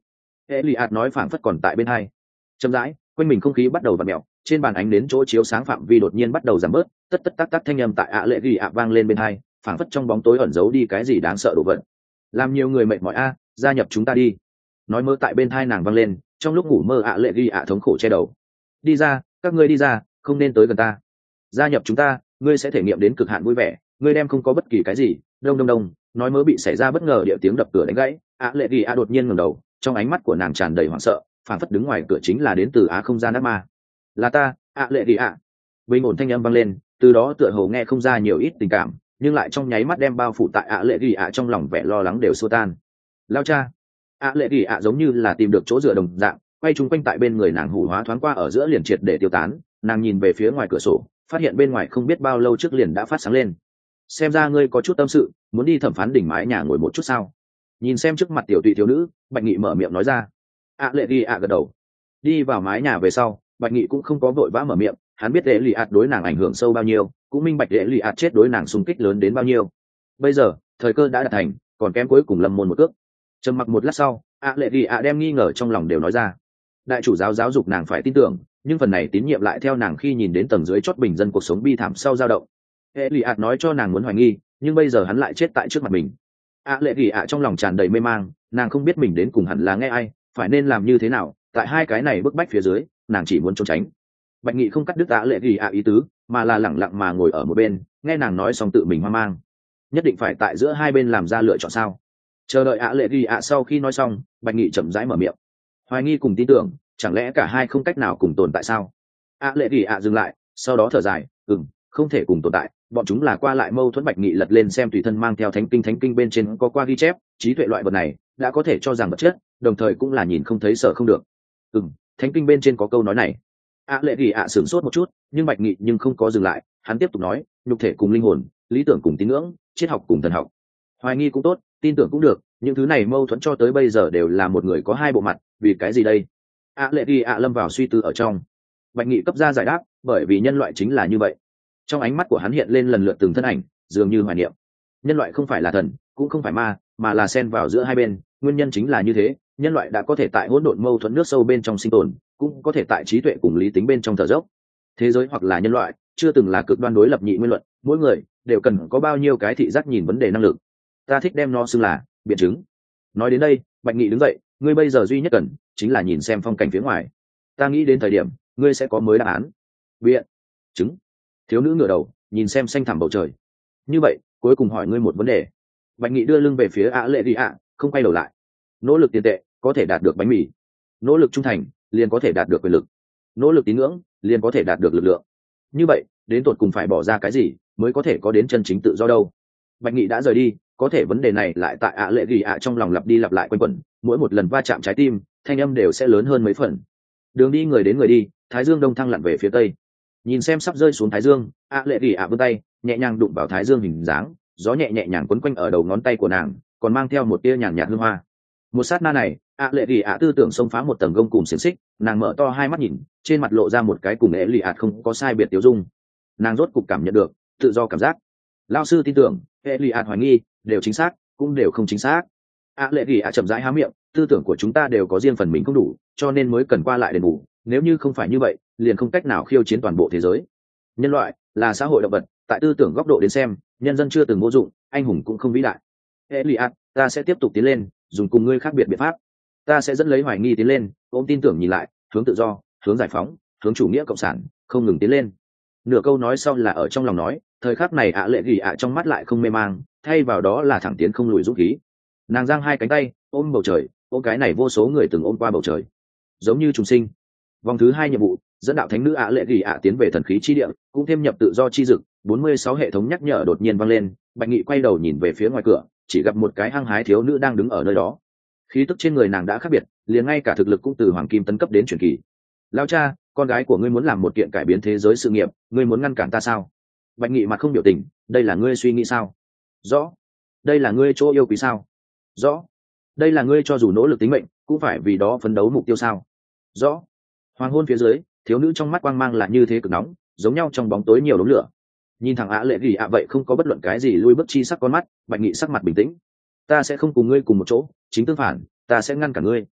hệ lụy ạt nói phảng phất còn tại bên hai. Chậm rãi, quanh mình không khí bắt đầu vặn mèo, trên bàn ánh đến chỗ chiếu sáng phạm vi đột nhiên bắt đầu giảm bớt, tất tất tắc tắc thanh âm tại ạ lệ ghi ạ vang lên bên hai, phảng phất trong bóng tối ẩn giấu đi cái gì đáng sợ đồ vật. Làm nhiều người mệt mỏi a, gia nhập chúng ta đi. Nói mơ tại bên thai nàng vang lên, trong lúc ngủ mơ ạ lệ ghi ạ thống khổ che đầu. Đi ra, các ngươi đi ra, không nên tới gần ta. Gia nhập chúng ta, ngươi sẽ thể nghiệm đến cực hạn vui vẻ, ngươi đem không có bất kỳ cái gì. Đông đông đông, nói mơ bị xảy ra bất ngờ địa tiếng đập cửa đánh gãy, ạ lệ ghi ạ đột nhiên ngẩng đầu, trong ánh mắt của nàng tràn đầy hoảng sợ, phảng phất đứng ngoài cửa chính là đến từ á không gian ác ma. Là ta, ạ lệ ghi ạ. Bình ổn thanh âm vang lên, từ đó tựa hồ nghe không ra nhiều ít tình cảm, nhưng lại trong nháy mắt đem bao phủ tại ạ lệ ghi ạ trong lòng vẻ lo lắng đều xua tan. Lao cha. ạ lệ ghi ạ giống như là tìm được chỗ dựa đồng dạng, quay chung quanh tại bên người nàng hủ hóa thoáng qua ở giữa liền triệt để tiêu tán. Nàng nhìn về phía ngoài cửa sổ, phát hiện bên ngoài không biết bao lâu trước liền đã phát sáng lên. Xem ra ngươi có chút tâm sự, muốn đi thẩm phán đỉnh mái nhà ngồi một chút sao? Nhìn xem trước mặt tiểu tụy thiếu nữ, Bạch Nghị mở miệng nói ra. ạ lệ ghi ạ gật đầu. Đi vào mái nhà về sau, Bạch Nghị cũng không có vội vã mở miệng, hắn biết lệ lì ạt đối nàng ảnh hưởng sâu bao nhiêu, cũng minh bạch lệ lì ạt chết đối nàng xung kích lớn đến bao nhiêu. Bây giờ thời cơ đã đạt thành, còn kém cuối cùng lâm môn một cước. Trầm mặc một lát sau, ạ lệ ghi ạ đem nghi ngờ trong lòng đều nói ra. Đại chủ giáo giáo dục nàng phải tin tưởng, nhưng phần này tín nhiệm lại theo nàng khi nhìn đến tầng dưới chót bình dân cuộc sống bi thảm sau dao động. Lệ lì ạt nói cho nàng muốn hoài nghi, nhưng bây giờ hắn lại chết tại trước mặt mình. ạ lệ ghi ạ trong lòng tràn đầy mê mang, nàng không biết mình đến cùng hẳn là nghe ai, phải nên làm như thế nào. Tại hai cái này bức bách phía dưới, nàng chỉ muốn trốn tránh. Bạch Nghị không cắt đứt ạ lệ ghi ạ ý tứ, mà là lẳng lặng mà ngồi ở một bên, nghe nàng nói xong tự mình hoang mang. Nhất định phải tại giữa hai bên làm ra lựa chọn sao? Chờ đợi ạ lệ ghi ạ sau khi nói xong, Bạch Nghị chậm rãi mở miệng. Hoài nghi cùng tin tưởng, chẳng lẽ cả hai không cách nào cùng tồn tại sao? ạ lệ ghi ạ dừng lại, sau đó thở dài, ừm, không thể cùng tồn tại. Bọn chúng là qua lại mâu thuẫn. Bạch Nghị lật lên xem tùy thân mang theo thánh kinh, thánh kinh bên trên có qua ghi chép, trí tuệ loại vật này đã có thể cho rằng vật chất, đồng thời cũng là nhìn không thấy sợ không được. Ừm, thánh kinh bên trên có câu nói này. ạ lệ ghi ạ sửng sốt một chút, nhưng Bạch Nghị nhưng không có dừng lại, hắn tiếp tục nói, nhục thể cùng linh hồn, lý tưởng cùng tín ngưỡng, triết học cùng thần học. Hoài nghi cũng tốt, tin tưởng cũng được, những thứ này mâu thuẫn cho tới bây giờ đều là một người có hai bộ mặt, vì cái gì đây? ạ lệ ghi ạ lâm vào suy tư ở trong. Bạch Nghị cấp ra giải đáp, bởi vì nhân loại chính là như vậy. Trong ánh mắt của hắn hiện lên lần lượt từng thân ảnh, dường như hoài niệm. Nhân loại không phải là thần, cũng không phải ma, mà là xen vào giữa hai bên, nguyên nhân chính là như thế, nhân loại đã có thể tại hỗn độn mâu thuẫn nước sâu bên trong sinh tồn, cũng có thể tại trí tuệ cùng lý tính bên trong thở dốc. Thế giới hoặc là nhân loại chưa từng là cực đoan đối lập nhị nguyên luận, mỗi người đều cần có bao nhiêu cái thị giác nhìn vấn đề năng lực. Ta thích đem nó xưng là biện chứng. Nói đến đây, Bạch Nghị đứng dậy, ngươi bây giờ duy nhất cần chính là nhìn xem phong cảnh phía ngoài. Ta nghĩ đến thời điểm ngươi sẽ có mới đáp án. Biện chứng. Thiếu nữ ngửa đầu nhìn xem xanh thẳm bầu trời. Như vậy cuối cùng hỏi ngươi một vấn đề. Bạch Nghị đưa lưng về phía ạ lệ đi ạ, không quay đầu lại. Nỗ lực tiền tệ có thể đạt được bánh mì, nỗ lực trung thành liền có thể đạt được quyền lực, nỗ lực tín ngưỡng liền có thể đạt được lực lượng. Như vậy đến tột cùng phải bỏ ra cái gì mới có thể có đến chân chính tự do đâu? Bạch Nghị đã rời đi, có thể vấn đề này lại tại ạ lệ ghi ạ trong lòng lặp đi lặp lại quanh quẩn, mỗi một lần va chạm trái tim thanh âm đều sẽ lớn hơn mấy phần. Đường đi người đến người đi, thái dương đông thăng lặn về phía tây. Nhìn xem sắp rơi xuống thái dương, ạ lệ ghi ạ vươn tay nhẹ nhàng đụng vào thái dương hình dáng, gió nhẹ nhẹ nhàng quấn quanh ở đầu ngón tay của nàng, còn mang theo một tia nhàn nhạt hương hoa. Một sát na này, ạ lệ ghi ạ tư tưởng xông phá một tầng gông cùng xiềng xích, nàng mở to hai mắt nhìn, trên mặt lộ ra một cái cùng ế lì ạt không có sai biệt tiêu dung. Nàng rốt cục cảm nhận được tự do cảm giác. Lao sư tin tưởng, ế lì ạt hoài nghi, đều chính xác, cũng đều không chính xác. ạ lệ ghi ạ chậm rãi há miệng, tư tưởng của chúng ta đều có riêng phần mình không đủ, cho nên mới cần qua lại đền bù. Nếu như không phải như vậy, liền không cách nào khiêu chiến toàn bộ thế giới. Nhân loại là xã hội động vật, tại tư tưởng góc độ đến xem, nhân dân chưa từng vô dụng, anh hùng cũng không vĩ đại. Elias, ta sẽ tiếp tục tiến lên, dùng cùng ngươi khác biệt biện pháp. Ta sẽ dẫn lấy hoài nghi tiến lên, ôm tin tưởng nhìn lại, hướng tự do, hướng giải phóng, hướng chủ nghĩa cộng sản, không ngừng tiến lên. Nửa câu nói sau là ở trong lòng nói, thời khắc này ạ lệ ghi ạ trong mắt lại không mê mang, thay vào đó là thẳng tiến không lùi dũng khí. Nàng giang hai cánh tay, ôm bầu trời, ôm cái này vô số người từng ôm qua bầu trời, giống như trùng sinh. Vòng thứ hai nhiệm vụ, dẫn đạo thánh nữ ạ lệ ghi ạ tiến về thần khí chi địa, cũng thêm nhập tự do chi dực. bốn mươi sáu hệ thống nhắc nhở đột nhiên vang lên, Bạch Nghị quay đầu nhìn về phía ngoài cửa, chỉ gặp một cái hăng hái thiếu nữ đang đứng ở nơi đó. Khí tức trên người nàng đã khác biệt, liền ngay cả thực lực cũng từ hoàng kim tấn cấp đến truyền kỳ. Lão cha, con gái của ngươi muốn làm một kiện cải biến thế giới sự nghiệp, ngươi muốn ngăn cản ta sao? Bạch Nghị mặt không biểu tình, đây là ngươi suy nghĩ sao? Rõ. Đây là ngươi chỗ yêu quý sao? Rõ. Đây là ngươi cho dù nỗ lực tính mệnh cũng phải vì đó phấn đấu mục tiêu sao? Rõ. Hoàng hôn phía dưới, thiếu nữ trong mắt quang mang là như thế cực nóng, giống nhau trong bóng tối nhiều đống lửa. Nhìn thẳng ạ lệ ghi ạ vậy không có bất luận cái gì lui bước chi sắc con mắt, Bạch Nghị sắc mặt bình tĩnh. Ta sẽ không cùng ngươi cùng một chỗ, chính tương phản, ta sẽ ngăn cả ngươi.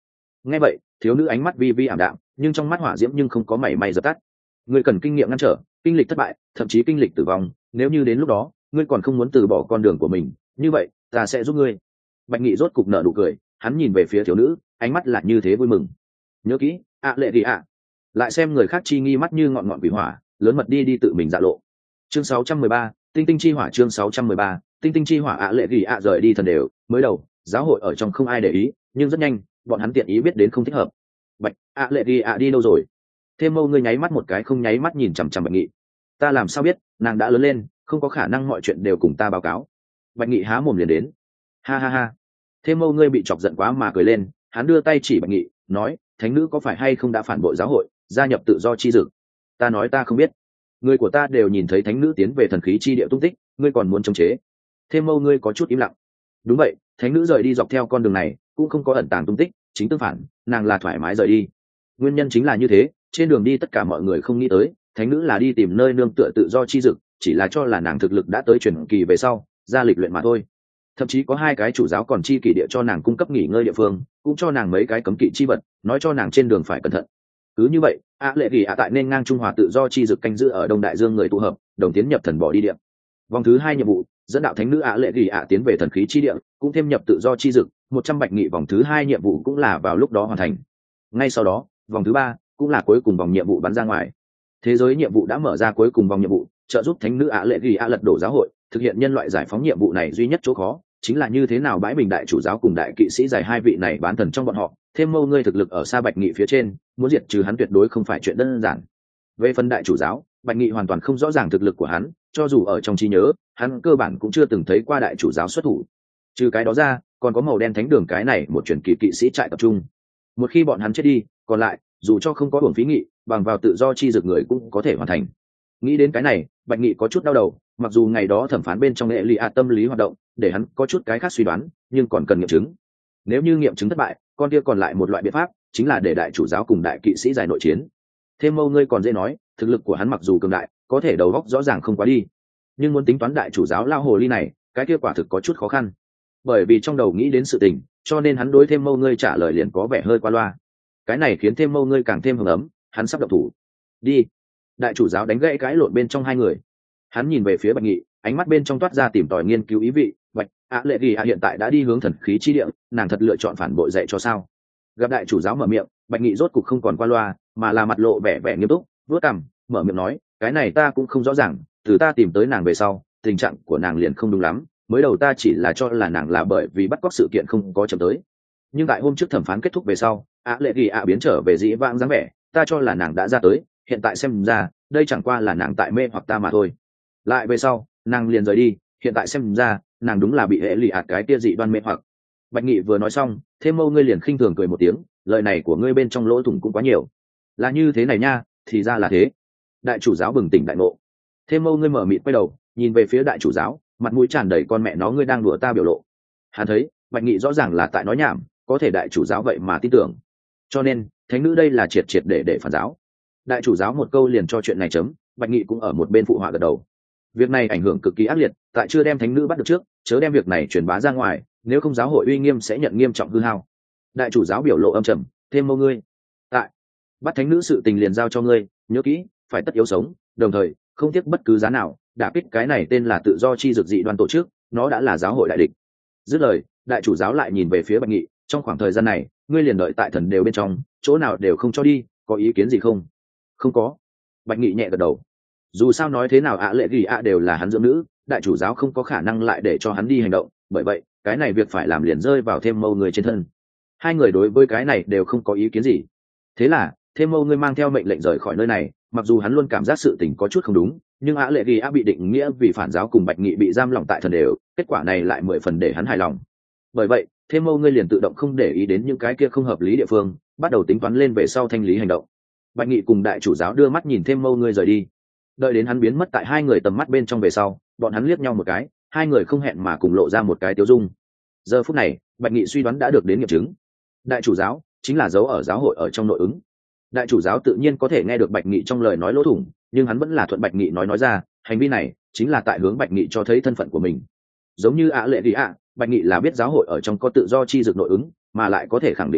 Nghe vậy thiếu nữ ánh mắt vi vi ảm đạm, nhưng trong mắt hỏa diễm nhưng không có mảy may dập tắt. Ngươi cần kinh nghiệm ngăn trở kinh lịch thất bại, thậm chí kinh lịch tử vong, nếu như đến lúc đó ngươi còn không muốn từ bỏ con đường của mình, như vậy ta sẽ giúp ngươi. Bạch Nghị rốt cục nở nụ cười, hắn nhìn về phía thiếu nữ, ánh mắt là như thế vui mừng. Nhớ kỹ, ạ lệ gì ạ. Lại xem người khác chi nghi mắt như ngọn ngọn quỷ hỏa, lớn mật đi đi tự mình dạ lộ. Chương sáu trăm mười ba, tinh tinh chi hỏa. Chương sáu trăm mười ba, tinh tinh chi hỏa. ạ lệ gì ạ rời đi thần đều, mới đầu giáo hội ở trong không ai để ý, nhưng rất nhanh bọn hắn tiện ý biết đến không thích hợp. Bạch, ạ lệ gì ạ đi đâu rồi? Thêm mâu ngươi nháy mắt một cái không nháy mắt nhìn chằm chằm Bạch Nghị. Ta làm sao biết, nàng đã lớn lên, không có khả năng mọi chuyện đều cùng ta báo cáo. Bạch Nghị há mồm liền đến. Ha ha ha. Thêm mâu ngươi bị chọc giận quá mà cười lên, hắn đưa tay chỉ Bạch Nghị, nói, thánh nữ có phải hay không đã phản bội giáo hội, gia nhập tự do chi dực? Ta nói ta không biết. Người của ta đều nhìn thấy thánh nữ tiến về thần khí chi địa tung tích, ngươi còn muốn chống chế? Thêm mâu ngươi có chút im lặng. Đúng vậy, thánh nữ rời đi dọc theo con đường này, cũng không có ẩn tàng tung tích, chính tương phản, nàng là thoải mái rời đi. Nguyên nhân chính là như thế, trên đường đi tất cả mọi người không nghĩ tới, thánh nữ là đi tìm nơi nương tựa tự do chi dực, chỉ là cho là nàng thực lực đã tới chuyển kỳ về sau, ra lịch luyện mà thôi. Thậm chí có hai cái chủ giáo còn chi kỷ địa cho nàng cung cấp nghỉ ngơi địa phương, cũng cho nàng mấy cái cấm kỵ chi vật, nói cho nàng trên đường phải cẩn thận. Cứ như vậy, ạ lệ kỳ ạ tại nên ngang trung hòa tự do chi dực canh giữ ở đông đại dương người tụ hợp, đồng tiến nhập thần bỏ đi địa. Vòng thứ hai nhiệm vụ, dẫn đạo thánh nữ ạ lệ kỳ ạ tiến về thần khí chi địa, cũng thêm nhập tự do chi dực, một trăm Bạch Nghị vòng thứ hai nhiệm vụ cũng là vào lúc đó hoàn thành. Ngay sau đó, vòng thứ ba cũng là cuối cùng vòng nhiệm vụ bắn ra ngoài. Thế giới nhiệm vụ đã mở ra cuối cùng vòng nhiệm vụ, trợ giúp thánh nữ ạ lệ kỳ ạ lật đổ giáo hội, thực hiện nhân loại giải phóng nhiệm vụ này duy nhất chỗ khó chính là như thế nào bãi bình đại chủ giáo cùng đại kỵ sĩ giải hai vị này bán thần trong bọn họ. Thêm mâu ngươi thực lực ở xa Bạch Nghị phía trên, muốn diệt trừ hắn tuyệt đối không phải chuyện đơn giản. Về phần đại chủ giáo, Bạch Nghị hoàn toàn không rõ ràng thực lực của hắn, cho dù ở trong trí nhớ hắn cơ bản cũng chưa từng thấy qua đại chủ giáo xuất thủ. Trừ cái đó ra, còn có màu đen thánh đường cái này một truyền kỳ kỵ sĩ trại tập trung. Một khi bọn hắn chết đi, còn lại dù cho không có uổng phí nghị, bằng vào tự do chi dược người cũng có thể hoàn thành. Nghĩ đến cái này, Bạch Nghị có chút đau đầu, mặc dù ngày đó thẩm phán bên trong nghệ lì ạ tâm lý hoạt động để hắn có chút cái khác suy đoán, nhưng còn cần nghiệm chứng. Nếu như nghiệm chứng thất bại, con kia còn lại một loại biện pháp chính là để đại chủ giáo cùng đại kỵ sĩ giải nội chiến. Thêm mâu ngươi còn dễ nói, thực lực của hắn mặc dù cường đại, có thể đầu óc rõ ràng không quá đi, nhưng muốn tính toán đại chủ giáo lao hồ ly này, cái kia quả thực có chút khó khăn. Bởi vì trong đầu nghĩ đến sự tình, cho nên hắn đối thêm mâu ngươi trả lời liền có vẻ hơi qua loa. Cái này khiến thêm mâu ngươi càng thêm hưng ấm, hắn sắp động thủ. Đi. Đại chủ giáo đánh gãy cái lộn bên trong hai người, hắn nhìn về phía Bạch Nghị, ánh mắt bên trong toát ra tìm tòi nghiên cứu ý vị. Bạch ạ lệ kỳ ạ hiện tại đã đi hướng thần khí chi địa, nàng thật lựa chọn phản bội dạy cho sao? Gặp đại chủ giáo mở miệng, Bạch Nghị rốt cục không còn qua loa, mà là mặt lộ vẻ vẻ nghiêm túc, vuốt cằm, mở miệng nói, cái này ta cũng không rõ ràng, từ ta tìm tới nàng về sau, tình trạng của nàng liền không đúng lắm, mới đầu ta chỉ là cho là nàng là bởi vì bắt cóc sự kiện không có chậm tới, nhưng tại hôm trước thẩm phán kết thúc về sau, ạ lệ kỳ ạ biến trở về dĩ vãng dáng vẻ, ta cho là nàng đã ra tới, hiện tại xem ra đây chẳng qua là nàng tại mê hoặc ta mà thôi. Lại về sau nàng liền rời đi, hiện tại xem ra nàng đúng là bị hệ lụy ạt cái tia dị đoan mê hoặc. Bạch Nghị vừa nói xong, thêm mâu ngươi liền khinh thường cười một tiếng, lời này của ngươi bên trong lỗ thủng cũng quá nhiều. Là như thế này nha, thì ra là thế. Đại chủ giáo bừng tỉnh đại ngộ. Thêm mâu ngươi mở mịt quay đầu nhìn về phía đại chủ giáo, mặt mũi tràn đầy con mẹ nó ngươi đang đùa ta biểu lộ. Hắn thấy Bạch Nghị rõ ràng là tại nói nhảm, có thể đại chủ giáo vậy mà tin tưởng, cho nên thánh nữ đây là triệt triệt để để phản giáo. Đại chủ giáo một câu liền cho chuyện này chấm. Bạch Nghị cũng ở một bên phụ họa gật đầu. Việc này ảnh hưởng cực kỳ ác liệt, tại chưa đem thánh nữ bắt được trước, chớ đem việc này truyền bá ra ngoài, nếu không giáo hội uy nghiêm sẽ nhận nghiêm trọng hư hao. Đại chủ giáo biểu lộ âm trầm, thêm mâu ngươi, tại bắt thánh nữ sự tình liền giao cho ngươi, nhớ kỹ, phải tất yếu sống, đồng thời không tiếc bất cứ giá nào đả kích cái này tên là tự do chi dược dị đoan tổ chức, nó đã là giáo hội đại địch. Dứt lời, đại chủ giáo lại nhìn về phía Bạch Nghị, trong khoảng thời gian này ngươi liền đợi tại thần đều bên trong, chỗ nào đều không cho đi, có ý kiến gì không? Không có. Bạch Nghị nhẹ gật đầu. Dù sao nói thế nào ạ lệ kỳ ạ đều là hắn dưỡng nữ, đại chủ giáo không có khả năng lại để cho hắn đi hành động, bởi vậy cái này việc phải làm liền rơi vào thêm mâu người trên thân. Hai người đối với cái này đều không có ý kiến gì. Thế là thêm mâu ngươi mang theo mệnh lệnh rời khỏi nơi này, mặc dù hắn luôn cảm giác sự tình có chút không đúng, nhưng ạ lệ kỳ ạ bị định nghĩa vì phản giáo cùng Bạch Nghị bị giam lỏng tại thần đều, kết quả này lại mười phần để hắn hài lòng. Bởi vậy thêm mâu ngươi liền tự động không để ý đến những cái kia không hợp lý địa phương, bắt đầu tính toán lên về sau thanh lý hành động. Bạch Nghị cùng đại chủ giáo đưa mắt nhìn thêm mâu ngươi rời đi. Đợi đến hắn biến mất tại hai người tầm mắt bên trong về sau, bọn hắn liếc nhau một cái, hai người không hẹn mà cùng lộ ra một cái tiêu dung. Giờ phút này Bạch Nghị suy đoán đã được đến nghiệm chứng. Đại chủ giáo chính là dấu ở giáo hội ở trong nội ứng. Đại chủ giáo tự nhiên có thể nghe được Bạch Nghị trong lời nói lỗ thủng, nhưng hắn vẫn là thuận Bạch Nghị nói nói ra, hành vi này chính là tại hướng Bạch Nghị cho thấy thân phận của mình. Giống như ạ lệ đi ạ, Bạch Nghị là biết giáo hội ở trong có tự do chi dược nội ứng, mà lại có thể khẳng định là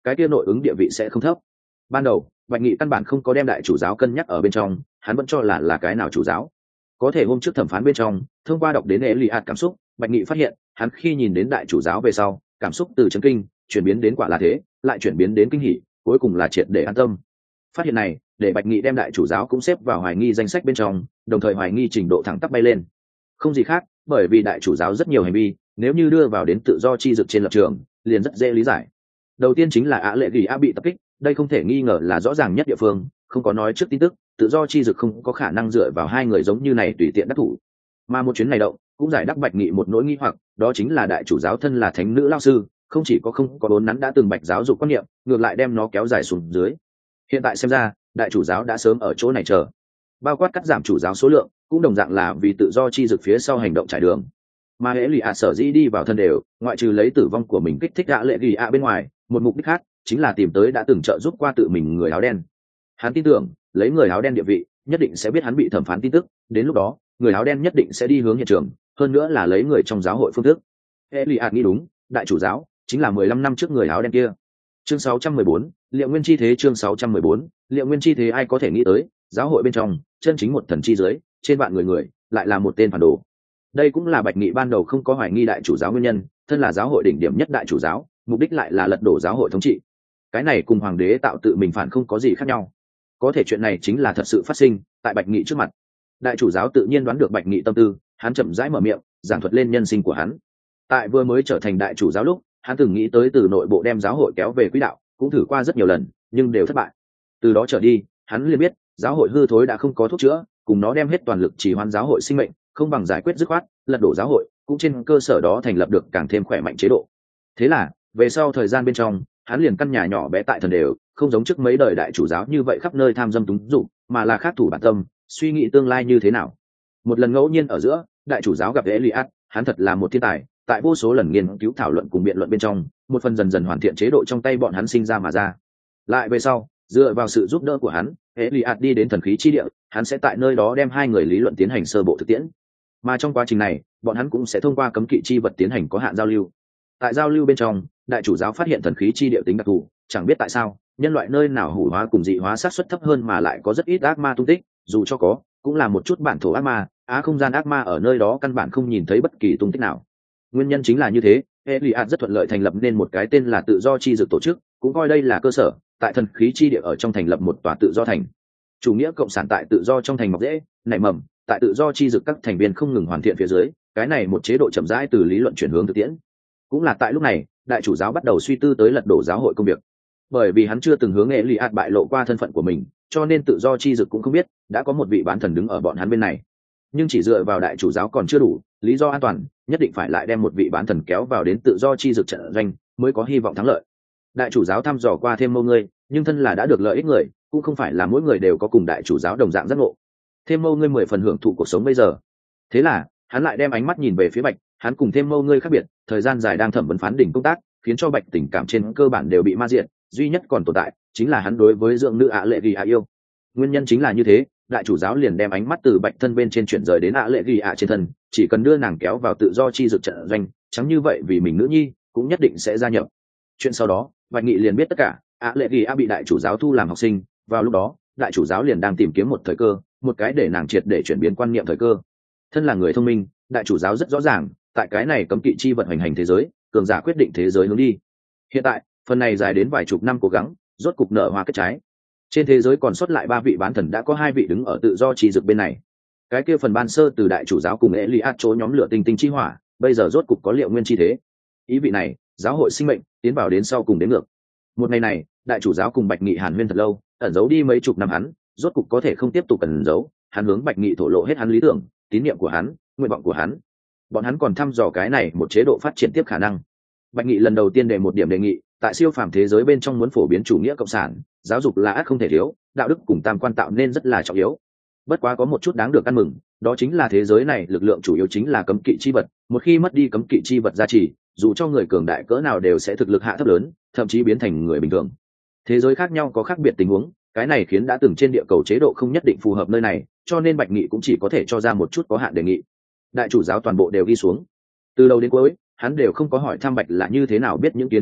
cái kia nội ứng địa vị sẽ không thấp. Ban đầu bạch nghị căn bản không có đem đại chủ giáo cân nhắc ở bên trong, hắn vẫn cho là là cái nào chủ giáo. Có thể hôm trước thẩm phán bên trong, thông qua đọc đến Eliad cảm xúc, bạch nghị phát hiện hắn khi nhìn đến đại chủ giáo về sau, cảm xúc từ chấn kinh chuyển biến đến quả là thế, lại chuyển biến đến kinh hỉ, cuối cùng là triệt để an tâm. Phát hiện này để bạch nghị đem đại chủ giáo cũng xếp vào hoài nghi danh sách bên trong, đồng thời hoài nghi trình độ thẳng tắp bay lên. Không gì khác, bởi vì đại chủ giáo rất nhiều hành vi, nếu như đưa vào đến tự do chi dực trên lập trường, liền rất dễ lý giải. Đầu tiên chính là Á Lệ Gỉ A bị tập kích, đây không thể nghi ngờ là rõ ràng nhất địa phương, không có nói trước tin tức, tự do chi dực không có khả năng dựa vào hai người giống như này tùy tiện đắc thủ. Mà một chuyến này động cũng giải đáp bạch nghị một nỗi nghi hoặc, đó chính là đại chủ giáo thân là thánh nữ lao sư, không chỉ có không có đốn nắn đã từng bạch giáo dục quan niệm, ngược lại đem nó kéo dài xuống dưới. Hiện tại xem ra, đại chủ giáo đã sớm ở chỗ này chờ, bao quát cắt giảm chủ giáo số lượng, cũng đồng dạng là vì tự do chi dực phía sau hành động trải đường. Mà hễ lì ạ sở dĩ đi vào thân đều, ngoại trừ lấy tử vong của mình kích thích Á Lệ Gỉ A bên ngoài, một mục đích khác chính là tìm tới đã từng trợ giúp qua tự mình người áo đen. Hắn tin tưởng lấy người áo đen địa vị, nhất định sẽ biết hắn bị thẩm phán tin tức, đến lúc đó người áo đen nhất định sẽ đi hướng hiện trường, hơn nữa là lấy người trong giáo hội phương thức. Eliad nghĩ đúng, đại chủ giáo chính là mười lăm năm trước người áo đen kia. Chương sáu trăm mười bốn, liệu nguyên chi thế. Chương sáu trăm mười bốn, liệu nguyên chi thế. Ai có thể nghĩ tới, giáo hội bên trong chân chính một thần chi dưới, trên vạn người người lại là một tên phản đồ. Đây cũng là bạch nghị ban đầu không có hoài nghi đại chủ giáo nguyên nhân, thân là giáo hội đỉnh điểm nhất đại chủ giáo, mục đích lại là lật đổ giáo hội thống trị. Cái này cùng hoàng đế tạo tự mình phản không có gì khác nhau. Có thể chuyện này chính là thật sự phát sinh tại bạch nghị trước mặt. Đại chủ giáo tự nhiên đoán được bạch nghị tâm tư, hắn chậm rãi mở miệng giảng thuật lên nhân sinh của hắn. Tại vừa mới trở thành đại chủ giáo lúc, hắn từng nghĩ tới từ nội bộ đem giáo hội kéo về quỹ đạo, cũng thử qua rất nhiều lần, nhưng đều thất bại. Từ đó trở đi, hắn liền biết giáo hội hư thối đã không có thuốc chữa, cùng nó đem hết toàn lực chỉ hoãn giáo hội sinh mệnh, không bằng giải quyết dứt khoát, lật đổ giáo hội, cũng trên cơ sở đó thành lập được càng thêm khỏe mạnh chế độ. Thế là, về sau thời gian bên trong, hắn liền căn nhà nhỏ bé tại thần đều, không giống trước mấy đời đại chủ giáo như vậy khắp nơi tham dâm túng dụng, mà là khắc thủ bản tâm, suy nghĩ tương lai như thế nào. Một lần ngẫu nhiên ở giữa, đại chủ giáo gặp Eliad, hắn thật là một thiên tài, tại vô số lần nghiên cứu thảo luận cùng biện luận bên trong, một phần dần dần hoàn thiện chế độ trong tay bọn hắn sinh ra mà ra. Lại về sau, dựa vào sự giúp đỡ của hắn, Eliad đi đến thần khí chi địa, hắn sẽ tại nơi đó đem hai người lý luận tiến hành sơ bộ thực tiễn. Mà trong quá trình này, bọn hắn cũng sẽ thông qua cấm kỵ chi vật tiến hành có hạn giao lưu. Tại giao lưu bên trong, đại chủ giáo phát hiện thần khí chi địa tính đặc thù, chẳng biết tại sao, nhân loại nơi nào hủ hóa cùng dị hóa sát suất thấp hơn mà lại có rất ít ác ma tung tích, dù cho có, cũng là một chút bản thổ ác ma, á không gian ác ma ở nơi đó căn bản không nhìn thấy bất kỳ tung tích nào. Nguyên nhân chính là như thế, Eliad rất thuận lợi thành lập nên một cái tên là tự do chi dược tổ chức, cũng coi đây là cơ sở, tại thần khí chi địa ở trong thành lập một tòa tự do thành. Chủ nghĩa cộng sản tại tự do trong thành mọc rễ, nảy mầm, tại tự do chi dược các thành viên không ngừng hoàn thiện phía dưới, cái này một chế độ chậm rãi từ lý luận chuyển hướng thực tiễn. Cũng là tại lúc này, đại chủ giáo bắt đầu suy tư tới lật đổ giáo hội công việc. Bởi vì hắn chưa từng hướng Eliad bại lộ qua thân phận của mình, cho nên tự do chi dực cũng không biết đã có một vị bán thần đứng ở bọn hắn bên này. Nhưng chỉ dựa vào đại chủ giáo còn chưa đủ, lý do an toàn, nhất định phải lại đem một vị bán thần kéo vào đến tự do chi dực trận doanh, mới có hy vọng thắng lợi. Đại chủ giáo thăm dò qua thêm mâu ngươi, nhưng thân là đã được lợi ích người, cũng không phải là mỗi người đều có cùng đại chủ giáo đồng dạng giác ngộ. Thêm mâu ngươi mười phần hưởng thụ cuộc sống bây giờ. Thế là, hắn lại đem ánh mắt nhìn về phía Bạch, hắn cùng thêm mâu ngươi khác biệt, thời gian dài đang thẩm vấn phán đỉnh công tác, khiến cho Bạch tình cảm trên cơ bản đều bị ma diệt, duy nhất còn tồn tại chính là hắn đối với dưỡng nữ Á Lệ Gỉ A yêu. Nguyên nhân chính là như thế, đại chủ giáo liền đem ánh mắt từ Bạch thân bên trên chuyển rời đến Á Lệ Gỉ A trên thân, chỉ cần đưa nàng kéo vào tự do chi dược trận doanh, chẳng như vậy vì mình nữ nhi cũng nhất định sẽ gia nhập. Chuyện sau đó, Bạch Nghị liền biết tất cả, Á Lệ Gỉ A bị đại chủ giáo thu làm học sinh, vào lúc đó, đại chủ giáo liền đang tìm kiếm một thời cơ, một cái để nàng triệt để chuyển biến quan niệm thời cơ. Thân là người thông minh, đại chủ giáo rất rõ ràng, tại cái này cấm kỵ chi vật hoành hành thế giới, cường giả quyết định thế giới hướng đi. Hiện tại, phần này dài đến vài chục năm cố gắng, rốt cục nở hoa kết trái. Trên thế giới còn sót lại ba vị bán thần, đã có hai vị đứng ở tự do chi dược bên này. Cái kia phần ban sơ từ đại chủ giáo cùng Eliad chỗ nhóm lửa tinh tinh chi hỏa, bây giờ rốt cục có liệu nguyên chi thế. Ý vị này, giáo hội sinh mệnh tiến vào đến sau cùng đến ngược. Một ngày này, đại chủ giáo cùng Bạch Nghị hàn huyên thật lâu, ẩn giấu đi mấy chục năm hắn, rốt cục có thể không tiếp tục ẩn giấu, hắn hướng Bạch Nghị thổ lộ hết hắn lý tưởng, tín niệm của hắn, nguyện vọng của hắn. Bọn hắn còn thăm dò cái này một chế độ phát triển tiếp khả năng. Bạch Nghị lần đầu tiên đề một điểm đề nghị, tại siêu phàm thế giới bên trong muốn phổ biến chủ nghĩa cộng sản, giáo dục là ác không thể thiếu, đạo đức cùng tam quan tạo nên rất là trọng yếu. Bất quá có một chút đáng được ăn mừng, đó chính là thế giới này lực lượng chủ yếu chính là cấm kỵ chi vật, một khi mất đi cấm kỵ chi vật gia trì, dù cho người cường đại cỡ nào đều sẽ thực lực hạ thấp lớn, thậm chí biến thành người bình thường. Thế giới khác nhau có khác biệt tình huống, cái này khiến đã từng trên địa cầu chế độ không nhất định phù hợp nơi này, cho nên Bạch Nghị cũng chỉ có thể cho ra một chút có hạn đề nghị. Đại chủ giáo toàn bộ đều ghi xuống. Từ đầu đến cuối, hắn đều không có hỏi thăm Bạch là như thế nào biết những kiến thức này,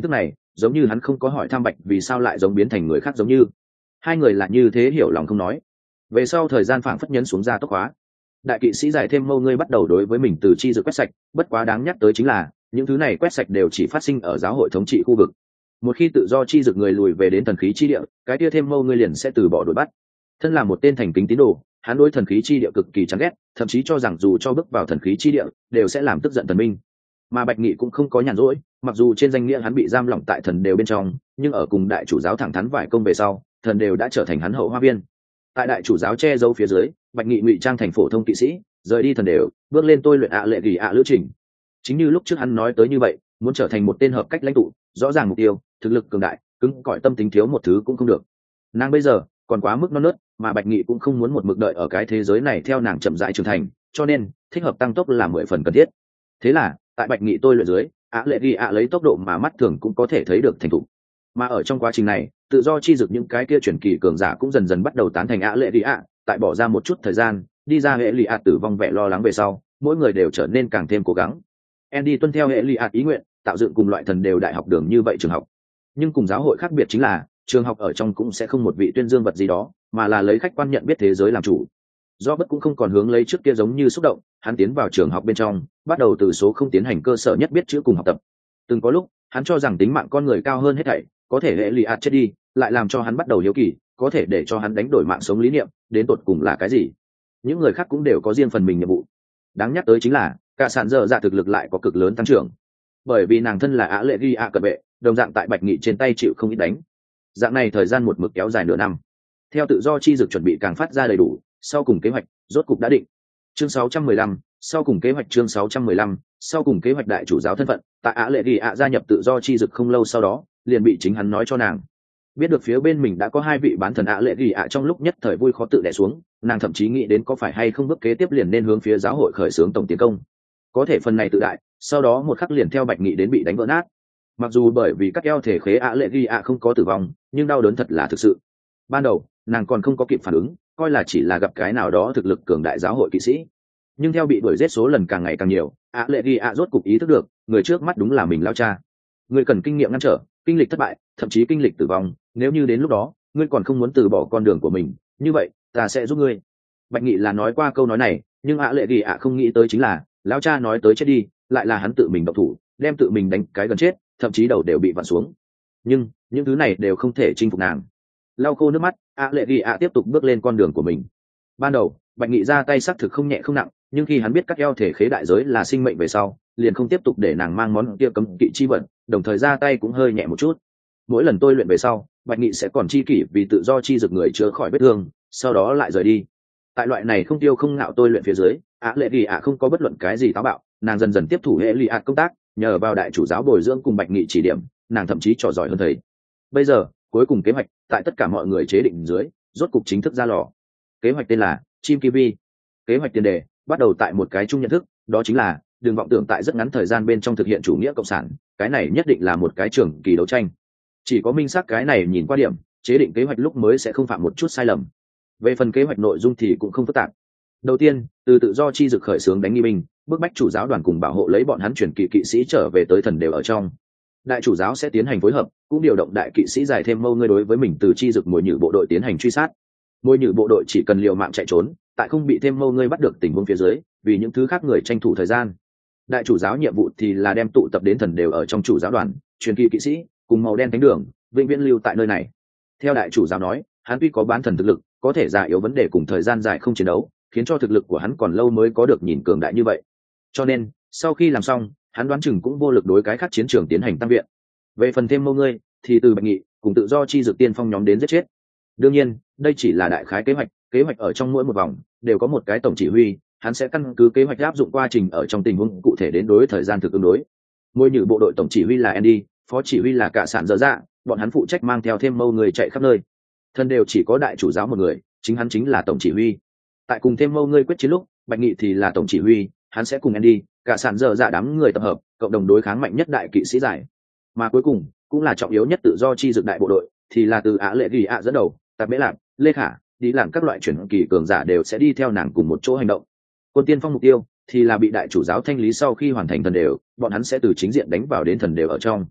giống như hắn không có hỏi thăm Bạch vì sao lại giống biến thành người khác, giống như hai người là như thế hiểu lòng không nói. Về sau thời gian phảng phất nhấn xuống ra tốc hóa, đại kỵ sĩ giải thêm mâu ngươi bắt đầu đối với mình từ chi dược quét sạch. Bất quá đáng nhắc tới chính là những thứ này quét sạch đều chỉ phát sinh ở giáo hội thống trị khu vực. Một khi tự do chi dược người lùi về đến thần khí chi địa, cái kia thêm mâu ngươi liền sẽ từ bỏ đuổi bắt. Thân là một tên thành kính tín đồ, hắn đối thần khí chi địa cực kỳ chán ghét, thậm chí cho rằng dù cho bước vào thần khí chi địa đều sẽ làm tức giận thần minh. Mà Bạch Nghị cũng không có nhàn rỗi, mặc dù trên danh nghĩa hắn bị giam lỏng tại thần đều bên trong, nhưng ở cùng đại chủ giáo thẳng thắn vài công về sau, thần đều đã trở thành hắn hậu hoa viên. Tại đại chủ giáo che giấu phía dưới, Bạch Nghị ngụy trang thành phổ thông kỵ sĩ, rời đi thần đều, bước lên tôi luyện ạ lệ kỳ ạ lữ trình. Chính như lúc trước hắn nói tới như vậy, muốn trở thành một tên hợp cách lãnh tụ, rõ ràng mục tiêu, thực lực cường đại, cứng cỏi tâm tính thiếu một thứ cũng không được. Nàng bây giờ còn quá mức non nớt, mà Bạch Nghị cũng không muốn một mực đợi ở cái thế giới này theo nàng chậm rãi trưởng thành, cho nên thích hợp tăng tốc là mười phần cần thiết. Thế là tại Bạch Nghị tôi luyện dưới, ạ lệ ghi ạ lấy tốc độ mà mắt thường cũng có thể thấy được thành thục. Mà ở trong quá trình này, tự do chi dực những cái kia chuyển kỳ cường giả cũng dần dần bắt đầu tán thành ạ lệ ghi ạ. Tại bỏ ra một chút thời gian, đi ra hệ lì ạ tử vong vẻ lo lắng về sau, mỗi người đều trở nên càng thêm cố gắng. Andy tuân theo hệ lì ạ ý nguyện, tạo dựng cùng loại thần đều đại học đường như vậy trường học. Nhưng cùng giáo hội khác biệt chính là, trường học ở trong cũng sẽ không một vị tuyên dương vật gì đó, mà là lấy khách quan nhận biết thế giới làm chủ. Do bất cũng không còn hướng lấy trước kia giống như xúc động, hắn tiến vào trường học bên trong, bắt đầu từ số không tiến hành cơ sở nhất biết chữ cùng học tập. Từng có lúc hắn cho rằng tính mạng con người cao hơn hết thảy, có thể hệ lì ạt chết đi lại làm cho hắn bắt đầu hiếu kỳ, có thể để cho hắn đánh đổi mạng sống lý niệm đến tột cùng là cái gì. Những người khác cũng đều có riêng phần mình nhiệm vụ. Đáng nhắc tới chính là cả sàn dở dạ thực lực lại có cực lớn tăng trưởng, bởi vì nàng thân là ạ lệ ghi ạ cận vệ, đồng dạng tại Bạch Nghị trên tay chịu không ít đánh. Dạng này thời gian một mực kéo dài nửa năm. Theo tự do chi dược chuẩn bị càng phát ra đầy đủ, sau cùng kế hoạch rốt cục đã định. Chương sáu trăm mười lăm, sau cùng kế hoạch chương sáu trăm mười lăm, sau cùng kế hoạch đại chủ giáo thân phận, tại Á Lệ Kỳ ạ gia nhập tự do chi dực không lâu sau đó, liền bị chính hắn nói cho nàng. Biết được phía bên mình đã có hai vị bán thần Á Lệ Kỳ ạ trong lúc nhất thời vui khó tự đè xuống, nàng thậm chí nghĩ đến có phải hay không bước kế tiếp liền nên hướng phía giáo hội khởi xướng tổng tiến công. Có thể phần này tự đại, sau đó một khắc liền theo Bạch Nghị đến bị đánh vỡ nát. Mặc dù bởi vì các eo thể khế Á Lệ Kỳ ạ không có tử vong, nhưng đau đớn thật là thực sự. Ban đầu, nàng còn không có kịp phản ứng, coi là chỉ là gặp cái nào đó thực lực cường đại giáo hội kỵ sĩ. Nhưng theo bị đuổi giết số lần càng ngày càng nhiều, ạ lệ ghi ạ rốt cục ý thức được người trước mắt đúng là mình lao cha. Người cần kinh nghiệm ngăn trở, kinh lịch thất bại, thậm chí kinh lịch tử vong. Nếu như đến lúc đó ngươi còn không muốn từ bỏ con đường của mình, như vậy ta sẽ giúp ngươi. Bạch Nghị là nói qua câu nói này, nhưng ạ lệ ghi ạ không nghĩ tới chính là lao cha nói tới chết đi, lại là hắn tự mình độc thủ, đem tự mình đánh cái gần chết, thậm chí đầu đều bị vặn xuống. Nhưng những thứ này đều không thể chinh phục nàng. Lau khô nước mắt, ạ lệ ghi ạ tiếp tục bước lên con đường của mình. Ban đầu Bạch Nghị ra tay xác thực không nhẹ không nặng, nhưng khi hắn biết các eo thể khế đại giới là sinh mệnh về sau, liền không tiếp tục để nàng mang món kia cấm kỵ chi vật, đồng thời ra tay cũng hơi nhẹ một chút. Mỗi lần tôi luyện về sau, Bạch Nghị sẽ còn chi kỷ vì tự do chi dược người chữa khỏi vết thương, sau đó lại rời đi. Tại loại này không tiêu không ngạo tôi luyện phía dưới, Á Lệ Ghi ạ không có bất luận cái gì táo bạo, nàng dần dần tiếp thủ hệ lì ạt công tác, nhờ vào đại chủ giáo bồi dưỡng cùng Bạch Nghị chỉ điểm, nàng thậm chí trò giỏi hơn thầy. Bây giờ, cuối cùng kế hoạch tại tất cả mọi người chế định dưới, rốt cục chính thức ra lò. Kế hoạch tên là Chim Kiwi. Kế hoạch tiền đề bắt đầu tại một cái chung nhận thức, đó chính là đừng vọng tưởng tại rất ngắn thời gian bên trong thực hiện chủ nghĩa cộng sản, cái này nhất định là một cái trường kỳ đấu tranh. Chỉ có minh xác cái này nhìn qua điểm, chế định kế hoạch lúc mới sẽ không phạm một chút sai lầm. Về phần kế hoạch nội dung thì cũng không phức tạp. Đầu tiên, từ tự do chi dực khởi xướng đánh nghi binh, bức bách chủ giáo đoàn cùng bảo hộ lấy bọn hắn chuyển kỵ kỵ sĩ trở về tới thần đều ở trong. Đại chủ giáo sẽ tiến hành phối hợp, cũng điều động đại kỵ sĩ giải thêm mâu ngươi đối với mình từ chi dực mùi nhử bộ đội tiến hành truy sát. Mùi nhử bộ đội chỉ cần liều mạng chạy trốn, tại không bị thêm mâu ngươi bắt được tình huống phía dưới, vì những thứ khác người tranh thủ thời gian. Đại chủ giáo nhiệm vụ thì là đem tụ tập đến thần đều ở trong chủ giáo đoàn, truyền kỳ kỵ sĩ cùng màu đen thánh đường vĩnh viễn lưu tại nơi này. Theo đại chủ giáo nói, hắn tuy có bán thần thực lực, có thể già yếu vấn đề cùng thời gian dài không chiến đấu, khiến cho thực lực của hắn còn lâu mới có được nhìn cường đại như vậy. Cho nên sau khi làm xong, hắn đoán chừng cũng vô lực đối cái khác chiến trường tiến hành tăng viện. Về phần thêm mâu ngươi thì từ Bạch Nghị cùng tự do chi dược tiên phong nhóm đến giết chết. Đương nhiên đây chỉ là đại khái kế hoạch, kế hoạch ở trong mỗi một vòng đều có một cái tổng chỉ huy, hắn sẽ căn cứ kế hoạch áp dụng quá trình ở trong tình huống cụ thể đến đối thời gian thực ứng đối. Mỗi nhử bộ đội tổng chỉ huy là Andy, phó chỉ huy là cả sản dở dạ, bọn hắn phụ trách mang theo thêm mâu người chạy khắp nơi. Thân đều chỉ có đại chủ giáo một người, chính hắn chính là tổng chỉ huy. Tại cùng thêm mâu người quyết chiến lúc, Bạch Nghị thì là tổng chỉ huy, hắn sẽ cùng Andy, cả sản dở dạ đám người tập hợp, cộng đồng đối kháng mạnh nhất đại kỵ sĩ giải. Mà cuối cùng cũng là trọng yếu nhất tự do chi dược đại bộ đội, thì là từ Á Lệ Ghi ạ dẫn đầu, Tạp Mễ Lạp, Lê Khả, đi làm các loại chuyển kỳ cường giả đều sẽ đi theo nàng cùng một chỗ hành động. Quân tiên phong mục tiêu thì là bị đại chủ giáo thanh lý sau khi hoàn thành thần đều, bọn hắn sẽ từ chính diện đánh vào đến thần đều ở trong.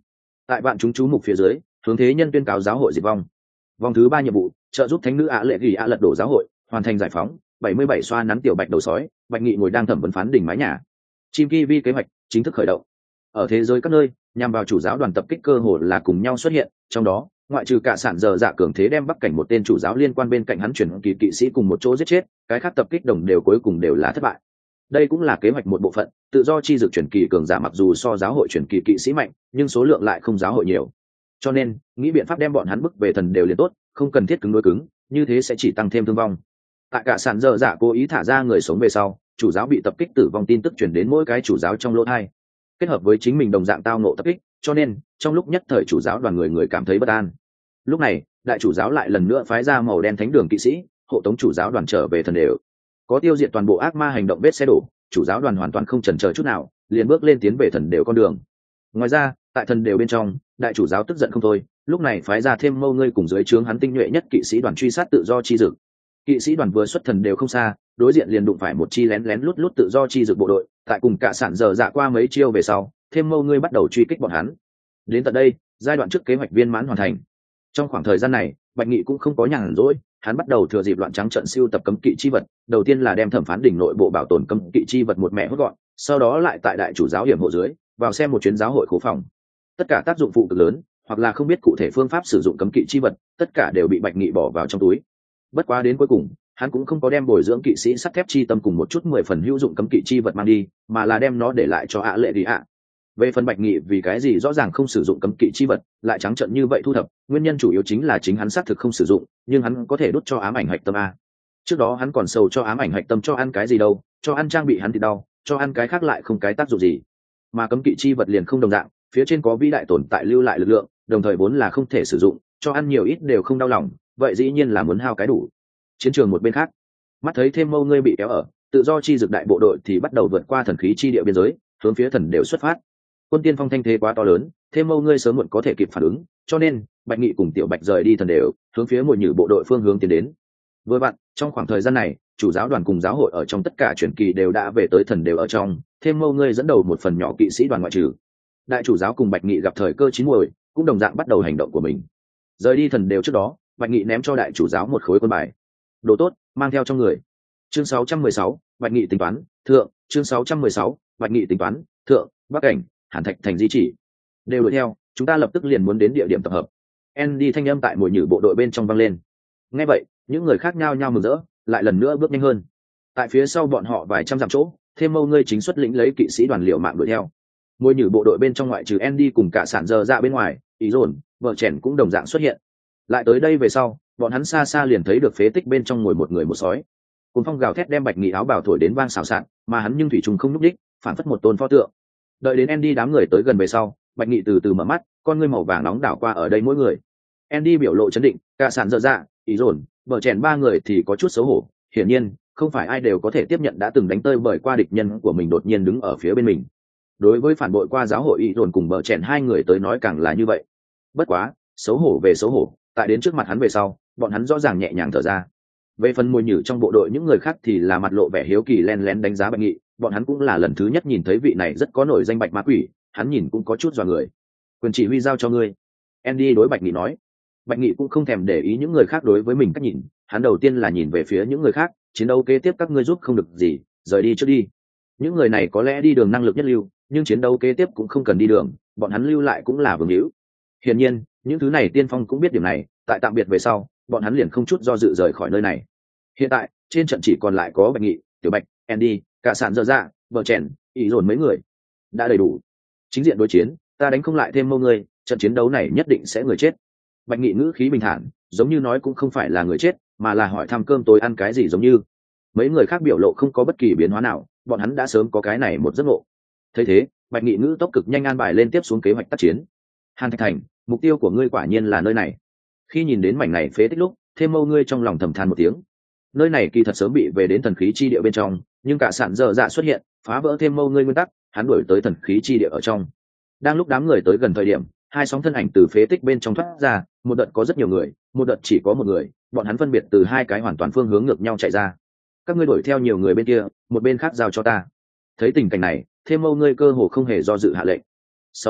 tại vạn chúng chú mục phía dưới, hướng thế nhân tuyên cáo giáo hội diệt vong. Vòng thứ ba nhiệm vụ, trợ giúp thánh nữ ạ lệ gỉ ạ lật đổ giáo hội, hoàn thành giải phóng. bảy mươi bảy xoa nắn tiểu bạch đầu sói, Bạch Nghị ngồi đang thẩm vấn phán đỉnh mái nhà. Chim ki vi kế hoạch chính thức khởi động. Ở thế giới các nơi, nhằm vào chủ giáo đoàn tập kích cơ hội là cùng nhau xuất hiện, trong đó ngoại trừ cả sản giờ dạ cường thế đem bắc cảnh một tên chủ giáo liên quan bên cạnh hắn chuyển kỳ kỵ sĩ cùng một chỗ giết chết, cái khác tập kích đồng đều cuối cùng đều là thất bại. Đây cũng là kế hoạch một bộ phận, tự do chi dược chuyển kỳ cường giả mặc dù so giáo hội chuyển kỳ kỵ sĩ mạnh, nhưng số lượng lại không giáo hội nhiều. Cho nên, nghĩ biện pháp đem bọn hắn bức về thần đều liền tốt, không cần thiết cứng đối cứng, như thế sẽ chỉ tăng thêm thương vong. Tại cả sản giờ dạ cố ý thả ra người sống về sau, chủ giáo bị tập kích tử vong tin tức truyền đến mỗi cái chủ giáo trong lỗ hai. Kết hợp với chính mình đồng dạng tao ngộ tập kích, cho nên trong lúc nhất thời chủ giáo đoàn người người cảm thấy bất an. Lúc này, đại chủ giáo lại lần nữa phái ra màu đen thánh đường kỵ sĩ, hộ tống chủ giáo đoàn trở về thần đều. Có tiêu diệt toàn bộ ác ma hành động vết xe đổ, chủ giáo đoàn hoàn toàn không chần chờ chút nào, liền bước lên tiến về thần đều con đường. Ngoài ra, tại thần đều bên trong, đại chủ giáo tức giận không thôi, lúc này phái ra thêm mâu ngươi cùng dưới trướng hắn tinh nhuệ nhất kỵ sĩ đoàn truy sát tự do chi dực. Kỵ sĩ đoàn vừa xuất thần đều không xa, đối diện liền đụng phải một chi lén lén lút lút tự do chi dực bộ đội, tại cùng cả sản giờ dạ qua mấy chiêu về sau, thêm mâu ngươi bắt đầu truy kích bọn hắn. Đến tận đây, giai đoạn trước kế hoạch viên mãn hoàn thành. Trong khoảng thời gian này, Bạch Nghị cũng không có nhàn rỗi, hắn bắt đầu thừa dịp loạn trắng trận siêu tập cấm kỵ chi vật, đầu tiên là đem thẩm phán đỉnh nội bộ bảo tồn cấm kỵ chi vật một mẹ hốt gọn, sau đó lại tại đại chủ giáo hiểm hộ dưới, vào xem một chuyến giáo hội khố phòng. Tất cả tác dụng phụ cực lớn, hoặc là không biết cụ thể phương pháp sử dụng cấm kỵ chi vật, tất cả đều bị Bạch Nghị bỏ vào trong túi. Bất quá đến cuối cùng, hắn cũng không có đem bồi dưỡng kỵ sĩ sắt thép chi tâm cùng một chút mười phần hữu dụng cấm kỵ chi vật mang đi, mà là đem nó để lại cho ạ lệ đi ạ. Về phần Bạch Nghị vì cái gì rõ ràng không sử dụng cấm kỵ chi vật, lại trắng trợn như vậy thu thập, nguyên nhân chủ yếu chính là chính hắn xác thực không sử dụng, nhưng hắn có thể đút cho ám ảnh hạch tâm a. Trước đó hắn còn sầu cho ám ảnh hạch tâm cho ăn cái gì đâu, cho ăn trang bị hắn thì đau, cho ăn cái khác lại không cái tác dụng gì. Mà cấm kỵ chi vật liền không đồng dạng, phía trên có vĩ đại tồn tại lưu lại lực lượng, đồng thời vốn là không thể sử dụng, cho ăn nhiều ít đều không đau lòng, vậy dĩ nhiên là muốn hao cái đủ. Chiến trường một bên khác, mắt thấy thêm mâu ngươi bị kéo ở, tự do chi dược đại bộ đội thì bắt đầu vượt qua thần khí chi địa biên giới, hướng phía thần đều xuất phát. Quân tiên phong thanh thế quá to lớn, thêm mâu ngươi sớm muộn có thể kịp phản ứng, cho nên Bạch Nghị cùng tiểu Bạch rời đi thần đều, hướng phía mùi nhử bộ đội phương hướng tiến đến. Với bạn, trong khoảng thời gian này, chủ giáo đoàn cùng giáo hội ở trong tất cả truyền kỳ đều đã về tới thần đều ở trong, thêm mâu ngươi dẫn đầu một phần nhỏ kỵ sĩ đoàn ngoại trừ. Đại chủ giáo cùng Bạch Nghị gặp thời cơ chín muồi, cũng đồng dạng bắt đầu hành động của mình. Rời đi thần đều trước đó, Bạch Nghị ném cho đại chủ giáo một khối quân bài. Đồ tốt, mang theo trong người. Chương sáu trăm mười sáu, Bạch Nghị tính toán, thượng, chương sáu trăm mười sáu, Bạch Nghị tính toán, thượng, Bắc cảnh, Hàn Thạch thành di chỉ. Đều đuổi theo, chúng ta lập tức liền muốn đến địa điểm tập hợp. Andy thanh âm tại mùi nhử bộ đội bên trong vang lên. Nghe vậy, những người khác nhao nhao mừng rỡ, lại lần nữa bước nhanh hơn. Tại phía sau bọn họ vài trăm dặm chỗ, thêm mâu ngươi chính xuất lĩnh lấy kỵ sĩ đoàn liều mạng đuổi theo. Mùi nhử bộ đội bên trong ngoại trừ Andy cùng cả sản giờ ra bên ngoài, ý dồn, vợ chèn cũng đồng dạng xuất hiện. Lại tới đây về sau, bọn hắn xa xa liền thấy được phế tích bên trong ngồi một người một sói. Cùng phong gào thét đem Bạch Nghị áo bào thổi đến vang xào xạc, mà hắn nhưng thủy trùng không nhúc đích, phản phất một tôn pho tượng. Đợi đến Andy đám người tới gần về sau, Bạch Nghị từ từ mở mắt, con ngươi màu vàng nóng đảo qua ở đây mỗi người. Andy biểu lộ chấn định, cả sản dở dạ, ý dồn, bờ chèn ba người thì có chút xấu hổ. Hiển nhiên, không phải ai đều có thể tiếp nhận đã từng đánh tơi bởi qua địch nhân của mình đột nhiên đứng ở phía bên mình. Đối với phản bội qua giáo hội ý dồn cùng bờ chèn hai người tới nói càng là như vậy. Bất quá, xấu hổ về xấu hổ, tại đến trước mặt hắn về sau, bọn hắn rõ ràng nhẹ nhàng thở ra. Về phần mùi nhử trong bộ đội những người khác thì là mặt lộ vẻ hiếu kỳ len lén đánh giá Bạch Nghị, bọn hắn cũng là lần thứ nhất nhìn thấy vị này rất có nổi danh bạch ma quỷ, hắn nhìn cũng có chút dọa người. Quyền chỉ huy giao cho ngươi. Andy đối Bạch Nghị nói. Bạch Nghị cũng không thèm để ý những người khác đối với mình cách nhìn, hắn đầu tiên là nhìn về phía những người khác, chiến đấu kế tiếp các ngươi giúp không được gì, rời đi trước đi. Những người này có lẽ đi đường năng lực nhất lưu, nhưng chiến đấu kế tiếp cũng không cần đi đường, bọn hắn lưu lại cũng là vương hữu. Hiển nhiên, những thứ này tiên phong cũng biết điểm này, tại tạm biệt về sau, bọn hắn liền không chút do dự rời khỏi nơi này. Hiện tại, trên trận chỉ còn lại có Bạch Nghị, Tiểu Bạch, Andy, cả sản dở dạ, vợ chèn, ý dồn mấy người. Đã đầy đủ. Chính diện đối chiến, ta đánh không lại thêm mâu người, trận chiến đấu này nhất định sẽ người chết. Bạch Nghị ngữ khí bình thản, giống như nói cũng không phải là người chết, mà là hỏi thăm cơm tối ăn cái gì giống như. Mấy người khác biểu lộ không có bất kỳ biến hóa nào, bọn hắn đã sớm có cái này một giấc ngộ. Thấy thế, Bạch Nghị ngữ tốc cực nhanh an bài lên tiếp xuống kế hoạch tác chiến. Hàn Thạch Thành, mục tiêu của ngươi quả nhiên là nơi này. Khi nhìn đến mảnh này phế tích lúc, thêm mâu ngươi trong lòng thầm than một tiếng. Nơi này kỳ thật sớm bị về đến thần khí chi địa bên trong, nhưng cả sản dở dạ xuất hiện, phá vỡ thêm mâu ngươi nguyên tắc, hắn đuổi tới thần khí chi địa ở trong. Đang lúc đám người tới gần thời điểm, hai sóng thân ảnh từ phế tích bên trong thoát ra, một đợt có rất nhiều người, một đợt chỉ có một người, bọn hắn phân biệt từ hai cái hoàn toàn phương hướng ngược nhau chạy ra. Các ngươi đuổi theo nhiều người bên kia, một bên khác giao cho ta. Thấy tình cảnh này, thêm mâu ngươi cơ hồ không hề do dự hạ lệnh. Sau đó,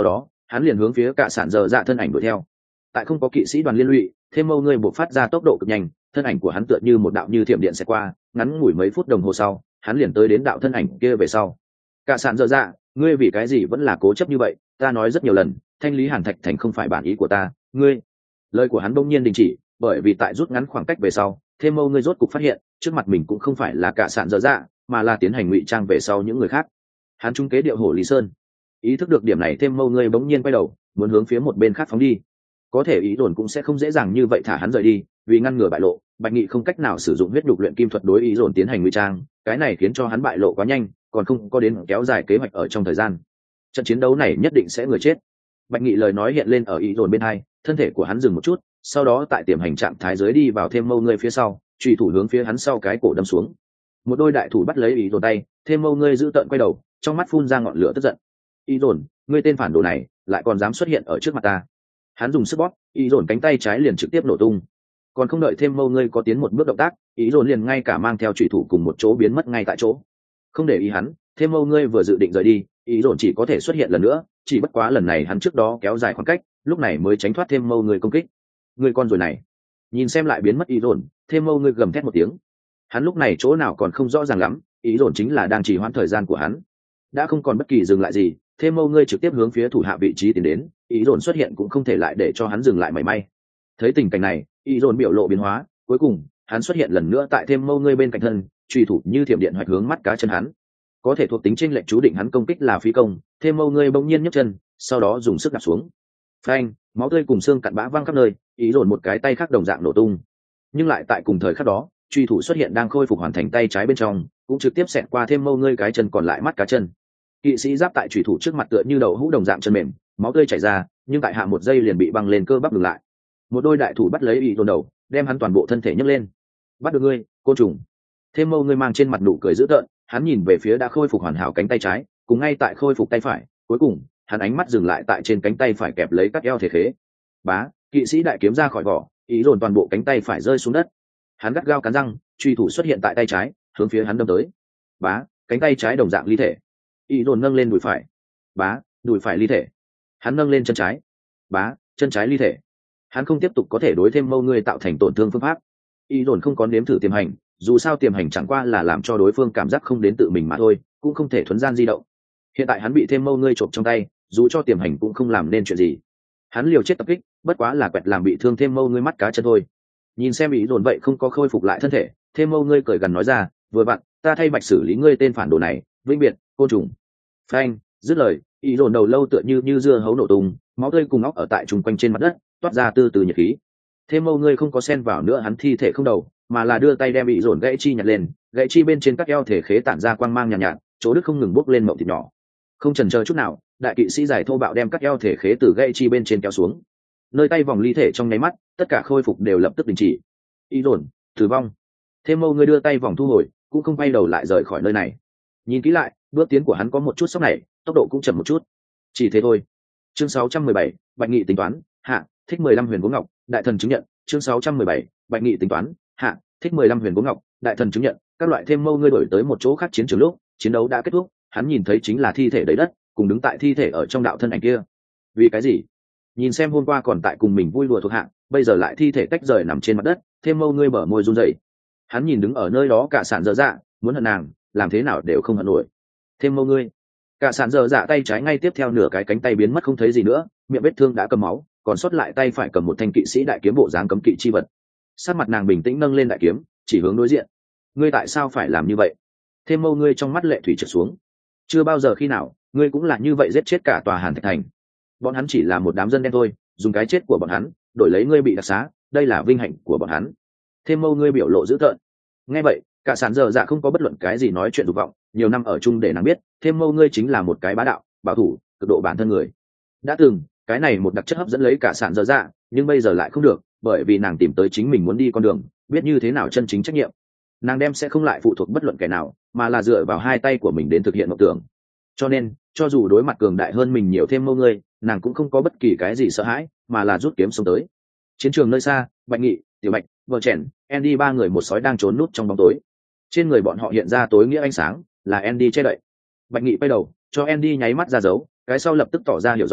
hắn liền hướng phía cả sản dở dạ thân ảnh đuổi theo. Tại không có kỵ sĩ đoàn liên lụy, thêm mâu ngươi buộc phát ra tốc độ cực nhanh, thân ảnh của hắn tựa như một đạo như thiểm điện sẽ qua, ngắn ngủi mấy phút đồng hồ sau hắn liền tới đến đạo thân ảnh kia về sau. Cả sản dở dạ, ngươi vì cái gì vẫn là cố chấp như vậy? Ta nói rất nhiều lần, thanh lý Hàn Thạch thành không phải bản ý của ta. Ngươi, lời của hắn bỗng nhiên đình chỉ, bởi vì tại rút ngắn khoảng cách về sau, thêm mâu ngươi rốt cục phát hiện trước mặt mình cũng không phải là cả sản dở dạ, mà là tiến hành ngụy trang về sau những người khác. Hắn trung kế điệu hổ Lý Sơn. Ý thức được điểm này, thêm mâu ngươi bỗng nhiên quay đầu muốn hướng phía một bên khác phóng đi. Có thể ý đồn cũng sẽ không dễ dàng như vậy thả hắn rời đi, vì ngăn ngừa bại lộ, Bạch Nghị không cách nào sử dụng huyết đục luyện kim thuật đối ý dồn tiến hành ngụy trang, cái này khiến cho hắn bại lộ quá nhanh, còn không có đến kéo dài kế hoạch ở trong thời gian. Trận chiến đấu này nhất định sẽ người chết. Bạch Nghị lời nói hiện lên ở ý dồn bên hai, thân thể của hắn dừng một chút, sau đó tại tiềm hành trạng thái dưới đi vào thêm mâu ngươi phía sau, chùy thủ hướng phía hắn sau cái cổ đâm xuống. Một đôi đại thủ bắt lấy ý dồn tay, thêm mâu ngươi giữ tợn quay đầu, trong mắt phun ra ngọn lửa tức giận. Ý dồn, ngươi tên phản đồ này, lại còn dám xuất hiện ở trước mặt ta. Hắn dùng sức bóp, ý dồn cánh tay trái liền trực tiếp nổ tung. Còn không đợi thêm mâu ngươi có tiến một bước động tác, ý dồn liền ngay cả mang theo chủy thủ cùng một chỗ biến mất ngay tại chỗ. Không để ý hắn, thêm mâu ngươi vừa dự định rời đi, ý dồn chỉ có thể xuất hiện lần nữa, chỉ bất quá lần này hắn trước đó kéo dài khoảng cách, lúc này mới tránh thoát thêm mâu ngươi công kích. Ngươi con rồi này, nhìn xem lại biến mất ý dồn, thêm mâu ngươi gầm thét một tiếng. Hắn lúc này chỗ nào còn không rõ ràng lắm, ý dồn chính là đang trì hoãn thời gian của hắn. Đã không còn bất kỳ dừng lại gì, thêm mâu ngươi trực tiếp hướng phía thủ hạ vị trí tiến đến, ý dồn xuất hiện cũng không thể lại để cho hắn dừng lại mảy may. Thấy tình cảnh này, ý dồn biểu lộ biến hóa, cuối cùng hắn xuất hiện lần nữa tại thêm mâu ngươi bên cạnh thân, truy thủ như thiểm điện hoạch hướng mắt cá chân hắn. Có thể thuộc tính trên lệnh chú định hắn công kích là phi công, thêm mâu ngươi bỗng nhiên nhấc chân, sau đó dùng sức đạp xuống. Phanh, máu tươi cùng xương cặn bã văng khắp nơi, ý dồn một cái tay khác đồng dạng nổ tung. Nhưng lại tại cùng thời khắc đó, truy thủ xuất hiện đang khôi phục hoàn thành tay trái bên trong, cũng trực tiếp xẹt qua thêm mâu ngươi cái chân còn lại mắt cá chân. Kỵ sĩ giáp tại truy thủ trước mặt tựa như đậu hũ đồng dạng chân mềm, máu tươi chảy ra, nhưng tại hạ một giây liền bị băng lên cơ bắp ngừng lại. Một đôi đại thủ bắt lấy ý dồn đầu, đem hắn toàn bộ thân thể nhấc lên. Bắt được ngươi, côn trùng. Thêm mâu ngươi mang trên mặt nụ cười dữ tợn, hắn nhìn về phía đã khôi phục hoàn hảo cánh tay trái, cùng ngay tại khôi phục tay phải, cuối cùng hắn ánh mắt dừng lại tại trên cánh tay phải kẹp lấy các eo thể khế. Bá, kỵ sĩ đại kiếm ra khỏi vỏ, ý dồn toàn bộ cánh tay phải rơi xuống đất. Hắn gắt gao cắn răng, truy thủ xuất hiện tại tay trái, hướng phía hắn đâm tới. Bá, cánh tay trái đồng dạng ly thể. Ý dồn nâng lên đùi phải. Bá, đùi phải ly thể. Hắn nâng lên chân trái. Bá, chân trái ly thể. Hắn không tiếp tục có thể đối thêm mâu ngươi tạo thành tổn thương phương pháp. Ý dồn không có nếm thử tiềm hành, dù sao tiềm hành chẳng qua là làm cho đối phương cảm giác không đến tự mình mà thôi, cũng không thể thuấn gian di động. Hiện tại hắn bị thêm mâu ngươi trộm trong tay, dù cho tiềm hành cũng không làm nên chuyện gì. Hắn liều chết tập kích, bất quá là quẹt làm bị thương thêm mâu ngươi mắt cá chân thôi. Nhìn xem ý dồn vậy không có khôi phục lại thân thể, thêm mâu ngươi cười gần nói ra, vừa vặn ta thay Bạch xử lý ngươi tên phản đồ này, vĩnh biệt côn trùng. Phanh, dứt lời, ý dồn đầu lâu tựa như như dưa hấu nổ tung, máu tươi cùng óc ở tại chung quanh trên mặt đất toát ra từ từ nhiệt khí. Thêm mâu ngươi không có xen vào nữa hắn thi thể không đầu, mà là đưa tay đem bị dồn gãy chi nhặt lên, gãy chi bên trên các eo thể khế tản ra quang mang nhàn nhạt, nhạt, chỗ đứt không ngừng bốc lên mộng thịt nhỏ. Không chần chờ chút nào, đại kỵ sĩ giải thô bạo đem các eo thể khế từ gãy chi bên trên kéo xuống. Nơi tay vòng ly thể trong nháy mắt, tất cả khôi phục đều lập tức đình chỉ. Ý dồn, tử vong. Thêm mâu ngươi đưa tay vòng thu hồi, cũng không quay đầu lại rời khỏi nơi này. Nhìn kỹ lại, bước tiến của hắn có một chút sốc này, tốc độ cũng chậm một chút. Chỉ thế thôi. Chương sáu trăm mười bảy, Bạch Nghị tính toán, hạ, thích mười lăm huyền gỗ ngọc, đại thần chứng nhận. Chương sáu trăm mười bảy, Bạch Nghị tính toán, hạ, thích mười lăm huyền gỗ ngọc, đại thần chứng nhận. Các loại thêm mâu ngươi đổi tới một chỗ khác chiến trường lúc, chiến đấu đã kết thúc, hắn nhìn thấy chính là thi thể đầy đất, cùng đứng tại thi thể ở trong đạo thân ảnh kia. Vì cái gì? Nhìn xem hôm qua còn tại cùng mình vui đùa thuộc hạ, bây giờ lại thi thể tách rời nằm trên mặt đất, thêm mâu ngươi bở môi run rẩy. Hắn nhìn đứng ở nơi đó cả sản dở dạ, muốn hận nàng, làm thế nào đều không hận nổi. Thêm mâu ngươi. Cả sản dở dạ tay trái ngay tiếp theo nửa cái cánh tay biến mất không thấy gì nữa, miệng vết thương đã cầm máu, còn sót lại tay phải cầm một thanh kỵ sĩ đại kiếm bộ dáng cấm kỵ chi vật. Sát mặt nàng bình tĩnh nâng lên đại kiếm, chỉ hướng đối diện. Ngươi tại sao phải làm như vậy? Thêm mâu ngươi trong mắt lệ thủy trượt xuống. Chưa bao giờ khi nào, ngươi cũng là như vậy giết chết cả tòa Hàn Thạch thành. Bọn hắn chỉ là một đám dân đen thôi, dùng cái chết của bọn hắn đổi lấy ngươi bị đặc xá, đây là vinh hạnh của bọn hắn. Thêm mâu ngươi biểu lộ dữ tợn. Nghe vậy, cả sản dở dạ không có bất luận cái gì nói chuyện dục vọng, nhiều năm ở chung để nàng biết, thêm mâu ngươi chính là một cái bá đạo, bảo thủ, cực độ bản thân người. Đã từng, cái này một đặc chất hấp dẫn lấy cả sản dở dạ, nhưng bây giờ lại không được, bởi vì nàng tìm tới chính mình muốn đi con đường, biết như thế nào chân chính trách nhiệm. Nàng đem sẽ không lại phụ thuộc bất luận kẻ nào, mà là dựa vào hai tay của mình đến thực hiện mộng tưởng. Cho nên, cho dù đối mặt cường đại hơn mình nhiều thêm mâu ngươi, nàng cũng không có bất kỳ cái gì sợ hãi, mà là rút kiếm xông tới. Chiến trường nơi xa, Bạch Nghị, Tiểu Bạch, vợ chèn, Andy ba người một sói đang trốn nút trong bóng tối. Trên người bọn họ hiện ra tối nghĩa ánh sáng, là Andy che đậy. Bạch Nghị quay đầu, cho Andy nháy mắt ra dấu, cái sau lập tức tỏ ra hiểu rõ,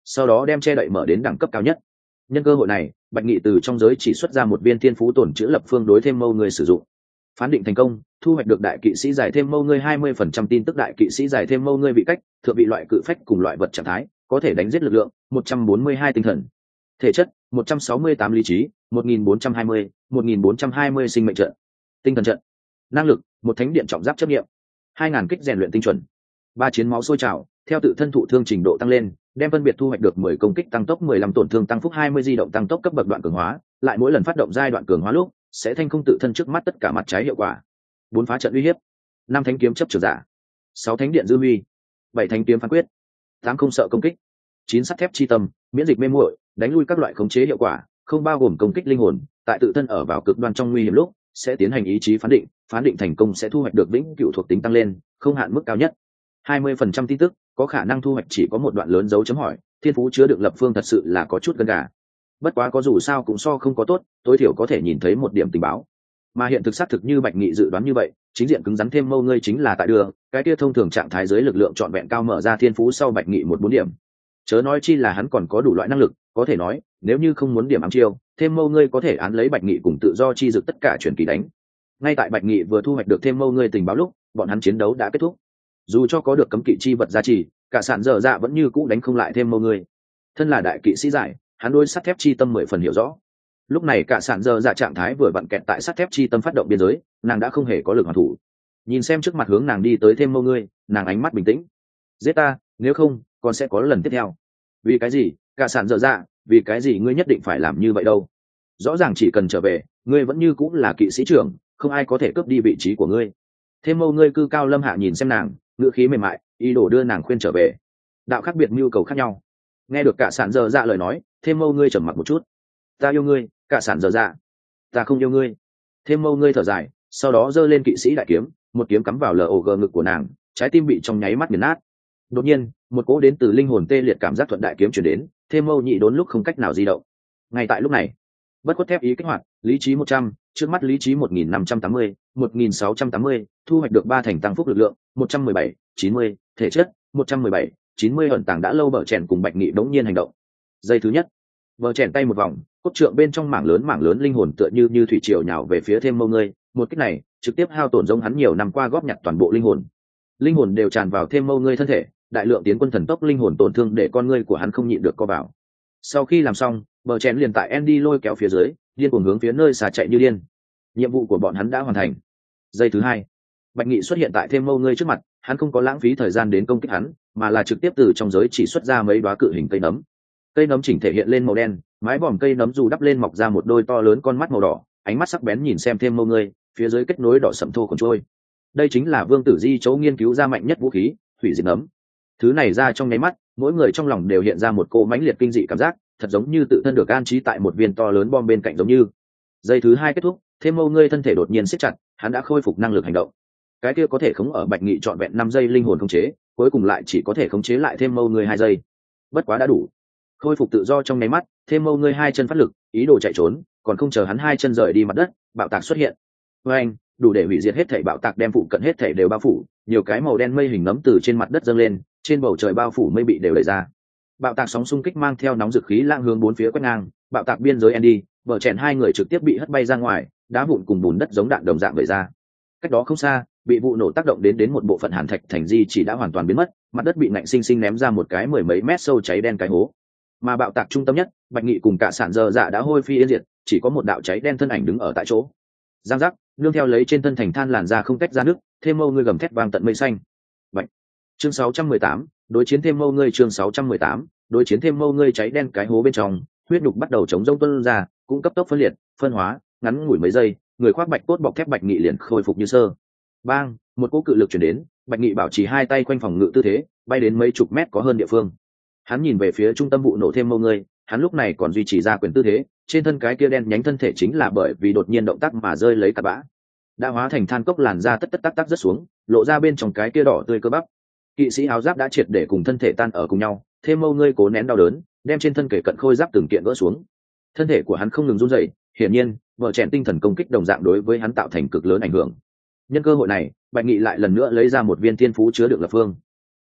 sau đó đem che đậy mở đến đẳng cấp cao nhất. Nhân cơ hội này, Bạch Nghị từ trong giới chỉ xuất ra một viên thiên phú tổn chữa lập phương đối thêm mâu người sử dụng. Phán định thành công, thu hoạch được đại kỵ sĩ giải thêm mâu ngươi hai mươi phần trăm tin tức. Đại kỵ sĩ giải thêm mâu ngươi vị cách, thượng vị loại cự phách cùng loại vật trạng thái, có thể đánh giết lực lượng một trăm bốn mươi hai tinh thần, thể chất một trăm sáu mươi tám lý trí, một nghìn bốn trăm hai mươi, một nghìn bốn trăm hai mươi sinh mệnh trận, tinh thần trận, năng lực một thánh điện trọng giáp chấp nghiệm, hai ngàn kích rèn luyện tinh chuẩn, ba chiến máu sôi trào, theo tự thân thụ thương trình độ tăng lên, đem phân biệt thu hoạch được mười công kích tăng tốc, mười lăm tổn thương tăng phúc, hai mươi di động tăng tốc cấp bậc đoạn cường hóa, lại mỗi lần phát động giai đoạn cường hóa lúc sẽ thanh không tự thân trước mắt tất cả mặt trái hiệu quả. Bốn phá trận uy hiếp, năm thánh kiếm chấp trường giả, sáu thánh điện dư huy, bảy thánh kiếm phán quyết, tám không sợ công kích, chín sắt thép chi tâm, miễn dịch mê muội, đánh lui các loại khống chế hiệu quả, không bao gồm công kích linh hồn, tại tự thân ở vào cực đoan trong nguy hiểm lúc sẽ tiến hành ý chí phán định, phán định thành công sẽ thu hoạch được vĩnh cửu thuộc tính tăng lên, không hạn mức cao nhất. hai mươi phần trăm tin tức, có khả năng thu hoạch chỉ có một đoạn lớn dấu chấm hỏi, thiên phú chứa đựng lập phương thật sự là có chút gần gà. Bất quá có dù sao cũng so không có tốt, tối thiểu có thể nhìn thấy một điểm tình báo. Mà hiện thực xác thực như Bạch Nghị dự đoán như vậy, chính diện cứng rắn thêm mâu ngươi chính là tại đường, cái kia thông thường trạng thái dưới lực lượng trọn vẹn cao mở ra thiên phú sau Bạch Nghị một bốn điểm. Chớ nói chi là hắn còn có đủ loại năng lực, có thể nói, nếu như không muốn điểm ám chiêu, thêm mâu ngươi có thể án lấy Bạch Nghị cùng tự do chi dực tất cả chuyển kỳ đánh. Ngay tại Bạch Nghị vừa thu hoạch được thêm mâu ngươi tình báo lúc, bọn hắn chiến đấu đã kết thúc. Dù cho có được cấm kỵ chi vật gia trì, cả sản dở dạ vẫn như cũ đánh không lại thêm mâu ngươi. Thân là đại kỵ sĩ giải, hắn đôi sắt thép chi tâm mười phần hiểu rõ. Lúc này cả sản dở dạ trạng thái vừa vặn kẹt tại sắt thép chi tâm phát động biên giới, nàng đã không hề có lực hoàn thủ. Nhìn xem trước mặt hướng nàng đi tới thêm mâu ngươi, nàng ánh mắt bình tĩnh. Giết ta, nếu không, còn sẽ có lần tiếp theo. Vì cái gì, cả sản dở dạ, vì cái gì ngươi nhất định phải làm như vậy đâu? Rõ ràng chỉ cần trở về, ngươi vẫn như cũ là kỵ sĩ trưởng, không ai có thể cướp đi vị trí của ngươi. Thêm mâu ngươi cư cao lâm hạ nhìn xem nàng, ngữ khí mềm mại, ý đồ đưa nàng khuyên trở về. Đạo khác biệt nhu cầu khác nhau. Nghe được cả sản dở dạ lời nói, thêm mâu ngươi trầm mặc một chút. Ta yêu ngươi, cả sản dở dạ. Ta không yêu ngươi. Thêm mâu ngươi thở dài, sau đó giơ lên kỵ sĩ đại kiếm, một kiếm cắm vào log ngực của nàng, trái tim bị trong nháy mắt nghiền nát. Đột nhiên, một cỗ đến từ linh hồn tê liệt cảm giác thuận đại kiếm chuyển đến, thêm mâu nhị đốn lúc không cách nào di động. Ngay tại lúc này, bất khuất thép ý kích hoạt, lý trí một trăm, trước mắt lý trí một nghìn năm trăm tám mươi, một nghìn sáu trăm tám mươi, thu hoạch được ba thành tăng phúc lực lượng, một trăm mười bảy, chín mươi, thể chất, một trăm mười bảy, chín mươi ẩn tàng đã lâu bờ chèn cùng Bạch Nghị đống nhiên hành động. Giây thứ nhất, bờ chèn tay một vòng, cốt trượng bên trong mảng lớn mảng lớn linh hồn tựa như như thủy triều nhào về phía thêm mâu ngươi, một kích này trực tiếp hao tổn giống hắn nhiều năm qua góp nhặt toàn bộ linh hồn. Linh hồn đều tràn vào thêm mâu ngươi thân thể, đại lượng tiến quân thần tốc linh hồn tổn thương để con ngươi của hắn không nhịn được co vào. Sau khi làm xong, bờ chèn liền tại Andy lôi kéo phía dưới, điên cuồng hướng phía nơi xà chạy như điên. Nhiệm vụ của bọn hắn đã hoàn thành. Giây thứ hai, Bạch Nghị xuất hiện tại thêm mâu ngươi trước mặt, hắn không có lãng phí thời gian đến công kích hắn, mà là trực tiếp từ trong giới chỉ xuất ra mấy đóa cự hình cây nấm. Cây nấm chỉnh thể hiện lên màu đen, mái vòm cây nấm dù đắp lên mọc ra một đôi to lớn con mắt màu đỏ, ánh mắt sắc bén nhìn xem thêm mâu ngươi, phía dưới kết nối đỏ sẫm thô còn trôi. Đây chính là Vương Tử Di Chấu nghiên cứu ra mạnh nhất vũ khí, hủy diệt nấm. Thứ này ra trong nháy mắt, mỗi người trong lòng đều hiện ra một cô mãnh liệt kinh dị cảm giác, thật giống như tự thân được an trí tại một viên to lớn bom bên cạnh giống như. Giây thứ hai kết thúc, thêm mâu ngươi thân thể đột nhiên siết chặt, hắn đã khôi phục năng lực hành động. Cái kia có thể khống ở Bạch Nghị trọn vẹn năm giây linh hồn khống chế, cuối cùng lại chỉ có thể khống chế lại thêm mâu ngươi hai giây. Bất quá đã đủ. Khôi phục tự do trong nháy mắt, thêm mâu ngươi hai chân phát lực, ý đồ chạy trốn, còn không chờ hắn hai chân rời đi mặt đất, bạo tạc xuất hiện. Với anh, đủ để hủy diệt hết thảy bạo tạc đem phụ cận hết thảy đều bao phủ, nhiều cái màu đen mây hình nấm từ trên mặt đất dâng lên, trên bầu trời bao phủ mây bị đều đẩy ra. Bạo tạc sóng xung kích mang theo nóng dực khí lang hướng bốn phía quét ngang, bạo tạc biên giới Andy, vợ chèn hai người trực tiếp bị hất bay ra ngoài, đá vụn cùng bùn đất giống đạn đồng dạng vẩy ra. Cách đó không xa, bị vụ nổ tác động đến đến một bộ phận hàn thạch thành di chỉ đã hoàn toàn biến mất, mặt đất bị ngạnh sinh sinh ném ra một cái mười mấy mét sâu cháy đen cái hố. Mà bạo tạc trung tâm nhất, Bạch Nghị cùng cả sản dơ dạ đã hôi phi yên diệt, chỉ có một đạo cháy đen thân ảnh đứng ở tại chỗ. Giang giác, nương theo lấy trên thân thành than làn ra không tách ra nước, thêm mâu ngươi gầm thét vang tận mây xanh. Bạch. Chương sáu trăm mười tám, đối chiến thêm mâu ngươi chương sáu trăm mười tám, đối chiến thêm mâu ngươi cháy đen cái hố bên trong, huyết nhục bắt đầu chống rông tuôn ra, cũng cấp tốc phân liệt, phân hóa, ngắn ngủi mấy giây, người khoác bạch cốt bọc thép Bạch Nghị liền khôi phục như sơ. Bang, một cỗ cự lực truyền đến, Bạch Nghị bảo trì hai tay quanh phòng ngự tư thế, bay đến mấy chục mét có hơn địa phương. Hắn nhìn về phía trung tâm vụ nổ thêm mâu ngươi, hắn lúc này còn duy trì ra quyền tư thế, trên thân cái kia đen nhánh thân thể chính là bởi vì đột nhiên động tác mà rơi lấy cát bã, đã hóa thành than cốc làn da tất tất tắc tắc rất xuống, lộ ra bên trong cái kia đỏ tươi cơ bắp. Kỵ sĩ áo giáp đã triệt để cùng thân thể tan ở cùng nhau, thêm mâu ngươi cố nén đau đớn, đem trên thân kể cận khôi giáp từng kiện gỡ xuống. Thân thể của hắn không ngừng run rẩy, hiển nhiên, vợ chèn tinh thần công kích đồng dạng đối với hắn tạo thành cực lớn ảnh hưởng. Nhân cơ hội này, Bạch Nghị lại lần nữa lấy ra một viên thiên phú chứa đựng lập phương.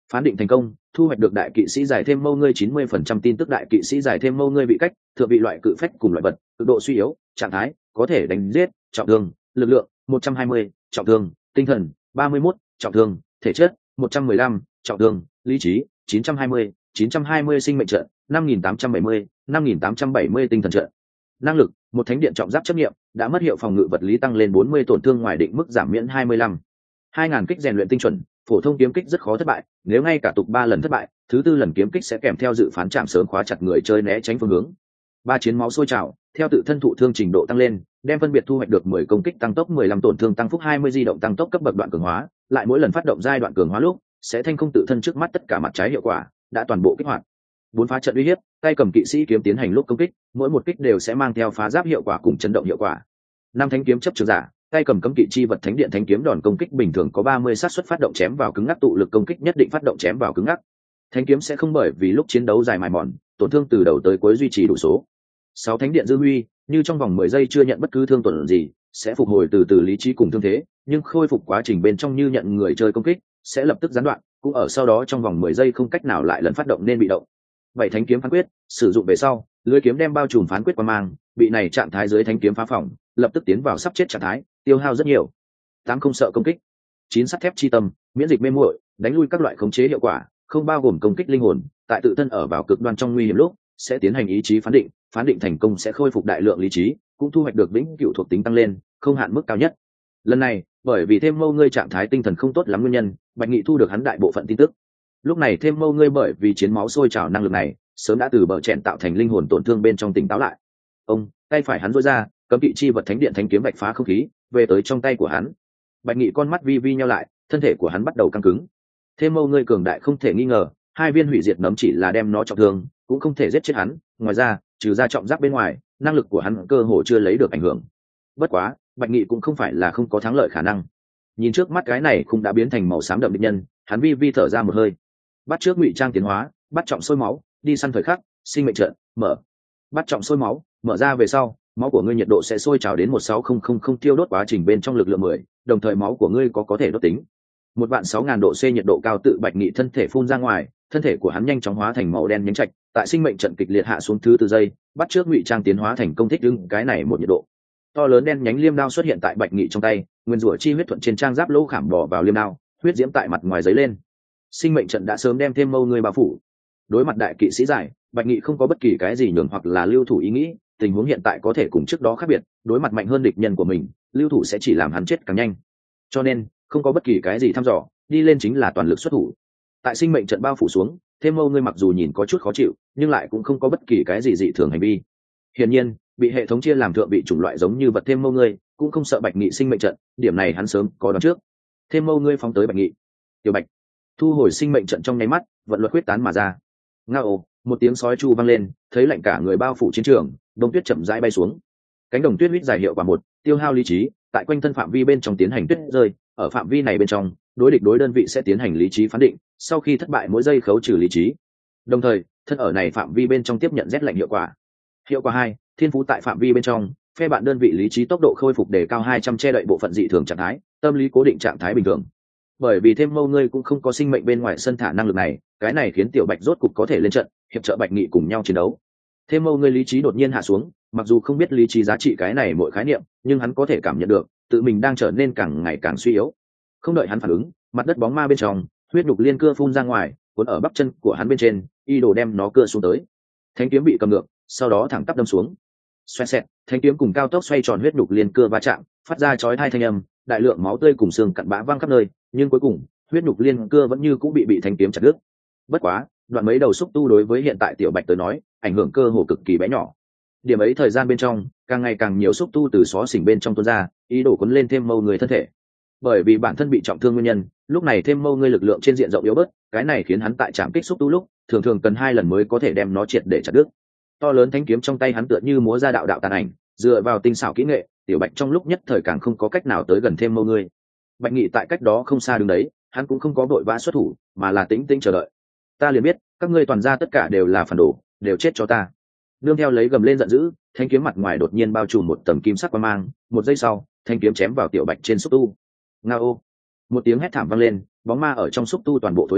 Phán định thành công, thu hoạch được đại kỵ sĩ giải thêm mâu ngươi chín mươi phần trăm tin tức. Đại kỵ sĩ giải thêm mâu ngươi bị cách thượng vị loại cự phách cùng loại vật, cực độ suy yếu, trạng thái có thể đánh giết, trọng thương, lực lượng một trăm hai mươi, trọng thương, tinh thần ba mươi mốt, trọng thương, thể chất một trăm mười lăm, trọng thương, lý trí chín trăm hai mươi, chín trăm hai mươi sinh mệnh trận năm nghìn tám trăm bảy mươi, năm nghìn tám trăm bảy mươi tinh thần trận. Năng lực một thánh điện trọng giáp chấp nghiệm, đã mất hiệu phòng ngự vật lý tăng lên bốn mươi, tổn thương ngoài định mức giảm miễn hai mươi lăm. hai ngàn kích rèn luyện tinh chuẩn, phổ thông kiếm kích rất khó thất bại, nếu ngay cả tục ba lần thất bại, thứ tư lần kiếm kích sẽ kèm theo dự phán chạm sớm khóa chặt người chơi né tránh phương hướng. Ba chiến máu sôi trào, theo tự thân thụ thương trình độ tăng lên, đem phân biệt thu hoạch được mười công kích tăng tốc, mười lăm tổn thương tăng phúc, hai mươi di động tăng tốc cấp bậc đoạn cường hóa, lại mỗi lần phát động giai đoạn cường hóa lúc, sẽ thanh không tự thân trước mắt tất cả mặt trái hiệu quả, đã toàn bộ kích hoạt. Bốn phá trận uy hiếp, tay cầm kỵ sĩ kiếm tiến hành lúc công kích, mỗi một kích đều sẽ mang theo phá giáp hiệu quả cùng chấn động hiệu quả. Năm thánh kiếm chấp trường giả, tay cầm cấm kỵ chi vật thánh điện thánh kiếm, đòn công kích bình thường có ba mươi xác suất phát động chém vào cứng ngắc, tụ lực công kích nhất định phát động chém vào cứng ngắc. Thánh kiếm sẽ không bởi vì lúc chiến đấu dài mài mòn, tổn thương từ đầu tới cuối duy trì đủ số. Sáu thánh điện dư huy, như trong vòng mười giây chưa nhận bất cứ thương tổn gì, sẽ phục hồi từ từ lý trí cùng thương thế, nhưng khôi phục quá trình bên trong như nhận người chơi công kích, sẽ lập tức gián đoạn, cũng ở sau đó trong vòng mười giây không cách nào lại lần phát động nên bị động. Bảy thánh kiếm phán quyết, sử dụng về sau, lưới kiếm đem bao trùm phán quyết qua mang, bị này trạng thái dưới thánh kiếm phá phỏng, lập tức tiến vào sắp chết trạng thái, tiêu hao rất nhiều. Tám không sợ công kích. Chín sắt thép chi tâm, miễn dịch mê muội, đánh lui các loại khống chế hiệu quả, không bao gồm công kích linh hồn, tại tự thân ở vào cực đoan trong nguy hiểm lúc, sẽ tiến hành ý chí phán định, phán định thành công sẽ khôi phục đại lượng lý trí, cũng thu hoạch được vĩnh cửu thuộc tính tăng lên, không hạn mức cao nhất. Lần này, bởi vì thêm mâu ngươi trạng thái tinh thần không tốt lắm nguyên nhân, Bạch Nghị thu được hắn đại bộ phận tin tức. Lúc này thêm mâu ngươi bởi vì chiến máu sôi trào năng lực này, sớm đã từ bờ chèn tạo thành linh hồn tổn thương bên trong tỉnh táo lại. Ông, tay phải hắn duỗi ra, cấm kỵ chi vật thánh điện thánh kiếm vạch phá không khí, về tới trong tay của hắn. Bạch Nghị con mắt vi vi nheo lại, thân thể của hắn bắt đầu căng cứng. Thêm mâu ngươi cường đại không thể nghi ngờ, hai viên hủy diệt nấm chỉ là đem nó trọng thương, cũng không thể giết chết hắn. Ngoài ra, trừ ra trọng giáp bên ngoài, năng lực của hắn cơ hồ chưa lấy được ảnh hưởng. Bất quá, Bạch Nghị cũng không phải là không có thắng lợi khả năng. Nhìn trước mắt cái này cũng đã biến thành màu xám đậm địch nhân, hắn vi vi thở ra một hơi. Bắt trước ngụy trang tiến hóa, bắt trọng sôi máu, đi săn thời khắc, sinh mệnh trận mở. Bắt trọng sôi máu, mở ra về sau, máu của ngươi nhiệt độ sẽ sôi trào đến một sáu không không không tiêu đốt quá trình bên trong lực lượng mười, đồng thời máu của ngươi có có thể đốt tính. Một vạn sáu ngàn độ C nhiệt độ cao tự Bạch Nghị thân thể phun ra ngoài, thân thể của hắn nhanh chóng hóa thành màu đen nhánh trạch, tại sinh mệnh trận kịch liệt hạ xuống thứ tư giây, bắt trước ngụy trang tiến hóa thành công thích ứng cái này một nhiệt độ. To lớn đen nhánh liêm đao xuất hiện tại Bạch Nghị trong tay, nguyên rủa chi huyết thuận trên trang giáp lỗ khảm bò vào liêm đao, huyết diễm tại mặt ngoài giấy lên. Sinh mệnh trận đã sớm đem thêm mâu người bao phủ. Đối mặt đại kỵ sĩ giải, Bạch Nghị không có bất kỳ cái gì nhường hoặc là lưu thủ ý nghĩ, tình huống hiện tại có thể cùng trước đó khác biệt, đối mặt mạnh hơn địch nhân của mình, lưu thủ sẽ chỉ làm hắn chết càng nhanh. Cho nên, không có bất kỳ cái gì thăm dò, đi lên chính là toàn lực xuất thủ. Tại sinh mệnh trận bao phủ xuống, thêm mâu ngươi mặc dù nhìn có chút khó chịu, nhưng lại cũng không có bất kỳ cái gì dị thường hành vi. Hiển nhiên, bị hệ thống chia làm thượng vị chủng loại giống như vật thêm mâu ngươi, cũng không sợ Bạch Nghị sinh mệnh trận, điểm này hắn sớm có đoán trước. Thêm mâu ngươi phóng tới Bạch Nghị. Tiểu Bạch thu hồi sinh mệnh trận trong nháy mắt, vận luật quyết tán mà ra. Ngao, một tiếng sói chu vang lên, thấy lạnh cả người bao phủ chiến trường, đông tuyết chậm rãi bay xuống. Cánh đồng tuyết huyết dài hiệu quả một, tiêu hao lý trí, tại quanh thân phạm vi bên trong tiến hành tuyết rơi, ở phạm vi này bên trong, đối địch đối đơn vị sẽ tiến hành lý trí phán định, sau khi thất bại mỗi giây khấu trừ lý trí. Đồng thời, thân ở này phạm vi bên trong tiếp nhận rét lạnh hiệu quả. Hiệu quả hai, thiên phú tại phạm vi bên trong, phe bạn đơn vị lý trí tốc độ khôi phục đề cao hai trăm, che đậy bộ phận dị thường trạng thái, tâm lý cố định trạng thái bình thường. Bởi vì thêm mâu ngươi cũng không có sinh mệnh bên ngoài sân thả năng lực này, cái này khiến tiểu Bạch rốt cục có thể lên trận, hiệp trợ Bạch Nghị cùng nhau chiến đấu. Thêm mâu ngươi lý trí đột nhiên hạ xuống, mặc dù không biết lý trí giá trị cái này mỗi khái niệm, nhưng hắn có thể cảm nhận được, tự mình đang trở nên càng ngày càng suy yếu. Không đợi hắn phản ứng, mặt đất bóng ma bên trong, huyết nhục liên cưa phun ra ngoài, cuốn ở bắp chân của hắn bên trên, y đồ đem nó cưa xuống tới. Thánh kiếm bị cầm ngược, sau đó thẳng tắp đâm xuống. Xoẹt xẹt, thánh kiếm cùng cao tốc xoay tròn huyết nhục liên cưa va chạm, phát ra chói tai thanh âm, đại lượng máu tươi cùng xương cặn bã văng khắp nơi, nhưng cuối cùng, huyết nhục liên cưa vẫn như cũng bị bị thánh kiếm chặt đứt. Bất quá, đoạn mấy đầu xúc tu đối với hiện tại tiểu Bạch tới nói, ảnh hưởng cơ hồ cực kỳ bé nhỏ. Điểm ấy thời gian bên trong, càng ngày càng nhiều xúc tu từ xó xỉnh bên trong tuôn ra, ý đồ cuốn lên thêm mâu người thân thể. Bởi vì bản thân bị trọng thương nguyên nhân, lúc này thêm mâu ngươi lực lượng trên diện rộng yếu bớt, cái này khiến hắn tại trạm kích xúc tu lúc, thường thường cần hai lần mới có thể đem nó triệt để chặt đứt. To lớn thanh kiếm trong tay hắn tựa như múa ra đạo đạo tàn ảnh, dựa vào tinh xảo kỹ nghệ, tiểu Bạch trong lúc nhất thời càng không có cách nào tới gần thêm mâu ngươi. Bạch Nghị tại cách đó không xa đứng đấy, hắn cũng không có vội vã xuất thủ, mà là tĩnh tĩnh chờ đợi. Ta liền biết, các ngươi toàn ra tất cả đều là phản đồ, đều chết cho ta. Nương theo lấy gầm lên giận dữ, thanh kiếm mặt ngoài đột nhiên bao trùm một tầng kim sắc quang mang, một giây sau, thanh kiếm chém vào tiểu Bạch trên xúc tu. Ngao, một tiếng hét thảm vang lên, bóng ma ở trong xúc tu toàn bộ thối lui,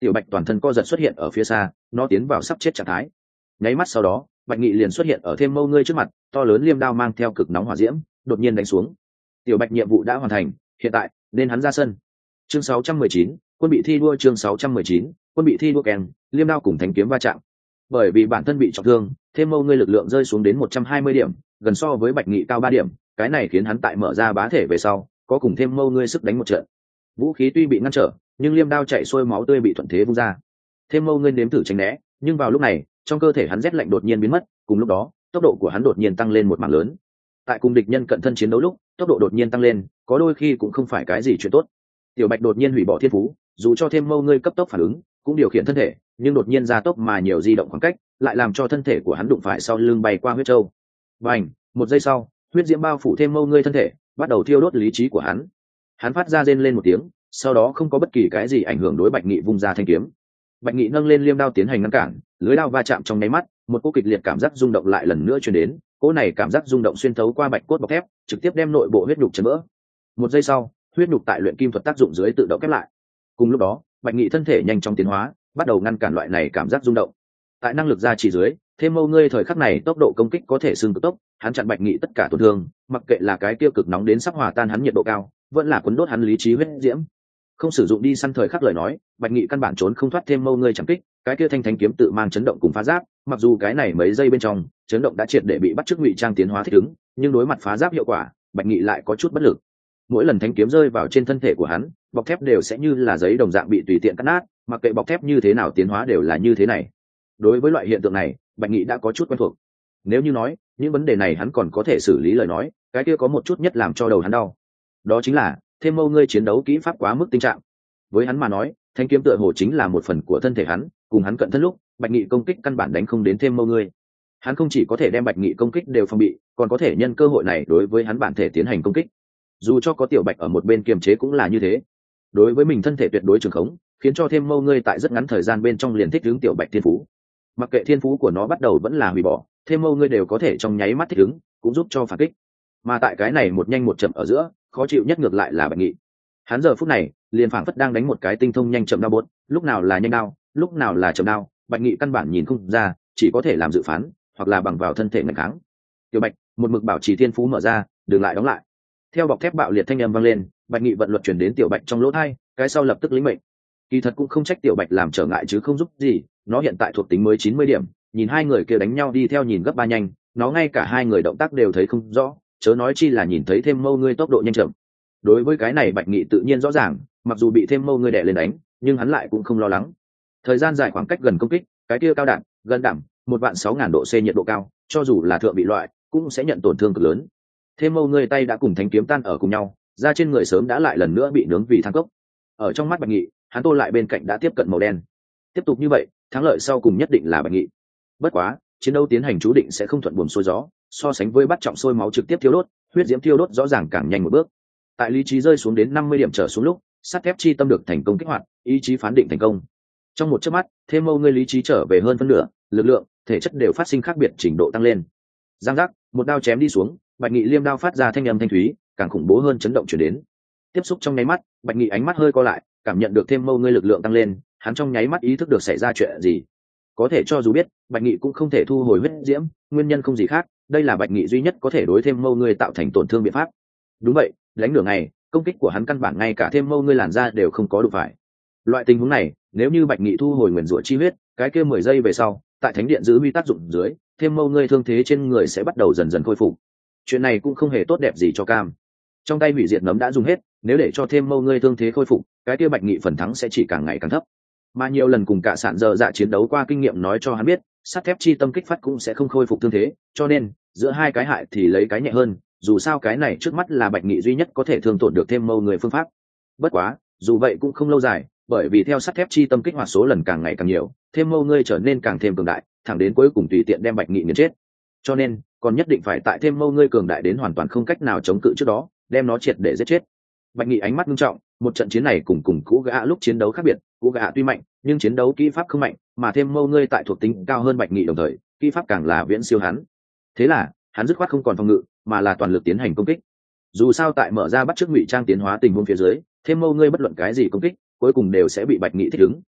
tiểu bạch toàn thân co giật xuất hiện ở phía xa, nó tiến vào sắp chết trạng thái. Nháy mắt sau đó, bạch nghị liền xuất hiện ở thêm mâu ngươi trước mặt, to lớn liêm đao mang theo cực nóng hỏa diễm đột nhiên đánh xuống. Tiểu bạch nhiệm vụ đã hoàn thành, hiện tại nên hắn ra sân. Chương sáu trăm mười chín, quân bị thi đua. Chương sáu trăm mười chín, quân bị thi đua. Kèn liêm đao cùng thanh kiếm va chạm. Bởi vì bản thân bị trọng thương, thêm mâu ngươi lực lượng rơi xuống đến một trăm hai mươi điểm, gần so với bạch nghị cao ba điểm, cái này khiến hắn tại mở ra bá thể về sau có cùng thêm mâu ngươi sức đánh một trận. Vũ khí tuy bị ngăn trở, nhưng liêm đao chạy xuôi máu tươi bị thuận thế vung ra. Thêm mâu ngươi nếm thử tránh né, nhưng vào lúc này trong cơ thể hắn rét lạnh đột nhiên biến mất, cùng lúc đó tốc độ của hắn đột nhiên tăng lên một mảng lớn. Tại cùng địch nhân cận thân chiến đấu lúc, tốc độ đột nhiên tăng lên, có đôi khi cũng không phải cái gì chuyện tốt. Tiểu bạch đột nhiên hủy bỏ thiên phú, dù cho thêm mâu ngươi cấp tốc phản ứng cũng điều khiển thân thể, nhưng đột nhiên gia tốc mà nhiều di động khoảng cách lại làm cho thân thể của hắn đụng phải sau lưng bay qua huyết châu. Bành, một giây sau, huyết diễm bao phủ thêm mâu ngươi thân thể, bắt đầu thiêu đốt lý trí của hắn. Hắn phát ra rên lên một tiếng, sau đó không có bất kỳ cái gì ảnh hưởng đối bạch nghị vung ra thanh kiếm. Bạch nghị nâng lên liêm đao tiến hành ngăn cản, lưới đao va chạm trong nháy mắt, một cỗ kịch liệt cảm giác rung động lại lần nữa truyền đến. Cỗ này cảm giác rung động xuyên thấu qua bạch cốt bọc thép, trực tiếp đem nội bộ huyết nhục chấn vỡ. Một giây sau, huyết nhục tại luyện kim thuật tác dụng dưới tự động khép lại. Cùng lúc đó, bạch nghị thân thể nhanh chóng tiến hóa, bắt đầu ngăn cản loại này cảm giác rung động. Tại năng lực gia trì dưới, thêm mâu ngươi thời khắc này tốc độ công kích có thể xương cực tốc, hắn chặn bạch nghị tất cả tổn thương, mặc kệ là cái tiêu cực nóng đến sắp hòa tan hắn nhiệt độ cao, vẫn là cuốn đốt hắn lý trí huyết diễm. Không sử dụng đi săn thời khắc lời nói, bạch nghị căn bản trốn không thoát thêm mâu ngươi chẳng kích, cái kia thanh thánh kiếm tự mang chấn động cùng phá giáp, mặc dù cái này mấy giây bên trong chấn động đã triệt để bị bắt chước ngụy trang tiến hóa thích ứng, nhưng đối mặt phá giáp hiệu quả, bạch nghị lại có chút bất lực. Mỗi lần thanh kiếm rơi vào trên thân thể của hắn, bọc thép đều sẽ như là giấy đồng dạng bị tùy tiện cắt nát, mặc kệ bọc thép như thế nào tiến hóa đều là như thế này. Đối với loại hiện tượng này, bạch nghị đã có chút quen thuộc. Nếu như nói những vấn đề này hắn còn có thể xử lý lời nói, cái kia có một chút nhất làm cho đầu hắn đau, đó chính là thêm mâu ngươi chiến đấu kỹ pháp quá mức tinh trạng. Với hắn mà nói, thanh kiếm tựa hồ chính là một phần của thân thể hắn, cùng hắn cận thân lúc, bạch nghị công kích căn bản đánh không đến thêm mâu ngươi. Hắn không chỉ có thể đem bạch nghị công kích đều phòng bị, còn có thể nhân cơ hội này đối với hắn bản thể tiến hành công kích. Dù cho có tiểu bạch ở một bên kiềm chế cũng là như thế. Đối với mình thân thể tuyệt đối trường khống, khiến cho thêm mâu ngươi tại rất ngắn thời gian bên trong liền thích ứng tiểu bạch thiên phú. Mặc kệ thiên phú của nó bắt đầu vẫn là hủy bỏ, thêm mâu ngươi đều có thể trong nháy mắt thích ứng, cũng giúp cho phản kích. Mà tại cái này một nhanh một chậm ở giữa, khó chịu nhất ngược lại là bạch nghị. Hắn giờ phút này liền phảng phất đang đánh một cái tinh thông nhanh chậm đao bốt, lúc nào là nhanh đao, lúc nào là chậm đao, bạch nghị căn bản nhìn không ra, chỉ có thể làm dự phán, hoặc là bằng vào thân thể ngăn kháng. Tiểu bạch một mực bảo trì thiên phú mở ra, đừng lại đóng lại. Theo bọc thép bạo liệt thanh âm vang lên, bạch nghị vận luật chuyển đến tiểu bạch trong lỗ thai, cái sau lập tức lĩnh mệnh. Kỳ thật cũng không trách tiểu bạch làm trở ngại chứ không giúp gì, nó hiện tại thuộc tính mới chín mươi điểm, nhìn hai người kia đánh nhau đi theo nhìn gấp ba nhanh, nó ngay cả hai người động tác đều thấy không rõ, chớ nói chi là nhìn thấy thêm mâu ngươi tốc độ nhanh chậm. Đối với cái này bạch nghị tự nhiên rõ ràng, mặc dù bị thêm mâu ngươi đè lên đánh, nhưng hắn lại cũng không lo lắng. Thời gian dài khoảng cách gần công kích, cái kia cao đạn gần đảm một vạn sáu ngàn độ C nhiệt độ cao, cho dù là thượng bị loại cũng sẽ nhận tổn thương cực lớn. Thêm mâu ngươi tay đã cùng thanh kiếm tan ở cùng nhau, da trên người sớm đã lại lần nữa bị nướng vì than cốc. Ở trong mắt bạch nghị, hắn tô lại bên cạnh đã tiếp cận màu đen. Tiếp tục như vậy, thắng lợi sau cùng nhất định là bạch nghị. Bất quá, chiến đấu tiến hành chú định sẽ không thuận buồm xuôi gió, so sánh với bắt trọng sôi máu trực tiếp thiêu đốt, huyết diễm thiêu đốt rõ ràng càng nhanh một bước. Tại lý trí rơi xuống đến năm mươi điểm trở xuống lúc, sắt thép chi tâm được thành công kích hoạt, ý chí phán định thành công. Trong một chớp mắt, thêm mâu ngươi lý trí trở về hơn phân nửa, lực lượng, thể chất đều phát sinh khác biệt trình độ tăng lên. Giang giác, một đao chém đi xuống, bạch nghị liêm đao phát ra thanh âm thanh thúy, càng khủng bố hơn chấn động truyền đến. Tiếp xúc trong nháy mắt, bạch nghị ánh mắt hơi co lại, cảm nhận được thêm mâu ngươi lực lượng tăng lên, hắn trong nháy mắt ý thức được xảy ra chuyện gì. Có thể cho dù biết, bạch nghị cũng không thể thu hồi huyết diễm, nguyên nhân không gì khác, đây là bạch nghị duy nhất có thể đối thêm mâu ngươi tạo thành tổn thương biện pháp. Đúng vậy, đánh nửa ngày, công kích của hắn căn bản ngay cả thêm mâu ngươi làn da đều không có đụng phải. Loại tình huống này, nếu như bạch nghị thu hồi nguyền rủa chi huyết, cái kia mười giây về sau, tại thánh điện giữ huy tác dụng dưới, thêm mâu ngươi thương thế trên người sẽ bắt đầu dần dần khôi phục. Chuyện này cũng không hề tốt đẹp gì cho cam. Trong tay hủy diệt nấm đã dùng hết, nếu để cho thêm mâu ngươi thương thế khôi phục, cái kia bạch nghị phần thắng sẽ chỉ càng ngày càng thấp. Mà nhiều lần cùng cả sạn giờ dạ chiến đấu qua kinh nghiệm nói cho hắn biết, sắt thép chi tâm kích phát cũng sẽ không khôi phục thương thế, cho nên giữa hai cái hại thì lấy cái nhẹ hơn, dù sao cái này trước mắt là bạch nghị duy nhất có thể thương tổn được thêm mâu người phương pháp. Bất quá dù vậy cũng không lâu dài, bởi vì theo sắt thép chi tâm kích hoạt số lần càng ngày càng nhiều, thêm mâu ngươi trở nên càng thêm cường đại, thẳng đến cuối cùng tùy tiện đem bạch nghị nghiền chết. Cho nên còn nhất định phải tại thêm mâu ngươi cường đại đến hoàn toàn không cách nào chống cự trước đó, đem nó triệt để giết chết. Bạch nghị ánh mắt nghiêm trọng, một trận chiến này cùng cùng cũ gã lúc chiến đấu khác biệt, cũ gã tuy mạnh nhưng chiến đấu kỹ pháp không mạnh, mà thêm mâu ngươi tại thuộc tính cao hơn bạch nghị, đồng thời kỹ pháp càng là viễn siêu hắn. Thế là hắn dứt khoát không còn phòng ngự, mà là toàn lực tiến hành công kích. Dù sao tại mở ra bắt chước ngụy trang tiến hóa tình huống phía dưới, thêm mâu ngươi bất luận cái gì công kích cuối cùng đều sẽ bị bạch nghị thích ứng.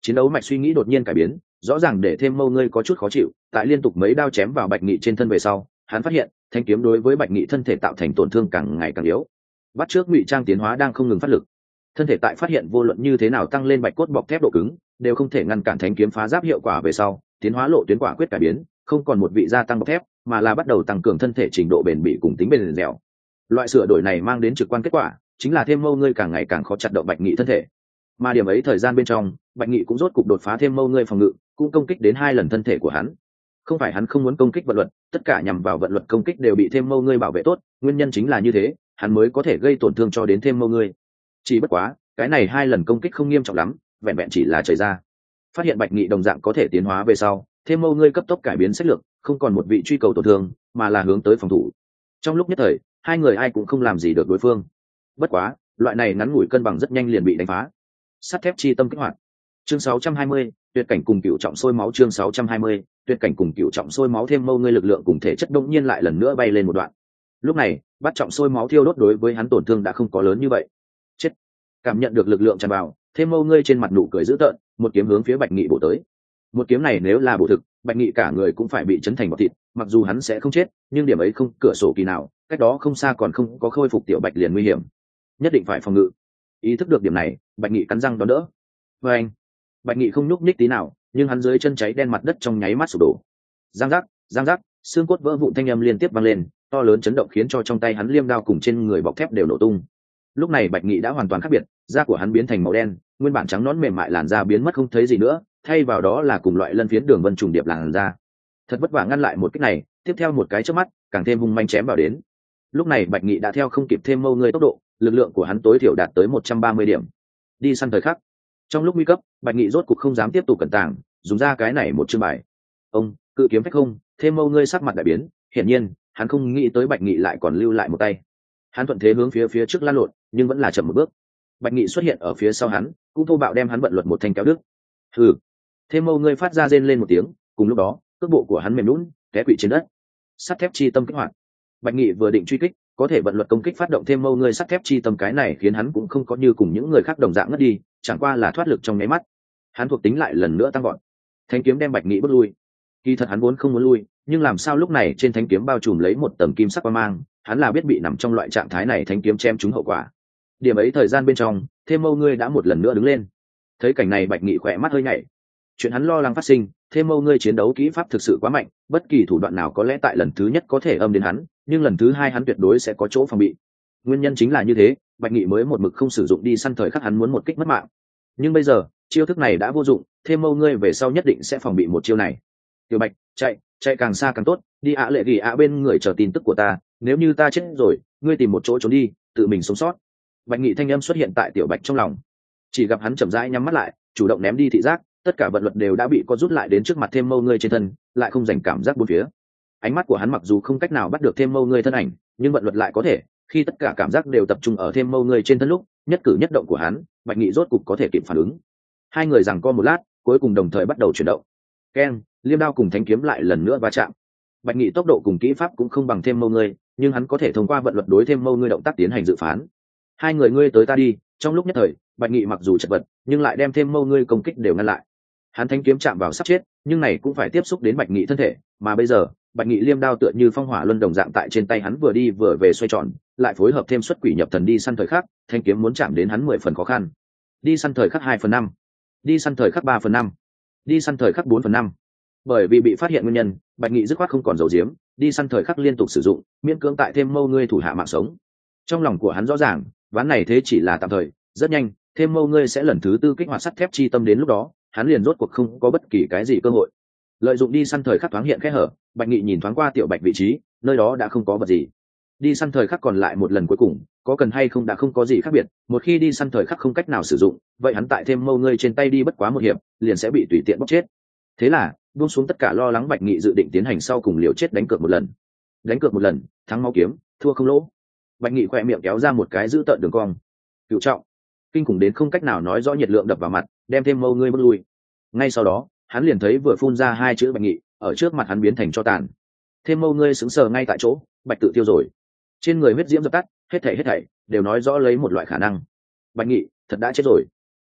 chiến đấu mạch suy nghĩ đột nhiên cải biến, rõ ràng để thêm mâu ngươi có chút khó chịu. Tại liên tục mấy đao chém vào bạch nghị trên thân về sau, hắn phát hiện thanh kiếm đối với bạch nghị thân thể tạo thành tổn thương càng ngày càng yếu. Bắt trước ngụy trang tiến hóa đang không ngừng phát lực, thân thể tại phát hiện vô luận như thế nào tăng lên bạch cốt bọc thép độ cứng đều không thể ngăn cản thanh kiếm phá giáp hiệu quả về sau, tiến hóa lộ tuyến quả quyết cải biến, không còn một vị gia tăng bọc thép, mà là bắt đầu tăng cường thân thể trình độ bền bỉ cùng tính bền dẻo. Loại sửa đổi này mang đến trực quan kết quả chính là thêm mâu ngươi càng ngày càng khó chặt động bạch nghị thân thể, mà điểm ấy thời gian bên trong bạch nghị cũng rốt cục đột phá thêm mâu ngươi phòng ngự, cũng công kích đến hai lần thân thể của hắn. Không phải hắn không muốn công kích vận luật, tất cả nhằm vào vận luật công kích đều bị thêm mâu ngươi bảo vệ tốt, nguyên nhân chính là như thế hắn mới có thể gây tổn thương cho đến thêm mâu ngươi. Chỉ bất quá cái này hai lần công kích không nghiêm trọng lắm, vẹn vẹn chỉ là trời ra. Phát hiện bạch nghị đồng dạng có thể tiến hóa về sau, thêm mâu ngươi cấp tốc cải biến sách lược, không còn một vị truy cầu tổn thương mà là hướng tới phòng thủ. Trong lúc nhất thời hai người ai cũng không làm gì được đối phương. Bất quá loại này ngắn ngủi cân bằng rất nhanh liền bị đánh phá. Sắt thép chi tâm kích hoạt. Chương sáu trăm hai mươi, tuyệt cảnh cùng cựu trọng sôi máu. Chương sáu trăm hai mươi, tuyệt cảnh cùng cựu trọng sôi máu. Thêm mâu ngươi lực lượng cùng thể chất đông nhiên lại lần nữa bay lên một đoạn. Lúc này bắt trọng sôi máu thiêu đốt đối với hắn tổn thương đã không có lớn như vậy. Chết. Cảm nhận được lực lượng tràn vào, thêm mâu ngươi trên mặt nụ cười dữ tợn, một kiếm hướng phía bạch nghị bổ tới. Một kiếm này nếu là bổ thực, bạch nghị cả người cũng phải bị chấn thành bọt thịt, mặc dù hắn sẽ không chết nhưng điểm ấy không cửa sổ kỳ nào, cách đó không xa còn không có khôi phục tiểu bạch liền nguy hiểm, nhất định phải phòng ngự. Ý thức được điểm này, bạch nghị cắn răng đón đỡ. Và anh, bạch nghị không nhúc nhích tí nào, nhưng hắn dưới chân cháy đen mặt đất trong nháy mắt sụp đổ. Giang giác, giang giác, xương cốt vỡ vụn thanh âm liên tiếp vang lên, to lớn chấn động khiến cho trong tay hắn liêm đao cùng trên người bọc thép đều nổ tung. Lúc này bạch nghị đã hoàn toàn khác biệt, da của hắn biến thành màu đen, nguyên bản trắng nõn mềm mại làn da biến mất không thấy gì nữa, thay vào đó là cùng loại lân phiến đường vân trùng điệp làn da. Thật vất vả ngăn lại một kích này, tiếp theo một cái chớp mắt càng thêm hung manh chém vào đến. Lúc này bạch nghị đã theo không kịp thêm mâu ngươi tốc độ, lực lượng của hắn tối thiểu đạt tới một trăm ba mươi điểm. Đi săn thời khắc, trong lúc nguy cấp bạch nghị rốt cục không dám tiếp tục cẩn tàng, dùng ra cái này một chương bài. Ông cự kiếm phách không, thêm mâu ngươi sắc mặt đại biến, hiển nhiên hắn không nghĩ tới bạch nghị lại còn lưu lại một tay. Hắn thuận thế hướng phía phía trước lăn lộn, nhưng vẫn là chậm một bước. Bạch nghị xuất hiện ở phía sau hắn, cũng thô bạo đem hắn vận luật một thanh kéo đứt. Hừ. Thêm mâu ngươi phát ra rên lên một tiếng, cùng lúc đó cước bộ của hắn mềm lún té quỵ trên đất. Sắt thép chi tâm kích hoạt. Bạch nghị vừa định truy kích, có thể vận luật công kích phát động thêm mâu ngươi sắt thép chi tâm, cái này khiến hắn cũng không có như cùng những người khác đồng dạng ngất đi, chẳng qua là thoát lực trong nháy mắt. Hắn thuộc tính lại lần nữa tăng gọn, thanh kiếm đem bạch nghị bước lui. Kỳ thật hắn vốn không muốn lui, nhưng làm sao lúc này trên thanh kiếm bao trùm lấy một tầng kim sắc quang mang, hắn là biết bị nằm trong loại trạng thái này thanh kiếm chém trúng hậu quả. Điểm ấy thời gian bên trong, thêm mâu ngươi đã một lần nữa đứng lên. Thấy cảnh này bạch nghị khỏe mắt hơi nhảy. Chuyện hắn lo lắng phát sinh, thêm mâu ngươi chiến đấu kỹ pháp thực sự quá mạnh, bất kỳ thủ đoạn nào có lẽ tại lần thứ nhất có thể âm đến hắn, nhưng lần thứ hai hắn tuyệt đối sẽ có chỗ phòng bị. Nguyên nhân chính là như thế, bạch nghị mới một mực không sử dụng đi săn thời khắc hắn muốn một kích mất mạng. Nhưng bây giờ chiêu thức này đã vô dụng, thêm mâu ngươi về sau nhất định sẽ phòng bị một chiêu này. Tiểu bạch, chạy chạy càng xa càng tốt, đi ạ lệ gỉ ạ bên người chờ tin tức của ta, nếu như ta chết rồi ngươi tìm một chỗ trốn đi, tự mình sống sót. Bạch nghị thanh âm xuất hiện tại tiểu bạch trong lòng. Chỉ gặp hắn chậm rãi nhắm mắt lại, chủ động ném đi thị giác, tất cả vận luật đều đã bị co rút lại đến trước mặt thêm mâu ngươi trên thân, lại không dành cảm giác bốn phía. Ánh mắt của hắn mặc dù không cách nào bắt được thêm mâu ngươi thân ảnh, nhưng vận luật lại có thể, khi tất cả cảm giác đều tập trung ở thêm mâu ngươi trên thân lúc, nhất cử nhất động của hắn bạch nghị rốt cục có thể kịp phản ứng. Hai người giằng co một lát, cuối cùng đồng thời bắt đầu chuyển động. Keng, liêm đao cùng thánh kiếm lại lần nữa va chạm. Bạch nghị tốc độ cùng kỹ pháp cũng không bằng thêm mâu ngươi, nhưng hắn có thể thông qua vận luật đối thêm mâu ngươi động tác tiến hành dự phán. Hai người ngươi tới ta đi, trong lúc nhất thời bạch nghị mặc dù chật vật nhưng lại đem thêm mâu ngươi công kích đều ngăn lại. Hắn thanh kiếm chạm vào sắp chết, nhưng này cũng phải tiếp xúc đến bạch nghị thân thể, mà bây giờ bạch nghị liêm đao tựa như phong hỏa luân đồng dạng tại trên tay hắn vừa đi vừa về xoay tròn, lại phối hợp thêm xuất quỷ nhập thần đi săn thời khắc, thanh kiếm muốn chạm đến hắn mười phần khó khăn. Đi săn thời khắc hai phần năm, đi săn thời khắc ba phần năm, đi săn thời khắc bốn phần năm. Bởi vì bị phát hiện nguyên nhân, bạch nghị dứt khoát không còn giấu giếm, đi săn thời khắc liên tục sử dụng, miễn cưỡng tại thêm mâu ngươi thủ hạ mạng sống. Trong lòng của hắn rõ ràng, ván này thế chỉ là tạm thời, rất nhanh thêm mâu ngươi sẽ lần thứ tư kích hoạt sắt thép chi tâm, đến lúc đó hắn liền rốt cuộc không có bất kỳ cái gì cơ hội. Lợi dụng đi săn thời khắc thoáng hiện kẽ hở, bạch nghị nhìn thoáng qua tiểu bạch vị trí, nơi đó đã không có vật gì. Đi săn thời khắc còn lại một lần cuối cùng, có cần hay không đã không có gì khác biệt, một khi đi săn thời khắc không cách nào sử dụng, vậy hắn tại thêm mâu ngươi trên tay đi bất quá một hiệp, liền sẽ bị tùy tiện bóc chết. Thế là buông xuống tất cả lo lắng, bạch nghị dự định tiến hành sau cùng liều chết đánh cược một lần. Đánh cược một lần, thắng máu kiếm, thua không lỗ. Bạch nghị khỏe miệng kéo ra một cái giữ tợn đường cong. Cựu trọng, kinh khủng đến không cách nào nói rõ nhiệt lượng đập vào mặt, đem thêm mâu ngươi bước lui. Ngay sau đó hắn liền thấy vừa phun ra hai chữ bạch nghị, ở trước mặt hắn biến thành tro tàn. Thêm mâu ngươi sững sờ ngay tại chỗ, bạch tự tiêu rồi. Trên người huyết diễm dập tắt, hết thảy hết thảy đều nói rõ lấy một loại khả năng. Bạch nghị thật đã chết rồi.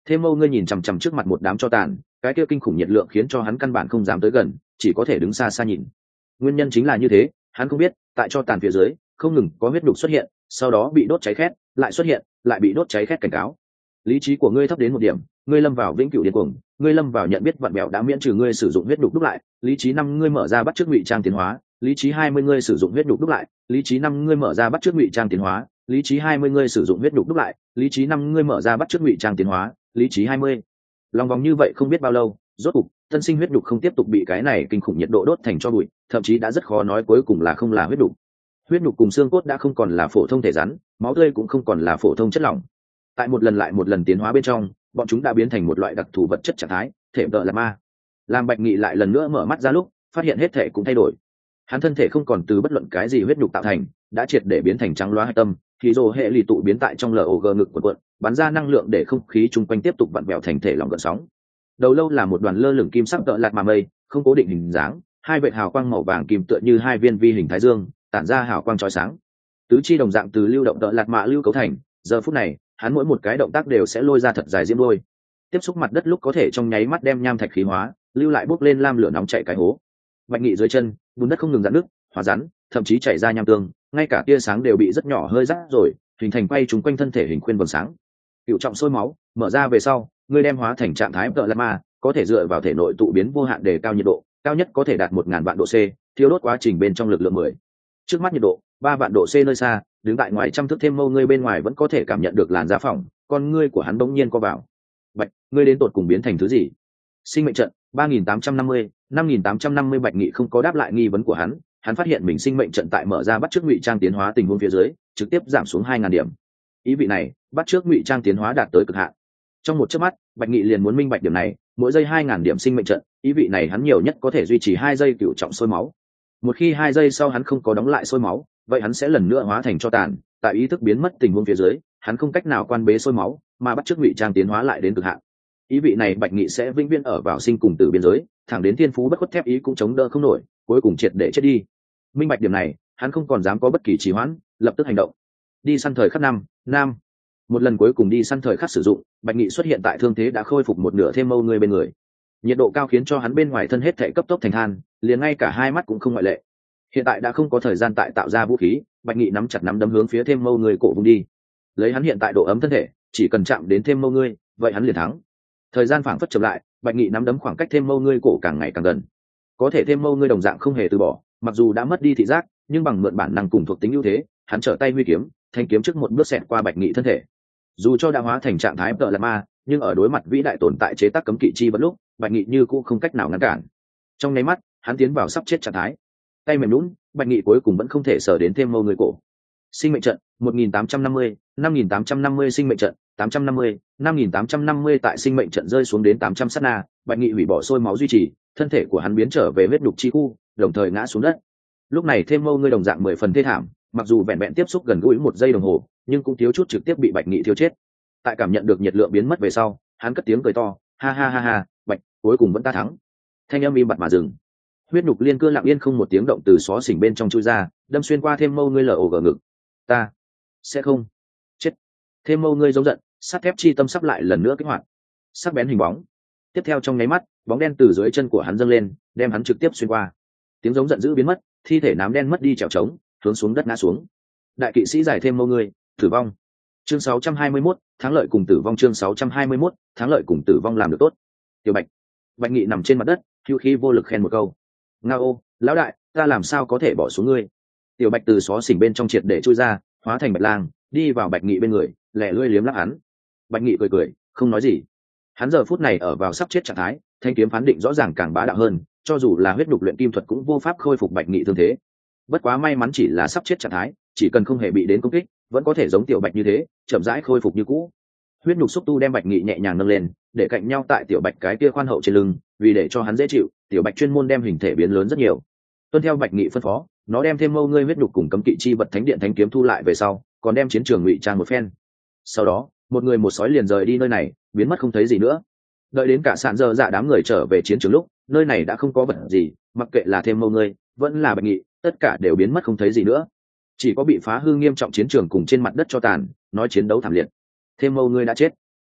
Thêm mâu ngươi nhìn chằm chằm trước mặt một đám cho tàn, cái kia kinh khủng nhiệt lượng khiến cho hắn căn bản không dám tới gần, chỉ có thể đứng xa xa nhìn. Nguyên nhân chính là như thế, hắn không biết tại cho tàn phía dưới không ngừng có huyết đục xuất hiện, sau đó bị đốt cháy khét, lại xuất hiện, lại bị đốt cháy khét cảnh cáo. Lý trí của ngươi thấp đến một điểm, ngươi lâm vào vĩnh cửu điên cuồng, ngươi lâm vào nhận biết vặn bẹo đã miễn trừ ngươi sử dụng huyết đục đúc lại. Lý trí năm ngươi mở ra bắt chước ngụy trang tiến hóa. Lý trí hai mươi ngươi sử dụng huyết đục đúc lại. Lý trí năm ngươi mở ra bắt chước ngụy trang tiến hóa. Lý trí hai mươi ngươi sử dụng huyết đục đúc lại. Lý trí năm ngươi mở ra bắt chước ngụy trang tiến hóa. Lý trí hai mươi. Lòng vòng như vậy không biết bao lâu, rốt cục tân sinh huyết đục không tiếp tục bị cái này kinh khủng nhiệt độ đốt thành cho bụi, thậm chí đã rất khó nói cuối cùng là không là huyết đục. Huyết đục cùng xương cốt đã không còn là phổ thông thể rắn, máu tươi cũng không còn là phổ thông chất lỏng. Tại một lần lại một lần tiến hóa bên trong, bọn chúng đã biến thành một loại đặc thù vật chất trạng thái, thể tợ là ma. Làm Bạch Nghị lại lần nữa mở mắt ra lúc, phát hiện hết thể cũng thay đổi. Hắn thân thể không còn từ bất luận cái gì huyết đục tạo thành, đã triệt để biến thành trắng loá hạch tâm, khí rồ hệ lì tụ biến tại trong log ngực quần quận, bắn ra năng lượng để không khí chung quanh tiếp tục vặn vẹo thành thể lỏng gợn sóng. Đầu lâu là một đoàn lơ lửng kim sắc tợ lạt mà mây, không cố định hình dáng, hai vệt hào quang màu vàng kim tựa như hai viên vi hình thái dương, tản ra hào quang chói sáng. Tứ chi đồng dạng từ lưu động tợ lạt mạ lưu cấu thành, giờ phút này, hắn mỗi một cái động tác đều sẽ lôi ra thật dài diễm đôi. Tiếp xúc mặt đất lúc có thể trong nháy mắt đem nham thạch khí hóa, lưu lại bốc lên lam lửa nóng chảy cái hố. Bạch Nghị dưới chân, bùn đất không ngừng rạn nứt, hóa rắn, thậm chí chảy ra nham tương, ngay cả tia sáng đều bị rất nhỏ hơi rát rồi, hình thành quay trúng quanh thân thể hình khuyên vầng sáng. Cựu trọng sôi máu, mở ra về sau, ngươi đem hóa thành trạng thái tợ lạt ma, có thể dựa vào thể nội tụ biến vô hạn đề cao nhiệt độ, cao nhất có thể đạt một ngàn vạn độ C, thiêu đốt quá trình bên trong lực lượng mười. Trước mắt nhiệt độ ba vạn độ C nơi xa, đứng tại ngoài trăm thước thêm mâu ngươi bên ngoài vẫn có thể cảm nhận được làn da phỏng, con ngươi của hắn bỗng nhiên co vào. Bạch, ngươi đến tột cùng biến thành thứ gì? Sinh mệnh trận ba nghìn tám trăm năm mươi, năm nghìn tám trăm năm mươi. Bạch Nghị không có đáp lại nghi vấn của hắn, hắn phát hiện mình sinh mệnh trận tại mở ra bắt chước ngụy trang tiến hóa tình huống phía dưới, trực tiếp giảm xuống hai ngàn điểm. Ý vị này, bắt chước ngụy trang tiến hóa đạt tới cực hạn. Trong một chớp mắt, Bạch Nghị liền muốn minh bạch điểm này, mỗi giây hai ngàn điểm sinh mệnh trận, ý vị này hắn nhiều nhất có thể duy trì hai giây cựu trọng sôi máu. Một khi hai giây sau hắn không có đóng lại sôi máu, vậy hắn sẽ lần nữa hóa thành tro tàn, tại ý thức biến mất tình huống phía dưới, hắn không cách nào quan bế sôi máu, mà bắt chước ngụy trang tiến hóa lại đến cực hạn. Ý vị này Bạch Nghị sẽ vĩnh viễn ở vào sinh cùng tử biên giới, thẳng đến thiên phú bất khuất thép ý cũng chống đỡ không nổi, cuối cùng triệt để chết đi. Minh bạch điểm này, hắn không còn dám có bất kỳ trì hoãn, lập tức hành động. Đi săn thời khắc năm, nam. Một lần cuối cùng đi săn thời khắc sử dụng, Bạch Nghị xuất hiện tại thương thế đã khôi phục một nửa thêm mâu người bên người. Nhiệt độ cao khiến cho hắn bên ngoài thân hết thể cấp tốc thành than, liền ngay cả hai mắt cũng không ngoại lệ. Hiện tại đã không có thời gian tại tạo ra vũ khí, Bạch Nghị nắm chặt nắm đấm hướng phía thêm mâu người cổ vùng đi. Lấy hắn hiện tại độ ấm thân thể, chỉ cần chạm đến thêm mâu người, vậy hắn liền thắng. Thời gian phảng phất chậm lại, Bạch Nghị nắm đấm khoảng cách thêm mâu người cổ càng ngày càng gần. Có thể thêm mâu người đồng dạng không hề từ bỏ, mặc dù đã mất đi thị giác, nhưng bằng mượn bản năng cùng thuộc tính ưu thế, hắn trở tay huy kiếm, thanh kiếm trước một bước xẹt qua Bạch Nghị thân thể. Dù cho đã hóa thành trạng thái tợ lạt ma, nhưng ở đối mặt vĩ đại tồn tại chế tác cấm kỵ chi bất lúc, Bạch Nghị như cũng không cách nào ngăn cản. Trong nháy mắt, hắn tiến vào sắp chết trạng thái. Tay mềm nhũn, Bạch Nghị cuối cùng vẫn không thể sờ đến thêm mâu người cổ. Sinh mệnh trận một nghìn tám trăm năm mươi, năm nghìn tám trăm năm mươi. Sinh mệnh trận tám trăm năm mươi, năm nghìn tám trăm năm mươi. Tại sinh mệnh trận rơi xuống đến tám trăm sát na, Bạch Nghị hủy bỏ sôi máu duy trì, thân thể của hắn biến trở về huyết đục chi khu, đồng thời ngã xuống đất. Lúc này thêm mâu người đồng dạng mười phần thê thảm, mặc dù vẹn vẹn tiếp xúc gần gũi một giây đồng hồ, nhưng cũng thiếu chút trực tiếp bị Bạch Nghị thiêu chết. Tại cảm nhận được nhiệt lượng biến mất về sau, hắn cất tiếng cười to, ha ha ha ha, Bạch, cuối cùng vẫn ta thắng. Thanh âm im bặt mà dừng. Huyết nhục liên cưa lặng yên không một tiếng động từ xó xỉnh bên trong chui ra, đâm xuyên qua thêm mâu ngươi lở ổ gờ ngực. Ta sẽ không chết. Thêm mâu ngươi giống giận, sắt thép chi tâm sắp lại lần nữa kích hoạt. Sắc bén hình bóng. Tiếp theo trong nháy mắt, bóng đen từ dưới chân của hắn dâng lên, đem hắn trực tiếp xuyên qua. Tiếng giống giận dữ biến mất, thi thể nám đen mất đi trèo trống, hướng xuống đất ngã xuống. Đại kỵ sĩ giải thêm mâu ngươi, tử vong. Chương sáu trăm hai mươi mốt, thắng lợi cùng tử vong. Chương sáu trăm hai mươi mốt, thắng lợi cùng tử vong làm được tốt. Tiểu Bạch. Bạch Nghị nằm trên mặt đất, hưu khí vô lực khen một câu. Ngao, lão đại, ta làm sao có thể bỏ xuống ngươi? Tiểu Bạch từ xó xỉnh bên trong triệt để chui ra, hóa thành bạch lang, đi vào Bạch Nghị bên người, lẻ lươi liếm láp hắn. Bạch Nghị cười cười, không nói gì. Hắn giờ phút này ở vào sắp chết trạng thái, thanh kiếm phán định rõ ràng càng bá đạo hơn, cho dù là huyết đục luyện kim thuật cũng vô pháp khôi phục Bạch Nghị thương thế. Bất quá may mắn chỉ là sắp chết trạng thái, chỉ cần không hề bị đến công kích, vẫn có thể giống Tiểu Bạch như thế, chậm rãi khôi phục như cũ. Huyết nhục xúc tu đem Bạch Nghị nhẹ nhàng nâng lên, để cạnh nhau tại Tiểu Bạch cái kia khoan hậu trên lưng, vì để cho hắn dễ chịu, Tiểu Bạch chuyên môn đem hình thể biến lớn rất nhiều. Tuân theo Bạch Nghị phân phó, nó đem thêm mâu ngươi huyết nhục cùng cấm kỵ chi vật thánh điện thánh kiếm thu lại về sau, còn đem chiến trường ngụy trang một phen. Sau đó, một người một sói liền rời đi nơi này, biến mất không thấy gì nữa. Đợi đến cả sạn dơ dạ đám người trở về chiến trường lúc, nơi này đã không có vật gì, mặc kệ là thêm mâu ngươi, vẫn là Bạch Nghị, tất cả đều biến mất không thấy gì nữa. Chỉ có bị phá hư nghiêm trọng chiến trường cùng trên mặt đất cho tàn, nói chiến đấu thảm liệt. Thêm mâu ngươi đã chết.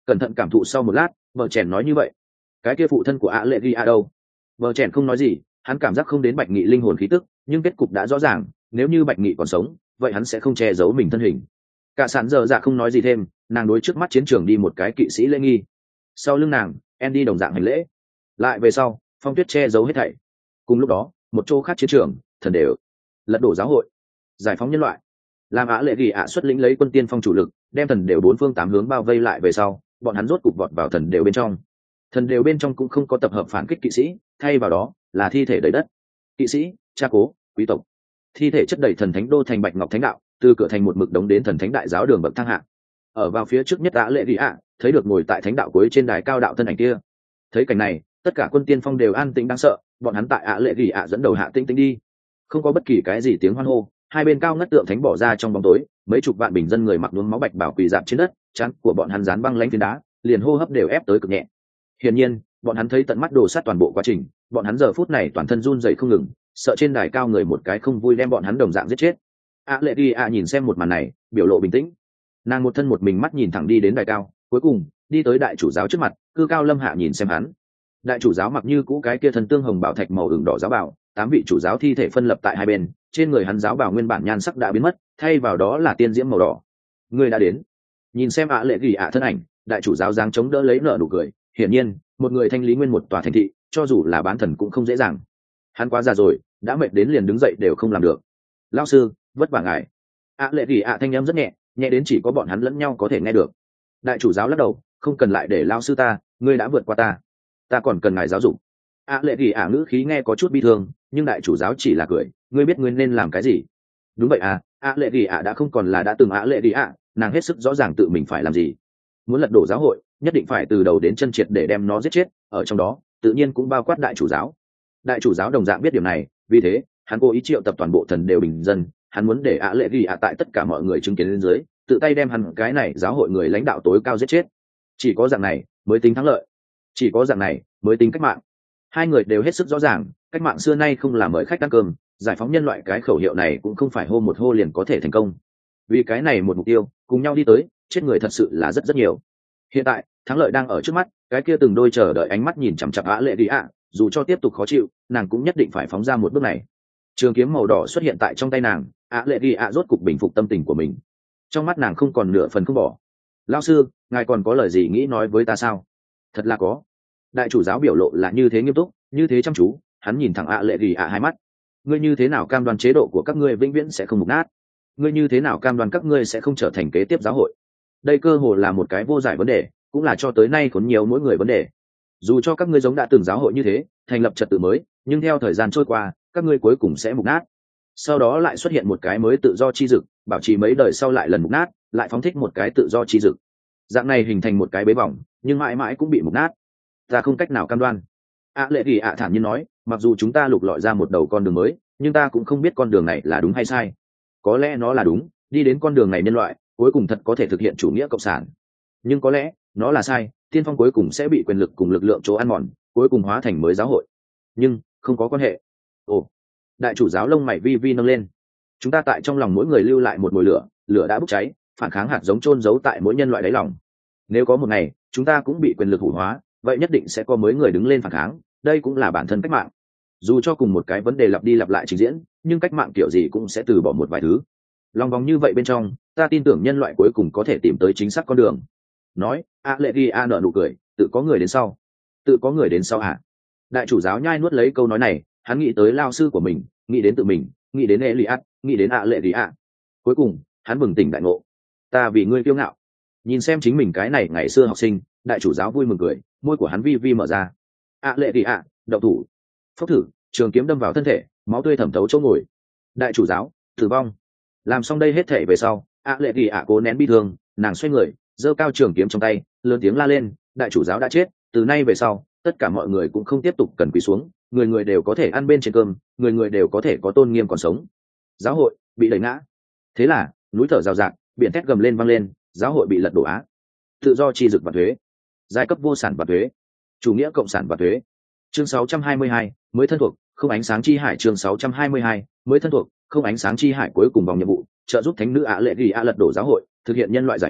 Cẩn thận cảm thụ sau một lát, vợ chèn nói như vậy. Cái kia phụ thân của ạ lệ ghi ạ đâu? Vợ chèn không nói gì, hắn cảm giác không đến Bạch Nghị linh hồn khí tức, nhưng kết cục đã rõ ràng, nếu như Bạch Nghị còn sống, vậy hắn sẽ không che giấu mình thân hình. Cả sàn giờ dạ không nói gì thêm, nàng đối trước mắt chiến trường đi một cái kỵ sĩ lễ nghi. Sau lưng nàng, Andy đồng dạng hành lễ. Lại về sau, Phong Tuyết che giấu hết thảy. Cùng lúc đó, một chỗ khác chiến trường, thần đều lật đổ giáo hội, giải phóng nhân loại. Làm ạ lệ ghi ạ xuất lĩnh lấy quân tiên phong chủ lực, đem thần đều bốn phương tám hướng bao vây lại về sau, bọn hắn rốt cục vọt vào thần đều bên trong. Thần đều bên trong cũng không có tập hợp phản kích kỵ sĩ, thay vào đó là thi thể đầy đất. Kỵ sĩ, cha cố, quý tộc, thi thể chất đầy thần thánh đô thành Bạch Ngọc Thánh đạo, từ cửa thành một mực đống đến thần thánh đại giáo đường bậc thang hạng. Ở vào phía trước nhất ạ lệ ghi ạ thấy được ngồi tại thánh đạo cuối trên đài cao đạo thân ảnh kia. Thấy cảnh này, tất cả quân tiên phong đều an tĩnh đáng sợ, bọn hắn tại ạ lệ ghi ạ dẫn đầu hạ tĩnh tĩnh đi, không có bất kỳ cái gì tiếng hoan hô. Hai bên cao ngất tượng thánh bỏ ra trong bóng tối, mấy chục vạn bình dân người mặc nhuốm máu bạch bảo quỳ dạp trên đất, trán của bọn hắn dán băng lãnh phiến đá, liền hô hấp đều ép tới cực nhẹ. Hiển nhiên, bọn hắn thấy tận mắt đồ sát toàn bộ quá trình, bọn hắn giờ phút này toàn thân run rẩy không ngừng, sợ trên đài cao người một cái không vui đem bọn hắn đồng dạng giết chết. ạ lệ ghi ạ nhìn xem một màn này, biểu lộ bình tĩnh. Nàng một thân một mình mắt nhìn thẳng đi đến đài cao, cuối cùng đi tới đại chủ giáo trước mặt, cư cao lâm hạ nhìn xem hắn. Đại chủ giáo mặc như cũ cái kia thần tương hồng bảo thạch màu ửng đỏ giáo bảo, tám vị chủ giáo thi thể phân lập tại hai bên, trên người hắn giáo bảo nguyên bản nhan sắc đã biến mất, thay vào đó là tiên diễm màu đỏ. Người đã đến. Nhìn xem ạ lệ ghi ạ thân ảnh, đại chủ giáo giáng chống đỡ lấy nợ nụ cười. Hiển nhiên, một người thanh lý nguyên một tòa thành thị, cho dù là bán thần cũng không dễ dàng. Hắn quá già rồi, đã mệt đến liền đứng dậy đều không làm được. Lão sư, vất vả ngài. ạ lệ ghi ạ thanh âm rất nhẹ, nhẹ đến chỉ có bọn hắn lẫn nhau có thể nghe được. Đại chủ giáo lắc đầu, không cần lại để lão sư ta, ngươi đã vượt qua ta, ta còn cần ngài giáo dục. ạ lệ ghi ạ ngữ khí nghe có chút bi thương, nhưng đại chủ giáo chỉ là cười. Ngươi biết ngươi nên làm cái gì? Đúng vậy à, ạ lệ ghi ạ đã không còn là đã từng ạ lệ ghi ạ, nàng hết sức rõ ràng tự mình phải làm gì. Muốn lật đổ giáo hội, nhất định phải từ đầu đến chân triệt để đem nó giết chết, ở trong đó tự nhiên cũng bao quát đại chủ giáo. Đại chủ giáo đồng dạng biết điểm này, vì thế hắn cố ý triệu tập toàn bộ thần đều bình dân, hắn muốn để ạ lệ ghi ạ tại tất cả mọi người chứng kiến lên dưới, tự tay đem hắn cái này giáo hội người lãnh đạo tối cao giết chết. Chỉ có dạng này mới tính thắng lợi, chỉ có dạng này mới tính cách mạng. Hai người đều hết sức rõ ràng, cách mạng xưa nay không là mời khách ăn cơm, giải phóng nhân loại cái khẩu hiệu này cũng không phải hô một hô liền có thể thành công. Vì cái này một mục tiêu, cùng nhau đi tới, chết người thật sự là rất rất nhiều. Hiện tại thắng lợi đang ở trước mắt, cái kia từng đôi chờ đợi ánh mắt nhìn chằm chằm ạ lệ ghi ạ, dù cho tiếp tục khó chịu, nàng cũng nhất định phải phóng ra một bước này. Trường kiếm màu đỏ xuất hiện tại trong tay nàng, ạ lệ ghi ạ rốt cục bình phục tâm tình của mình, trong mắt nàng không còn nửa phần không bỏ. Lão sư, ngài còn có lời gì nghĩ nói với ta sao? Thật là có. Đại chủ giáo biểu lộ là như thế nghiêm túc, như thế chăm chú, hắn nhìn thẳng ạ lệ ghi ạ hai mắt. Ngươi như thế nào cam đoan chế độ của các ngươi vĩnh viễn sẽ không mục nát? Ngươi như thế nào cam đoan các ngươi sẽ không trở thành kế tiếp giáo hội? Đây cơ hồ là một cái vô giải vấn đề, cũng là cho tới nay khốn nhiều mỗi người vấn đề. Dù cho các ngươi giống đã từng giáo hội như thế, thành lập trật tự mới, nhưng theo thời gian trôi qua, các ngươi cuối cùng sẽ mục nát. Sau đó lại xuất hiện một cái mới tự do chi dực, bảo trì mấy đời sau lại lần mục nát, lại phóng thích một cái tự do chi dực. Dạng này hình thành một cái bế vòng, nhưng mãi mãi cũng bị mục nát. Ta không cách nào cam đoan. ạ lệ ghi ạ thản nhiên nói, mặc dù chúng ta lục lọi ra một đầu con đường mới, nhưng ta cũng không biết con đường này là đúng hay sai. Có lẽ nó là đúng, đi đến con đường này nhân loại cuối cùng thật có thể thực hiện chủ nghĩa cộng sản, nhưng có lẽ nó là sai, tiên phong cuối cùng sẽ bị quyền lực cùng lực lượng chỗ ăn mòn, cuối cùng hóa thành mới giáo hội. Nhưng không có quan hệ. Ồ, đại chủ giáo lông mày vi vi nâng lên. Chúng ta tại trong lòng mỗi người lưu lại một mồi lửa, lửa đã bốc cháy, phản kháng hạt giống chôn giấu tại mỗi nhân loại đáy lòng. Nếu có một ngày chúng ta cũng bị quyền lực hủ hóa, vậy nhất định sẽ có mới người đứng lên phản kháng, đây cũng là bản thân cách mạng. Dù cho cùng một cái vấn đề lặp đi lặp lại trình diễn, nhưng cách mạng kiểu gì cũng sẽ từ bỏ một vài thứ. Lòng vòng như vậy bên trong, ta tin tưởng nhân loại cuối cùng có thể tìm tới chính xác con đường. Nói, a lệ ghi a nở nụ cười, tự có người đến sau. Tự có người đến sau à? Đại chủ giáo nhai nuốt lấy câu nói này, hắn nghĩ tới lao sư của mình, nghĩ đến tự mình, nghĩ đến Elias, nghĩ đến a lệ ghi a. Cuối cùng hắn bừng tỉnh đại ngộ. Ta vì ngươi kiêu ngạo. Nhìn xem chính mình cái này ngày xưa học sinh, đại chủ giáo vui mừng cười, môi của hắn vi vi mở ra. A lệ ghi a, đậu thủ. Phốc thử, trường kiếm đâm vào thân thể, máu tươi thẩm thấu chỗ ngồi. Đại chủ giáo tử vong. Làm xong đây hết thể về sau, a lệ ghi a cố nén bi thương, nàng xoay người, giơ cao trường kiếm trong tay, lớn tiếng la lên, đại chủ giáo đã chết, từ nay về sau tất cả mọi người cũng không tiếp tục cần quỳ xuống, người người đều có thể ăn bên trên cơm, người người đều có thể có tôn nghiêm còn sống. Giáo hội bị đẩy ngã. Thế là núi thở rào rạc, biển thét gầm lên vang lên, giáo hội bị lật đổ á. Tự do chi dực và thuế, giai cấp vô sản và thuế, chủ nghĩa cộng sản và thuế. Chương sáu trăm hai mươi hai, mới thân thuộc, không ánh sáng chi hải. Chương sáu trăm hai mươi hai, mới thân thuộc, không ánh sáng chi hải. Cuối cùng vòng nhiệm vụ, trợ giúp thánh nữ ạ lệ ghi a lật đổ giáo hội, thực hiện nhân loại giải phóng,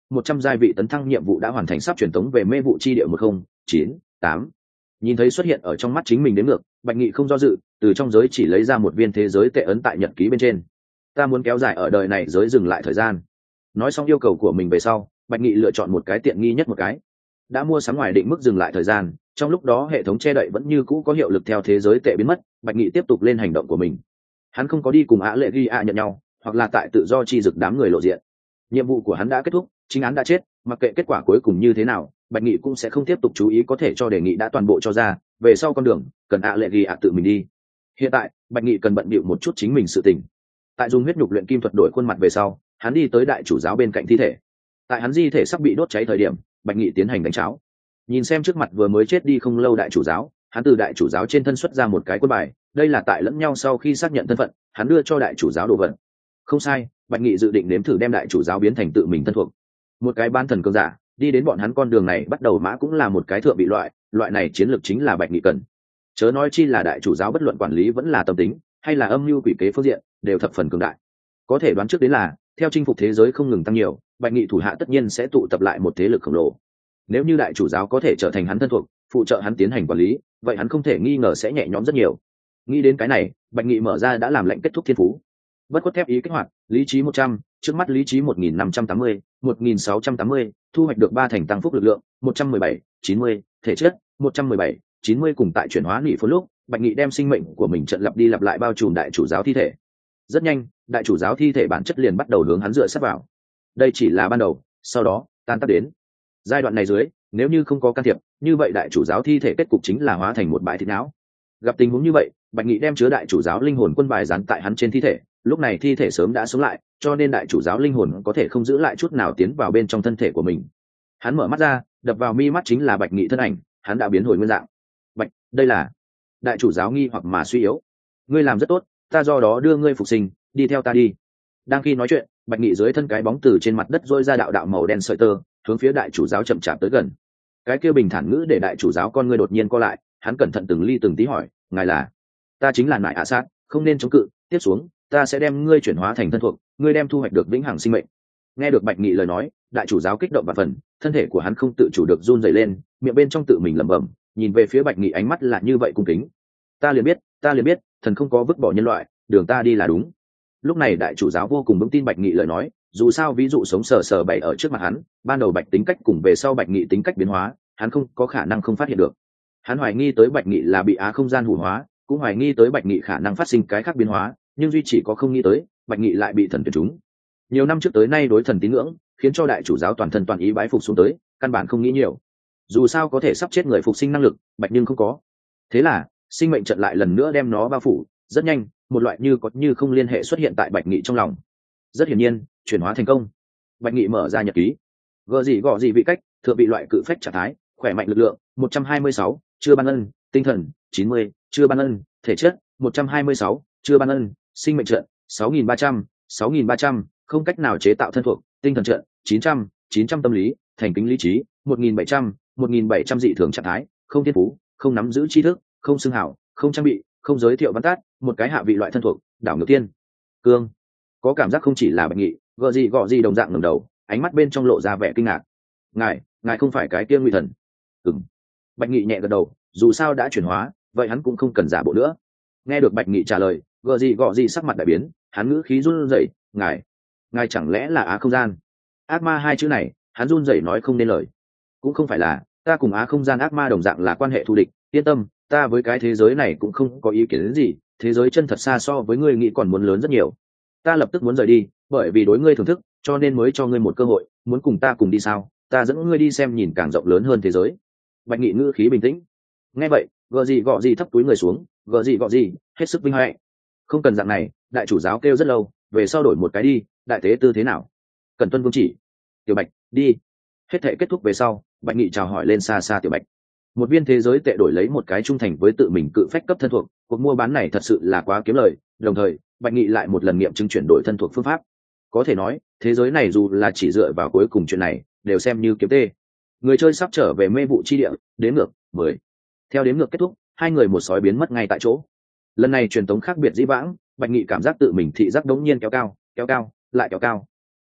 một trăm giai vị tấn thăng nhiệm vụ đã hoàn thành, sắp truyền tống về mê vụ chi địa một không chín tám. Nhìn thấy xuất hiện ở trong mắt chính mình đến ngược, Bạch Nghị không do dự, từ trong giới chỉ lấy ra một viên thế giới tệ ấn tại nhật ký bên trên. Ta muốn kéo dài ở đời này giới dừng lại thời gian. Nói xong yêu cầu của mình về sau, Bạch Nghị lựa chọn một cái tiện nghi nhất một cái. Đã mua sắm ngoài định mức dừng lại thời gian, trong lúc đó hệ thống che đậy vẫn như cũ có hiệu lực theo thế giới tệ biến mất, Bạch Nghị tiếp tục lên hành động của mình. Hắn không có đi cùng Á Lệ Ghi ạ nhận nhau, hoặc là tại tự do chi dực đám người lộ diện. Nhiệm vụ của hắn đã kết thúc, chính án đã chết, mặc kệ kết quả cuối cùng như thế nào, Bạch Nghị cũng sẽ không tiếp tục chú ý, có thể cho đề nghị đã toàn bộ cho ra, về sau con đường cần Á Lệ Ghi ạ tự mình đi. Hiện tại Bạch Nghị cần bận bịu một chút chính mình sự tình. Tại dùng huyết nhục luyện kim thuật đổi khuôn mặt về sau, hắn đi tới đại chủ giáo bên cạnh thi thể. Tại hắn di thể sắp bị đốt cháy thời điểm, Bạch Nghị tiến hành đánh cháo. Nhìn xem trước mặt vừa mới chết đi không lâu đại chủ giáo, hắn từ đại chủ giáo trên thân xuất ra một cái quân bài, đây là tại lẫn nhau sau khi xác nhận thân phận, hắn đưa cho đại chủ giáo đồ vật. Không sai, Bạch Nghị dự định nếm thử đem đại chủ giáo biến thành tự mình thân thuộc. Một cái ban thần cường giả, đi đến bọn hắn con đường này bắt đầu mã cũng là một cái thượng vị loại, loại này chiến lược chính là Bạch Nghị cần. Chớ nói chi là đại chủ giáo bất luận quản lý vẫn là tâm tính, hay là âm mưu quỷ kế phương diện, đều thập phần cường đại. Có thể đoán trước đến là, theo chinh phục thế giới không ngừng tăng nhiều, Bạch Nghị thủ hạ tất nhiên sẽ tụ tập lại một thế lực khổng lồ. Nếu như đại chủ giáo có thể trở thành hắn thân thuộc, phụ trợ hắn tiến hành quản lý, vậy hắn không thể nghi ngờ sẽ nhẹ nhõm rất nhiều. Nghĩ đến cái này, Bạch Nghị mở ra đã làm lệnh kết thúc thiên phú. Bất khuất thép ý kích hoạt, lý trí một trăm, trước mắt lý trí một nghìn năm trăm tám mươi, một nghìn sáu trăm tám mươi, thu hoạch được ba thành tăng phúc lực lượng, một trăm mười bảy, chín mươi, thể chất, một trăm mười bảy, chín mươi. Cùng tại chuyển hóa nỉ phun lúc, Bạch Nghị đem sinh mệnh của mình trận lặp đi lặp lại bao trùm đại chủ giáo thi thể. Rất nhanh, đại chủ giáo thi thể bản chất liền bắt đầu hướng hắn dựa sát vào. Đây chỉ là ban đầu, sau đó tan tác đến. Giai đoạn này dưới, nếu như không có can thiệp, như vậy đại chủ giáo thi thể kết cục chính là hóa thành một bãi thịt não. Gặp tình huống như vậy, Bạch Nghị đem chứa đại chủ giáo linh hồn quân bài dán tại hắn trên thi thể, lúc này thi thể sớm đã sống lại, cho nên đại chủ giáo linh hồn có thể không giữ lại chút nào tiến vào bên trong thân thể của mình. Hắn mở mắt ra, đập vào mi mắt chính là Bạch Nghị thân ảnh, hắn đã biến hồi nguyên dạng. Bạch, đây là... Đại chủ giáo nghi hoặc mà suy yếu. Ngươi làm rất tốt, ta do đó đưa ngươi phục sinh, đi theo ta đi. Đang khi nói chuyện, Bạch Nghị dưới thân cái bóng từ trên mặt đất rôi ra đạo đạo màu đen sợi tơ, hướng phía đại chủ giáo chậm chạp tới gần. Cái kia bình thản ngữ để đại chủ giáo con ngươi đột nhiên co lại, hắn cẩn thận từng ly từng tí hỏi, ngài là? Ta chính là Nại Ạ Sát, không nên chống cự, tiếp xuống ta sẽ đem ngươi chuyển hóa thành thân thuộc, ngươi đem thu hoạch được vĩnh hằng sinh mệnh. Nghe được Bạch Nghị lời nói, đại chủ giáo kích động và phần, thân thể của hắn không tự chủ được run rẩy lên, miệng bên trong tự mình lẩm bẩm, nhìn về phía Bạch Nghị ánh mắt là như vậy cung kính. Ta liền biết, ta liền biết, thần không có vứt bỏ nhân loại, đường ta đi là đúng. Lúc này đại chủ giáo vô cùng vững tin Bạch Nghị lời nói, dù sao ví dụ sống sờ sờ bày ở trước mặt hắn, ban đầu Bạch tính cách cùng về sau Bạch Nghị tính cách biến hóa, hắn không có khả năng không phát hiện được. Hắn hoài nghi tới Bạch Nghị là bị á không gian hủ hóa, cũng hoài nghi tới Bạch Nghị khả năng phát sinh cái khác biến hóa, nhưng duy chỉ có không nghĩ tới Bạch Nghị lại bị thần tuyển chúng. Nhiều năm trước tới nay đối thần tín ngưỡng, khiến cho đại chủ giáo toàn thân toàn ý bái phục xuống tới, căn bản không nghĩ nhiều. Dù sao có thể sắp chết người phục sinh năng lực, Bạch nhưng không có. Thế là sinh mệnh trận lại lần nữa đem nó bao phủ, rất nhanh một loại như có như không liên hệ xuất hiện tại Bạch Nghị trong lòng. Rất hiển nhiên, chuyển hóa thành công. Bạch Nghị mở ra nhật ký. Gờ gì gọ gì vị cách, thượng vị loại cự phách trạng thái, khỏe mạnh lực lượng một trăm hai mươi sáu, chưa ban ân, tinh thần chín mươi, chưa ban ân, thể chất một trăm hai mươi sáu, chưa ban ân, sinh mệnh trận sáu nghìn ba trăm, sáu nghìn ba trăm, không cách nào chế tạo thân thuộc, tinh thần trận chín trăm, chín trăm tâm lý, thành kính lý trí một nghìn bảy trăm, một nghìn bảy trăm dị thường trạng thái, không thiên phú, không nắm giữ tri thức, không xưng hảo, không trang bị, không giới thiệu văn tát, một cái hạ vị loại thân thuộc, đảo ngược tiên cương. Có cảm giác không chỉ là Bạch Nghị, gợ gì gọ gì đồng dạng ngẩng đầu, ánh mắt bên trong lộ ra vẻ kinh ngạc. Ngài, ngài không phải cái kia Nguy Thần? Ừm. Bạch Nghị nhẹ gật đầu, dù sao đã chuyển hóa, vậy hắn cũng không cần giả bộ nữa. Nghe được Bạch Nghị trả lời, gợ gì gọ gì sắc mặt đại biến, hắn ngữ khí run rẩy, ngài, ngài chẳng lẽ là á không gian? Ác ma hai chữ này, hắn run rẩy nói không nên lời. Cũng không phải là, ta cùng á không gian ác ma đồng dạng là quan hệ thù địch, yên tâm, ta với cái thế giới này cũng không có ý kiến đến gì, thế giới chân thật xa so với ngươi nghĩ còn muốn lớn rất nhiều. Ta lập tức muốn rời đi, bởi vì đối ngươi thưởng thức, cho nên mới cho ngươi một cơ hội, muốn cùng ta cùng đi sao? Ta dẫn ngươi đi xem nhìn càng rộng lớn hơn thế giới. Bạch Nghị ngữ khí bình tĩnh. Nghe vậy, gợ gì gọ gì thấp túi người xuống, gợ gì gọ gì, hết sức vinh hạnh. Không cần dạng này, đại chủ giáo kêu rất lâu, về sau đổi một cái đi, đại tế tư thế nào? Cần tuân vương chỉ. Tiểu Bạch, đi. Hết thể kết thúc về sau, Bạch Nghị chào hỏi lên xa xa Tiểu Bạch. Một viên thế giới tệ đổi lấy một cái trung thành với tự mình cự phách cấp thân thuộc, cuộc mua bán này thật sự là quá kiếm lời. Đồng thời, Bạch Nghị lại một lần nghiệm chứng chuyển đổi thân thuộc phương pháp. Có thể nói, thế giới này dù là chỉ dựa vào cuối cùng chuyện này, đều xem như kiếm tê. Người chơi sắp trở về mê vụ chi địa, đếm ngược mười. Theo đếm ngược kết thúc, hai người một sói biến mất ngay tại chỗ. Lần này truyền tống khác biệt dĩ vãng, Bạch Nghị cảm giác tự mình thị giác đống nhiên kéo cao, kéo cao, lại kéo cao.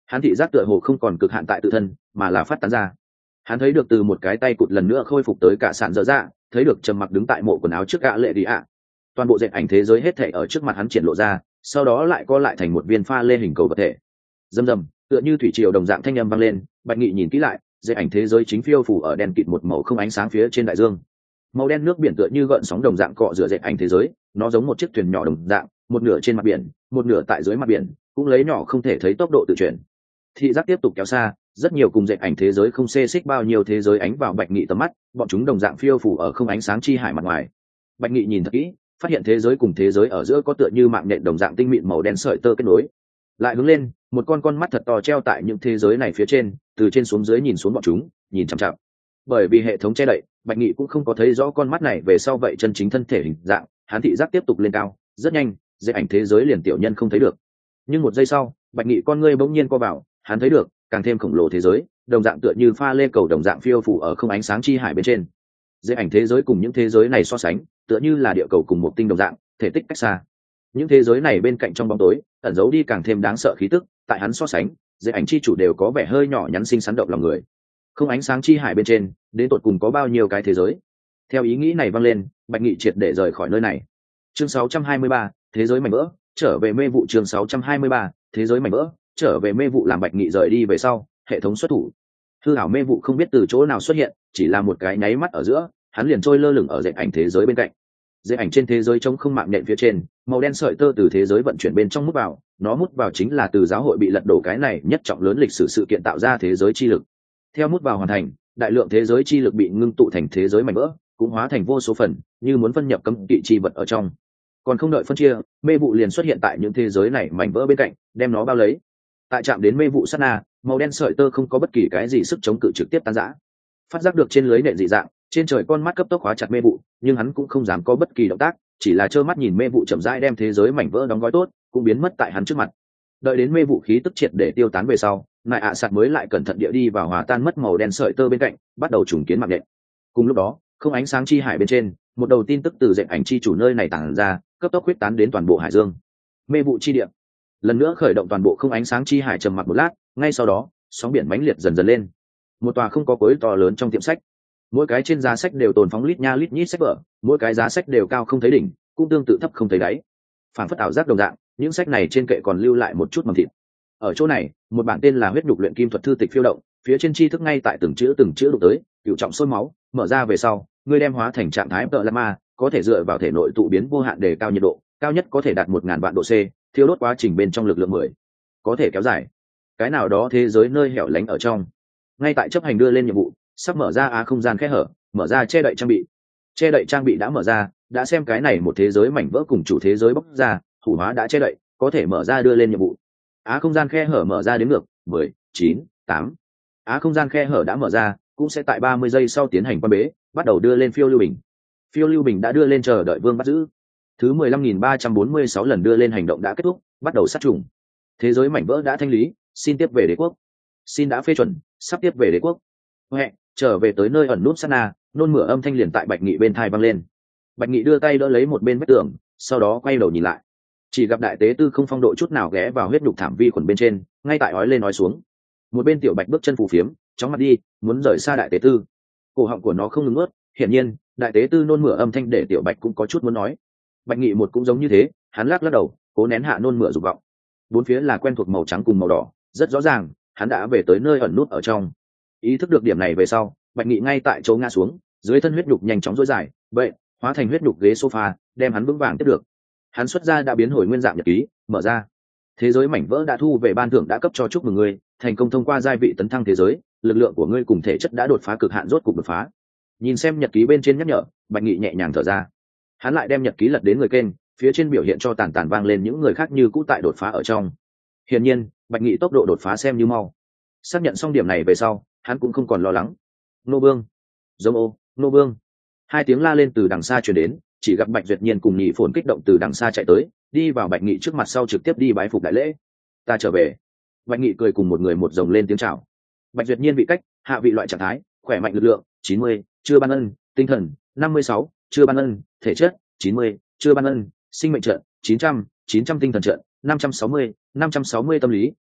hắn thị giác tựa hồ không còn cực hạn tại tự thân mà là phát tán ra. Hắn thấy được từ một cái tay cụt lần nữa khôi phục tới cả sạn dở dạ, thấy được trầm mặc đứng tại mộ quần áo trước gã lệ đi ạ. Toàn bộ dệt ảnh thế giới hết thể ở trước mặt hắn triển lộ ra, sau đó lại co lại thành một viên pha lê hình cầu vật thể. Rầm rầm, tựa như thủy triều đồng dạng thanh âm vang lên. Bạch Nghị nhìn kỹ lại, dệt ảnh thế giới chính phiêu phủ ở đen kịt một màu không ánh sáng phía trên đại dương. Màu đen nước biển tựa như gợn sóng đồng dạng cọ rửa dệt ảnh thế giới, nó giống một chiếc thuyền nhỏ đồng dạng, một nửa trên mặt biển, một nửa tại dưới mặt biển, cũng lấy nhỏ không thể thấy tốc độ tự chuyển. Thị giác tiếp tục kéo xa, rất nhiều cùng dệt ảnh thế giới không xê xích bao nhiêu thế giới ánh vào Bạch Nghị tầm mắt, bọn chúng đồng dạng phiêu phủ ở không ánh sáng chi hải mặt ngoài. Bạch Nghị nhìn thật kỹ, phát hiện thế giới cùng thế giới ở giữa có tựa như mạng nhện đồng dạng tinh mịn màu đen sợi tơ kết nối. Lại hướng lên, một con con mắt thật to treo tại những thế giới này phía trên, từ trên xuống dưới nhìn xuống bọn chúng, nhìn chằm chằm. Bởi vì hệ thống che đậy, Bạch Nghị cũng không có thấy rõ con mắt này về sau vậy chân chính thân thể hình dạng, hắn thị giác tiếp tục lên cao, rất nhanh, dệt ảnh thế giới liền tiểu nhân không thấy được. Nhưng một giây sau, Bạch Nghị con ngươi bỗng nhiên co vào, hắn thấy được càng thêm khổng lồ thế giới, đồng dạng tựa như pha lê cầu đồng dạng phiêu phủ ở không ánh sáng chi hải bên trên. Dệt ảnh thế giới cùng những thế giới này so sánh, tựa như là địa cầu cùng một tinh đồng dạng, thể tích cách xa. Những thế giới này bên cạnh trong bóng tối, ẩn giấu đi càng thêm đáng sợ khí tức, tại hắn so sánh, dệt ảnh chi chủ đều có vẻ hơi nhỏ nhắn xinh xắn động lòng người. Không ánh sáng chi hải bên trên, đến tột cùng có bao nhiêu cái thế giới? Theo ý nghĩ này vang lên, Bạch Nghị triệt để rời khỏi nơi này. Chương sáu trăm hai mươi ba, thế giới mảnh vỡ, trở về mê vụ. Chương sáu trăm hai mươi ba, thế giới mảnh vỡ, trở về mê vụ. Làm Bạch Nghị rời đi về sau, hệ thống xuất thủ. Hư ảo mê vụ không biết từ chỗ nào xuất hiện, chỉ là một cái nháy mắt ở giữa, hắn liền trôi lơ lửng ở dệt ảnh thế giới bên cạnh. Dệt ảnh trên thế giới trống không mạng nhện phía trên, màu đen sợi tơ từ thế giới vận chuyển bên trong mút vào, nó mút vào chính là từ giáo hội bị lật đổ cái này nhất trọng lớn lịch sử sự kiện tạo ra thế giới chi lực. Theo mút vào hoàn thành, đại lượng thế giới chi lực bị ngưng tụ thành thế giới mảnh vỡ, cũng hóa thành vô số phần, như muốn phân nhập cấm kỵ chi vật ở trong. Còn không đợi phân chia, mê vụ liền xuất hiện tại những thế giới này mảnh vỡ bên cạnh, đem nó bao lấy. Tại chạm đến mê vụ sát na, màu đen sợi tơ không có bất kỳ cái gì sức chống cự trực tiếp tan rã. Phát giác được trên lưới nện dị dạng, trên trời con mắt cấp tốc khóa chặt mê vụ, nhưng hắn cũng không dám có bất kỳ động tác, chỉ là trơ mắt nhìn mê vụ chậm rãi đem thế giới mảnh vỡ đóng gói tốt, cũng biến mất tại hắn trước mặt. Đợi đến mê vụ khí tức triệt để tiêu tán về sau, nại ạ sạt mới lại cẩn thận địa đi vào hòa tan mất màu đen sợi tơ bên cạnh, bắt đầu trùng kiến mạng nhện. Cùng lúc đó, không ánh sáng chi hải bên trên, một đầu tin tức từ dệt ảnh chi chủ nơi này tản ra, cấp tốc huyết tán đến toàn bộ hải dương. Mê vụ chi địa lần nữa khởi động toàn bộ không ánh sáng chi hải, trầm mặc một lát, ngay sau đó sóng biển mãnh liệt dần dần lên. Một tòa không có cuối to lớn trong tiệm sách, mỗi cái trên giá sách đều tồn phóng lít nha lít nhít sách vở, mỗi cái giá sách đều cao không thấy đỉnh, cũng tương tự thấp không thấy đáy. Phản phất ảo giác đồng dạng, những sách này trên kệ còn lưu lại một chút mầm thịt. Ở chỗ này, một bản tên là huyết nhục luyện kim thuật thư tịch phiêu động, phía trên tri thức ngay tại từng chữ từng chữ đụng tới, cửu trọng sôi máu, mở ra về sau, ngươi đem hóa thành trạng thái tợ lama, có thể dựa vào thể nội tụ biến vô hạn đề cao nhiệt độ, cao nhất có thể đạt một ngàn vạn độ C, thiêu đốt quá trình bên trong lực lượng mười, có thể kéo dài cái nào đó thế giới nơi hẻo lánh ở trong. Ngay tại chấp hành đưa lên nhiệm vụ, sắp mở ra á không gian kẽ hở, mở ra che đậy trang bị. Che đậy trang bị đã mở ra, đã xem cái này một thế giới mảnh vỡ cùng chủ thế giới bóc ra, hủ hóa đã che đậy, có thể mở ra đưa lên nhiệm vụ. Á không gian khe hở mở ra đến ngược mười, chín, tám. Á không gian khe hở đã mở ra, cũng sẽ tại ba mươi giây sau tiến hành quan bế, bắt đầu đưa lên phiêu lưu bình. Phiêu lưu bình đã đưa lên chờ đợi vương bắt giữ. Thứ mười lăm nghìn ba trăm bốn mươi sáu lần đưa lên hành động đã kết thúc, bắt đầu sát trùng. Thế giới mảnh vỡ đã thanh lý, xin tiếp về đế quốc. Xin đã phê chuẩn, sắp tiếp về đế quốc. Huệ, trở về tới nơi ẩn nút sát na, nôn mửa âm thanh liền tại Bạch Nghị bên thai vang lên. Bạch Nghị đưa tay đỡ lấy một bên vách tường, sau đó quay đầu nhìn lại, chỉ gặp đại tế tư không phong độ chút nào ghé vào huyết nhục thảm vi khuẩn bên trên, ngay tại ói lên nói xuống. Một bên tiểu Bạch bước chân phù phiếm, chóng mặt đi, muốn rời xa đại tế tư. Cổ họng của nó không ngừng ướt, hiển nhiên đại tế tư nôn mửa âm thanh để tiểu Bạch cũng có chút muốn nói. Bạch Nghị một cũng giống như thế, hắn lắc lắc đầu, cố nén hạ nôn mửa dục vọng. Bốn phía là quen thuộc màu trắng cùng màu đỏ, rất rõ ràng hắn đã về tới nơi ẩn nút ở trong. Ý thức được điểm này về sau, Bạch Nghị ngay tại chỗ ngã xuống, dưới thân huyết nhục nhanh chóng dối dài, vậy hóa thành huyết nhục ghế sofa, đem hắn vững vàng tiếp được. Hắn xuất ra đã biến hồi nguyên dạng nhật ký, mở ra. Thế giới mảnh vỡ đã thu về ban thưởng đã cấp cho, chúc mừng ngươi thành công thông qua giai vị tấn thăng thế giới, lực lượng của ngươi cùng thể chất đã đột phá cực hạn, rốt cục đột phá. Nhìn xem nhật ký bên trên nhắc nhở, Bạch Nghị nhẹ nhàng thở ra. Hắn lại đem nhật ký lật đến người kênh, phía trên biểu hiện cho tàn tàn vang lên những người khác như cũ tại đột phá ở trong. Hiển nhiên, Bạch Nghị tốc độ đột phá xem như mau. Xác nhận xong điểm này về sau, hắn cũng không còn lo lắng. Nô Vương, giống ô, Nô Vương. Hai tiếng la lên từ đằng xa truyền đến, chỉ gặp Bạch Duyệt Nhiên cùng Nhị Phồn kích động từ đằng xa chạy tới, đi vào Bạch Nghị trước mặt sau trực tiếp đi bái phục đại lễ. Ta trở về. Bạch Nghị cười cùng một người một rồng lên tiếng chào. Bạch Duyệt Nhiên vị cách, hạ vị loại trạng thái, khỏe mạnh lực lượng chín mươi, chưa ban ân, tinh thần năm mươi sáu, chưa ban ân, thể chất chín mươi, chưa ban ân, sinh mệnh trận chín trăm, chín trăm tinh thần trận năm trăm sáu mươi, năm trăm sáu mươi tâm lý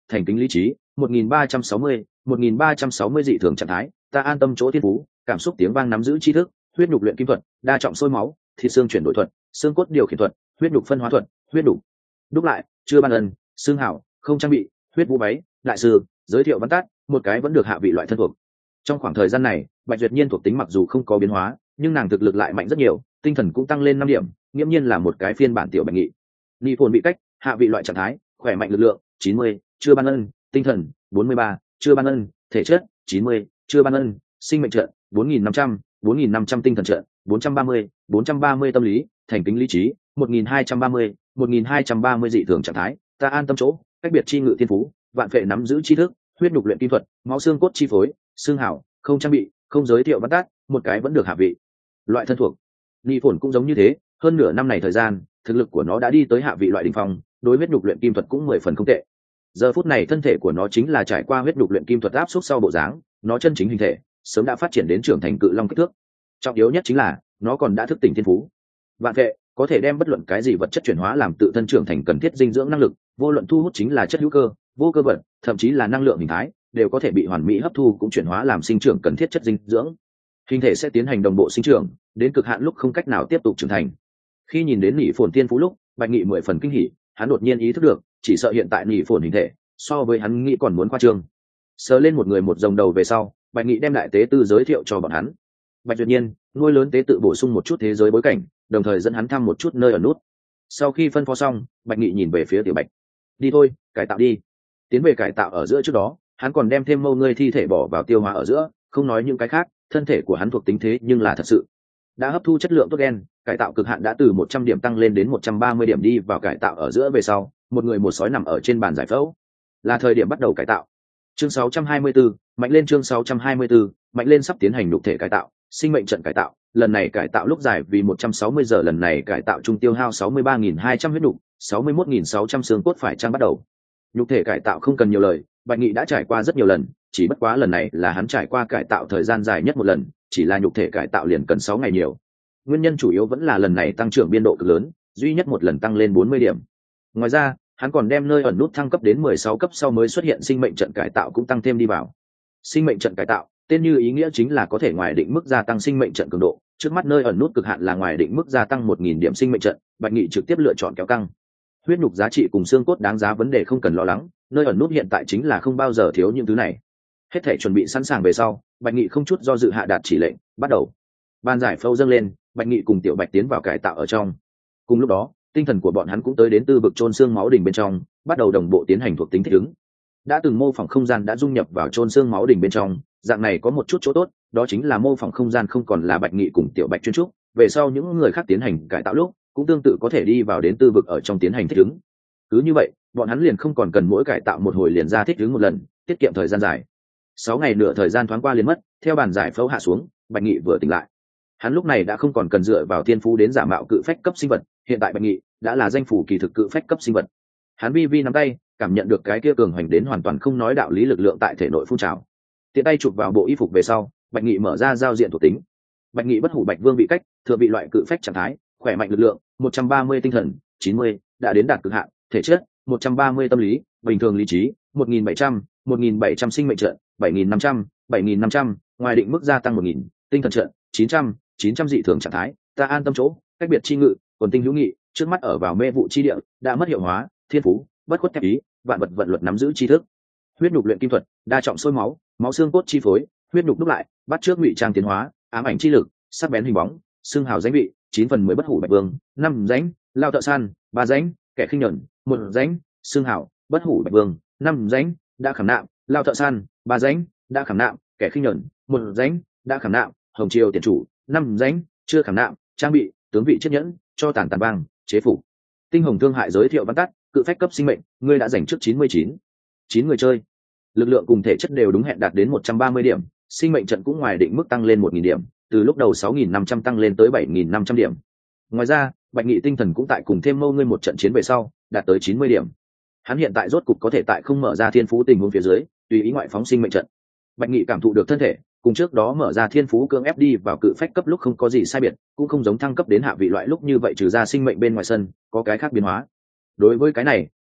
thành kính lý trí một nghìn ba trăm sáu mươi, một nghìn ba trăm sáu mươi dị thường trạng thái ta an tâm chỗ thiên phú cảm xúc tiếng vang nắm giữ tri thức huyết nhục luyện kim thuật đa trọng sôi máu thịt xương chuyển đổi thuật xương cốt điều khiển thuật huyết nhục phân hóa thuật huyết đục đúc lại chưa ban ân xương hảo không trang bị huyết vũ váy đại sư giới thiệu văn tát một cái vẫn được hạ vị loại thân thuộc. Trong khoảng thời gian này Bạch Duyệt Nhiên thuộc tính mặc dù không có biến hóa nhưng nàng thực lực lại mạnh rất nhiều, tinh thần cũng tăng lên năm điểm, nghiễm nhiên là một cái phiên bản tiểu Bạch Nghị. Ni phồn bị cách hạ vị loại trạng thái khỏe mạnh lực lượng chín mươi, chưa ban ân tinh thần bốn mươi ba, chưa ban ân thể chất chín mươi, chưa ban ân sinh mệnh trận bốn nghìn năm trăm, bốn nghìn năm trăm tinh thần trận bốn trăm ba mươi, bốn trăm ba mươi tâm lý thành kính lý trí một nghìn hai trăm ba mươi, một nghìn hai trăm ba mươi dị thường trạng thái ta an tâm chỗ cách biệt chi ngự thiên phú vạn phệ nắm giữ tri thức huyết nhục luyện kim thuật máu xương cốt chi phối xương hảo không trang bị không giới thiệu văn tát một cái vẫn được hạ vị loại thân thuộc. Ni phồn cũng giống như thế, hơn nửa năm này thời gian thực lực của nó đã đi tới hạ vị loại đỉnh phong, đối huyết nhục luyện kim thuật cũng mười phần không tệ. Giờ phút này thân thể của nó chính là trải qua huyết nhục luyện kim thuật áp suất sau bộ dáng, nó chân chính hình thể sớm đã phát triển đến trưởng thành cự long kích thước. Trọng yếu nhất chính là nó còn đã thức tỉnh thiên phú vạn vệ, có thể đem bất luận cái gì vật chất chuyển hóa làm tự thân trưởng thành cần thiết dinh dưỡng năng lực, vô luận thu hút chính là chất hữu cơ vô cơ vật thậm chí là năng lượng hình thái đều có thể bị hoàn mỹ hấp thu cũng chuyển hóa làm sinh trưởng cần thiết chất dinh dưỡng. Hình thể sẽ tiến hành đồng bộ sinh trưởng đến cực hạn lúc không cách nào tiếp tục trưởng thành. Khi nhìn đến nỉ phồn thiên phú lúc Bạch Nghị mười phần kinh hỉ, hắn đột nhiên ý thức được chỉ sợ hiện tại nỉ phồn hình thể so với hắn nghĩ còn muốn khoa trương. Sờ lên một người một dòng đầu về sau, Bạch Nghị đem đại tế tư giới thiệu cho bọn hắn. Bạch Duyệt Nhiên nuôi lớn tế tự bổ sung một chút thế giới bối cảnh, đồng thời dẫn hắn thăm một chút nơi ở nút. Sau khi phân phó xong, Bạch Nghị nhìn về phía Tiểu Bạch. Đi thôi, cải tạo đi. Tiến về cải tạo ở giữa trước đó, hắn còn đem thêm mâu ngươi thi thể bỏ vào tiêu hóa ở giữa, không nói những cái khác, thân thể của hắn thuộc tính thế nhưng là thật sự đã hấp thu chất lượng tốt đen, cải tạo cực hạn đã từ một trăm điểm tăng lên đến một trăm ba mươi điểm. Đi vào cải tạo ở giữa về sau, một người một sói nằm ở trên bàn giải phẫu, là thời điểm bắt đầu cải tạo. Chương sáu trăm hai mươi tư, mạnh lên. Chương sáu trăm hai mươi tư, mạnh lên sắp tiến hành nhục thể cải tạo, sinh mệnh trận cải tạo. Lần này cải tạo lúc dài vì một trăm sáu mươi giờ, lần này cải tạo trung tiêu hao sáu mươi ba nghìn hai trăm huyết nục, sáu mươi mốt nghìn sáu trăm xương cốt. Phải trang bắt đầu. Nhục thể cải tạo không cần nhiều lời, Bạch Nghị đã trải qua rất nhiều lần, chỉ bất quá lần này là hắn trải qua cải tạo thời gian dài nhất một lần, chỉ là nhục thể cải tạo liền cần sáu ngày nhiều. Nguyên nhân chủ yếu vẫn là lần này tăng trưởng biên độ cực lớn, duy nhất một lần tăng lên bốn mươi điểm. Ngoài ra, hắn còn đem nơi ẩn nút thăng cấp đến mười sáu cấp sau mới xuất hiện sinh mệnh trận cải tạo cũng tăng thêm đi vào. Sinh mệnh trận cải tạo, tên như ý nghĩa chính là có thể ngoài định mức gia tăng sinh mệnh trận cường độ, trước mắt nơi ẩn nút cực hạn là ngoài định mức gia tăng một nghìn điểm sinh mệnh trận, Bạch Nghị trực tiếp lựa chọn kéo căng. Huyết nhục giá trị cùng xương cốt đáng giá vấn đề không cần lo lắng, nơi ẩn nút hiện tại chính là không bao giờ thiếu những thứ này. Hết thể chuẩn bị sẵn sàng về sau, Bạch Nghị không chút do dự hạ đạt chỉ lệnh, bắt đầu. Ban giải phẫu dâng lên, Bạch Nghị cùng Tiểu Bạch tiến vào cải tạo ở trong. Cùng lúc đó, tinh thần của bọn hắn cũng tới đến tư vực chôn xương máu đỉnh bên trong, bắt đầu đồng bộ tiến hành thuộc tính thích ứng. Đã từng mô phỏng không gian đã dung nhập vào chôn xương máu đỉnh bên trong, dạng này có một chút chỗ tốt, đó chính là mô phỏng không gian không còn là Bạch Nghị cùng Tiểu Bạch chuyên trúc, về sau những người khác tiến hành cải tạo lúc, cũng tương tự có thể đi vào đến tư vực ở trong tiến hành thích ứng. Cứ như vậy, bọn hắn liền không còn cần mỗi cải tạo một hồi liền ra thích ứng một lần, tiết kiệm thời gian dài. Sáu ngày nửa thời gian thoáng qua liền mất, theo bàn giải phẫu hạ xuống, Bạch Nghị vừa tỉnh lại. Hắn lúc này đã không còn cần dựa vào thiên phú đến giả mạo cự phách cấp sinh vật, hiện tại Bạch Nghị đã là danh phủ kỳ thực cự phách cấp sinh vật. Hắn vi vi nắm tay, cảm nhận được cái kia cường hoành đến hoàn toàn không nói đạo lý lực lượng tại thể nội phun trào. Tiện tay chụp vào bộ y phục về sau, Bạch Nghị mở ra giao diện thuộc tính. Bạch Nghị bất hủ Bạch Vương bị cách, thừa bị loại cự phách trạng thái, khỏe mạnh lực lượng một trăm ba mươi tinh thần chín mươi, đã đến đạt cực hạn, thể chất một trăm ba mươi tâm lý, bình thường lý trí một nghìn bảy trăm, một nghìn bảy trăm sinh mệnh trận bảy nghìn năm trăm, bảy nghìn năm trăm, ngoài định mức gia tăng một nghìn, tinh thần trận chín trăm, chín trăm dị thường trạng thái, ta an tâm chỗ, cách biệt chi ngự, còn tinh hữu nghị, trước mắt ở vào mê vụ chi địa, đã mất hiệu hóa, thiên phú, bất khuất thép ý, vạn vật vận luật nắm giữ tri thức. Huyết nhục luyện kim thuật, đa trọng sôi máu, máu xương cốt chi phối, huyết nhục đúc lại, bắt trước ngụy trang tiến hóa, ám ảnh chi lực, sắc bén hình bóng, xương hào danh vị, chín phần mười bất hủ Bạch Vương, năm rãnh, lao thợ săn, ba rãnh, kẻ khinh nhẫn, một rãnh, xương hào, bất hủ Bạch Vương, năm rãnh, đã khảm nạm, lao thợ săn, ba rãnh, đã khảm nạm, kẻ khinh nhẫn, một rãnh, đã khảm nạm, hồng triều tiền chủ, năm rãnh, chưa khảm nạm, trang bị, tướng vị chiếc nhẫn, cho tàn tàn băng, chế phục. Tinh hồng thương hại giới thiệu văn tắt, cự phách cấp sinh mệnh, ngươi đã giành trước chín mươi chín. chín người chơi. Lực lượng cùng thể chất đều đúng hẹn đạt đến một trăm ba mươi điểm, sinh mệnh trận cũng ngoài định mức tăng lên một nghìn điểm, từ lúc đầu sáu nghìn năm trăm tăng lên tới bảy nghìn năm trăm điểm. Ngoài ra, Bạch Nghị tinh thần cũng tại cùng thêm mâu ngươi một trận chiến về sau, đạt tới chín mươi điểm. Hắn hiện tại rốt cục có thể tại không mở ra thiên phú tình huống phía dưới, tùy ý ngoại phóng sinh mệnh trận. Bạch Nghị cảm thụ được thân thể, cùng trước đó mở ra thiên phú cưỡng ép đi vào cự phách cấp lúc không có gì sai biệt, cũng không giống thăng cấp đến hạ vị loại lúc như vậy, trừ ra sinh mệnh bên ngoài sân, có cái khác biến hóa. Đối với cái này,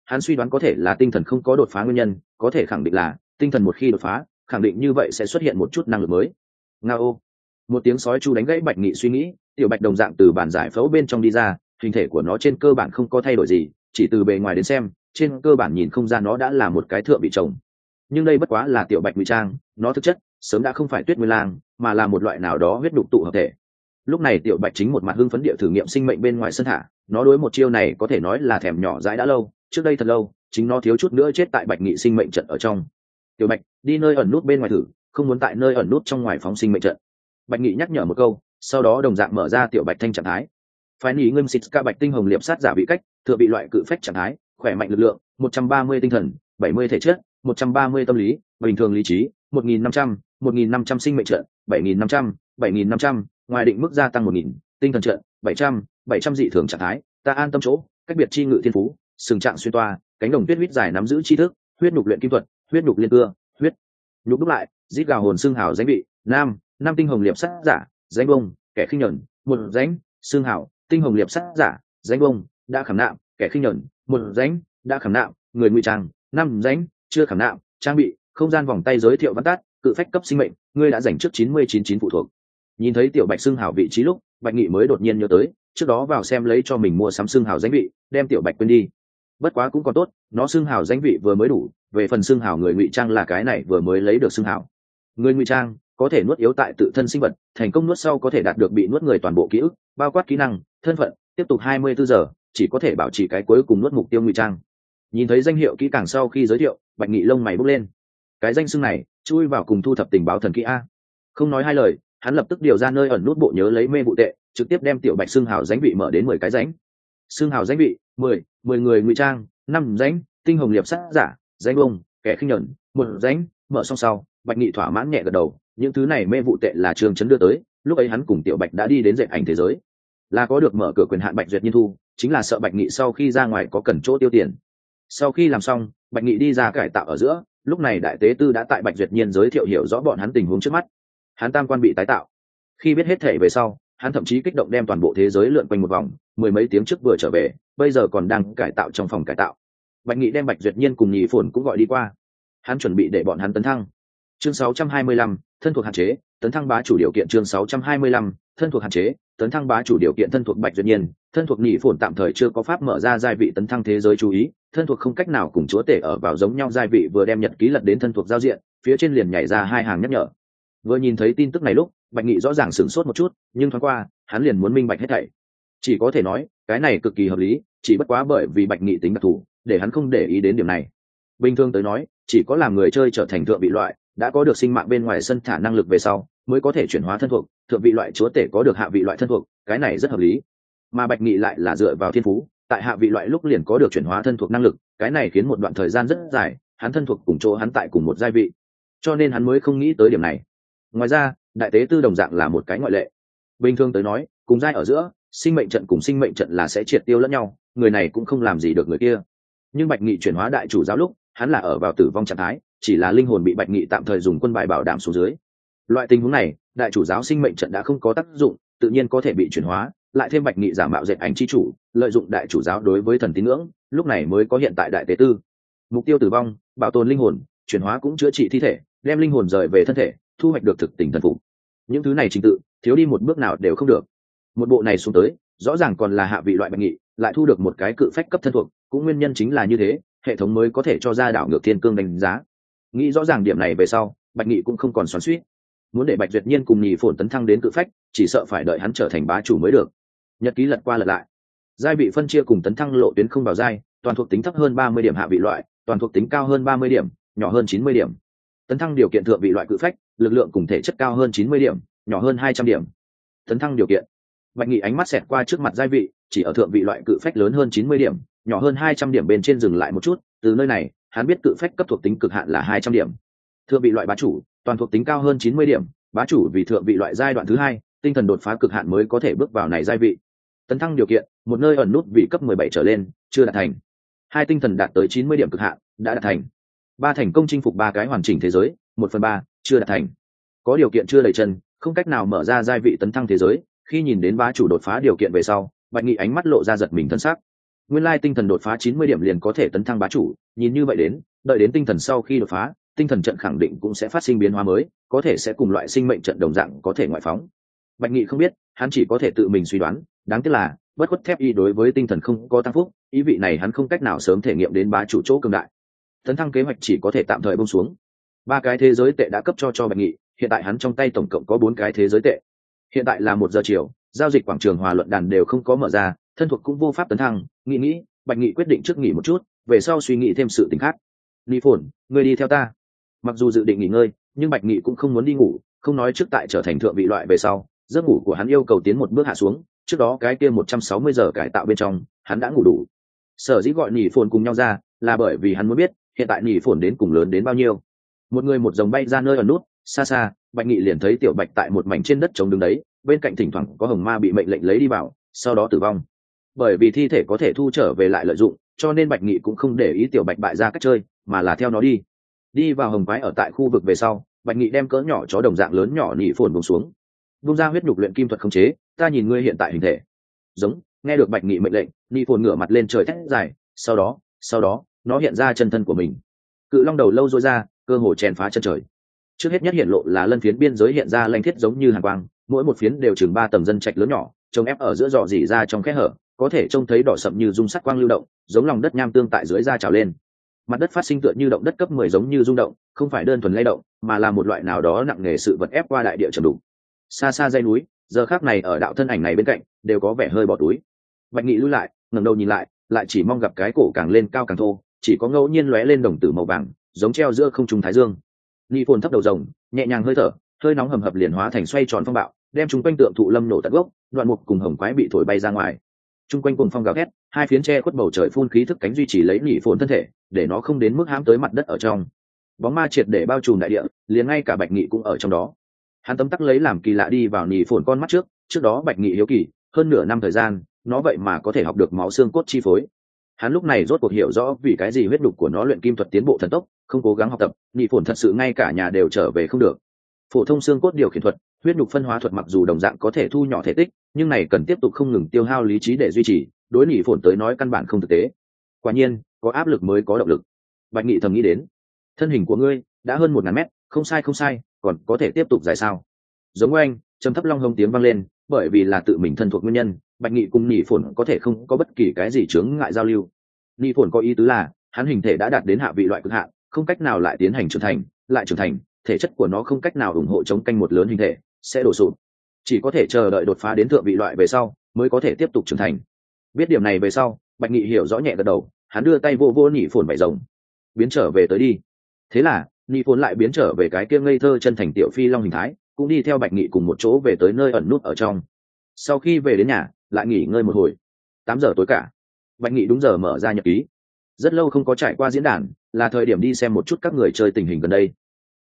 hắn suy đoán có thể là tinh thần không có đột phá nguyên nhân, có thể khẳng định là tinh thần một khi đột phá, khẳng định như vậy sẽ xuất hiện một chút năng lực mới. Ngao. Một tiếng sói chu đánh gãy Bạch Nghị suy nghĩ, tiểu bạch đồng dạng từ bản giải phẫu bên trong đi ra, hình thể của nó trên cơ bản không có thay đổi gì, chỉ từ bề ngoài đến xem, trên cơ bản nhìn không ra nó đã là một cái thượng vị chồng. Nhưng đây bất quá là tiểu bạch ngụy trang, nó thực chất sớm đã không phải Tuyết Nguyên Lang, mà là một loại nào đó huyết đục tụ hợp thể. Lúc này tiểu bạch chính một mặt hưng phấn địa thử nghiệm sinh mệnh bên ngoài sân thả, nó đối một chiêu này có thể nói là thèm nhỏ dãi đã lâu, trước đây thật lâu, chính nó thiếu chút nữa chết tại Bạch Nghị sinh mệnh trận ở trong. Tiểu bạch, đi nơi ẩn nút bên ngoài thử, không muốn tại nơi ẩn nút trong ngoài phóng sinh mệnh trận. Bạch Nghị nhắc nhở một câu, sau đó đồng dạng mở ra tiểu bạch thanh trạng thái. Phái nỉ ngâm xịt ca bạch tinh hồng liệp sát giả vị cách, thừa bị loại cự phách trạng thái, khỏe mạnh lực lượng, một trăm ba mươi tinh thần, bảy mươi thể chất, một trăm ba mươi tâm lý, bình thường lý trí, một nghìn năm trăm, một nghìn năm trăm sinh mệnh trận, bảy nghìn năm trăm, bảy nghìn năm trăm, ngoài định mức gia tăng một nghìn, tinh thần trận, bảy trăm, bảy trăm dị thường trạng thái, ta an tâm chỗ, cách biệt chi ngự thiên phú, sừng trạng xuyên toa, cánh đồng tuyết huyết dài nắm giữ tri thức, huyết nhục luyện kim thuật, huyết nhục liên cưa, huyết nhục đúc lại, rít gào hồn xương hào danh vị, nam, năm tinh hồng liệp sát giả, danh bông, kẻ khinh nhẫn, một danh, xương hào, tinh hồng liệp sát giả, danh bông, đã khảm nạm, kẻ khinh nhẫn, một danh, đã khảm nạm, người ngụy trang, năm danh, chưa khảm nạm, trang bị, không gian vòng tay giới thiệu văn tát, cự phách cấp sinh mệnh, ngươi đã giành trước chín mươi chín chín phụ thuộc. Nhìn thấy tiểu bạch xương hào vị trí lúc, Bạch Nghị mới đột nhiên nhớ tới, trước đó vào xem lấy cho mình mua sắm xương hào danh vị, đem tiểu bạch quên đi. Bất quá cũng còn tốt, nó xương hào danh vị vừa mới đủ, về phần xương hào người ngụy trang là cái này vừa mới lấy được xương hào. Người ngụy trang có thể nuốt yếu tại tự thân sinh vật, thành công nuốt sau có thể đạt được bị nuốt người toàn bộ ký ức, bao quát kỹ năng, thân phận, tiếp tục hai mươi bốn giờ, chỉ có thể bảo trì cái cuối cùng nuốt mục tiêu ngụy trang. Nhìn thấy danh hiệu kỹ càng sau khi giới thiệu, Bạch Nghị lông mày bốc lên. Cái danh xưng này, chui vào cùng thu thập tình báo thần kỹ a. Không nói hai lời, hắn lập tức điều ra nơi ẩn nút bộ nhớ lấy mê vụ tệ, trực tiếp đem tiểu bạch xương hào danh vị mở đến mười cái danh. Xương hào danh vị, mười, mười người ngụy trang, năm danh, tinh hồng liệp sát giả, danh bông, kẻ khinh nhẫn, một danh, mở xong sau, Bạch Nghị thỏa mãn nhẹ gật đầu, những thứ này mê vụ tệ là Trương Chấn đưa tới, lúc ấy hắn cùng tiểu bạch đã đi đến dệt ảnh thế giới, là có được mở cửa quyền hạn Bạch Duyệt Nhiên thu, chính là sợ Bạch Nghị sau khi ra ngoài có cần chỗ tiêu tiền. Sau khi làm xong, Bạch Nghị đi ra cải tạo ở giữa, lúc này đại tế tư đã tại Bạch Duyệt Nhiên giới thiệu hiểu rõ bọn hắn tình huống trước mắt. Hắn tam quan bị tái tạo. Khi biết hết thể về sau, hắn thậm chí kích động đem toàn bộ thế giới lượn quanh một vòng, mười mấy tiếng trước vừa trở về, bây giờ còn đang cải tạo trong phòng cải tạo. Bạch Nghị đem Bạch Duyệt Nhiên cùng Nhị Phồn cũng gọi đi qua. Hắn chuẩn bị để bọn hắn tấn thăng. Chương sáu trăm hai mươi lăm, thân thuộc hạn chế, tấn thăng bá chủ điều kiện. Chương sáu trăm hai mươi lăm, thân thuộc hạn chế, tấn thăng bá chủ điều kiện. Thân thuộc Bạch Duyệt Nhiên, thân thuộc Nhị Phồn tạm thời chưa có pháp mở ra giai vị tấn thăng thế giới chú ý, thân thuộc không cách nào cùng chúa tể ở vào giống nhau giai vị. Vừa đem nhật ký lật đến thân thuộc giao diện, phía trên liền nhảy ra hai hàng nhắc nhở. Vừa nhìn thấy tin tức này lúc, Bạch Nghị rõ ràng sửng sốt một chút, nhưng thoáng qua, hắn liền muốn minh bạch hết thảy. Chỉ có thể nói, cái này cực kỳ hợp lý, chỉ bất quá bởi vì Bạch Nghị tính đặc thù, để hắn không để ý đến điểm này. Bình thường tới nói, chỉ có làm người chơi trở thành thượng vị loại, đã có được sinh mạng bên ngoài sân thả năng lực về sau, mới có thể chuyển hóa thân thuộc, thượng vị loại chúa tể có được hạ vị loại thân thuộc, cái này rất hợp lý. Mà Bạch Nghị lại là dựa vào thiên phú, tại hạ vị loại lúc liền có được chuyển hóa thân thuộc năng lực, cái này khiến một đoạn thời gian rất dài, hắn thân thuộc cùng chỗ hắn tại cùng một giai vị, cho nên hắn mới không nghĩ tới điểm này. Ngoài ra, đại tế tư đồng dạng là một cái ngoại lệ. Bình thường tới nói, cùng giai ở giữa, sinh mệnh trận cùng sinh mệnh trận là sẽ triệt tiêu lẫn nhau, người này cũng không làm gì được người kia. Nhưng Bạch Nghị chuyển hóa đại chủ giáo lúc, hắn là ở vào tử vong trạng thái, chỉ là linh hồn bị Bạch Nghị tạm thời dùng quân bài bảo đảm xuống dưới. Loại tình huống này, đại chủ giáo sinh mệnh trận đã không có tác dụng, tự nhiên có thể bị chuyển hóa, lại thêm Bạch Nghị giả mạo dệt ảnh chi chủ, lợi dụng đại chủ giáo đối với thần tín ngưỡng, lúc này mới có hiện tại đại tế tư. Mục tiêu tử vong, bảo tồn linh hồn, chuyển hóa cũng chữa trị thi thể, đem linh hồn rời về thân thể, thu hoạch được thực tình thần phục. Những thứ này trình tự, thiếu đi một bước nào đều không được. Một bộ này xuống tới, rõ ràng còn là hạ vị loại Bạch Nghị, lại thu được một cái cự phách cấp thân thuộc, cũng nguyên nhân chính là như thế, hệ thống mới có thể cho ra đảo ngược thiên cương đánh giá. Nghĩ rõ ràng điểm này về sau, Bạch Nghị cũng không còn xoắn xuýt. Muốn để Bạch Duyệt Nhiên cùng Nhị Phồn tấn thăng đến cự phách, chỉ sợ phải đợi hắn trở thành bá chủ mới được. Nhật ký lật qua lật lại, giai vị phân chia cùng tấn thăng lộ tuyến không vào giai, toàn thuộc tính thấp hơn ba mươi điểm hạ vị loại, toàn thuộc tính cao hơn ba mươi điểm, nhỏ hơn chín mươi điểm. Tấn thăng điều kiện thượng vị loại cự phách, lực lượng cùng thể chất cao hơn chín mươi điểm, nhỏ hơn hai trăm điểm. Tấn thăng điều kiện. Bạch Nghị ánh mắt xẹt qua trước mặt giai vị, chỉ ở thượng vị loại cự phách lớn hơn chín mươi điểm, nhỏ hơn hai trăm điểm bên trên dừng lại một chút, từ nơi này, hắn biết cự phách cấp thuộc tính cực hạn là hai trăm điểm. Thượng vị loại bá chủ, toàn thuộc tính cao hơn chín mươi điểm, bá chủ vì thượng vị loại giai đoạn thứ hai, tinh thần đột phá cực hạn mới có thể bước vào này giai vị. Tấn thăng điều kiện, một nơi ẩn nút vị cấp mười bảy trở lên, chưa đạt thành. Hai tinh thần đạt tới chín mươi điểm cực hạn, đã đạt thành. Ba thành công chinh phục ba cái hoàn chỉnh thế giới, một phần ba, chưa đạt thành. Có điều kiện chưa đầy chân, không cách nào mở ra giai vị tấn thăng thế giới. Khi nhìn đến bá chủ đột phá điều kiện về sau, Bạch Nghị ánh mắt lộ ra giật mình thân sắc. nguyên lai tinh thần đột phá chín mươi điểm liền có thể tấn thăng bá chủ, nhìn như vậy đến đợi đến tinh thần sau khi đột phá, tinh thần trận khẳng định cũng sẽ phát sinh biến hóa mới, có thể sẽ cùng loại sinh mệnh trận đồng dạng có thể ngoại phóng. Bạch Nghị không biết, hắn chỉ có thể tự mình suy đoán, đáng tiếc là bất khuất thép y đối với tinh thần không có tăng phúc, ý vị này hắn không cách nào sớm thể nghiệm đến bá chủ chỗ cường đại. Tấn thăng kế hoạch chỉ có thể tạm thời buông xuống. Ba cái thế giới tệ đã cấp cho cho Bạch Nghị, hiện tại hắn trong tay tổng cộng có bốn cái thế giới tệ. Hiện tại là một giờ chiều, giao dịch quảng trường hòa luận đàn đều không có mở ra, thân thuộc cũng vô pháp tấn thăng, nghĩ nghĩ, Bạch Nghị quyết định trước nghỉ một chút, về sau suy nghĩ thêm sự tình khác. Ni Phồn, ngươi đi theo ta. Mặc dù dự định nghỉ ngơi, nhưng Bạch Nghị cũng không muốn đi ngủ, không nói trước tại trở thành thượng vị loại về sau, giấc ngủ của hắn yêu cầu tiến một bước hạ xuống, trước đó cái kia một trăm sáu mươi giờ cải tạo bên trong, hắn đã ngủ đủ. Sở dĩ gọi Nhĩ Phồn cùng nhau ra, là bởi vì hắn muốn biết, hiện tại Nhĩ Phồn đến cùng lớn đến bao nhiêu. Một người một dòng bay ra nơi ở nút, xa xa, Bạch Nghị liền thấy Tiểu Bạch tại một mảnh trên đất trống đứng đấy, bên cạnh thỉnh thoảng có hồng ma bị mệnh lệnh lấy đi vào, sau đó tử vong. Bởi vì thi thể có thể thu trở về lại lợi dụng, cho nên Bạch Nghị cũng không để ý Tiểu Bạch bại ra cách chơi, mà là theo nó đi. Đi vào hồng quái ở tại khu vực về sau, Bạch Nghị đem cỡ nhỏ chó đồng dạng lớn nhỏ Nhĩ Phồn buông xuống. Buông ra huyết nhục luyện kim thuật khống chế, ta nhìn ngươi hiện tại hình thể. Giống, nghe được Bạch Nghị mệnh lệnh, Nhĩ Phồn ngửa mặt lên trời thét dài, sau đó, sau đó, nó hiện ra chân thân của mình. Cự long đầu lâu rối ra, cơ hồ chèn phá chân trời. Trước hết nhất hiện lộ là lân phiến biên giới hiện ra lanh thiết giống như hàn quang, mỗi một phiến đều chừng ba tầng dân trạch lớn nhỏ, trông ép ở giữa rọ rỉ ra trong khe hở, có thể trông thấy đỏ sậm như dung sắt quang lưu động, giống lòng đất nham tương tại dưới da trào lên. Mặt đất phát sinh tựa như động đất cấp mười giống như rung động, không phải đơn thuần lay động, mà là một loại nào đó nặng nề sự vật ép qua đại địa trầm đục. Xa xa dãy núi, giờ khắc này ở đạo thân ảnh này bên cạnh, đều có vẻ hơi bỏ túi. Bạch Nghị lùi lại, ngẩng đầu nhìn lại, lại chỉ mong gặp cái cổ càng lên cao càng thô, chỉ có ngẫu nhiên lóe lên đồng tử màu vàng, giống treo giữa không trung thái dương. Nhĩ Phồn thấp đầu rồng, nhẹ nhàng hơi thở, hơi nóng hầm hập liền hóa thành xoay tròn phong bạo, đem chúng quanh tượng thụ lâm nổ tận gốc, đoạn mục cùng hồng quái bị thổi bay ra ngoài. Trung quanh cùng phong gào thét, hai phiến tre khuất bầu trời phun khí thức cánh duy trì lấy Nhĩ Phồn thân thể, để nó không đến mức hãm tới mặt đất ở trong. Bóng ma triệt để bao trùm đại địa, liền ngay cả Bạch Nghị cũng ở trong đó. Hắn tấm tắc lấy làm kỳ lạ đi vào Nhĩ Phồn con mắt trước, trước đó Bạch Nghị hiếu kỳ, hơn nửa năm thời gian, nó vậy mà có thể học được máu xương cốt chi phối. Hắn lúc này rốt cuộc hiểu rõ vì cái gì huyết đục của nó luyện kim thuật tiến bộ thần tốc, không cố gắng học tập, Nhĩ Phồn thật sự ngay cả nhà đều trở về không được. Phổ thông xương cốt điều khiển thuật, huyết nhục phân hóa thuật mặc dù đồng dạng có thể thu nhỏ thể tích, nhưng này cần tiếp tục không ngừng tiêu hao lý trí để duy trì, đối Nhĩ Phồn tới nói căn bản không thực tế. Quả nhiên, có áp lực mới có động lực. Bạch Nghị thầm nghĩ đến, thân hình của ngươi đã hơn một ngàn mét, không sai không sai, còn có thể tiếp tục dài sao? Giống anh, trầm thấp long hông tiếng vang lên, bởi vì là tự mình thân thuộc nguyên nhân, Bạch Nghị cùng Nhĩ Phồn có thể không có bất kỳ cái gì chướng ngại giao lưu. Nhĩ Phồn có ý tứ là, hắn hình thể đã đạt đến hạ vị loại cực hạn, không cách nào lại tiến hành trưởng thành, lại trưởng thành, thể chất của nó không cách nào ủng hộ chống canh một lớn hình thể, sẽ đổ sụp. Chỉ có thể chờ đợi đột phá đến thượng vị loại về sau, mới có thể tiếp tục trưởng thành. Biết điểm này về sau, Bạch Nghị hiểu rõ nhẹ gật đầu, hắn đưa tay vô vô Nhĩ Phồn vảy rồng, biến trở về tới đi. Thế là, Nhĩ Phồn lại biến trở về cái kia ngây thơ chân thành tiểu phi long hình thái, cũng đi theo Bạch Nghị cùng một chỗ về tới nơi ẩn nút ở trong. Sau khi về đến nhà, lại nghỉ ngơi một hồi. Tám giờ tối cả, Bạch Nghị đúng giờ mở ra nhật ký. Rất lâu không có trải qua diễn đàn, là thời điểm đi xem một chút các người chơi tình hình gần đây.